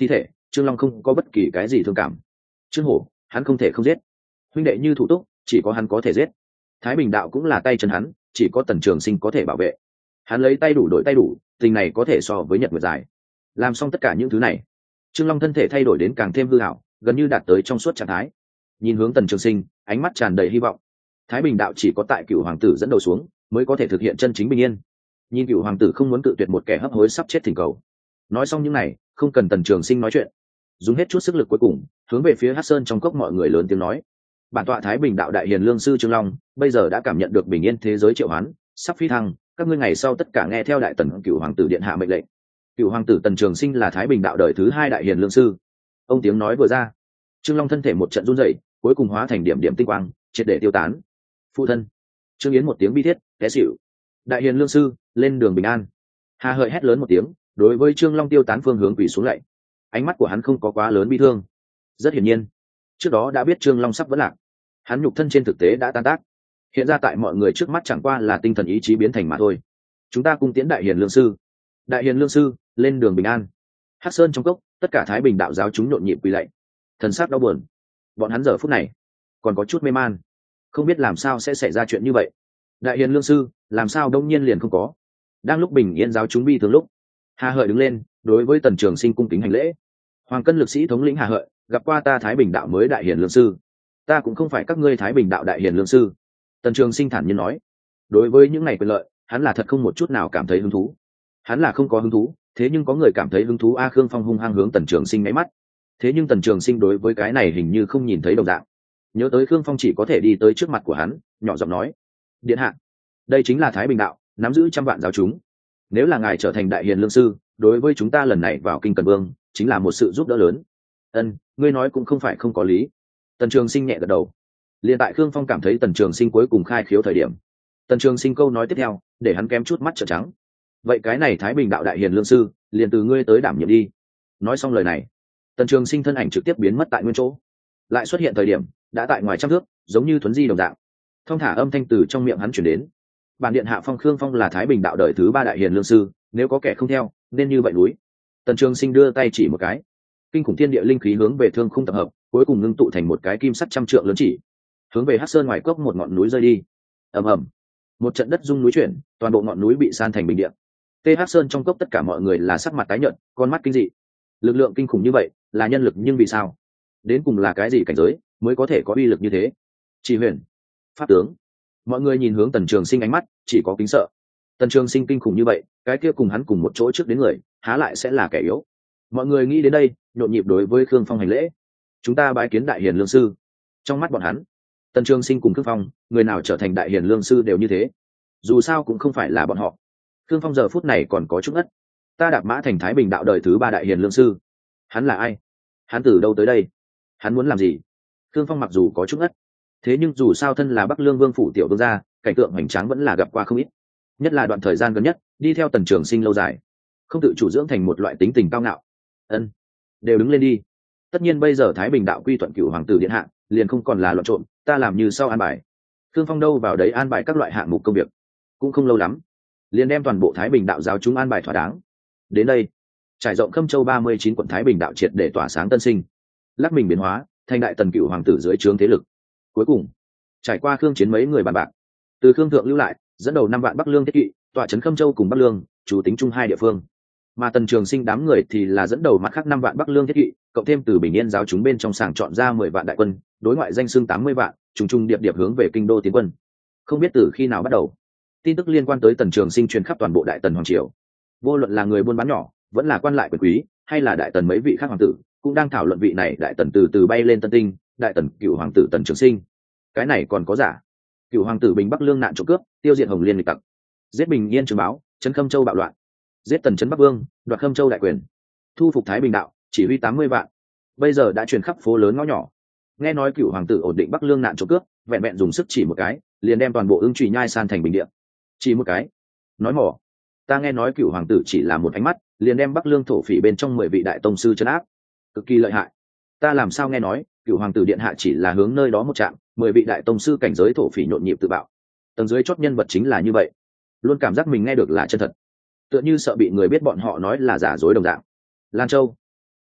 Trương Long không có bất kỳ cái gì thương cảm. Trương Hổ, hắn không thể không giết. Huynh đệ như thủ túc, chỉ có hắn có thể giết. Thái Bình đạo cũng là tay chân hắn, chỉ có Tần Trường Sinh có thể bảo vệ. Hắn lấy tay đủ đổi tay đủ, tình này có thể so với nhật nguyệt dài. Làm xong tất cả những thứ này, Trương Long thân thể thay đổi đến càng thêm hư hảo, gần như đạt tới trong suốt trạng thái. Nhìn hướng Tần Trường Sinh, ánh mắt tràn đầy hy vọng. Thái Bình đạo chỉ có tại Cửu hoàng tử dẫn đầu xuống, mới có thể thực hiện chân chính bình yên. Nhìn Cửu hoàng tử không muốn cự tuyệt một kẻ hấp hối sắp chết thỉnh cầu. Nói xong những này, không cần Tần Trường Sinh nói chuyện, dùng hết chút sức lực cuối cùng, hướng về phía Hắc Sơn trong cốc mọi người lớn tiếng nói: bản tọa Thái Bình đạo đại hiền lương sư Trương Long, bây giờ đã cảm nhận được bình yên thế giới triệu hoán, sắp phi thăng, các ngươi ngày sau tất cả nghe theo đại tần Cửu hoàng tử điện hạ mệnh lệnh. Cửu hoàng tử Tần Trường Sinh là Thái Bình đạo đời thứ hai đại hiền lương sư. Ông tiếng nói vừa ra, Trương Long thân thể một trận run rẩy, cuối cùng hóa thành điểm điểm tinh quang, triệt để tiêu tán. Phụ thân. Trương Yến một tiếng bi thiết, té xỉu. Đại hiền lương sư, lên đường bình an. Hà Hợi hét lớn một tiếng, đối với Trương Long tiêu tán phương hướng quỳ xuống lạy. Ánh mắt của hắn không có quá lớn bi thương. Rất hiển nhiên, trước đó đã biết Trương Long sắp vẫn lạc, hắn nhục thân trên thực tế đã tan tác, hiện ra tại mọi người trước mắt chẳng qua là tinh thần ý chí biến thành mà thôi. Chúng ta cung tiễn đại hiền lương sư. Đại hiền lương sư, lên đường bình an. Hắc Sơn trong cốc, tất cả Thái Bình đạo giáo chúng nhộn nhịp quỳ lạy, thần sắc đau buồn. Bọn hắn giờ phút này còn có chút mê man, không biết làm sao sẽ xảy ra chuyện như vậy. Đại hiền lương sư, làm sao đông nhiên liền không có? Đang lúc bình yên giáo chúng bi thường lúc, Hà Hợi đứng lên, đối với Tần Trường Sinh cung kính hành lễ. Hoàng cân lực sĩ thống lĩnh Hà Hợi, gặp qua ta Thái Bình đạo mới đại hiền lương sư. Ta cũng không phải các ngươi Thái Bình đạo đại hiền lương sư. Tần Trường Sinh thản nhiên nói. Đối với những này quyền lợi, hắn là thật không một chút nào cảm thấy hứng thú. Hắn là không có hứng thú, thế nhưng có người cảm thấy hứng thú. A Khương Phong hung hăng hướng Tần Trường Sinh nháy mắt, thế nhưng Tần Trường Sinh đối với cái này hình như không nhìn thấy đồng dạng. Nhớ tới Khương Phong chỉ có thể đi tới trước mặt của hắn, nhỏ giọng nói: điện hạ, đây chính là Thái Bình đạo, nắm giữ trăm vạn giáo chúng. Nếu là ngài trở thành đại hiền lương sư, đối với chúng ta lần này vào kinh Cần Vương chính là một sự giúp đỡ lớn. Ân, ngươi nói cũng không phải không có lý. Tần Trường Sinh nhẹ gật đầu. Liên tại Khương Phong cảm thấy Tần Trường Sinh cuối cùng khai khiếu thời điểm, Tần Trường Sinh câu nói tiếp theo để hắn kém chút mắt trợn trắng. Vậy cái này Thái Bình đạo đại hiền lương sư, liền từ ngươi tới đảm nhiệm đi. Nói xong lời này, Tần Trường Sinh thân ảnh trực tiếp biến mất tại nguyên chỗ, lại xuất hiện thời điểm đã tại ngoài trăm thước, giống như thuấn di đồng dạng. Thông thả âm thanh từ trong miệng hắn truyền đến: bản điện hạ Phong Khương Phong là Thái Bình đạo đời thứ ba đại hiền lương sư, nếu có kẻ không theo, nên như vậy núi. Tần Trường Sinh đưa tay chỉ một cái, kinh khủng thiên địa linh khí hướng về thương khung tập hợp, cuối cùng ngưng tụ thành một cái kim sắt trăm trượng lớn chỉ, hướng về Hắc Sơn ngoài cốc một ngọn núi rơi đi. Ầm ầm, một trận đất rung núi chuyển, toàn bộ ngọn núi bị san thành bình địa. Tê Hắc Sơn trong cốc tất cả mọi người là sắc mặt tái nhợt, con mắt kinh dị. Lực lượng kinh khủng như vậy, là nhân lực nhưng vì sao? Đến cùng là cái gì cảnh giới mới có thể có uy lực như thế? Chỉ huyền, pháp tướng. Mọi người nhìn hướng Tần Trường Sinh ánh mắt chỉ có kính sợ. Tần Trường Sinh kinh khủng như vậy, cái kia cùng hắn cùng một chỗ trước đến người, há lại sẽ là kẻ yếu? Mọi người nghĩ đến đây, nhộn nhịp đối với Khương Phong hành lễ. Chúng ta bái kiến đại hiền lương sư. Trong mắt bọn hắn, Tần Trường Sinh cùng Khương Phong, người nào trở thành đại hiền lương sư đều như thế. Dù sao cũng không phải là bọn họ. Khương Phong giờ phút này còn có chút ngất. Ta đạp mã thành Thái Bình đạo đời thứ ba đại hiền lương sư. Hắn là ai? Hắn từ đâu tới đây? Hắn muốn làm gì? Khương Phong mặc dù có chút ngất, thế nhưng dù sao thân là Bắc Lương Vương phủ tiểu vương gia, cảnh tượng hoành tráng vẫn là gặp qua không ít. Nhất là đoạn thời gian gần nhất, đi theo Tần Trường Sinh lâu dài, không tự chủ dưỡng thành một loại tính tình cao ngạo. Ân, đều đứng lên đi. Tất nhiên bây giờ Thái Bình đạo quy thuận Cửu hoàng tử điện hạ, liền không còn là loạn trộn, ta làm như sau an bài. Khương Phong đâu vào đấy an bài các loại hạng mục công việc, cũng không lâu lắm, liền đem toàn bộ Thái Bình đạo giáo chúng an bài thỏa đáng. Đến đây, trải rộng Khâm Châu ba mươi chín quận Thái Bình đạo triệt để tỏa sáng tân sinh, lắc mình biến hóa thành đại tần Cửu hoàng tử dưới trướng thế lực. Cuối cùng, trải qua Khương chiến mấy người bàn bạc, từ Khương thượng lưu lại, dẫn đầu năm vạn Bắc Lương thiết kỵ, tọa trấn Khâm Châu cùng Bắc Lương, chủ tính chung hai địa phương. Mà Tần Trường Sinh đám người thì là dẫn đầu mặt khác năm vạn Bắc Lương thiết kỵ, cộng thêm từ Bình Yên giáo chúng bên trong sàng chọn ra mười vạn đại quân, đối ngoại danh xưng tám mươi vạn, trùng trùng điệp điệp hướng về kinh đô tiến quân. Không biết từ khi nào bắt đầu, tin tức liên quan tới Tần Trường Sinh truyền khắp toàn bộ đại tần hoàng triều. Vô luận là người buôn bán nhỏ, vẫn là quan lại quyền quý, hay là đại tần mấy vị khác hoàng tử, cũng đang thảo luận vị này đại tần từ từ bay lên tân tinh, đại tần Cửu hoàng tử Tần Trường Sinh. Cái này còn có giả? Cửu hoàng tử Bình Bắc Lương nạn trộm cướp, tiêu diệt Hồng Liên nghịch tặc, giết Bình Yên Trường báo, trấn Khâm Châu bạo loạn, giết Tần trấn Bắc Vương, đoạt Khâm Châu đại quyền, thu phục Thái Bình đạo, chỉ huy tám mươi vạn. Bây giờ đã truyền khắp phố lớn ngõ nhỏ. Nghe nói Cửu hoàng tử ổn định Bắc Lương nạn trộm cướp, vẹn vẹn dùng sức chỉ một cái, liền đem toàn bộ Ưng Trùy nhai san thành bình địa. Chỉ một cái? Nói mỏ. Ta nghe nói Cửu hoàng tử chỉ là một ánh mắt, liền đem Bắc Lương thổ phỉ bên trong mười vị đại tông sư trấn áp, cực kỳ lợi hại. Ta làm sao nghe nói Cửu hoàng tử điện hạ chỉ là hướng nơi đó một trạm, mười vị đại tông sư cảnh giới thổ phỉ nhộn nhịp tự bạo. Tầng dưới chót nhân vật chính là như vậy, luôn cảm giác mình nghe được là chân thật, tựa như sợ bị người biết bọn họ nói là giả dối đồng dạng. Lan Châu,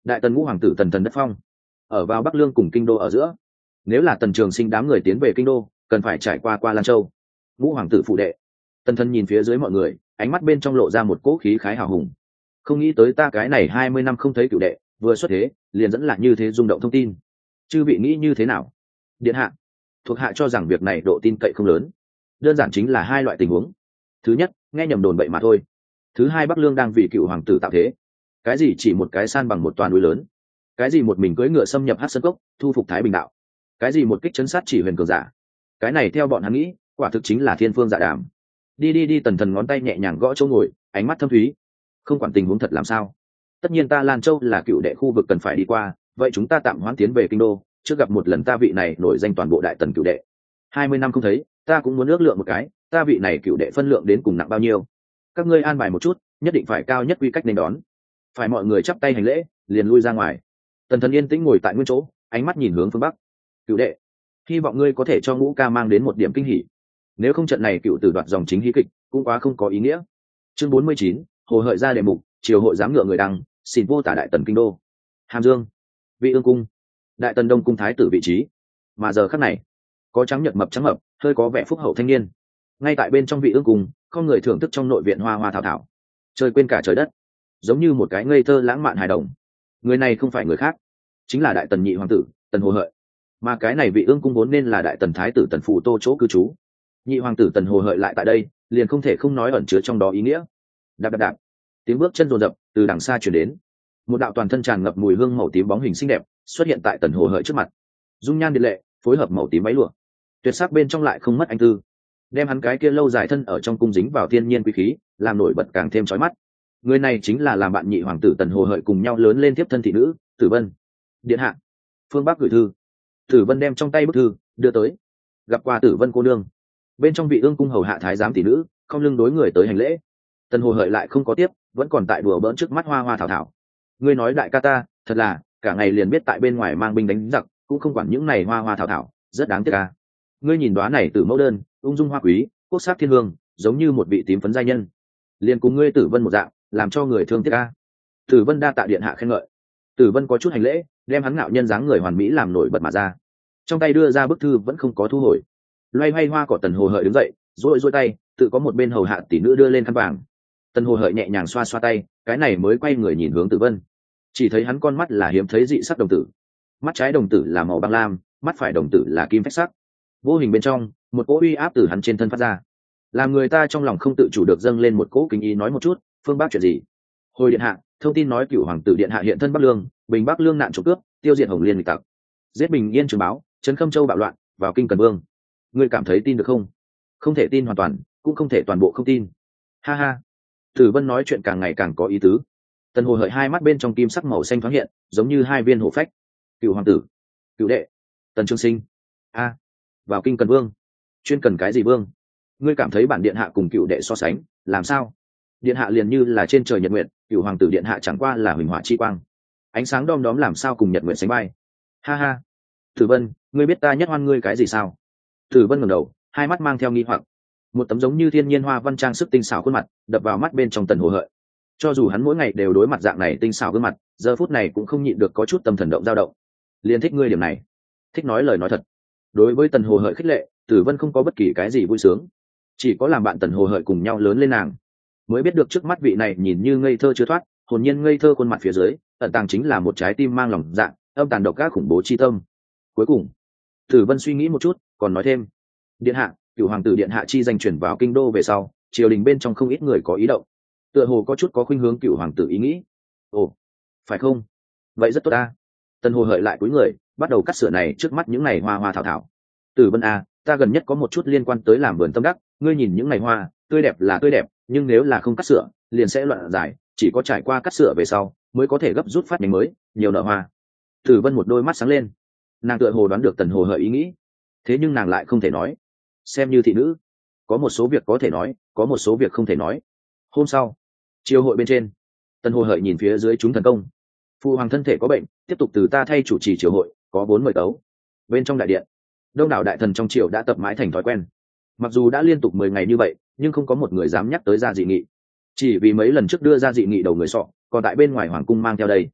đại tần ngũ hoàng tử tần thần đất phong ở vào bắc lương cùng kinh đô ở giữa. Nếu là Tần Trường Sinh đám người tiến về kinh đô, cần phải trải qua qua Lan Châu. Ngũ hoàng tử phụ đệ. Tần Thần nhìn phía dưới mọi người, ánh mắt bên trong lộ ra một cỗ khí khái hào hùng. Không nghĩ tới ta cái này hai mươi năm không thấy cửu đệ, vừa xuất thế, liền dẫn lại như thế rung động thông tin. Chư vị nghĩ như thế nào? Điện hạ, thuộc hạ cho rằng việc này độ tin cậy không lớn. Đơn giản chính là hai loại tình huống. Thứ nhất, nghe nhầm đồn bậy mà thôi. Thứ hai, Bắc Lương đang vì cựu hoàng tử tạo thế. Cái gì chỉ một cái san bằng một toàn núi lớn? Cái gì một mình cưỡi ngựa xâm nhập Hắc Sơn Cốc, thu phục Thái Bình đạo? Cái gì một kích chấn sát chỉ huyền cường giả? Cái này theo bọn hắn nghĩ, quả thực chính là thiên phương dạ đàm. Đi đi đi, Tần Thần ngón tay nhẹ nhàng gõ chỗ ngồi, ánh mắt thâm thúy. Không quản tình huống thật làm sao, tất nhiên ta Lan Châu là cựu đệ khu vực cần phải đi qua, vậy chúng ta tạm hoãn tiến về kinh đô, trước gặp một lần ta vị này nổi danh toàn bộ đại tần cựu đệ. Hai mươi năm không thấy, ta cũng muốn ước lượng một cái, ta vị này cựu đệ phân lượng đến cùng nặng bao nhiêu. Các ngươi an bài một chút, nhất định phải cao nhất quy cách nên đón. Phải mọi người chắp tay hành lễ, liền lui ra ngoài. Tần Thần yên tĩnh ngồi tại nguyên chỗ, ánh mắt nhìn hướng phương bắc. Cựu đệ, hy vọng ngươi có thể cho Ngũ ca mang đến một điểm kinh hỉ. Nếu không trận này cựu tử đoạt dòng chính hí kịch cũng quá không có ý nghĩa. Chương bốn mươi chín, hồ hợi ra đề mục, triều hội giám ngựa người đăng, xin vô tả đại tần kinh đô. Hàm Dương, Vị Ương cung, đại tần đông cung thái tử vị trí. Mà giờ khắc này, có trắng nhợt mập trắng mập, hơi có vẻ phúc hậu thanh niên. Ngay tại bên trong Vị Ương cung, không người thưởng thức trong nội viện hoa hoa thảo thảo, chơi quên cả trời đất, giống như một cái ngây thơ lãng mạn hài đồng. Người này không phải người khác, chính là đại tần nhị hoàng tử Tần Hồ Hợi. Mà cái này Vị Ương cung vốn nên là đại tần thái tử Tần Phủ Tô chỗ cư trú. Nhị hoàng tử Tần Hồ Hợi lại tại đây, liền không thể không nói ẩn chứa trong đó ý nghĩa. Đạp đạp đạp, tiếng bước chân rồn rập từ đằng xa truyền đến. Một đạo toàn thân tràn ngập mùi hương màu tím bóng hình xinh đẹp xuất hiện tại Tần Hồ Hợi trước mặt. Dung nhan điệt lệ, phối hợp màu tím váy lụa, tuyệt sắc bên trong lại không mất anh tư, đem hắn cái kia lâu dài thân ở trong cung dính vào thiên nhiên quý khí, làm nổi bật càng thêm chói mắt. Người này chính là làm bạn nhị hoàng tử Tần Hồ Hợi cùng nhau lớn lên tiếp thân thị nữ Tử Vân. Điện hạ, phương Bắc gửi thư. Tử Vân đem trong tay bức thư đưa tới. Gặp qua Tử Vân cô nương. Bên trong Vị Ương cung hầu hạ thái giám tỷ nữ không lưng đối người tới hành lễ. Tần Hồ Hợi lại không có tiếp, vẫn còn tại đùa bỡn trước mắt hoa hoa thảo thảo. Ngươi nói đại ca ta, thật là cả ngày liền biết tại bên ngoài mang binh đánh giặc, cũng không quản những này hoa hoa thảo thảo, rất đáng tiếc ca. Ngươi nhìn đóa này Tử mẫu đơn, ung dung hoa quý, quốc sắc thiên hương, giống như một vị tím phấn giai nhân. Liền cùng ngươi Tử Vân một dạng, làm cho người thương tiếc ca. Tử Vân đa tạ điện hạ khen ngợi. Tử Vân có chút hành lễ, đem hắn ngạo nhân dáng người hoàn mỹ làm nổi bật mà ra. Trong tay đưa ra bức thư vẫn không có thu hồi. Loay hoay hoa cỏ Tần Hồ Hợi đứng dậy, rối rối tay, tự có một bên hầu hạ tỷ nữ đưa lên khăn vàng. Tần Hồ Hợi nhẹ nhàng xoa xoa tay, cái này mới quay người nhìn hướng Tử Vân. Chỉ thấy hắn con mắt là hiếm thấy dị sắc đồng tử. Mắt trái đồng tử là màu băng lam, mắt phải đồng tử là kim phách sắc. Vô hình bên trong, một cỗ uy áp từ hắn trên thân phát ra, làm người ta trong lòng không tự chủ được dâng lên một cỗ kính ý. Nói một chút, phương Bắc chuyện gì? Hồi điện hạ, thông tin nói cửu hoàng tử điện hạ hiện thân Bắc Lương, bình Bắc Lương nạn trộm cướp, tiêu diệt Hồng Liên nghịch tặc, giết Bình Yên Trường Báo, trấn Khâm Châu bạo loạn, vào kinh Cần Vương. Ngươi cảm thấy tin được không? Không thể tin hoàn toàn, cũng không thể toàn bộ không tin. Ha ha. Tử Vân nói chuyện càng ngày càng có ý tứ. Tần Hồ Hợi hai mắt bên trong kim sắc màu xanh thoáng hiện, giống như hai viên hổ phách. Cựu hoàng tử, cựu đệ, Tần Trường Sinh. A, vào kinh Cần Vương. Chuyên cần cái gì vương? Ngươi cảm thấy bản điện hạ cùng cựu đệ so sánh, làm sao? Điện hạ liền như là trên trời nhật nguyện, cựu hoàng tử điện hạ chẳng qua là huỳnh hỏa chi quang. Ánh sáng đom đóm làm sao cùng nhật nguyện sánh vai? Ha ha. Tử Vân, ngươi biết ta nhất hoan ngươi cái gì sao? Tử Vân ngẩng đầu, hai mắt mang theo nghi hoặc. Một tấm giống như thiên nhiên hoa văn trang sức tinh xảo khuôn mặt đập vào mắt bên trong Tần Hồ Hợi. Cho dù hắn mỗi ngày đều đối mặt dạng này tinh xảo gương mặt, giờ phút này cũng không nhịn được có chút tâm thần động dao động. Liên thích ngươi điểm này, thích nói lời nói thật. Đối với Tần Hồ Hợi khích lệ, Tử Vân không có bất kỳ cái gì vui sướng, chỉ có làm bạn Tần Hồ Hợi cùng nhau lớn lên nàng, mới biết được trước mắt vị này nhìn như ngây thơ chưa thoát, hồn nhiên ngây thơ khuôn mặt phía dưới, ẩn tàng chính là một trái tim mang lòng dạ, âm tàn độc ác khủng bố chi tâm. Cuối cùng, Tử Vân suy nghĩ một chút, còn nói thêm: điện hạ, cửu hoàng tử điện hạ chi danh chuyển vào kinh đô về sau, triều đình bên trong không ít người có ý động, tựa hồ có chút có khuynh hướng cửu hoàng tử ý nghĩ. Ồ, phải không? Vậy rất tốt ta. Tần Hồ Hợi lại cúi người, bắt đầu cắt sửa này trước mắt những này hoa hoa thảo thảo. Tử Vân a, ta gần nhất có một chút liên quan tới làm vườn tâm đắc, ngươi nhìn những này hoa, tươi đẹp là tươi đẹp, nhưng nếu là không cắt sửa, liền sẽ loạn dài, chỉ có trải qua cắt sửa về sau, mới có thể gấp rút phát nhánh mới, nhiều nở hoa. Tử Vân một đôi mắt sáng lên, nàng tựa hồ đoán được Tần Hồ Hợi ý nghĩ, thế nhưng nàng lại không thể nói. Xem như thị nữ, có một số việc có thể nói, có một số việc không thể nói. Hôm sau, triều hội bên trên, Tần Hồ Hợi nhìn phía dưới chúng thần công. Phụ hoàng thân thể có bệnh, tiếp tục từ ta thay chủ trì triều hội, có bốn mời tấu. Bên trong đại điện, đông đảo đại thần trong triều đã tập mãi thành thói quen. Mặc dù đã liên tục mười ngày như vậy, nhưng không có một người dám nhắc tới ra dị nghị. Chỉ vì mấy lần trước đưa ra dị nghị đầu người sọ, còn tại bên ngoài hoàng cung mang theo đây.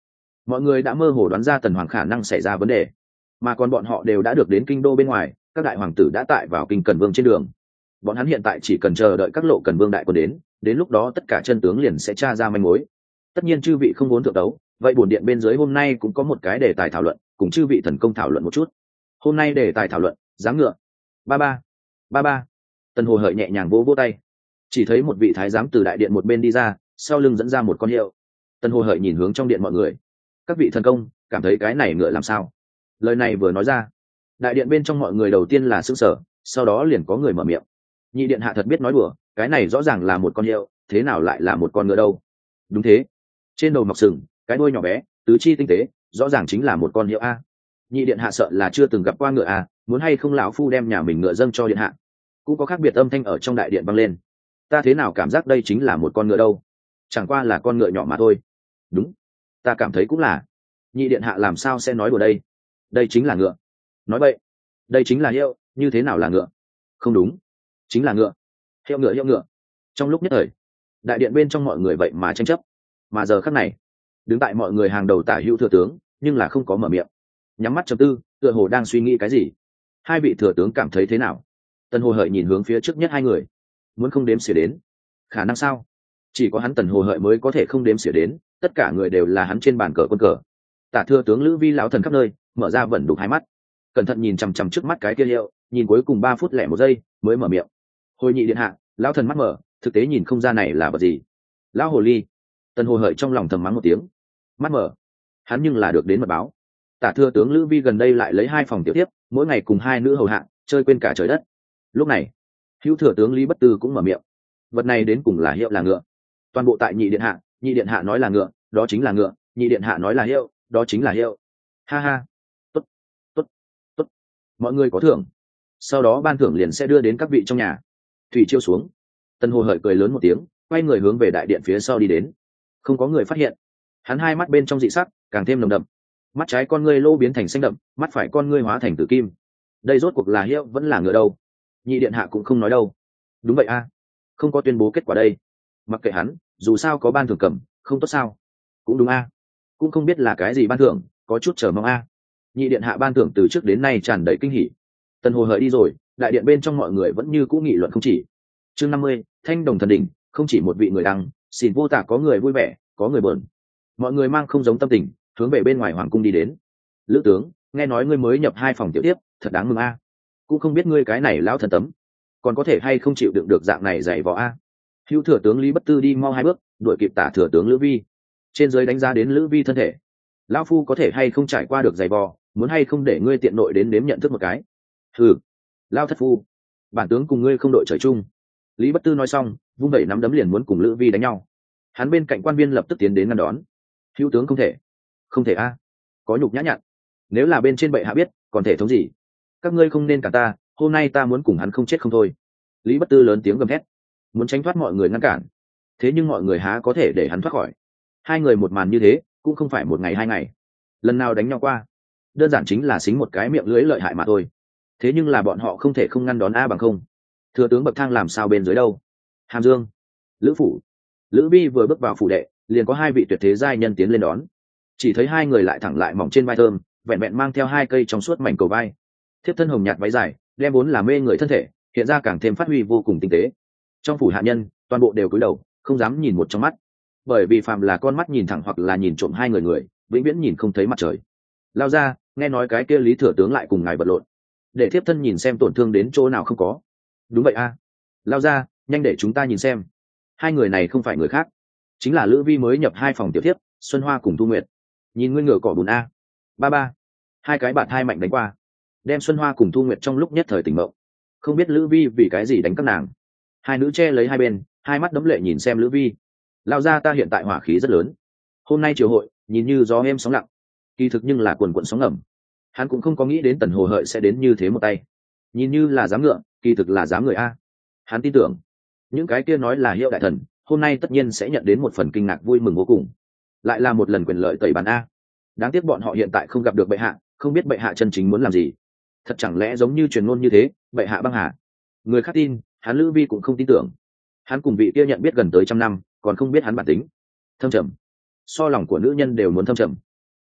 mọi người đã mơ hồ đoán ra tần hoàng khả năng xảy ra vấn đề, mà còn bọn họ đều đã được đến kinh đô bên ngoài, các đại hoàng tử đã tại vào kinh Cần Vương trên đường. Bọn hắn hiện tại chỉ cần chờ đợi các lộ Cần Vương đại quân đến, đến lúc đó tất cả chân tướng liền sẽ tra ra manh mối. Tất nhiên chư vị không muốn thượng đấu, vậy bổn điện bên dưới hôm nay cũng có một cái đề tài thảo luận, cùng chư vị thần công thảo luận một chút. Hôm nay đề tài thảo luận giáng ngựa. Ba ba, ba ba. Tần Hồ Hợi nhẹ nhàng vỗ vỗ tay, chỉ thấy một vị thái giám từ đại điện một bên đi ra, sau lưng dẫn ra một con hiệu. Tần Hồ Hợi nhìn hướng trong điện mọi người, các vị thần công cảm thấy cái này ngựa làm sao? Lời này vừa nói ra, đại điện bên trong mọi người đầu tiên là sững sờ, sau đó liền có người mở miệng. Nhị điện hạ thật biết nói đùa, cái này rõ ràng là một con hiệu, thế nào lại là một con ngựa đâu? Đúng thế, trên đầu mọc sừng, cái đuôi nhỏ bé, tứ chi tinh tế, rõ ràng chính là một con hiệu a. Nhị điện hạ sợ là chưa từng gặp qua ngựa a, muốn hay không lão phu đem nhà mình ngựa dâng cho điện hạ? Cũng có khác biệt âm thanh ở trong đại điện vang lên. Ta thế nào cảm giác đây chính là một con ngựa đâu? Chẳng qua là con ngựa nhỏ mà thôi. Đúng, ta cảm thấy cũng là. Nhị điện hạ làm sao sẽ nói đùa đây? Đây chính là ngựa. Nói vậy, đây chính là hiệu, như thế nào là ngựa? Không đúng, chính là ngựa. Hiệu ngựa hiệu ngựa. Trong lúc nhất thời, đại điện bên trong mọi người vậy mà tranh chấp. Mà giờ khắc này, đứng tại mọi người hàng đầu Tả Hữu thừa tướng, nhưng là không có mở miệng, nhắm mắt trầm tư, tựa hồ đang suy nghĩ cái gì. Hai vị thừa tướng cảm thấy thế nào? Tần Hồ Hợi nhìn hướng phía trước nhất hai người, muốn không đếm xỉa đến. Khả năng sao? Chỉ có hắn Tần Hồ Hợi mới có thể không đếm xỉa đến, tất cả người đều là hắn trên bàn cờ quân cờ. Tả thừa tướng Lữ Vi lão thần khắp nơi, mở ra vẩn đục hai mắt, cẩn thận nhìn chằm chằm trước mắt cái kia hiệu, nhìn cuối cùng ba phút lẻ một giây mới mở miệng. Hồi nhị điện hạ, lão thần mắt mở, thực tế nhìn không ra này là vật gì. Lão hồ ly. Tần Hồ Hợi trong lòng thầm mắng một tiếng. Mắt mở, hắn nhưng là được đến mật báo. Tả thừa tướng Lữ Vi gần đây lại lấy hai phòng tiểu tiếp, mỗi ngày cùng hai nữ hầu hạ, chơi quên cả trời đất. Lúc này, hữu thừa tướng Lý Bất Tư cũng mở miệng. Vật này đến cùng là hiệu là ngựa. Toàn bộ tại nhị điện hạ, nhị điện hạ nói là ngựa, đó chính là ngựa, nhị điện hạ nói là hiệu, đó chính là hiệu. Ha ha, tốt, tốt, tốt. Mọi người có thưởng. Sau đó ban thưởng liền sẽ đưa đến các vị trong nhà. Thủy chiêu xuống. Tần Hồ Hợi cười lớn một tiếng, quay người hướng về đại điện phía sau đi đến. Không có người phát hiện. Hắn hai mắt bên trong dị sắc càng thêm nồng đậm. Mắt trái con ngươi lô biến thành xanh đậm, mắt phải con ngươi hóa thành tử kim. Đây rốt cuộc là hiệu vẫn là ngựa đâu? Nhị điện hạ cũng không nói đâu. Đúng vậy a, không có tuyên bố kết quả đây. Mặc kệ hắn, dù sao có ban thưởng cầm, không tốt sao? Cũng đúng a, cũng không biết là cái gì ban thưởng, có chút chờ mong a. Nhị điện hạ ban thưởng từ trước đến nay tràn đầy kinh hỉ. Tần Hồ Hợi đi rồi, đại điện bên trong mọi người vẫn như cũ nghị luận không chỉ. Chương năm mươi, Thanh Đồng Thần Đỉnh, không chỉ một vị người đăng, xin vô tả, có người vui vẻ, có người buồn. Mọi người mang không giống tâm tình, hướng về bên ngoài hoàng cung đi đến. Lữ tướng, nghe nói ngươi mới nhập hai phòng tiểu tiếp, thật đáng mừng a. Cũng không biết ngươi cái này lão thần tấm, còn có thể hay không chịu đựng được dạng này dày vò a. Hữu thừa tướng Lý Bất Tư đi mau hai bước, đuổi kịp Tả thừa tướng Lữ Vi. Trên dưới đánh giá đến Lữ Vi thân thể. Lão phu có thể hay không trải qua được dày vò, muốn hay không để ngươi tiện nội đến nếm nhận thức một cái. Hừ, lao thất phu, bản tướng cùng ngươi không đội trời chung. Lý Bất Tư nói xong, vung vẩy nắm đấm liền muốn cùng Lữ Vi đánh nhau. Hắn bên cạnh quan viên lập tức tiến đến ngăn đón. Hữu tướng không thể, không thể a, có nhục nhã nhặn. Nếu là bên trên bệ hạ biết, còn thể thống gì? Các ngươi không nên cả ta, hôm nay ta muốn cùng hắn không chết không thôi. Lý Bất Tư lớn tiếng gầm thét, muốn tránh thoát mọi người ngăn cản. Thế nhưng mọi người há có thể để hắn thoát khỏi? Hai người một màn như thế, cũng không phải một ngày hai ngày. Lần nào đánh nhau qua, đơn giản chính là xính một cái miệng lưới lợi hại mà thôi. Thế nhưng là bọn họ không thể không ngăn đón a bằng không. Thừa tướng bậc thang làm sao bên dưới đâu? Hàm Dương, Lữ phủ. Lữ Vi vừa bước vào phủ đệ, liền có hai vị tuyệt thế giai nhân tiến lên đón. Chỉ thấy hai người lại thẳng lại mỏng trên vai thơm, vẹn vẹn mang theo hai cây trong suốt mảnh cầu vai. Thiếp thân hồng nhạt váy dài, đem vốn là mê người thân thể, hiện ra càng thêm phát huy vô cùng tinh tế. Trong phủ hạ nhân, toàn bộ đều cúi đầu, không dám nhìn một trong mắt, bởi vì phàm là con mắt nhìn thẳng hoặc là nhìn trộm hai người người, vĩnh viễn nhìn không thấy mặt trời. Lao ra, nghe nói cái kia Lý thừa tướng lại cùng ngài vật lộn, để thiếp thân nhìn xem tổn thương đến chỗ nào không có. Đúng vậy a. Lao ra, nhanh để chúng ta nhìn xem. Hai người này không phải người khác, chính là Lữ Vi mới nhập hai phòng tiểu thiếp, Xuân Hoa cùng Thu Nguyệt. Nhìn ngươi ngựa cỏ bùn a. Ba ba. Hai cái bạt hai mạnh đánh qua, đem Xuân Hoa cùng Thu Nguyệt trong lúc nhất thời tỉnh mộng. Không biết Lữ Vi vì cái gì đánh các nàng. Hai nữ che lấy hai bên, hai mắt đấm lệ nhìn xem Lữ Vi. Lao ra, ta hiện tại hỏa khí rất lớn. Hôm nay triều hội nhìn như gió êm sóng lặng, kỳ thực nhưng là quần quận sóng ngầm. Hắn cũng không có nghĩ đến Tần Hồ Hợi sẽ đến như thế một tay. Nhìn như là dám ngựa, kỳ thực là dám người a. Hắn tin tưởng những cái kia nói là hiệu đại thần, hôm nay tất nhiên sẽ nhận đến một phần kinh ngạc vui mừng vô cùng. Lại là một lần quyền lợi tẩy bàn a. Đáng tiếc bọn họ hiện tại không gặp được bệ hạ, không biết bệ hạ chân chính muốn làm gì. Thật chẳng lẽ giống như truyền ngôn như thế, bệ hạ băng hà? Người khác tin, hắn Lữ Vi cũng không tin tưởng. Hắn cùng vị kia nhận biết gần tới trăm năm, còn không biết hắn bản tính thâm trầm, so lòng của nữ nhân đều muốn thâm trầm.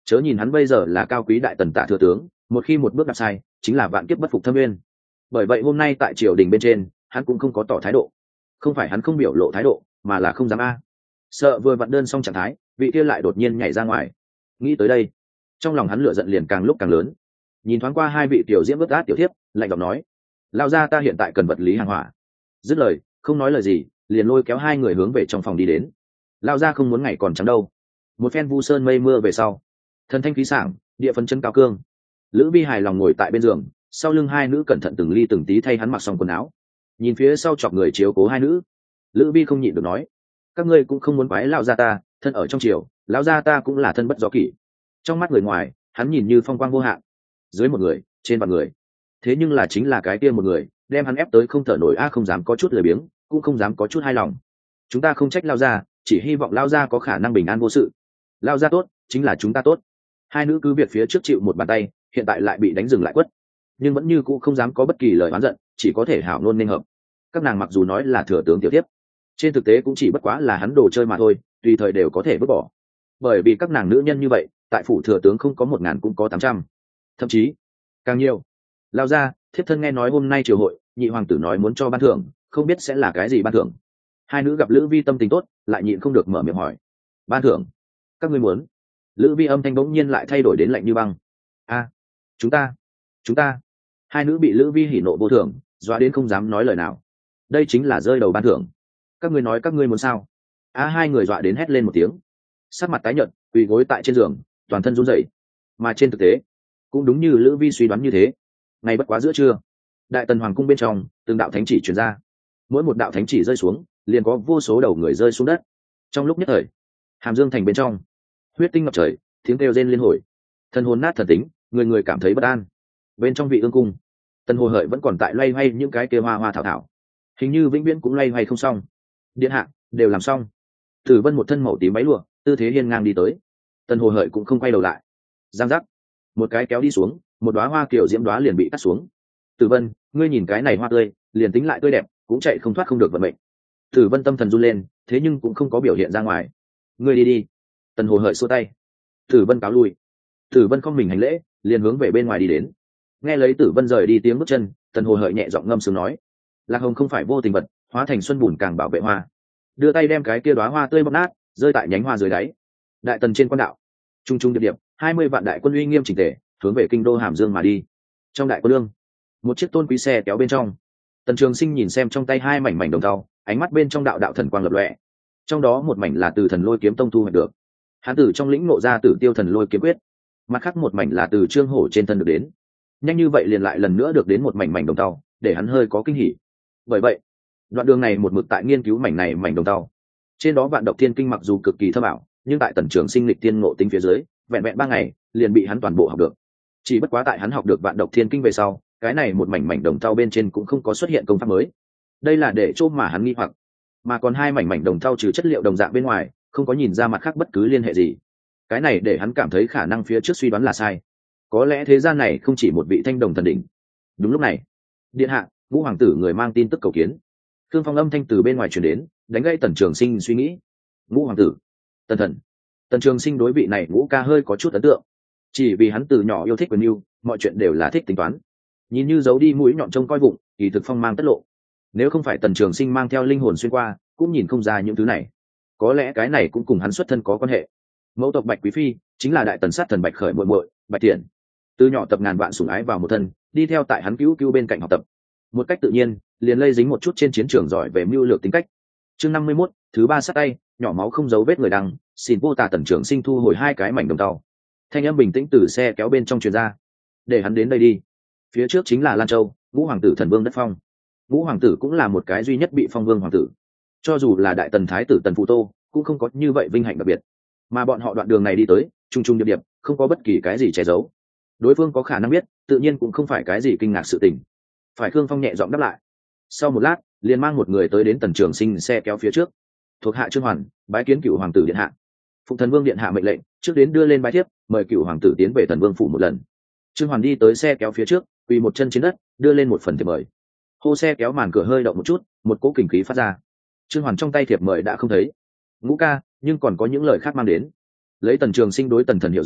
Chớ nhìn hắn bây giờ là cao quý đại tần tạ thừa tướng, một khi một bước đạp sai chính là vạn kiếp bất phục thâm nguyên. Bởi vậy hôm nay tại triều đình bên trên hắn cũng không có tỏ thái độ, không phải hắn không biểu lộ thái độ mà là không dám a. Sợ vừa vặn đơn xong trạng thái vị kia lại đột nhiên nhảy ra ngoài. Nghĩ tới đây trong lòng hắn lửa giận liền càng lúc càng lớn. Nhìn thoáng qua hai vị tiểu diễm vớt át tiểu thiếp, lạnh giọng nói: lao ra ta hiện tại cần vật lý hàng hỏa. Dứt lời không nói lời gì liền lôi kéo hai người hướng về trong phòng đi đến. Lao ra không muốn ngày còn trắng đâu. Một phen vu sơn mây mưa về sau, thần thanh khí sảng, địa phấn chân cao cương. Lữ Vi hài lòng ngồi tại bên giường, sau lưng hai nữ cẩn thận từng ly từng tí thay hắn mặc xong quần áo. Nhìn phía sau chọc người chiếu cố hai nữ, Lữ Vi không nhịn được nói: các ngươi cũng không muốn quái lão gia ta, thân ở trong triều, lão gia ta cũng là thân bất do kỷ. Trong mắt người ngoài hắn nhìn như phong quang vô hạn, dưới một người trên vạn người, thế nhưng là chính là cái kia một người đem hắn ép tới không thở nổi a, không dám có chút lười biếng, cũng không dám có chút hài lòng. Chúng ta không trách lão gia, chỉ hy vọng lão gia có khả năng bình an vô sự. Lão gia tốt chính là chúng ta tốt. Hai nữ cứ việc phía trước chịu một bàn tay, hiện tại lại bị đánh dừng lại quất, nhưng vẫn như cũ không dám có bất kỳ lời oán giận, chỉ có thể hảo nôn nên hợp. Các nàng mặc dù nói là thừa tướng tiểu tiếp, trên thực tế cũng chỉ bất quá là hắn đồ chơi mà thôi, tùy thời đều có thể vứt bỏ. Bởi vì các nàng nữ nhân như vậy tại phủ thừa tướng không có một ngàn cũng có tám trăm, thậm chí càng nhiều. Lao ra, thiếp thân nghe nói hôm nay triều hội nhị hoàng tử nói muốn cho ban thưởng, không biết sẽ là cái gì ban thưởng. Hai nữ gặp Lữ Vi tâm tình tốt lại nhịn không được mở miệng hỏi: ban thưởng các ngươi muốn? Lữ Vi âm thanh bỗng nhiên lại thay đổi đến lạnh như băng. A, chúng ta chúng ta hai nữ bị Lữ Vi hỉ nộ vô thường dọa đến không dám nói lời nào. Đây chính là rơi đầu ban thưởng. Các ngươi nói các ngươi muốn sao? A, hai người dọa đến hét lên một tiếng, sắc mặt tái nhợt quỳ gối tại trên giường, toàn thân run rẩy. Mà trên thực tế cũng đúng như Lữ Vi suy đoán như thế, ngày bất quá giữa trưa, đại tần hoàng cung bên trong từng đạo thánh chỉ truyền ra. Mỗi một đạo thánh chỉ rơi xuống liền có vô số đầu người rơi xuống đất. Trong lúc nhất thời, Hàm Dương thành bên trong huyết tinh ngập trời, tiếng kêu rên liên hồi, thân hồn nát thần tính, người người cảm thấy bất an. Bên trong vị ương cung, Tần Hồi Hợi vẫn còn tại loay hoay những cái kia hoa hoa thảo thảo, hình như vĩnh viễn cũng loay hoay không xong. Điện hạ đều làm xong. Tử Vân một thân màu tím váy lụa, tư thế hiên ngang đi tới. Tần Hồi Hợi cũng không quay đầu lại. Giang giác, một cái kéo đi xuống, một đóa hoa kiểu diễm đóa liền bị cắt xuống. Tử Vân, ngươi nhìn cái này hoa tươi, liền tính lại tươi đẹp, cũng chạy không thoát không được vận mệnh. Tử Vân tâm thần run lên, thế nhưng cũng không có biểu hiện ra ngoài. Ngươi đi đi. Tần Hồi Hợi xua tay. Tử Vân cáo lui. Tử Vân không mình hành lễ, liền hướng về bên ngoài đi đến. Nghe lấy Tử Vân rời đi tiếng bước chân, Tần Hồi Hợi nhẹ giọng ngâm sướng nói: Lạc Hồng không phải vô tình vật, hóa thành xuân bùn càng bảo vệ hoa. Đưa tay đem cái kia đóa hoa tươi bóp nát, rơi tại nhánh hoa dưới đáy. Đại tần trên quan đạo, trung trung điệp điệp, hai mươi vạn đại quân uy nghiêm chỉnh tề, hướng về kinh đô Hàm Dương mà đi. Trong đại quân lương, một chiếc tôn quý xe kéo bên trong, Tần Trường Sinh nhìn xem trong tay hai mảnh mảnh đồng thau, ánh mắt bên trong đạo đạo thần quang lập lòe. Trong đó một mảnh là từ Thần Lôi kiếm tông thu hoạch được, hắn tử trong lĩnh ngộ ra Tử Tiêu Thần Lôi kiếm quyết. Mặt khác một mảnh là từ Trương Hổ trên thân được đến. Nhanh như vậy liền lại lần nữa được đến một mảnh mảnh đồng thau, để hắn hơi có kinh hỉ. Bởi vậy, đoạn đường này một mực tại nghiên cứu mảnh này mảnh đồng thau. Trên đó Vạn Độc Thiên Kinh mặc dù cực kỳ thâm ảo, nhưng tại Tần Trường Sinh lịch tiên ngộ tính phía dưới, vẹn vẹn ba ngày liền bị hắn toàn bộ học được. Chỉ bất quá tại hắn học được Vạn Độc Thiên Kinh về sau, cái này một mảnh mảnh đồng thau bên trên cũng không có xuất hiện công pháp mới. Đây là để chỗ mà hắn nghi hoặc. Mà còn hai mảnh mảnh đồng thau trừ chất liệu đồng dạng bên ngoài, không có nhìn ra mặt khác bất cứ liên hệ gì. Cái này để hắn cảm thấy khả năng phía trước suy đoán là sai. Có lẽ thế gian này không chỉ một vị thanh đồng thần đỉnh. Đúng lúc này, điện hạ, Ngũ hoàng tử người mang tin tức cầu kiến. Thương Phong âm thanh từ bên ngoài truyền đến, đánh gãy Tần Trường Sinh suy nghĩ. Ngũ hoàng tử, Tần thần. Tần Trường Sinh đối vị này Ngũ ca hơi có chút ấn tượng. Chỉ vì hắn từ nhỏ yêu thích quyền mưu, mọi chuyện đều là thích tính toán. Nhìn như giấu đi mũi nhọn trông coi vụng, kỳ thực phong mang tất lộ. Nếu không phải Tần Trường Sinh mang theo linh hồn xuyên qua, cũng nhìn không ra những thứ này. Có lẽ cái này cũng cùng hắn xuất thân có quan hệ. Mẫu tộc Bạch Quý phi chính là đại tần sát thần Bạch Khởi muội muội, Bạch Tiễn. Từ nhỏ tập ngàn vạn sủng ái vào một thân, đi theo tại hắn cứu cứu bên cạnh học tập. Một cách tự nhiên, liền lây dính một chút trên chiến trường giỏi về mưu lược tính cách. Chương năm mươi mốt, thứ ba sát tay, nhỏ máu không dấu vết người đăng, xin vô tà. Tần Trường Sinh thu hồi hai cái mảnh đồng tàu. Thanh âm bình tĩnh từ xe kéo bên trong truyền ra. Để hắn đến đây đi. Phía trước chính là Lan Châu, Ngũ hoàng tử thần vương đất phong. Ngũ hoàng tử cũng là một cái duy nhất bị phong vương hoàng tử. Cho dù là đại tần thái tử Tần Phụ Tô, cũng không có như vậy vinh hạnh đặc biệt. Mà bọn họ đoạn đường này đi tới, trung trung điệp điệp, không có bất kỳ cái gì che giấu. Đối phương có khả năng biết, tự nhiên cũng không phải cái gì kinh ngạc sự tình. Phải Khương Phong nhẹ giọng đáp lại. Sau một lát, liền mang một người tới đến Tần Trường Sinh xe kéo phía trước. Thuộc hạ Trương Hoàn, bái kiến Cửu hoàng tử điện hạ. Phụng thần vương điện hạ mệnh lệnh, trước đến đưa lên bái thiếp, mời Cửu hoàng tử tiến về Thần vương phủ một lần. Trương Hoàn đi tới xe kéo phía trước, quỳ một chân trên đất, đưa lên một phần thiệp mời. Hô xe kéo màn cửa hơi động một chút, một cỗ kình khí phát ra. Trương Hoàn trong tay thiệp mời đã không thấy. Ngũ ca, nhưng còn có những lời khác mang đến. Lấy Tần Trường Sinh đối Tần thần hiểu rõ,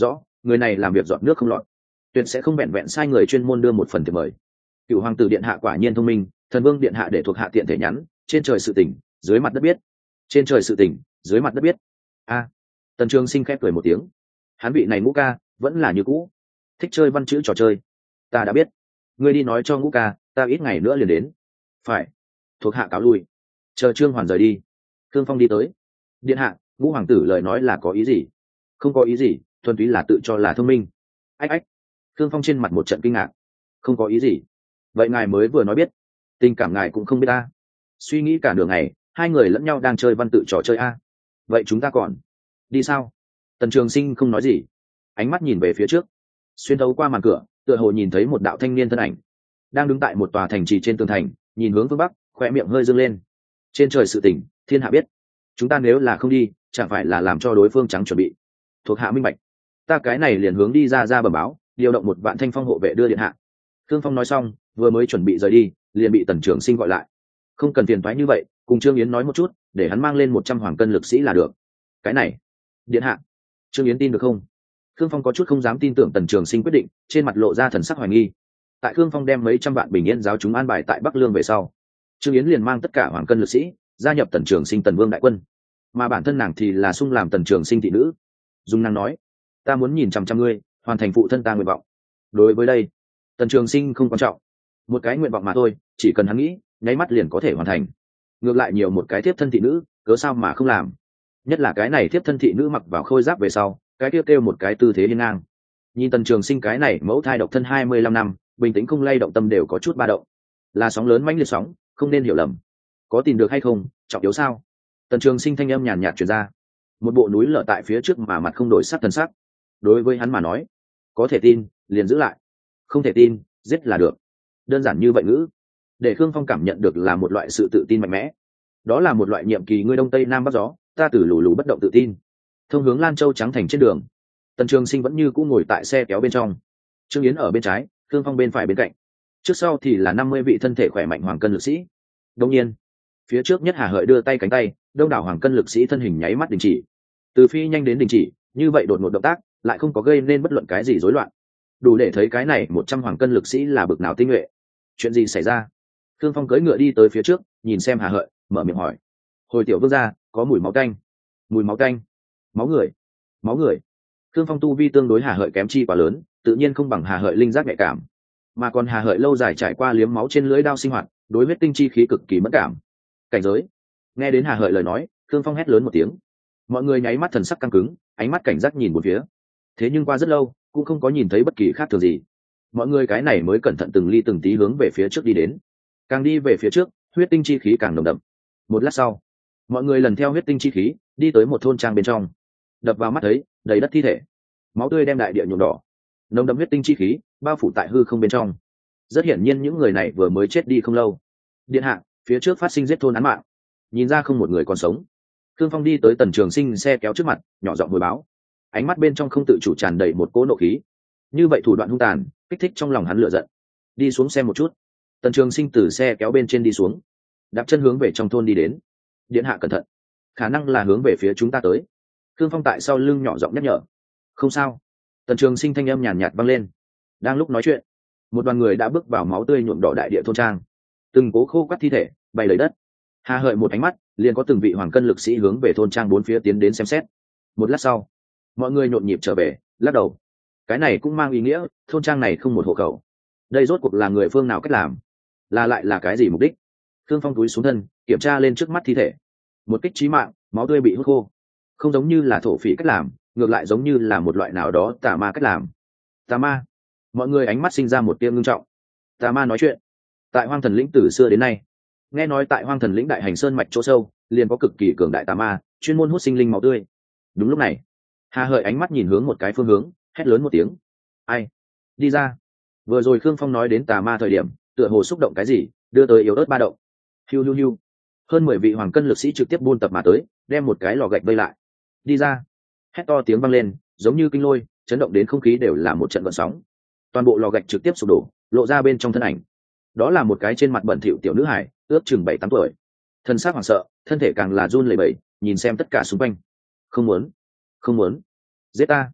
người này làm việc dọn nước không lọt, tuyệt sẽ không vẹn vẹn sai người chuyên môn đưa một phần thiệp mời. Cựu hoàng tử điện hạ quả nhiên thông minh, thần vương điện hạ để thuộc hạ tiện thể nhắn, trên trời sự tỉnh, dưới mặt đất biết. Trên trời sự tỉnh, dưới mặt đất biết. A. Tần Trường Sinh khép cười một tiếng. Hắn vị này Ngũ ca vẫn là như cũ, thích chơi văn chữ trò chơi. Ta đã biết, ngươi đi nói cho Ngũ ca, ta ít ngày nữa liền đến. Phải. Thuộc hạ cáo lui. Chờ Trương Hoàn rời đi, Thương Phong đi tới. Điện hạ, Ngũ hoàng tử lời nói là có ý gì? Không có ý gì, thuần túy là tự cho là thông minh. Ách ách. Thương Phong trên mặt một trận kinh ngạc. Không có ý gì? Vậy ngài mới vừa nói biết, tình cảm ngài cũng không biết ta. Suy nghĩ cả nửa ngày, hai người lẫn nhau đang chơi văn tự trò chơi a. Vậy chúng ta còn đi sao? Tần Trường Sinh không nói gì, ánh mắt nhìn về phía trước, xuyên thấu qua màn cửa, tựa hồ nhìn thấy một đạo thanh niên thân ảnh đang đứng tại một tòa thành trì trên tường thành, nhìn hướng phương bắc, khoe miệng hơi dương lên. Trên trời sự tỉnh, thiên hạ biết. Chúng ta nếu là không đi, chẳng phải là làm cho đối phương trắng chuẩn bị. Thuộc hạ minh bạch, ta cái này liền hướng đi ra ra bẩm báo, điều động một vạn thanh phong hộ vệ đưa điện hạ. Thương Phong nói xong, vừa mới chuẩn bị rời đi, liền bị Tần Trường Sinh gọi lại. Không cần phiền toái như vậy, cùng Trương Yến nói một chút, để hắn mang lên một trăm hoàng cân lực sĩ là được. Cái này, điện hạ, Trương Yến tin được không? Thương Phong có chút không dám tin tưởng Tần Trường Sinh quyết định, trên mặt lộ ra thần sắc hoài nghi. Tại Thương Phong đem mấy trăm vạn bình yên giáo chúng an bài tại Bắc Lương về sau, Trương Yến liền mang tất cả hoàng cân lực sĩ gia nhập Tần Trường Sinh Tần Vương đại quân, mà bản thân nàng thì là sung làm Tần Trường Sinh thị nữ. Dung năng nói, ta muốn nhìn chằm chằm ngươi, hoàn thành phụ thân ta nguyện vọng. Đối với đây, Tần Trường Sinh không quan trọng, một cái nguyện vọng mà thôi, chỉ cần hắn nghĩ, nháy mắt liền có thể hoàn thành. Ngược lại nhiều một cái thiếp thân thị nữ, cớ sao mà không làm? Nhất là cái này thiếp thân thị nữ mặc vào khôi giáp về sau, cái kia kêu một cái tư thế hiên ngang. Nhìn Tần Trường Sinh cái này mẫu thai độc thân hai mươi lăm năm, bình tĩnh không lay động, tâm đều có chút ba động. Là sóng lớn mãnh liệt sóng, không nên hiểu lầm. Có tìm được hay không, trọng yếu sao? Tần Trường Sinh thanh âm nhàn nhạt truyền ra. Một bộ núi lở tại phía trước mà mặt không đổi sắc thần sắc. Đối với hắn mà nói, có thể tin, liền giữ lại. Không thể tin, giết là được. Đơn giản như vậy ngữ, để Khương Phong cảm nhận được là một loại sự tự tin mạnh mẽ. Đó là một loại nhiệm kỳ ngươi đông tây nam bắc gió, ta từ lù lù bất động tự tin. Thông hướng Lan Châu trắng thành trên đường, Tần Trường Sinh vẫn như cũ ngồi tại xe kéo bên trong, Trương Yến ở bên trái, Khương Phong bên phải bên cạnh, trước sau thì là năm mươi vị thân thể khỏe mạnh hoàng cân lực sĩ. Đương nhiên, phía trước nhất Hà Hợi đưa tay cánh tay, đông đảo hoàng cân lực sĩ thân hình nháy mắt đình chỉ. Từ phi nhanh đến đình chỉ, như vậy đột ngột động tác, lại không có gây nên bất luận cái gì rối loạn. Đủ để thấy cái này một trăm hoàng cân lực sĩ là bực nào tinh nhuệ. Chuyện gì xảy ra? Khương Phong cưỡi ngựa đi tới phía trước, nhìn xem Hà Hợi, mở miệng hỏi. Hồi tiểu vương gia, có mùi máu tanh. Mùi máu tanh? Máu người? Máu người? Khương Phong tu vi tương đối Hà Hợi kém chi quá lớn, tự nhiên không bằng Hà Hợi linh giác nhạy cảm, mà còn Hà Hợi lâu dài trải qua liếm máu trên lưỡi đao sinh hoạt, đối huyết tinh chi khí cực kỳ mẫn cảm. Cảnh giới. Nghe đến Hà Hợi lời nói, Khương Phong hét lớn một tiếng. Mọi người nháy mắt thần sắc căng cứng, ánh mắt cảnh giác nhìn một phía. Thế nhưng qua rất lâu, cũng không có nhìn thấy bất kỳ khác thường gì. Mọi người cái này mới cẩn thận từng ly từng tí hướng về phía trước đi đến. Càng đi về phía trước, huyết tinh chi khí càng nồng đậm. Một lát sau, mọi người lần theo huyết tinh chi khí đi tới một thôn trang bên trong. Đập vào mắt thấy đầy đất thi thể, máu tươi đem đại địa nhuộm đỏ, nồng đậm huyết tinh chi khí bao phủ tại hư không bên trong. Rất hiển nhiên những người này vừa mới chết đi không lâu. Điện hạ, phía trước phát sinh giết thôn án mạng, nhìn ra không một người còn sống. Khương Phong đi tới Tần Trường Sinh xe kéo trước mặt, nhỏ giọng hồi báo, ánh mắt bên trong không tự chủ tràn đầy một cỗ nộ khí. Như vậy thủ đoạn hung tàn, kích thích trong lòng hắn lửa giận. Đi xuống xe một chút. Tần Trường Sinh từ xe kéo bên trên đi xuống, đạp chân hướng về trong thôn đi đến. Điện hạ cẩn thận, khả năng là hướng về phía chúng ta tới. Khương Phong tại sau lưng nhỏ giọng nhắc nhở. Không sao. Tần Trường Sinh thanh âm nhàn nhạt vang lên. Đang lúc nói chuyện, một đoàn người đã bước vào máu tươi nhuộm đỏ đại địa thôn trang, từng cố khô quắt thi thể bay lấy đất. Hà Hợi một ánh mắt, liền có từng vị hoàng cân lực sĩ hướng về thôn trang bốn phía tiến đến xem xét. Một lát sau, mọi người nhộn nhịp trở về, lắc đầu. Cái này cũng mang ý nghĩa thôn trang này không một hộ khẩu. Đây rốt cuộc là người phương nào cách làm, là lại là cái gì mục đích? Khương Phong túi xuống thân, kiểm tra lên trước mắt thi thể. Một kích chí mạng, máu tươi bị hút khô. Không giống như là thổ phỉ cách làm, ngược lại giống như là một loại nào đó tà ma cách làm. Tà ma? Mọi người ánh mắt sinh ra một tia ngưng trọng. Tà ma nói chuyện. Tại Hoang Thần lĩnh từ xưa đến nay, nghe nói tại Hoang Thần lĩnh đại hành sơn mạch chỗ sâu, liền có cực kỳ cường đại tà ma, chuyên môn hút sinh linh máu tươi. Đúng lúc này, Hà Hợi ánh mắt nhìn hướng một cái phương hướng, hét lớn một tiếng. Ai? Đi ra. Vừa rồi Khương Phong nói đến tà ma thời điểm, tựa hồ xúc động cái gì, đưa tới yếu ớt ba động. Hiu hiu hiu. Hơn mười vị hoàng cân lực sĩ trực tiếp buôn tập mà tới, đem một cái lò gạch vây lại. Đi ra. Hét to tiếng vang lên, giống như kinh lôi, chấn động đến không khí đều là một trận gợn sóng. Toàn bộ lò gạch trực tiếp sụp đổ, lộ ra bên trong thân ảnh. Đó là một cái trên mặt bẩn thỉu tiểu nữ hải, ước chừng bảy tám tuổi. Thân xác hoảng sợ, thân thể càng là run lẩy bẩy, nhìn xem tất cả xung quanh. Không muốn, không muốn, giết ta.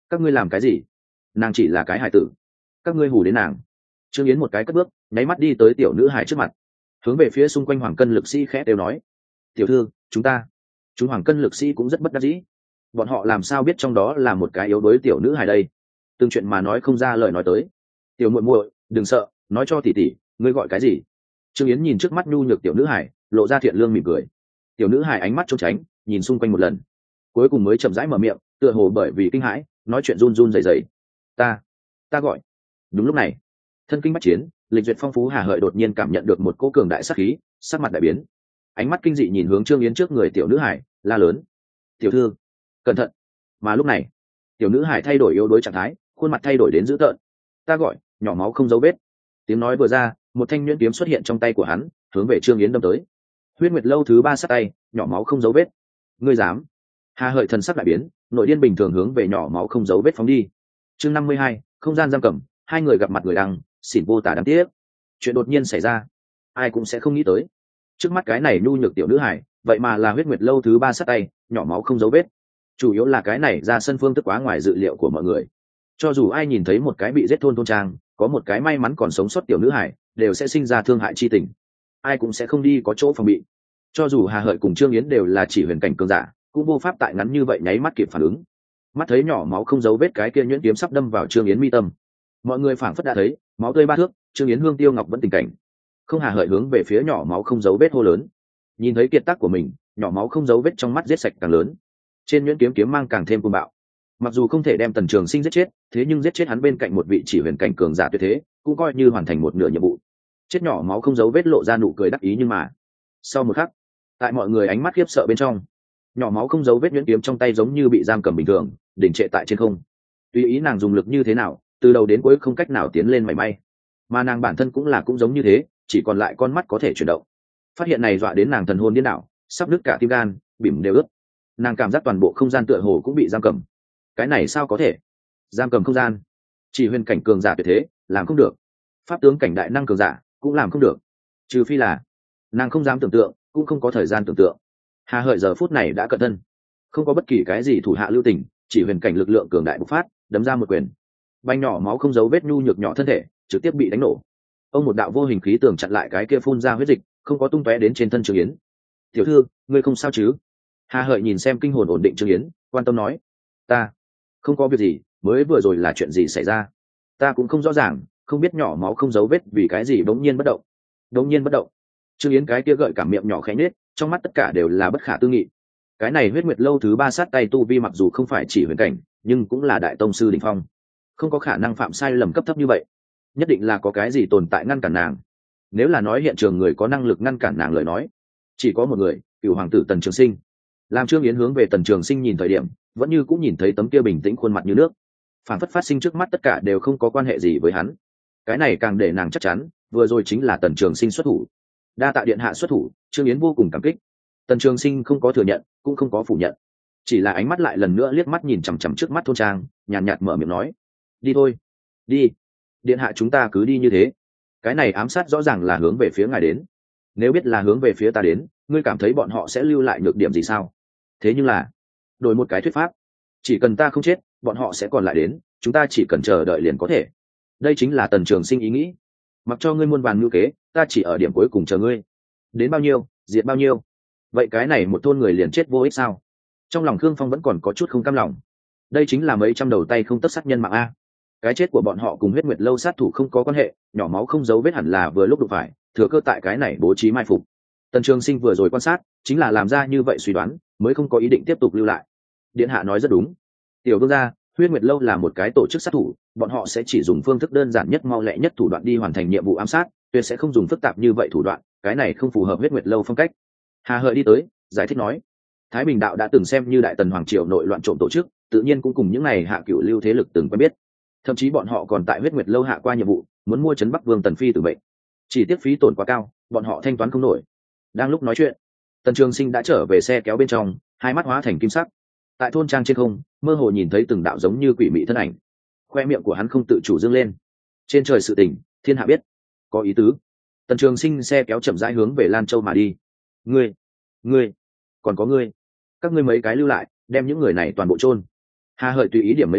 các ngươi làm cái gì? Nàng chỉ là cái hài tử, các ngươi hù đến nàng. Trương Yến một cái cất bước, nháy mắt đi tới tiểu nữ hài trước mặt, hướng về phía xung quanh hoàng cân lực sĩ khẽ đều nói: tiểu thư, chúng ta chúng hoàng cân lực sĩ cũng rất bất đắc dĩ, bọn họ làm sao biết trong đó là một cái yếu đuối tiểu nữ hài đây, từng chuyện mà nói không ra lời nói tới. Tiểu muội muội, đừng sợ, nói cho tỷ tỷ, ngươi gọi cái gì? Trương Yến nhìn trước mắt nhu nhược tiểu nữ hài, lộ ra thiện lương mỉm cười. Tiểu nữ hài ánh mắt trốn tránh, nhìn xung quanh một lần, cuối cùng mới chậm rãi mở miệng, tựa hồ bởi vì kinh hãi, nói chuyện run run rẩy rẩy. ta ta gọi. Đúng lúc này, thân kinh bách chiến, lịch duyệt phong phú Hà Hợi đột nhiên cảm nhận được một cỗ cường đại sát khí, sắc mặt đại biến, ánh mắt kinh dị nhìn hướng Trương Yến trước người tiểu nữ hải, la lớn: tiểu thư, cẩn thận. Mà lúc này, tiểu nữ hải thay đổi yếu đuối trạng thái, khuôn mặt thay đổi đến dữ tợn. Ta gọi, nhỏ máu không dấu vết. Tiếng nói vừa ra, một thanh nhuyễn kiếm xuất hiện trong tay của hắn, hướng về Trương Yến đâm tới. Huyết Nguyệt lâu thứ ba sát tay, nhỏ máu không dấu vết. Ngươi dám? Hà Hợi thần sắc đại biến, nội điên bình thường hướng về nhỏ máu không dấu vết phóng đi. Chương năm mươi hai, không gian giam cầm, hai người gặp mặt người đăng, xỉn vô tả đáng tiếc. Chuyện đột nhiên xảy ra, ai cũng sẽ không nghĩ tới. Trước mắt cái này nhu nhược tiểu nữ hải, vậy mà là Huyết Nguyệt lâu thứ ba sát tay, nhỏ máu không dấu vết. Chủ yếu là cái này ra sân phương thức quá ngoài dự liệu của mọi người. Cho dù ai nhìn thấy một cái bị giết thôn thôn trang, có một cái may mắn còn sống sót tiểu nữ hải, đều sẽ sinh ra thương hại chi tình, ai cũng sẽ không đi có chỗ phòng bị. Cho dù Hà Hợi cùng Trương Yến đều là chỉ huyền cảnh cường giả, cũng vô pháp tại ngắn như vậy nháy mắt kịp phản ứng. Mắt thấy nhỏ máu không dấu vết cái kia nhuyễn kiếm sắp đâm vào Trương Yến mi tâm, mọi người phảng phất đã thấy máu tươi ba thước, Trương Yến hương tiêu ngọc vẫn tình cảnh. Không Hà Hợi hướng về phía nhỏ máu không dấu vết hô lớn. Nhìn thấy kiệt tác của mình, nhỏ máu không dấu vết trong mắt giết sạch càng lớn, trên nhuyễn kiếm kiếm mang càng thêm cuồng bạo. Mặc dù không thể đem Tần Trường Sinh giết chết, thế nhưng giết chết hắn bên cạnh một vị chỉ huyền cảnh cường giả tuyệt thế, cũng coi như hoàn thành một nửa nhiệm vụ. Chết nhỏ máu không dấu vết lộ ra nụ cười đắc ý, nhưng mà sau một khắc, tại mọi người ánh mắt khiếp sợ bên trong, nhỏ máu không dấu vết nhuyễn kiếm trong tay giống như bị giam cầm bình thường, đỉnh trệ tại trên không. Tùy ý nàng dùng lực như thế nào, từ đầu đến cuối không cách nào tiến lên mảy may. Mà nàng bản thân cũng là cũng giống như thế, chỉ còn lại con mắt có thể chuyển động. Phát hiện này dọa đến nàng thần hồn điên đảo, sắp đứt cả tim gan, bỉm đều ướt. Nàng cảm giác toàn bộ không gian tựa hồ cũng bị giam cầm. Cái này sao có thể? Giam cầm không gian, chỉ huyền cảnh cường giả tuyệt thế làm không được, pháp tướng cảnh đại năng cường giả cũng làm không được, trừ phi là nàng không dám tưởng tượng, cũng không có thời gian tưởng tượng. Hà Hợi giờ phút này đã cận thân, không có bất kỳ cái gì thủ hạ lưu tình, chỉ huyền cảnh lực lượng cường đại bộc phát, đấm ra một quyền, banh nhỏ máu không dấu vết nhu nhược nhỏ thân thể trực tiếp bị đánh nổ. Ông một đạo vô hình khí tường chặn lại cái kia phun ra huyết dịch, không có tung tóe đến trên thân Trương Yến. Tiểu thư, ngươi không sao chứ? Hà Hợi nhìn xem kinh hồn ổn định Trương Yến, quan tâm nói. Ta không có việc gì, mới vừa rồi là chuyện gì xảy ra? Ta cũng không rõ ràng, không biết nhỏ máu không dấu vết vì cái gì bỗng nhiên bất động. Bỗng nhiên bất động. Trương Yến cái kia gợi cảm miệng nhỏ khẽ nhếch, trong mắt tất cả đều là bất khả tư nghị. Cái này Huyết Nguyệt lâu thứ ba sát tay tu vi mặc dù không phải chỉ huyền cảnh, nhưng cũng là đại tông sư đỉnh phong, không có khả năng phạm sai lầm cấp thấp như vậy. Nhất định là có cái gì tồn tại ngăn cản nàng. Nếu là nói hiện trường người có năng lực ngăn cản nàng lời nói, chỉ có một người, cửu hoàng tử Tần Trường Sinh. Làm Trương Yến hướng về Tần Trường Sinh nhìn thời điểm, vẫn như cũng nhìn thấy tấm kia bình tĩnh khuôn mặt như nước, phản phất phát sinh trước mắt tất cả đều không có quan hệ gì với hắn. Cái này càng để nàng chắc chắn, vừa rồi chính là Tần Trường Sinh xuất thủ. Đa tạ điện hạ xuất thủ, Trương Yến vô cùng cảm kích. Tần Trường Sinh không có thừa nhận, cũng không có phủ nhận, chỉ là ánh mắt lại lần nữa liếc mắt nhìn chằm chằm trước mắt thôn trang, nhàn nhạt mở miệng nói: đi thôi, đi, điện hạ, chúng ta cứ đi như thế. Cái này ám sát rõ ràng là hướng về phía ngài đến, nếu biết là hướng về phía ta đến, ngươi cảm thấy bọn họ sẽ lưu lại nhược điểm gì sao? Thế nhưng là đổi một cái thuyết pháp, chỉ cần ta không chết, bọn họ sẽ còn lại đến, chúng ta chỉ cần chờ đợi liền có thể. Đây chính là Tần Trường Sinh ý nghĩ. Mặc cho ngươi muôn vàn ngữ kế, ta chỉ ở điểm cuối cùng chờ ngươi. Đến bao nhiêu, diệt bao nhiêu. Vậy cái này một thôn người liền chết vô ích sao? Trong lòng Khương Phong vẫn còn có chút không cam lòng. Đây chính là mấy trăm đầu tay không tất sát nhân mạng a. Cái chết của bọn họ cùng Huyết Nguyệt lâu sát thủ không có quan hệ, nhỏ máu không dấu vết hẳn là vừa lúc đụng phải, thừa cơ tại cái này bố trí mai phục. Tần Trường Sinh vừa rồi quan sát, chính là làm ra như vậy suy đoán, mới không có ý định tiếp tục lưu lại. Điện hạ nói rất đúng. Tiểu vương gia, Huyết Nguyệt lâu là một cái tổ chức sát thủ, bọn họ sẽ chỉ dùng phương thức đơn giản nhất, mau lẹ nhất thủ đoạn đi hoàn thành nhiệm vụ ám sát, tuyệt sẽ không dùng phức tạp như vậy thủ đoạn, cái này không phù hợp Huyết Nguyệt lâu phong cách. Hà Hợi đi tới, giải thích nói: Thái Bình đạo đã từng xem như đại tần hoàng triều nội loạn trộm tổ chức, tự nhiên cũng cùng những này hạ cửu lưu thế lực từng quen biết. Thậm chí bọn họ còn tại Huyết Nguyệt lâu hạ qua nhiệm vụ, muốn mua trấn Bắc Vương Tần Phi tử mệnh. Chỉ tiếc phí tổn quá cao, bọn họ thanh toán không nổi. Đang lúc nói chuyện, Tần Trường Sinh đã trở về xe kéo bên trong, hai mắt hóa thành kim sắc. Tại thôn trang trên không, mơ hồ nhìn thấy từng đạo giống như quỷ mị thân ảnh. Khoe miệng của hắn không tự chủ dương lên. Trên trời sự tình, thiên hạ biết. Có ý tứ. Tần Trường Sinh xe kéo chậm rãi hướng về Lan Châu mà đi. Ngươi, ngươi, còn có ngươi, các ngươi mấy cái lưu lại, đem những người này toàn bộ chôn. Hà Hợi tùy ý điểm mấy người,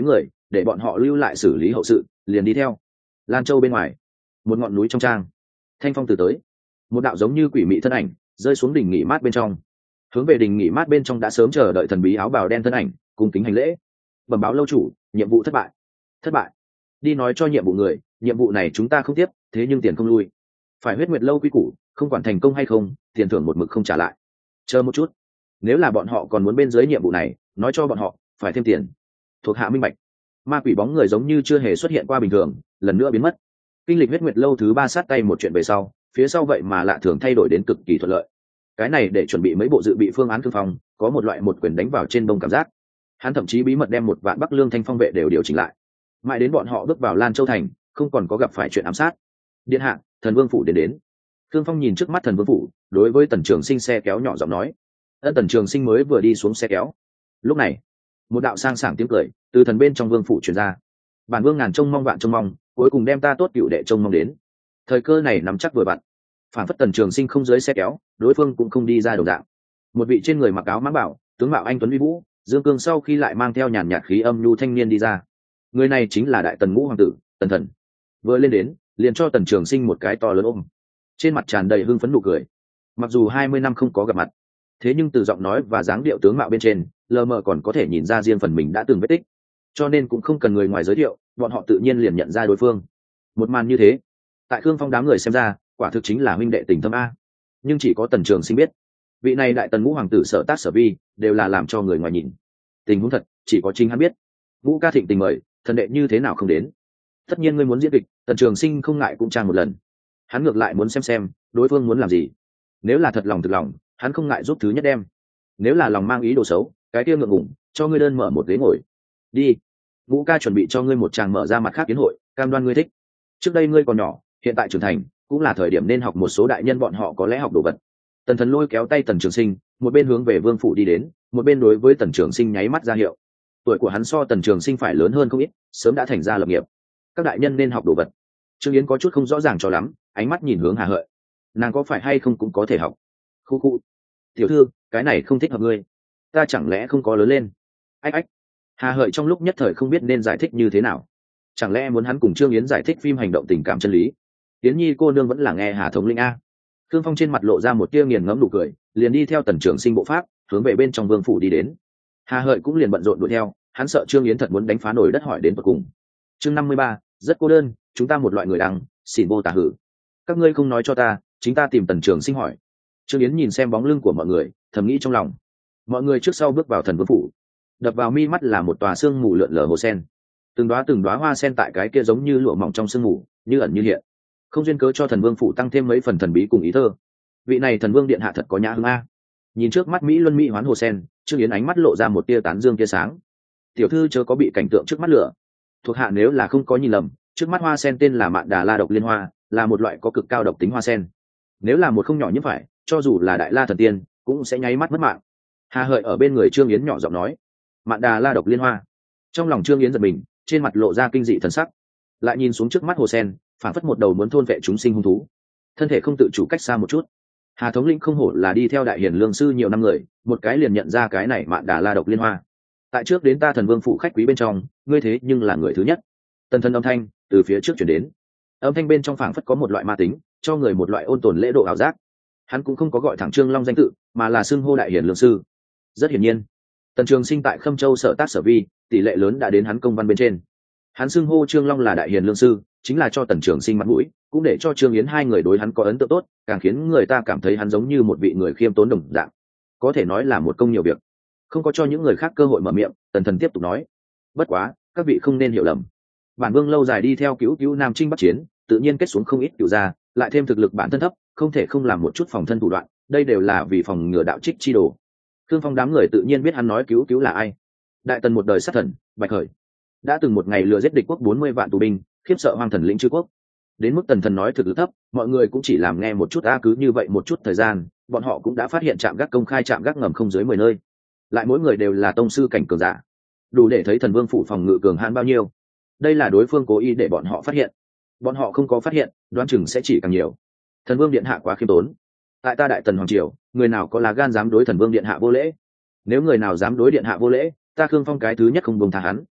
để bọn họ lưu lại xử lý hậu sự, liền đi theo. Lan Châu bên ngoài, một ngọn núi trong trang, thanh phong từ tới, một đạo giống như quỷ mị thân ảnh rơi xuống đỉnh nghỉ mát bên trong. Hướng về đỉnh nghỉ mát bên trong đã sớm chờ đợi thần bí áo bào đen thân ảnh, cung kính hành lễ. Bẩm báo lâu chủ, nhiệm vụ thất bại. Thất bại? Đi nói cho nhiệm vụ người, nhiệm vụ này chúng ta không tiếp, thế nhưng tiền không lui. Phải huyết nguyệt lâu quy củ, không quản thành công hay không, tiền thưởng một mực không trả lại. Chờ một chút, nếu là bọn họ còn muốn bên dưới nhiệm vụ này, nói cho bọn họ phải thêm tiền. Thuộc hạ minh bạch. Ma quỷ bóng người giống như chưa hề xuất hiện qua bình thường, lần nữa biến mất. Kinh lịch huyết nguyệt lâu thứ ba sát tay một chuyện về sau, phía sau vậy mà lạ thường thay đổi đến cực kỳ thuận lợi. Cái này để chuẩn bị mấy bộ dự bị phương án thương phong, có một loại một quyền đánh vào trên đông cảm giác. Hắn thậm chí bí mật đem một vạn bắc lương thanh phong vệ đều điều chỉnh lại, mãi đến bọn họ bước vào Lan Châu thành, không còn có gặp phải chuyện ám sát. Điện hạ, thần vương phủ đến đến. Thương Phong nhìn trước mắt thần vương phủ, đối với Tần Trường Sinh xe kéo nhỏ giọng nói. Ân Tần Trường Sinh mới vừa đi xuống xe kéo. Lúc này, một đạo sang sảng tiếng cười từ thần bên trong vương phủ truyền ra. Bản vương ngàn trông mong vạn trông mong, cuối cùng đem ta tốt cựu đệ trông mong đến. Thời cơ này nắm chắc vừa vặn. Phản phất Tần Trường Sinh không dưới xe kéo, đối phương cũng không đi ra đồng dạng. Một vị trên người mặc áo mãng bảo, tướng mạo anh tuấn uy vũ, dương cương sau khi lại mang theo nhàn nhạt khí âm nhu thanh niên đi ra. Người này chính là đại tần ngũ hoàng tử Tần Thần. Vừa lên đến, liền cho Tần Trường Sinh một cái to lớn ôm, trên mặt tràn đầy hưng phấn nụ cười. Mặc dù hai mươi năm không có gặp mặt, thế nhưng từ giọng nói và dáng điệu tướng mạo bên trên, lờ mờ còn có thể nhìn ra riêng phần mình đã từng vết tích, cho nên cũng không cần người ngoài giới thiệu, bọn họ tự nhiên liền nhận ra đối phương. Một màn như thế, tại Khương Phong đám người xem ra, quả thực chính là huynh đệ tình thâm a. Nhưng chỉ có Tần Trường Sinh biết, vị này đại tần ngũ hoàng tử sở tác sở vi đều là làm cho người ngoài nhìn. Tình huống thật chỉ có chính hắn biết. Ngũ ca thịnh tình mời, thần đệ như thế nào không đến? Tất nhiên ngươi muốn diễn kịch, Tần Trường Sinh không ngại cũng trang một lần. Hắn ngược lại muốn xem xem đối phương muốn làm gì. Nếu là thật lòng thực lòng, hắn không ngại giúp thứ nhất đem. Nếu là lòng mang ý đồ xấu, cái kia ngượng ngùng, cho ngươi đơn mở một ghế ngồi. Đi, Ngũ ca chuẩn bị cho ngươi một tràng mở ra mặt khác kiến hội, cam đoan ngươi thích. Trước đây ngươi còn nhỏ, hiện tại trưởng thành, cũng là thời điểm nên học một số đại nhân bọn họ có lẽ học đồ vật. Tần Thần lôi kéo tay Tần Trường Sinh, một bên hướng về vương phủ đi đến, một bên đối với Tần Trường Sinh nháy mắt ra hiệu. Tuổi của hắn so Tần Trường Sinh phải lớn hơn không ít, sớm đã thành ra lập nghiệp. Các đại nhân nên học đồ vật. Trương Yến có chút không rõ ràng cho lắm, ánh mắt nhìn hướng Hà Hợi. Nàng có phải hay không cũng có thể học. Khu khu. Tiểu thư, cái này không thích hợp ngươi. Ta chẳng lẽ không có lớn lên? Ách ách. Hà Hợi trong lúc nhất thời không biết nên giải thích như thế nào. Chẳng lẽ muốn hắn cùng Trương Yến giải thích phim hành động tình cảm chân lý? Yến Nhi cô nương vẫn là nghe Hà thống lĩnh a. Khương Phong trên mặt lộ ra một tia nghiền ngẫm nụ cười, liền đi theo Tần Trường Sinh bộ pháp, hướng về bên trong vương phủ đi đến. Hà Hợi cũng liền bận rộn đuổi theo, hắn sợ Trương Yến thật muốn đánh phá nồi đất hỏi đến tận cùng. Chương năm mươi ba, rất cô đơn, chúng ta một loại người đằng, xỉn vô tà hử. Các ngươi không nói cho ta, chính ta tìm Tần Trường Sinh hỏi. Trương Yến nhìn xem bóng lưng của mọi người, thầm nghĩ trong lòng. Mọi người trước sau bước vào thần vương phủ, đập vào mi mắt là một tòa sương mù lượn lờ hồ sen. Từng đóa từng đóa hoa sen tại cái kia giống như lụa mỏng trong sương mù, như ẩn như hiện. Không duyên cớ cho thần vương phủ tăng thêm mấy phần thần bí cùng ý thơ. Vị này thần vương điện hạ thật có nhã hứng a. Nhìn trước mắt mỹ luân mỹ hoán hồ sen, Trương Yến ánh mắt lộ ra một tia tán dương tia sáng. Tiểu thư chớ có bị cảnh tượng trước mắt lửa. Thuộc hạ nếu là không có nhìn lầm, trước mắt hoa sen tên là Mạn Đà La độc liên hoa, là một loại có cực cao độc tính hoa sen. Nếu là một không nhỏ như phải, cho dù là đại la thần tiên, cũng sẽ nháy mắt mất mạng. Hà Hợi ở bên người Trương Yến nhỏ giọng nói, Mạn Đà La độc liên hoa. Trong lòng Trương Yến giật mình, trên mặt lộ ra kinh dị thần sắc, lại nhìn xuống trước mắt hồ sen, phản phất một đầu muốn thôn vệ chúng sinh hung thú, thân thể không tự chủ cách xa một chút. Hà thống lĩnh không hổ là đi theo đại hiền lương sư nhiều năm người, một cái liền nhận ra cái này Mạn Đà La độc liên hoa. Tại trước đến ta thần vương phụ khách quý bên trong, ngươi thế nhưng là người thứ nhất. Tần thần âm thanh từ phía trước chuyển đến, âm thanh bên trong phảng phất có một loại ma tính, cho người một loại ôn tồn lễ độ ảo giác. Hắn cũng không có gọi thẳng Trương Long danh tự, mà là xưng hô đại hiển lương sư. Rất hiển nhiên, Tần Trường Sinh tại Khâm Châu sở tác sở vi, tỷ lệ lớn đã đến hắn công văn bên trên. Hắn xưng hô Trương Long là đại hiển lương sư, chính là cho Tần Trường Sinh mặt mũi, cũng để cho Trương Yến hai người đối hắn có ấn tượng tốt, càng khiến người ta cảm thấy hắn giống như một vị người khiêm tốn đồng dạng. Có thể nói là một công nhiều việc. Không có cho những người khác cơ hội mở miệng, Tần Thần tiếp tục nói: "Bất quá, các vị không nên hiểu lầm. Bản vương lâu dài đi theo cứu cứu Nam Trinh Bắc Chiến, tự nhiên kết xuống không ít cửu gia, lại thêm thực lực bản thân thấp, không thể không làm một chút phòng thân thủ đoạn, đây đều là vì phòng ngừa đạo trích chi đồ." Khương Phong đám người tự nhiên biết hắn nói cứu cứu là ai. Đại tần một đời sát thần, Bạch Khởi, đã từng một ngày lừa giết địch quốc bốn mươi vạn tù binh, khiếp sợ hoang thần lĩnh chư quốc. Đến mức Tần Thần nói thực lực thấp, mọi người cũng chỉ làm nghe một chút a, cứ như vậy một chút thời gian, bọn họ cũng đã phát hiện trạm gác công khai trạm gác ngầm không dưới mười nơi. Lại mỗi người đều là tông sư cảnh cường giả, đủ để thấy thần vương phủ phòng ngự cường hãn bao nhiêu. Đây là đối phương cố ý để bọn họ phát hiện, bọn họ không có phát hiện, đoán chừng sẽ chỉ càng nhiều. Thần vương điện hạ quá khiêm tốn. Tại ta đại tần hoàng triều, người nào có lá gan dám đối thần vương điện hạ vô lễ? Nếu người nào dám đối điện hạ vô lễ, ta Khương Phong cái thứ nhất không buông tha hắn.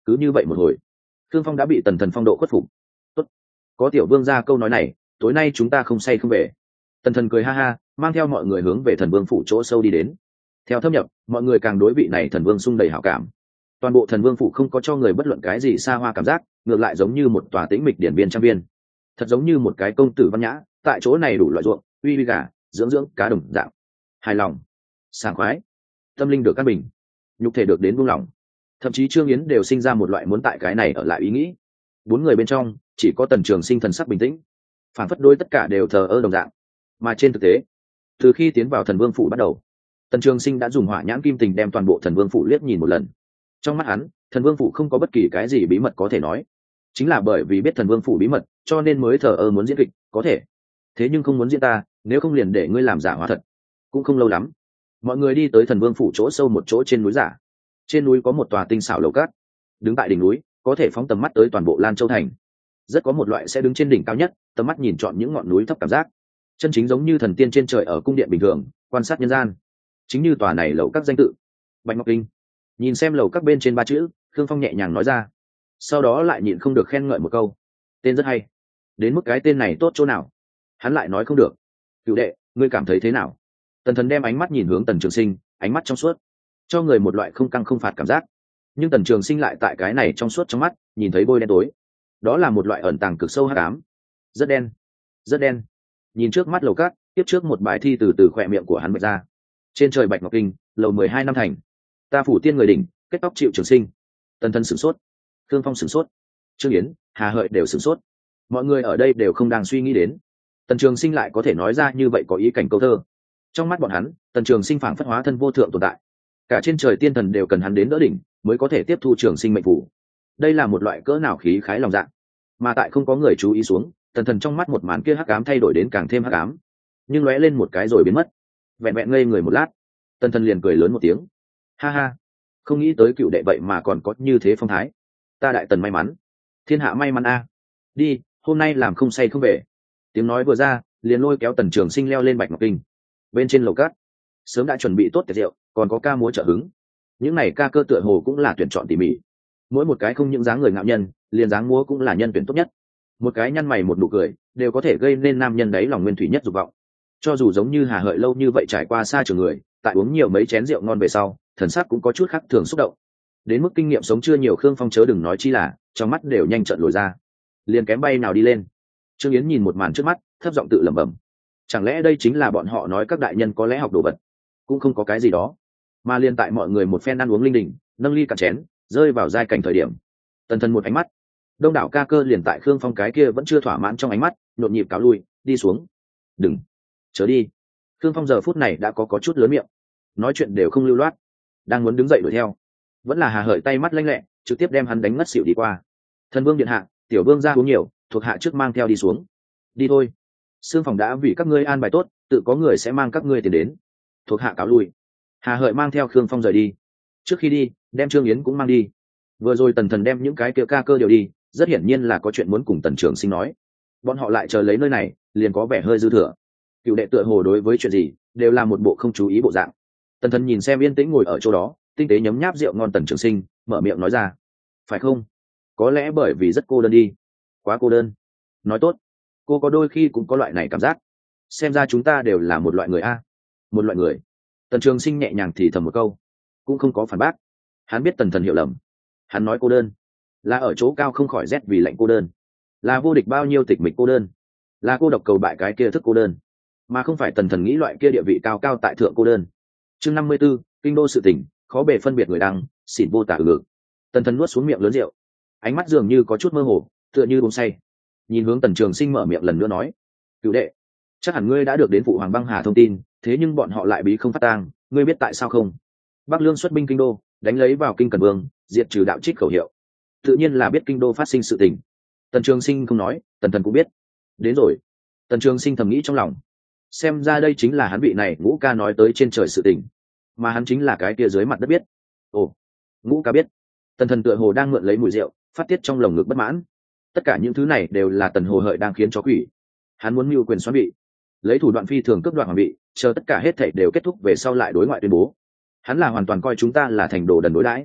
cứ như vậy một hồi, Khương Phong đã bị Tần Thần phong độ khuất phục. Tốt, có tiểu vương ra câu nói này, tối nay chúng ta không say không về. Tần Thần cười ha ha, mang theo mọi người hướng về thần vương phủ chỗ sâu đi đến. Theo thâm nhập, mọi người càng đối vị này thần vương sung đầy hảo cảm. Toàn bộ thần vương phủ không có cho người bất luận cái gì xa hoa cảm giác, ngược lại giống như một tòa tĩnh mịch điển viên trang viên, thật giống như một cái công tử văn nhã, tại chỗ này đủ loại ruộng, uy uy gà, dưỡng dưỡng cá đồng dạng. Hài lòng, sảng khoái, tâm linh được căn bình, nhục thể được đến buông lỏng. Thậm chí Trương Yến đều sinh ra một loại muốn tại cái này ở lại ý nghĩ. Bốn người bên trong chỉ có Tần Trường Sinh thần sắc bình tĩnh, phản phất đôi tất cả đều thờ ơ đồng dạng. Mà trên thực tế, từ khi tiến vào thần vương phủ bắt đầu, Tần Trường Sinh đã dùng hỏa nhãn kim tình đem toàn bộ thần vương phủ liếc nhìn một lần. Trong mắt hắn, thần vương phủ không có bất kỳ cái gì bí mật có thể nói. Chính là bởi vì biết thần vương phủ bí mật, cho nên mới thờ ơ muốn diễn kịch, có thể. Thế nhưng không muốn diễn ta, nếu không liền để ngươi làm giả hóa thật. Cũng không lâu lắm, mọi người đi tới thần vương phủ chỗ sâu một chỗ trên núi giả. Trên núi có một tòa tinh xảo lầu cát, đứng tại đỉnh núi, có thể phóng tầm mắt tới toàn bộ Lan Châu thành. Rất có một loại sẽ đứng trên đỉnh cao nhất, tầm mắt nhìn trọn những ngọn núi thấp cảm giác. Chân chính giống như thần tiên trên trời ở cung điện bình thường, quan sát nhân gian. Chính như tòa này lầu các danh tự, Bạch Ngọc Kinh. Nhìn xem lầu các bên trên ba chữ, Khương Phong nhẹ nhàng nói ra. Sau đó lại nhịn không được khen ngợi một câu. Tên rất hay. Đến mức cái tên này tốt chỗ nào? Hắn lại nói không được. Cửu đệ, ngươi cảm thấy thế nào? Tần Thần đem ánh mắt nhìn hướng Tần Trường Sinh, ánh mắt trong suốt, cho người một loại không căng không phạt cảm giác. Nhưng Tần Trường Sinh lại tại cái này trong suốt trong mắt, nhìn thấy bôi đen tối. Đó là một loại ẩn tàng cực sâu hắc ám. Rất đen, rất đen. Nhìn trước mắt lầu cát, tiếp trước một bài thi từ từ khỏe miệng của hắn bật ra. Trên trời Bạch Ngọc Kinh, lầu mười hai năm thành. Ta phủ tiên người đỉnh, kết tóc chịu Trường Sinh. Tần Thần sửng sốt, Khương Phong sửng sốt, Trương Yến, Hà Hợi đều sửng sốt. Mọi người ở đây đều không đang suy nghĩ đến, Tần Trường Sinh lại có thể nói ra như vậy có ý cảnh câu thơ. Trong mắt bọn hắn, Tần Trường Sinh phảng phất hóa thân vô thượng tồn tại, cả trên trời tiên thần đều cần hắn đến đỡ đỉnh mới có thể tiếp thu Trường Sinh mệnh phủ. Đây là một loại cỡ nào khí khái lòng dạ. Mà tại không có người chú ý xuống, Tần Thần trong mắt một màn kia hắc ám thay đổi đến càng thêm hắc ám, nhưng lóe lên một cái rồi biến mất. Vẹn vẹn ngây người một lát, Tần Thần liền cười lớn một tiếng, ha ha, không nghĩ tới cựu đệ vậy mà còn có như thế phong thái. Ta đại Tần may mắn, thiên hạ may mắn a. Đi, hôm nay làm không say không về. Tiếng nói vừa ra, liền lôi kéo Tần Trường Sinh leo lên Bạch Ngọc Kinh. Bên trên lầu cát, sớm đã chuẩn bị tốt tiệc rượu, còn có ca múa trợ hứng. Những này ca cơ tựa hồ cũng là tuyển chọn tỉ mỉ. Mỗi một cái không những dáng người ngạo nhân, liền dáng múa cũng là nhân tuyển tốt nhất. Một cái nhăn mày một nụ cười, đều có thể gây nên nam nhân đấy lòng nguyên thủy nhất dục vọng. Cho dù giống như Hà Hợi lâu như vậy trải qua xa trường người, tại uống nhiều mấy chén rượu ngon về sau, thần sắc cũng có chút khác thường xúc động. Đến mức kinh nghiệm sống chưa nhiều Khương Phong chớ đừng nói chi là, trong mắt đều nhanh trận lồi ra, liền kém bay nào đi lên. Trương Yến nhìn một màn trước mắt, thấp giọng tự lẩm bẩm, chẳng lẽ đây chính là bọn họ nói các đại nhân có lẽ học đồ vật? Cũng không có cái gì đó, mà liên tại mọi người một phen ăn uống linh đình, nâng ly cạn chén, rơi vào giai cảnh thời điểm, Tần Thần một ánh mắt, đông đảo ca cơ liền tại Khương Phong cái kia vẫn chưa thỏa mãn trong ánh mắt, nhộn nhịp cáo lui, đi xuống. Đừng, chớ đi. Khương Phong giờ phút này đã có có chút lớn miệng, nói chuyện đều không lưu loát, đang muốn đứng dậy đuổi theo, vẫn là Hà Hợi tay mắt lanh lẹ, trực tiếp đem hắn đánh ngất xỉu đi qua. Thần Vương điện hạ, tiểu vương ra uống nhiều, thuộc hạ trước mang theo đi xuống. Đi thôi, xương phòng đã vì các ngươi an bài tốt, tự có người sẽ mang các ngươi tiền đến. Thuộc hạ cáo lui. Hà Hợi mang theo Khương Phong rời đi. Trước khi đi, đem Trương Yến cũng mang đi. Vừa rồi Tần Thần đem những cái kia ca cơ đều đi, rất hiển nhiên là có chuyện muốn cùng Tần Trường Sinh nói. Bọn họ lại chờ lấy nơi này, liền có vẻ hơi dư thừa. Cựu đệ tựa hồ đối với chuyện gì đều là một bộ không chú ý bộ dạng. Tần Thần nhìn xem yên tĩnh ngồi ở chỗ đó, tinh tế nhấm nháp rượu ngon Tần Trường Sinh, mở miệng nói ra, phải không? Có lẽ bởi vì rất cô đơn đi. Quá cô đơn. Nói tốt, cô có đôi khi cũng có loại này cảm giác. Xem ra chúng ta đều là một loại người a. Một loại người. Tần Trường Sinh nhẹ nhàng thì thầm một câu, cũng không có phản bác. Hắn biết Tần Thần hiểu lầm. Hắn nói cô đơn là ở chỗ cao không khỏi rét vì lạnh cô đơn, là vô địch bao nhiêu tịch mịch cô đơn, là cô độc cầu bại cái kia thức cô đơn, mà không phải Tần Thần nghĩ loại kia địa vị cao cao tại thượng cô đơn. Chương năm mươi 54, kinh đô sự tỉnh, khó bề phân biệt người đăng, xỉn vô tả ngược. Tần Thần nuốt xuống miệng lớn rượu, ánh mắt dường như có chút mơ hồ, tựa như uống say. Nhìn hướng Tần Trường Sinh mở miệng lần nữa nói, cửu đệ, chắc hẳn ngươi đã được đến phụ hoàng băng hà thông tin, thế nhưng bọn họ lại bí không phát tang, ngươi biết tại sao không? Bắc Lương xuất binh kinh đô, đánh lấy vào kinh Cần Vương, diệt trừ đạo trích khẩu hiệu, tự nhiên là biết kinh đô phát sinh sự tình. Tần Trường Sinh không nói, Tần Thần cũng biết. Đến rồi. Tần Trường Sinh thầm nghĩ trong lòng, xem ra đây chính là hắn vị này Ngũ ca nói tới trên trời sự tình, mà hắn chính là cái kia dưới mặt đất biết. Ồ, Ngũ ca biết. Tần Thần tựa hồ đang mượn lấy mùi rượu, phát tiết trong lồng ngực bất mãn. Tất cả những thứ này đều là Tần Hồ Hợi đang khiến chó quỷ. Hắn muốn mưu quyền xoán vị, lấy thủ đoạn phi thường cướp đoạt hoàng vị, chờ tất cả hết thảy đều kết thúc về sau lại đối ngoại tuyên bố, hắn là hoàn toàn coi chúng ta là thành đồ đần đối đãi.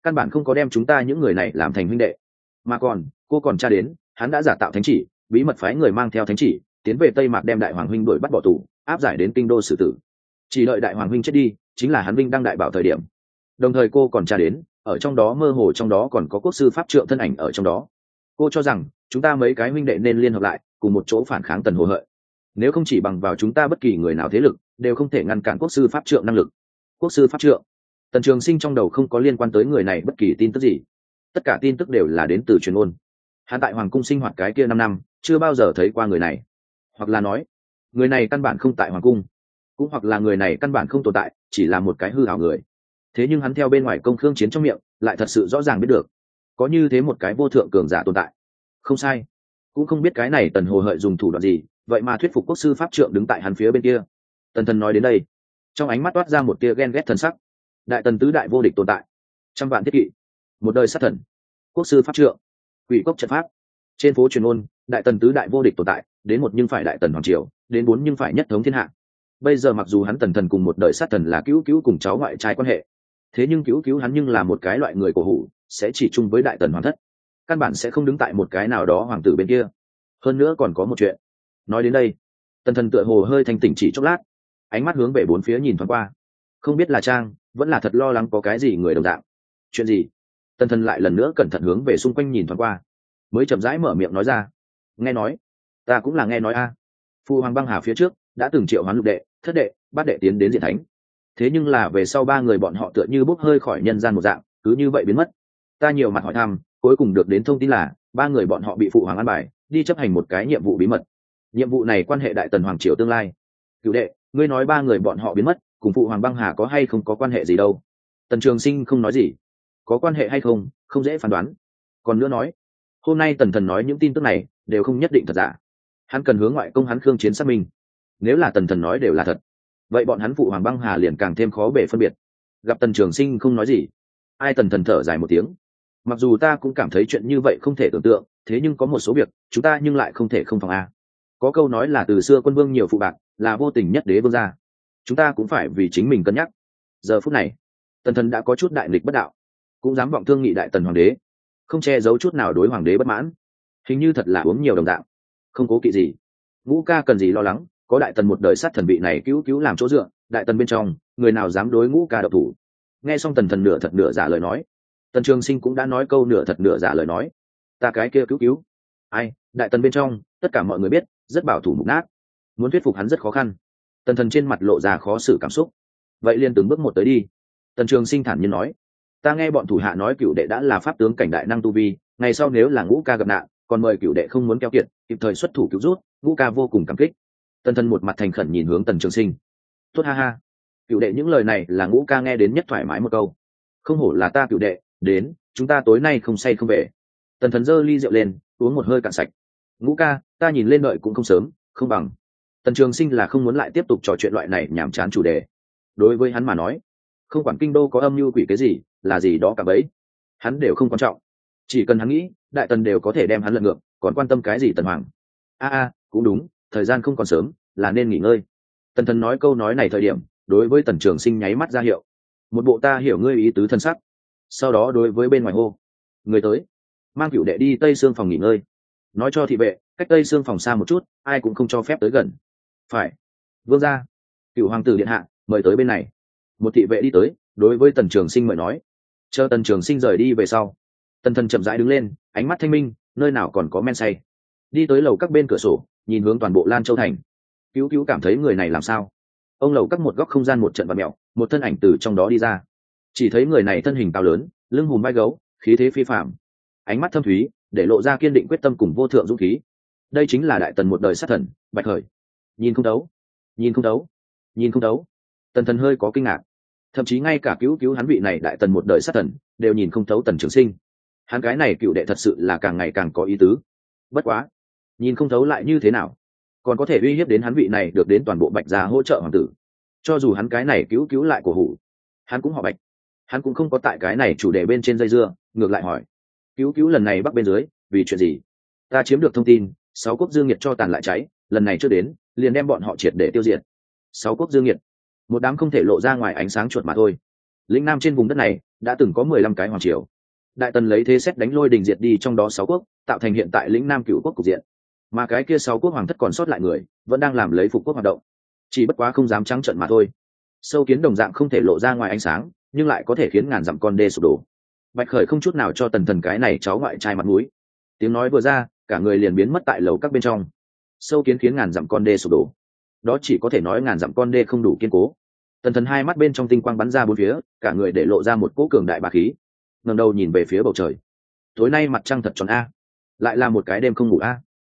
căn bản không có đem chúng ta những người này làm thành huynh đệ. Mà còn cô còn tra đến hắn đã giả tạo thánh chỉ, bí mật phái người mang theo thánh chỉ tiến về Tây Mạc đem đại hoàng huynh đuổi bắt bỏ tù, áp giải đến kinh đô xử tử. Chỉ đợi đại hoàng huynh chết đi chính là hắn vinh đăng đại bảo thời điểm. Đồng thời cô còn tra đến ở trong đó mơ hồ trong đó còn có quốc sư pháp trượng thân ảnh ở trong đó. Cô cho rằng chúng ta mấy cái huynh đệ nên liên hợp lại cùng một chỗ phản kháng Tần Hồ Hợi. Nếu không chỉ bằng vào chúng ta bất kỳ người nào thế lực đều không thể ngăn cản quốc sư pháp trượng năng lực. Quốc sư pháp trượng? Tần Trường Sinh trong đầu không có liên quan tới người này bất kỳ tin tức gì, tất cả tin tức đều là đến từ truyền ngôn. Hắn tại hoàng cung sinh hoạt cái kia năm năm chưa bao giờ thấy qua người này, hoặc là nói người này căn bản không tại hoàng cung, cũng hoặc là người này căn bản không tồn tại, chỉ là một cái hư ảo người. Thế nhưng hắn theo bên ngoài công khương chiến trong miệng lại thật sự rõ ràng biết được có như thế một cái vô thượng cường giả tồn tại. Không sai, cũng không biết cái này Tần Hồ Hợi dùng thủ đoạn gì vậy mà thuyết phục quốc sư pháp trượng đứng tại hắn phía bên kia. Tần Thần nói đến đây, trong ánh mắt toát ra một tia ghen ghét thần sắc. Đại tần tứ đại vô địch tồn tại, trăm vạn thiết kỵ, một đời sát thần, quốc sư pháp trượng, quỷ cốc trận pháp. Trên phố truyền ngôn đại tần tứ đại vô địch tồn tại, đến một nhưng phải đại tần hoàng triều, đến bốn nhưng phải nhất thống thiên hạ. Bây giờ mặc dù hắn Tần Thần cùng một đời sát thần là cứu cứu cùng cháu ngoại trai quan hệ, thế nhưng cứu cứu hắn nhưng là một cái loại người cổ hủ, sẽ chỉ chung với đại tần hoàng thất, căn bản sẽ không đứng tại một cái nào đó hoàng tử bên kia. Hơn nữa còn có một chuyện. Nói đến đây, Tần Thần tựa hồ hơi thanh tỉnh chỉ chốc lát, ánh mắt hướng về bốn phía nhìn thoáng qua, không biết là trang vẫn là thật lo lắng có cái gì người đồng dạng. Chuyện gì? Tần Thần lại lần nữa cẩn thận hướng về xung quanh nhìn thoáng qua, mới chậm rãi mở miệng nói ra. Nghe nói, ta cũng là nghe nói a. À. Phu Hoàng Băng Hà phía trước đã từng triệu hoán lục đệ, thất đệ, bát đệ tiến đến diện thánh, thế nhưng là về sau ba người bọn họ tựa như bốc hơi khỏi nhân gian một dạng, cứ như vậy biến mất. Ta nhiều mặt hỏi thăm, cuối cùng được đến thông tin là ba người bọn họ bị phụ hoàng an bài đi chấp hành một cái nhiệm vụ bí mật. Nhiệm vụ này quan hệ đại tần hoàng triều tương lai. Cửu đệ, ngươi nói ba người bọn họ biến mất cùng phụ hoàng Băng Hà có hay không có quan hệ gì đâu? Tần Trường Sinh không nói gì. Có quan hệ hay không không dễ phán đoán. Còn nữa nói, hôm nay Tần Thần nói những tin tức này đều không nhất định thật giả, hắn cần hướng ngoại công hắn khương chiến xác minh. Nếu là Tần Thần nói đều là thật, vậy bọn hắn phụ hoàng Băng Hà liền càng thêm khó bể phân biệt. Gặp Tần Trường Sinh không nói gì, ai Tần Thần thở dài một tiếng. Mặc dù ta cũng cảm thấy chuyện như vậy không thể tưởng tượng, thế nhưng có một số việc chúng ta nhưng lại không thể không phòng a. Có câu nói là từ xưa quân vương nhiều phụ bạc, là vô tình nhất đế vương gia. Chúng ta cũng phải vì chính mình cân nhắc. Giờ phút này, Tần Thần đã có chút đại nghịch bất đạo, cũng dám vọng thương nghị đại tần hoàng đế, không che giấu chút nào đối hoàng đế bất mãn. Hình như thật là uống nhiều đồng dạng, không cố kỵ gì. Ngũ ca cần gì lo lắng, có đại tần một đời sát thần vị này cứu cứu làm chỗ dựa, đại tần bên trong người nào dám đối Ngũ ca độc thủ. Nghe xong Tần Thần nửa thật nửa giả lời nói, Tần Trường Sinh cũng đã nói câu nửa thật nửa giả lời nói. Ta cái kia cứu cứu, ai, đại tần bên trong tất cả mọi người biết rất bảo thủ mục nát, muốn thuyết phục hắn rất khó khăn. Tần Thần trên mặt lộ ra khó xử cảm xúc. Vậy liền từng bước một tới đi. Tần Trường Sinh thản nhiên nói. Ta nghe bọn thủ hạ nói cửu đệ đã là pháp tướng cảnh đại năng tu vi, ngày sau nếu là Ngũ ca gặp nạn, còn mời cửu đệ không muốn keo kiệt, kịp thời xuất thủ cứu rút, Ngũ ca vô cùng cảm kích. Tần Thần một mặt thành khẩn nhìn hướng Tần Trường Sinh. Tốt ha ha, cửu đệ những lời này là Ngũ ca nghe đến nhất thoải mái một câu. Không hổ là ta cửu đệ, đến, chúng ta tối nay không say không về. Tần Thần giơ ly rượu lên, uống một hơi cạn sạch. Ngũ ca, ta nhìn lên đợi cũng không sớm, không bằng. Tần Trường Sinh là không muốn lại tiếp tục trò chuyện loại này nhàm chán chủ đề. Đối với hắn mà nói, không quản kinh đô có âm mưu quỷ cái gì, là gì đó cả bấy, hắn đều không quan trọng. Chỉ cần hắn nghĩ, đại tần đều có thể đem hắn lật ngược, còn quan tâm cái gì tần hoàng? A a, cũng đúng, thời gian không còn sớm, là nên nghỉ ngơi. Tần Thần nói câu nói này thời điểm, đối với Tần Trường Sinh nháy mắt ra hiệu, một bộ ta hiểu ngươi ý tứ thân sắc. Sau đó đối với bên ngoài hô, người tới, mang cửu đệ đi tây xương phòng nghỉ ngơi. Nói cho thị vệ, cách tây xương phòng xa một chút, ai cũng không cho phép tới gần. Phải. Vương gia, cửu hoàng tử điện hạ, mời tới bên này. Một thị vệ đi tới, đối với Tần Trường Sinh mời nói. Chờ Tần Trường Sinh rời đi về sau, Tần Thần chậm rãi đứng lên, ánh mắt thanh minh, nơi nào còn có men say. Đi tới lầu các bên cửa sổ, nhìn hướng toàn bộ Lan Châu thành. Cứu cứu cảm thấy người này làm sao? Ông lầu các một góc không gian một trận vặn mèo, một thân ảnh từ trong đó đi ra. Chỉ thấy người này thân hình cao lớn, lưng hùm vai gấu, khí thế phi phàm, ánh mắt thâm thúy, để lộ ra kiên định quyết tâm cùng vô thượng dũng khí. Đây chính là đại tần một đời sát thần, Bạch Khởi. Nhìn không đấu, nhìn không đấu, nhìn không đấu. Tần Thần hơi có kinh ngạc, thậm chí ngay cả cứu cứu hắn vị này đại tần một đời sát thần đều nhìn không thấu Tần Trường Sinh. Hắn cái này cựu đệ thật sự là càng ngày càng có ý tứ. Bất quá, nhìn không thấu lại như thế nào, còn có thể uy hiếp đến hắn vị này được đến toàn bộ Bạch gia hỗ trợ hoàng tử. Cho dù hắn cái này cứu cứu lại của hủ, hắn cũng họ Bạch, hắn cũng không có tại cái này chủ đề bên trên dây dưa, ngược lại hỏi, cứu cứu lần này bắc bên dưới vì chuyện gì? Ta chiếm được thông tin, sáu quốc dương nhiệt cho tàn lại cháy, lần này chưa đến liền đem bọn họ triệt để tiêu diệt. Sáu quốc dương nhiệt, một đám không thể lộ ra ngoài ánh sáng chuột mà thôi. Lĩnh Nam trên vùng đất này đã từng có mười lăm cái hoàng triều. Đại tần lấy thế xét đánh lôi đình diệt đi trong đó sáu quốc, tạo thành hiện tại lĩnh nam cửu quốc cục diện. Mà cái kia sáu quốc hoàng thất còn sót lại người vẫn đang làm lấy phục quốc hoạt động, chỉ bất quá không dám trắng trợn mà thôi. Sâu kiến đồng dạng không thể lộ ra ngoài ánh sáng, nhưng lại có thể khiến ngàn dặm con đê sụp đổ. Bạch Khởi không chút nào cho Tần Thần cái này cháu ngoại trai mặt mũi, tiếng nói vừa ra, cả người liền biến mất tại lầu các bên trong. Sâu kiến khiến ngàn dặm con đê sụp đổ, đó chỉ có thể nói ngàn dặm con đê không đủ kiên cố. Tần Thần hai mắt bên trong tinh quang bắn ra bốn phía, cả người để lộ ra một cỗ cường đại bá khí, ngẩng đầu nhìn về phía bầu trời. Tối nay mặt trăng thật tròn a, lại là một cái đêm không ngủ a.